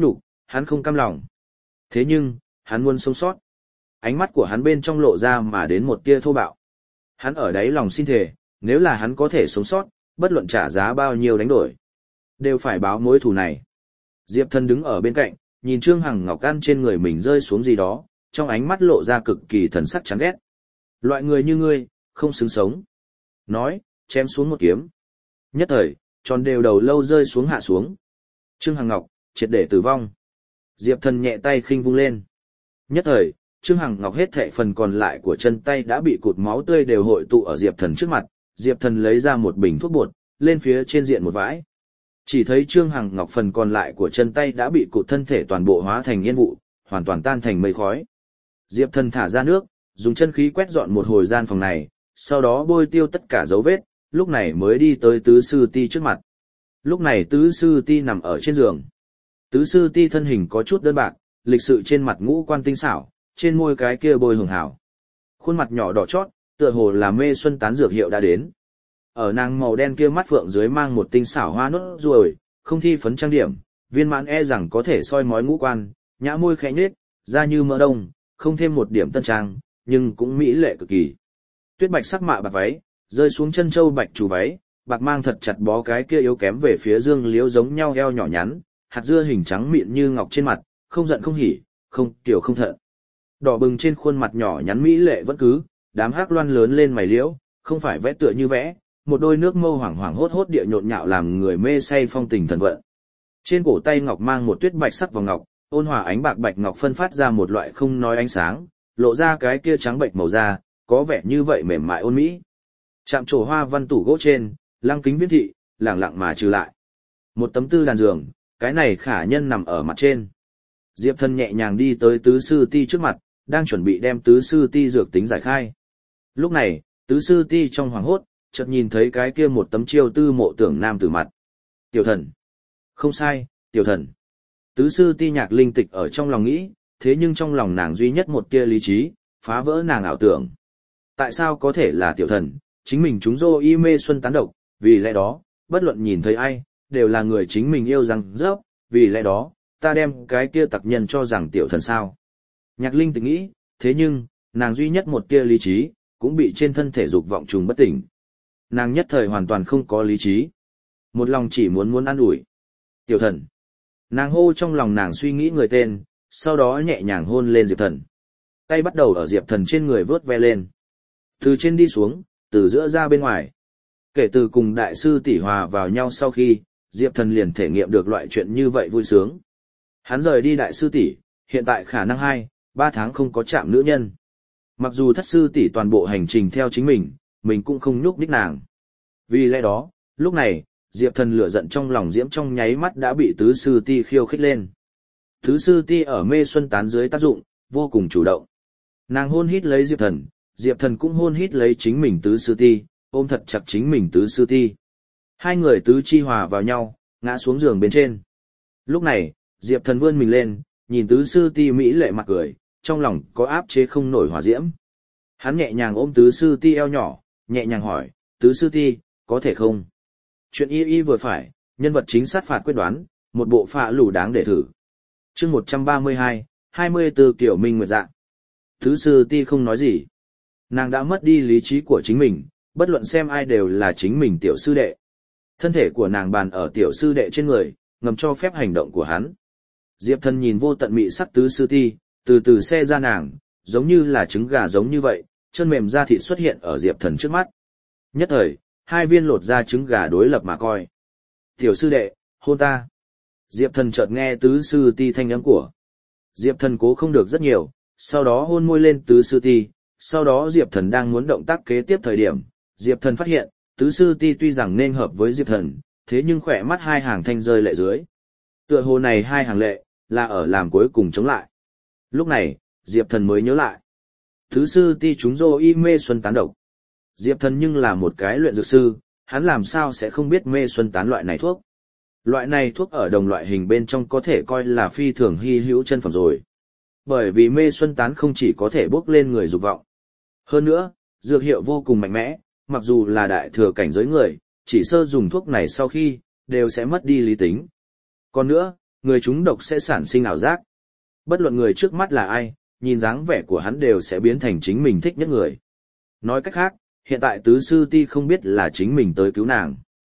hắn không cam lòng. Thế nhưng, hắn muốn sống sót. Ánh mắt của hắn bên trong lộ ra mà đến một tia thô bạo. Hắn ở đáy lòng xin thề, nếu là hắn có thể sống sót, bất luận trả giá bao nhiêu đánh đổi, đều phải báo mối thù này. Diệp Thần đứng ở bên cạnh, nhìn Trương Hằng Ngọc ăn trên người mình rơi xuống gì đó, trong ánh mắt lộ ra cực kỳ thần sắc chán ghét. Loại người như ngươi, không xứng sống. Nói, chém xuống một kiếm. Nhất thời, tròn đều đầu lâu rơi xuống hạ xuống. Trương Hằng Ngọc, triệt để tử vong. Diệp Thần nhẹ tay khinh vung lên. Nhất thời, Trương Hằng Ngọc hết thệ phần còn lại của chân tay đã bị cụt máu tươi đều hội tụ ở Diệp Thần trước mặt. Diệp Thần lấy ra một bình thuốc bột, lên phía trên diện một vãi. Chỉ thấy Trương Hằng Ngọc phần còn lại của chân tay đã bị cụt thân thể toàn bộ hóa thành yên vụ, hoàn toàn tan thành mây khói. Diệp Thần thả ra nước, dùng chân khí quét dọn một hồi gian phòng này, sau đó bôi tiêu tất cả dấu vết, lúc này mới đi tới Tứ Sư Ti trước mặt. Lúc này Tứ Sư Ti nằm ở trên giường. Tứ Sư Ti thân hình có chút đơn bạc, lịch sự trên mặt ngũ quan tinh xảo, trên môi cái kia bôi hường hảo. Khuôn mặt nhỏ đỏ chót, tựa hồ là mê xuân tán dược hiệu đã đến. Ở nàng màu đen kia mắt phượng dưới mang một tinh xảo hoa nốt ruồi, không thi phấn trang điểm, viên mãn e rằng có thể soi mói ngũ quan, nhã môi khẽ nhếch, da như mỡ đông, không thêm một điểm tân trang, nhưng cũng mỹ lệ cực kỳ. Tuyết bạch sắc mạ bạc váy, rơi xuống chân châu bạch chủ váy, bạc mang thật chặt bó cái kia yếu kém về phía dương liễu giống nhau eo nhỏ nhắn, hạt dưa hình trắng mịn như ngọc trên mặt, không giận không hỉ, không tiểu không thận. Đỏ bừng trên khuôn mặt nhỏ nhắn mỹ lệ vẫn cứ, đám hắc loan lớn lên mày liễu, không phải vẽ tựa như vẽ, một đôi nước mâu hoảng hoảng hốt hốt địa nhộn nhạo làm người mê say phong tình thần vận. Trên cổ tay ngọc mang một tuyết bạch sắc vòng ngọc, ôn hòa ánh bạc bạch ngọc phân phát ra một loại không nói ánh sáng, lộ ra cái kia trắng bệch màu da, có vẻ như vậy mềm mại ôn mỹ. Chạm trổ hoa văn tủ gỗ trên, lăng kính viễn thị, lẳng lặng mà trừ lại. Một tấm tư đàn giường, cái này khả nhân nằm ở mặt trên. Diệp Thần nhẹ nhàng đi tới Tứ Sư Ti trước mặt, đang chuẩn bị đem Tứ Sư Ti dược tính giải khai. Lúc này, Tứ Sư Ti trong hoàng hốt, chợt nhìn thấy cái kia một tấm chiêu tư mộ tưởng nam tử mặt. Tiểu thần. Không sai, tiểu thần. Tứ Sư Ti Nhạc Linh Tịch ở trong lòng nghĩ, thế nhưng trong lòng nàng duy nhất một tia lý trí, phá vỡ nàng ảo tưởng. Tại sao có thể là tiểu thần, chính mình chúng dô y mê xuân tán độc, vì lẽ đó, bất luận nhìn thấy ai, đều là người chính mình yêu rằng rớp, vì lẽ đó, ta đem cái kia tặc nhân cho rằng tiểu thần sao. Nhạc Linh Tịch nghĩ, thế nhưng, nàng duy nhất một tia lý trí, cũng bị trên thân thể dục vọng trùng bất tỉnh. Nàng nhất thời hoàn toàn không có lý trí. Một lòng chỉ muốn ăn ủi. Tiểu thần. Nàng hô trong lòng nàng suy nghĩ người tên, sau đó nhẹ nhàng hôn lên Diệp Thần. Tay bắt đầu ở Diệp Thần trên người vớt ve lên. Từ trên đi xuống, từ giữa ra bên ngoài. Kể từ cùng đại sư tỷ hòa vào nhau sau khi, Diệp Thần liền thể nghiệm được loại chuyện như vậy vui sướng. Hắn rời đi đại sư tỷ, hiện tại khả năng 2-3 tháng không có chạm nữ nhân. Mặc dù thất sư tỷ toàn bộ hành trình theo chính mình cũng không nhúc nhích nàng. Vì lẽ đó, lúc này, Diệp Thần lửa giận trong lòng diễm trong nháy mắt đã bị Tứ Sư Ti khiêu khích lên. Tứ Sư Ti ở mê xuân tán dưới tác dụng, vô cùng chủ động. Nàng hôn hít lấy Diệp Thần cũng hôn hít lấy chính mình Tứ Sư Ti, ôm thật chặt chính mình Tứ Sư Ti. Hai người tứ chi hòa vào nhau, ngã xuống giường bên trên. Lúc này, Diệp Thần vươn mình lên, nhìn Tứ Sư Ti mỹ lệ mặt cười, trong lòng có áp chế không nổi hỏa diễm. Hắn nhẹ nhàng ôm Tứ Sư Ti eo nhỏ, nhẹ nhàng hỏi, Tứ Sư Ti, có thể không? Chuyện y vừa phải, nhân vật chính sát phạt quyết đoán, một bộ phạ lù đáng để thử. Chương 132, 24 kiểu minh nguyệt dạng. Tứ Sư Ti không nói gì. Nàng đã mất đi lý trí của chính mình, bất luận xem ai đều là chính mình tiểu sư đệ. Thân thể của nàng bàn ở tiểu sư đệ trên người, ngầm cho phép hành động của hắn. Diệp Thần nhìn vô tận mị sắc Tứ Sư Ti, từ từ xe ra nàng, giống như là trứng gà giống như vậy, chân mềm da thịt xuất hiện ở Diệp Thần trước mắt. Nhất thời, hai viên lột ra trứng gà đối lập mà coi. Tiểu sư đệ, hôn ta. Diệp Thần chợt nghe Tứ Sư Ti thanh âm của. Diệp Thần cố không được rất nhiều, sau đó hôn môi lên Tứ Sư Ti, sau đó Diệp Thần đang muốn động tác kế tiếp thời điểm, Diệp Thần phát hiện, Tứ Sư Ti tuy rằng nên hợp với Diệp Thần, thế nhưng khỏe mắt hai hàng thanh rơi lệ dưới. Tựa hồ này hai hàng lệ, là ở làm cuối cùng chống lại. Lúc này, Diệp Thần mới nhớ lại. Tứ Sư Ti chúng dô y mê xuân tán độc. Diệp Thần nhưng là một cái luyện dược sư, hắn làm sao sẽ không biết mê xuân tán loại này thuốc. Loại này thuốc ở đồng loại hình bên trong có thể coi là phi thường hy hữu chân phẩm rồi. Bởi vì mê xuân tán không chỉ có thể bốc lên người dục vọng. Hơn nữa, dược hiệu vô cùng mạnh mẽ, mặc dù là đại thừa cảnh giới người, chỉ sơ dùng thuốc này sau khi, đều sẽ mất đi lý tính. Còn nữa, người chúng độc sẽ sản sinh ảo giác. Bất luận người trước mắt là ai, nhìn dáng vẻ của hắn đều sẽ biến thành chính mình thích nhất người. Nói cách khác, hiện tại tứ sư ti không biết là chính mình tới cứu nàng.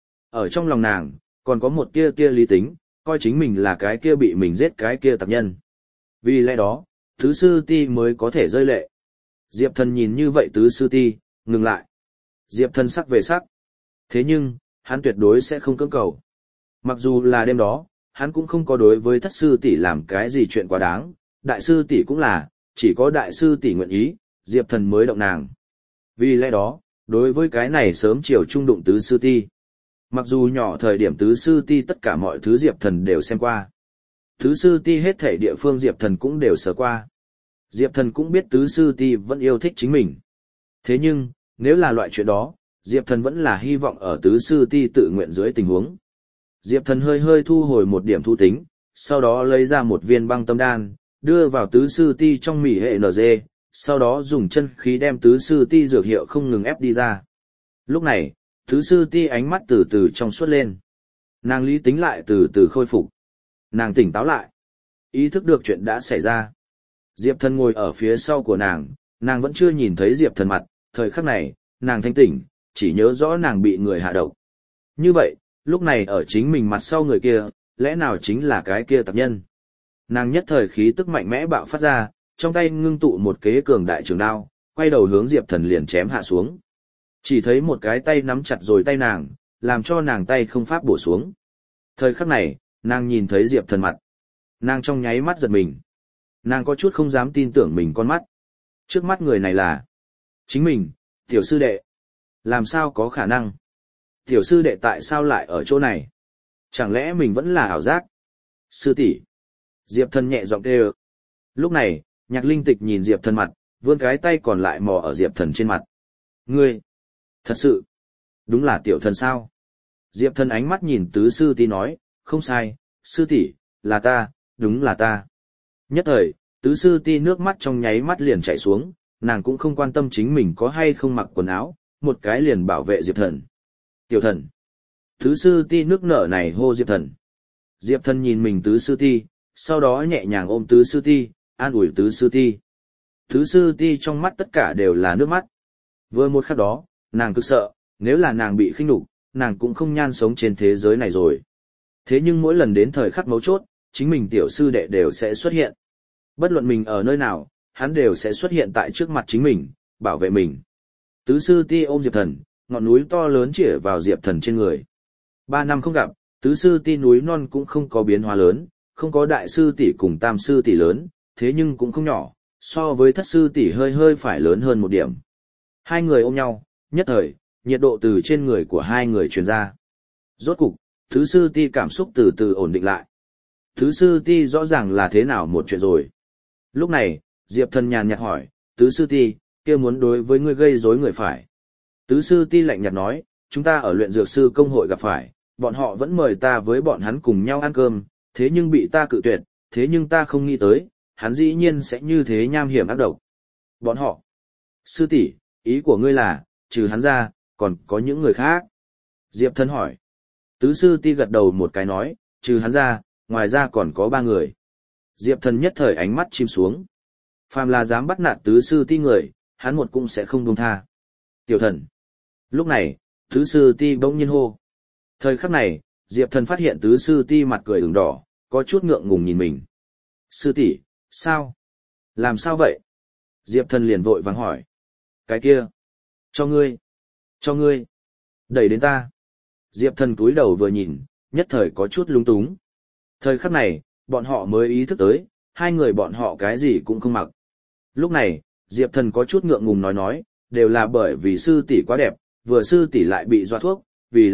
Ở trong lòng nàng, còn có một tia tia lý tính, coi chính mình là cái kia bị mình giết cái kia tặc nhân. Vì lẽ đó, tứ sư ti mới có thể rơi lệ. Diệp Thần nhìn như vậy tứ sư ti, ngừng lại. Diệp Thần sắc về sắc. Thế nhưng, hắn tuyệt đối sẽ không cưỡng cầu. Mặc dù là đêm đó, hắn cũng không có đối với thất sư tỷ làm cái gì chuyện quá đáng, đại sư tỷ cũng là, chỉ có đại sư tỷ nguyện ý, Diệp Thần mới động nàng. Vì lẽ đó, đối với cái này sớm chiều trung đụng tứ sư ti. Mặc dù nhỏ thời điểm tứ sư ti tất cả mọi thứ Diệp Thần đều xem qua. Tứ sư ti hết thảy địa phương Diệp Thần cũng đều sờ qua. Diệp Thần cũng biết tứ sư ti vẫn yêu thích chính mình. Thế nhưng, nếu là loại chuyện đó, Diệp Thần vẫn là hy vọng ở tứ sư ti tự nguyện dưới tình huống. Diệp Thần hơi hơi thu hồi một điểm thu tính, sau đó lấy ra một viên băng tâm đan, đưa vào tứ sư ti trong mỉ hệ NG, sau đó dùng chân khí đem tứ sư ti dược hiệu không ngừng ép đi ra. Lúc này, tứ sư ti ánh mắt từ từ trong suốt lên. Nàng lý tính lại từ từ khôi phục. Nàng tỉnh táo lại. Ý thức được chuyện đã xảy ra. Diệp Thần ngồi ở phía sau của nàng vẫn chưa nhìn thấy Diệp Thần mặt, thời khắc này, nàng thanh tỉnh, chỉ nhớ rõ nàng bị người hạ độc. Như vậy, lúc này ở chính mình mặt sau người kia, lẽ nào chính là cái kia tặc nhân? Nàng nhất thời khí tức mạnh mẽ bạo phát ra, trong tay ngưng tụ một kế cường đại trường đao, quay đầu hướng Diệp Thần liền chém hạ xuống. Chỉ thấy một cái tay nắm chặt rồi tay nàng, làm cho nàng tay không pháp bổ xuống. Thời khắc này, nàng nhìn thấy Diệp Thần mặt. Nàng trong nháy mắt giật mình. Nàng có chút không dám tin tưởng mình con mắt. Trước mắt người này là chính mình, tiểu sư đệ. Làm sao có khả năng? Tiểu sư đệ tại sao lại ở chỗ này? Chẳng lẽ mình vẫn là ảo giác? Sư tỷ. Diệp Thần nhẹ giọng kêu. Lúc này, Nhạc Linh Tịch nhìn Diệp Thần mặt, vươn cái tay còn lại mò ở Diệp Thần trên mặt. Ngươi, thật sự, đúng là tiểu thần sao? Diệp Thần ánh mắt nhìn tứ sư tỷ nói, không sai, sư tỷ, là ta, đúng là ta. Nhất thời, tứ sư tỷ nước mắt trong nháy mắt liền chảy xuống, nàng cũng không quan tâm chính mình có hay không mặc quần áo, một cái liền bảo vệ Diệp Thần. Tiểu thần. Tứ sư tỷ nước nở này hô Diệp Thần. Diệp Thần nhìn mình tứ sư tỷ, sau đó nhẹ nhàng ôm tứ sư tỷ, an ủi tứ sư tỷ. Tứ sư tỷ trong mắt tất cả đều là nước mắt. Vừa một khắc đó, nàng cực sợ, nếu là nàng bị khinh nhục, nàng cũng không nhan sống trên thế giới này rồi. Thế nhưng mỗi lần đến thời khắc mấu chốt, chính mình tiểu sư đệ đều sẽ xuất hiện. Bất luận mình ở nơi nào, hắn đều sẽ xuất hiện tại trước mặt chính mình, bảo vệ mình. Tứ sư ti ôm Diệp Thần, ngọn núi to lớn chĩa vào Diệp Thần trên người. 3 năm không gặp, tứ sư ti núi non cũng không có biến hóa lớn, không có đại sư tỷ cùng tam sư tỷ lớn, thế nhưng cũng không nhỏ, so với thất sư tỷ hơi hơi phải lớn hơn một điểm. Hai người ôm nhau, nhất thời, nhiệt độ từ trên người của hai người truyền ra. Rốt cục, tứ sư ti cảm xúc từ từ ổn định lại. Tứ sư ti rõ ràng là thế nào một chuyện rồi. Lúc này, Diệp Thần nhàn nhạt hỏi, tứ sư ti, kia muốn đối với ngươi gây rối người phải. Tứ sư ti lạnh nhạt nói, chúng ta ở luyện dược sư công hội gặp phải, bọn họ vẫn mời ta với bọn hắn cùng nhau ăn cơm, thế nhưng bị ta cự tuyệt, thế nhưng ta không nghĩ tới, hắn dĩ nhiên sẽ như thế nham hiểm ác độc. Bọn họ. Sư tỷ, ý của ngươi là, trừ hắn ra, còn có những người khác. Diệp Thần hỏi. Tứ sư ti gật đầu một cái nói, trừ hắn ra, ngoài ra còn có 3 người. Diệp Thần nhất thời ánh mắt chìm xuống. Phàm là dám bắt nạt tứ sư ti người, hắn một cũng sẽ không buông tha. Tiểu thần. Lúc này, tứ sư ti bỗng nhiên hô. Thời khắc này, Diệp Thần phát hiện tứ sư ti mặt cười ửng đỏ, có chút ngượng ngùng nhìn mình. Sư tỷ, sao? Làm sao vậy? Diệp Thần liền vội vàng hỏi. Cái kia. Cho ngươi. Cho ngươi. Đẩy đến ta. Diệp Thần cúi đầu vừa nhìn, nhất thời có chút lung túng. Thời khắc này, bọn họ mới ý thức tới, hai người bọn họ cái gì cũng không mặc. Lúc này, Diệp Thần có chút ngượng ngùng nói, đều là bởi vì sư tỷ quá đẹp, vừa sư tỷ lại bị doa thuốc, vì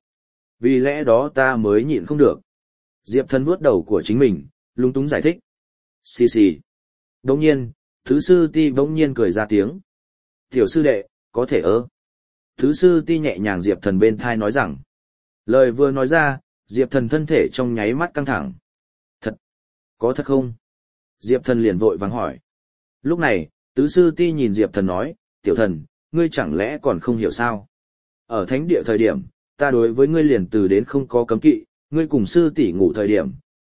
lẽ đó ta mới nhịn không được. Diệp Thần vuốt đầu của chính mình, lung túng giải thích. Xì xì. Đống nhiên, thứ sư ti bỗng nhiên cười ra tiếng. Tiểu sư đệ, có thể ơ. Thứ sư ti nhẹ nhàng Diệp Thần bên thai nói rằng. Lời vừa nói ra, Diệp Thần thân thể trong nháy mắt căng thẳng. Thật? Có thật không? Diệp Thần liền vội vàng hỏi. Lúc này, tứ sư ti nhìn Diệp Thần nói, tiểu thần, ngươi chẳng lẽ còn không hiểu sao? Ở thánh địa thời điểm, ta đối với ngươi liền từ đến không có cấm kỵ, ngươi cùng sư tỷ ngủ thời điểm,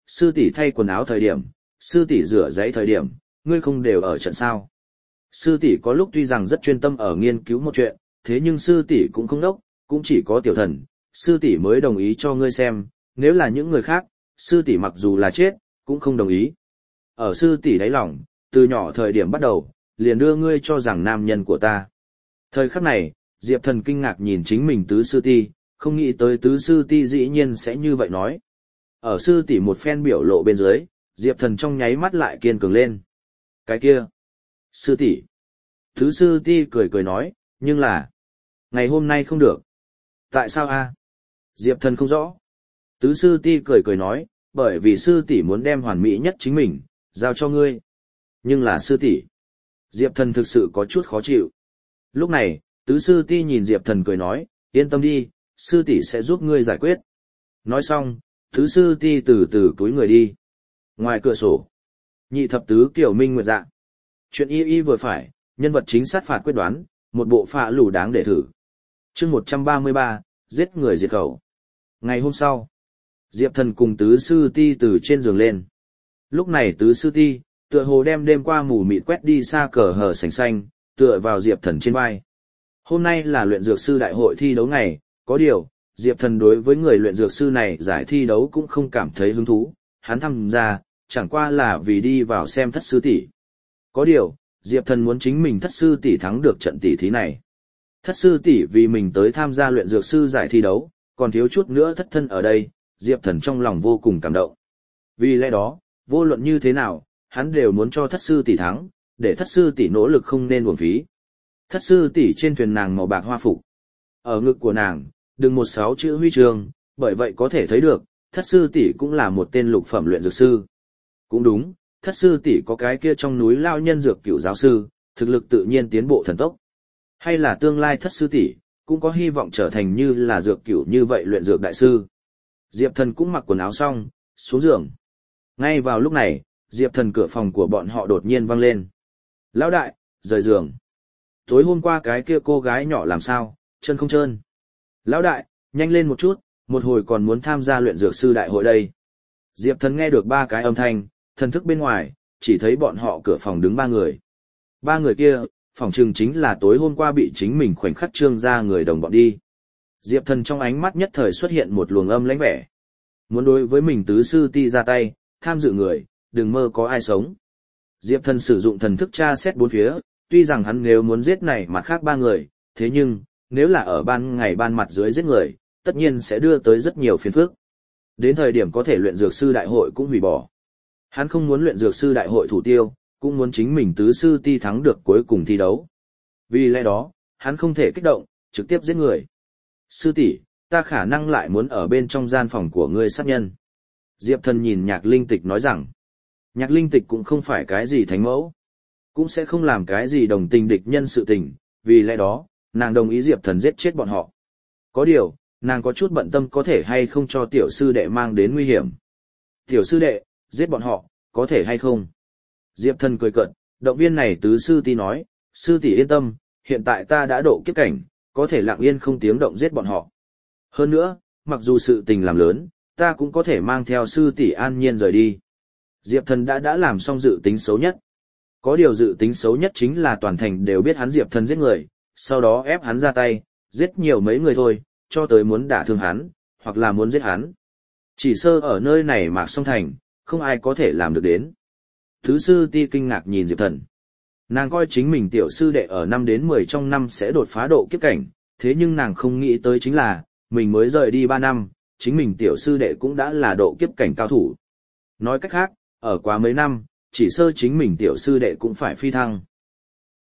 sư tỷ thay quần áo thời điểm, sư tỷ rửa giấy thời điểm, ngươi không đều ở trận sao. Sư tỷ có lúc tuy rằng rất chuyên tâm ở nghiên cứu một chuyện, thế nhưng sư tỷ cũng không đốc, cũng chỉ có tiểu thần, sư tỷ mới đồng ý cho ngươi xem, nếu là những người khác, sư tỷ mặc dù là chết, cũng không đồng ý. Ở sư tỷ đáy lòng, từ nhỏ thời điểm bắt đầu, liền đưa ngươi cho rằng nam nhân của ta. Thời khắc này, Diệp Thần kinh ngạc nhìn chính mình tứ sư ti, không nghĩ tới tứ sư ti dĩ nhiên sẽ như vậy nói. Ở sư tỷ một phen biểu lộ bên dưới, Diệp Thần trong nháy mắt lại kiên cường lên. Cái kia, sư tỷ. Tứ sư ti cười cười nói, nhưng là, ngày hôm nay không được. Tại sao a? Diệp Thần không rõ. Tứ sư ti cười cười nói, bởi vì sư tỷ muốn đem hoàn mỹ nhất chính mình, giao cho ngươi. Nhưng là sư tỷ. Diệp Thần thực sự có chút khó chịu. Lúc này, tứ sư ti nhìn Diệp Thần cười nói, yên tâm đi, sư tỷ sẽ giúp ngươi giải quyết. Nói xong, tứ sư ti từ từ cúi người đi. Ngoài cửa sổ, nhị thập tứ kiểu minh nguyệt dạ. Chuyện y vừa phải, nhân vật chính sát phạt quyết đoán, một bộ phạ lù đáng để thử. Chương 133, giết người diệt khẩu. Ngày hôm sau, Diệp Thần cùng tứ sư ti từ trên giường lên. Lúc này tứ sư ti, tựa hồ đem đêm qua mù mịt quét đi xa cờ hờ sành xanh, tựa vào Diệp Thần trên vai. Hôm nay là luyện dược sư đại hội thi đấu ngày, có điều, Diệp Thần đối với người luyện dược sư này giải thi đấu cũng không cảm thấy hứng thú, hắn tham gia, chẳng qua là vì đi vào xem thất sư tỷ. Có điều, Diệp Thần muốn chính mình thất sư tỷ thắng được trận tỷ thí này. Thất sư tỷ vì mình tới tham gia luyện dược sư giải thi đấu, còn thiếu chút nữa thất thân ở đây, Diệp Thần trong lòng vô cùng cảm động. Vì lẽ đó, vô luận như thế nào, hắn đều muốn cho thất sư tỷ thắng, để thất sư tỷ nỗ lực không nên uổng phí. Thất sư tỷ trên thuyền nàng màu bạc hoa phục. Ở ngực của nàng, đừng 16 chữ huy chương, bởi vậy có thể thấy được, thất sư tỷ cũng là một tên lục phẩm luyện dược sư. Cũng đúng, thất sư tỷ có cái kia trong núi lao nhân dược cửu giáo sư, thực lực tự nhiên tiến bộ thần tốc. Hay là tương lai thất sư tỷ cũng có hy vọng trở thành như là dược cửu như vậy luyện dược đại sư. Diệp Thần cũng mặc quần áo xong, xuống giường. Ngay vào lúc này, Diệp Thần cửa phòng của bọn họ đột nhiên vang lên. Lão đại, rời giường. Tối hôm qua cái kia cô gái nhỏ làm sao, chân không trơn. Lão đại, nhanh lên một chút, một hồi còn muốn tham gia luyện dược sư đại hội đây. Diệp Thần nghe được ba cái âm thanh, thần thức bên ngoài, chỉ thấy bọn họ cửa phòng đứng ba người. Ba người kia, phỏng chừng chính là tối hôm qua bị chính mình khoảnh khắc trương ra người đồng bọn đi. Diệp Thần trong ánh mắt nhất thời xuất hiện một luồng âm lãnh vẻ. Muốn đối với mình tứ sư ti ra tay, tham dự người, đừng mơ có ai sống. Diệp Thần sử dụng thần thức tra xét bốn phía, tuy rằng hắn nếu muốn giết này mặt khác ba người, thế nhưng, nếu là ở ban ngày ban mặt dưới giết người, tất nhiên sẽ đưa tới rất nhiều phiền phức. Đến thời điểm có thể luyện dược sư đại hội cũng hủy bỏ. Hắn không muốn luyện dược sư đại hội thủ tiêu, cũng muốn chính mình tứ sư ti thắng được cuối cùng thi đấu. Vì lẽ đó, hắn không thể kích động, trực tiếp giết người. Sư tỷ, ta khả năng lại muốn ở bên trong gian phòng của ngươi sát nhân. Diệp Thần nhìn Nhạc Linh Tịch nói rằng, Nhạc Linh Tịch cũng không phải cái gì thánh mẫu, cũng sẽ không làm cái gì đồng tình địch nhân sự tình, vì lẽ đó, nàng đồng ý Diệp Thần giết chết bọn họ. Có điều, nàng có chút bận tâm có thể hay không cho tiểu sư đệ mang đến nguy hiểm. Tiểu sư đệ, giết bọn họ, có thể hay không? Diệp Thần cười cợt, động viên này tứ sư tỷ nói, sư tỷ yên tâm, hiện tại ta đã độ kiếp cảnh, có thể lặng yên không tiếng động giết bọn họ. Hơn nữa, mặc dù sự tình làm lớn, ta cũng có thể mang theo sư tỷ an nhiên rời đi. Diệp Thần đã làm xong dự tính xấu nhất. Có điều dự tính xấu nhất chính là toàn thành đều biết hắn Diệp Thần giết người, sau đó ép hắn ra tay, giết nhiều mấy người thôi, cho tới muốn đả thương hắn, hoặc là muốn giết hắn. Chỉ sơ ở nơi này mà song thành, không ai có thể làm được đến. Thứ sư ti kinh ngạc nhìn Diệp Thần. Nàng coi chính mình tiểu sư đệ ở 5 đến 10 trong năm sẽ đột phá độ kiếp cảnh, thế nhưng nàng không nghĩ tới chính là, mình mới rời đi 3 năm, chính mình tiểu sư đệ cũng đã là độ kiếp cảnh cao thủ. Nói cách khác, ở quá mấy năm, chỉ sơ chính mình tiểu sư đệ cũng phải phi thăng.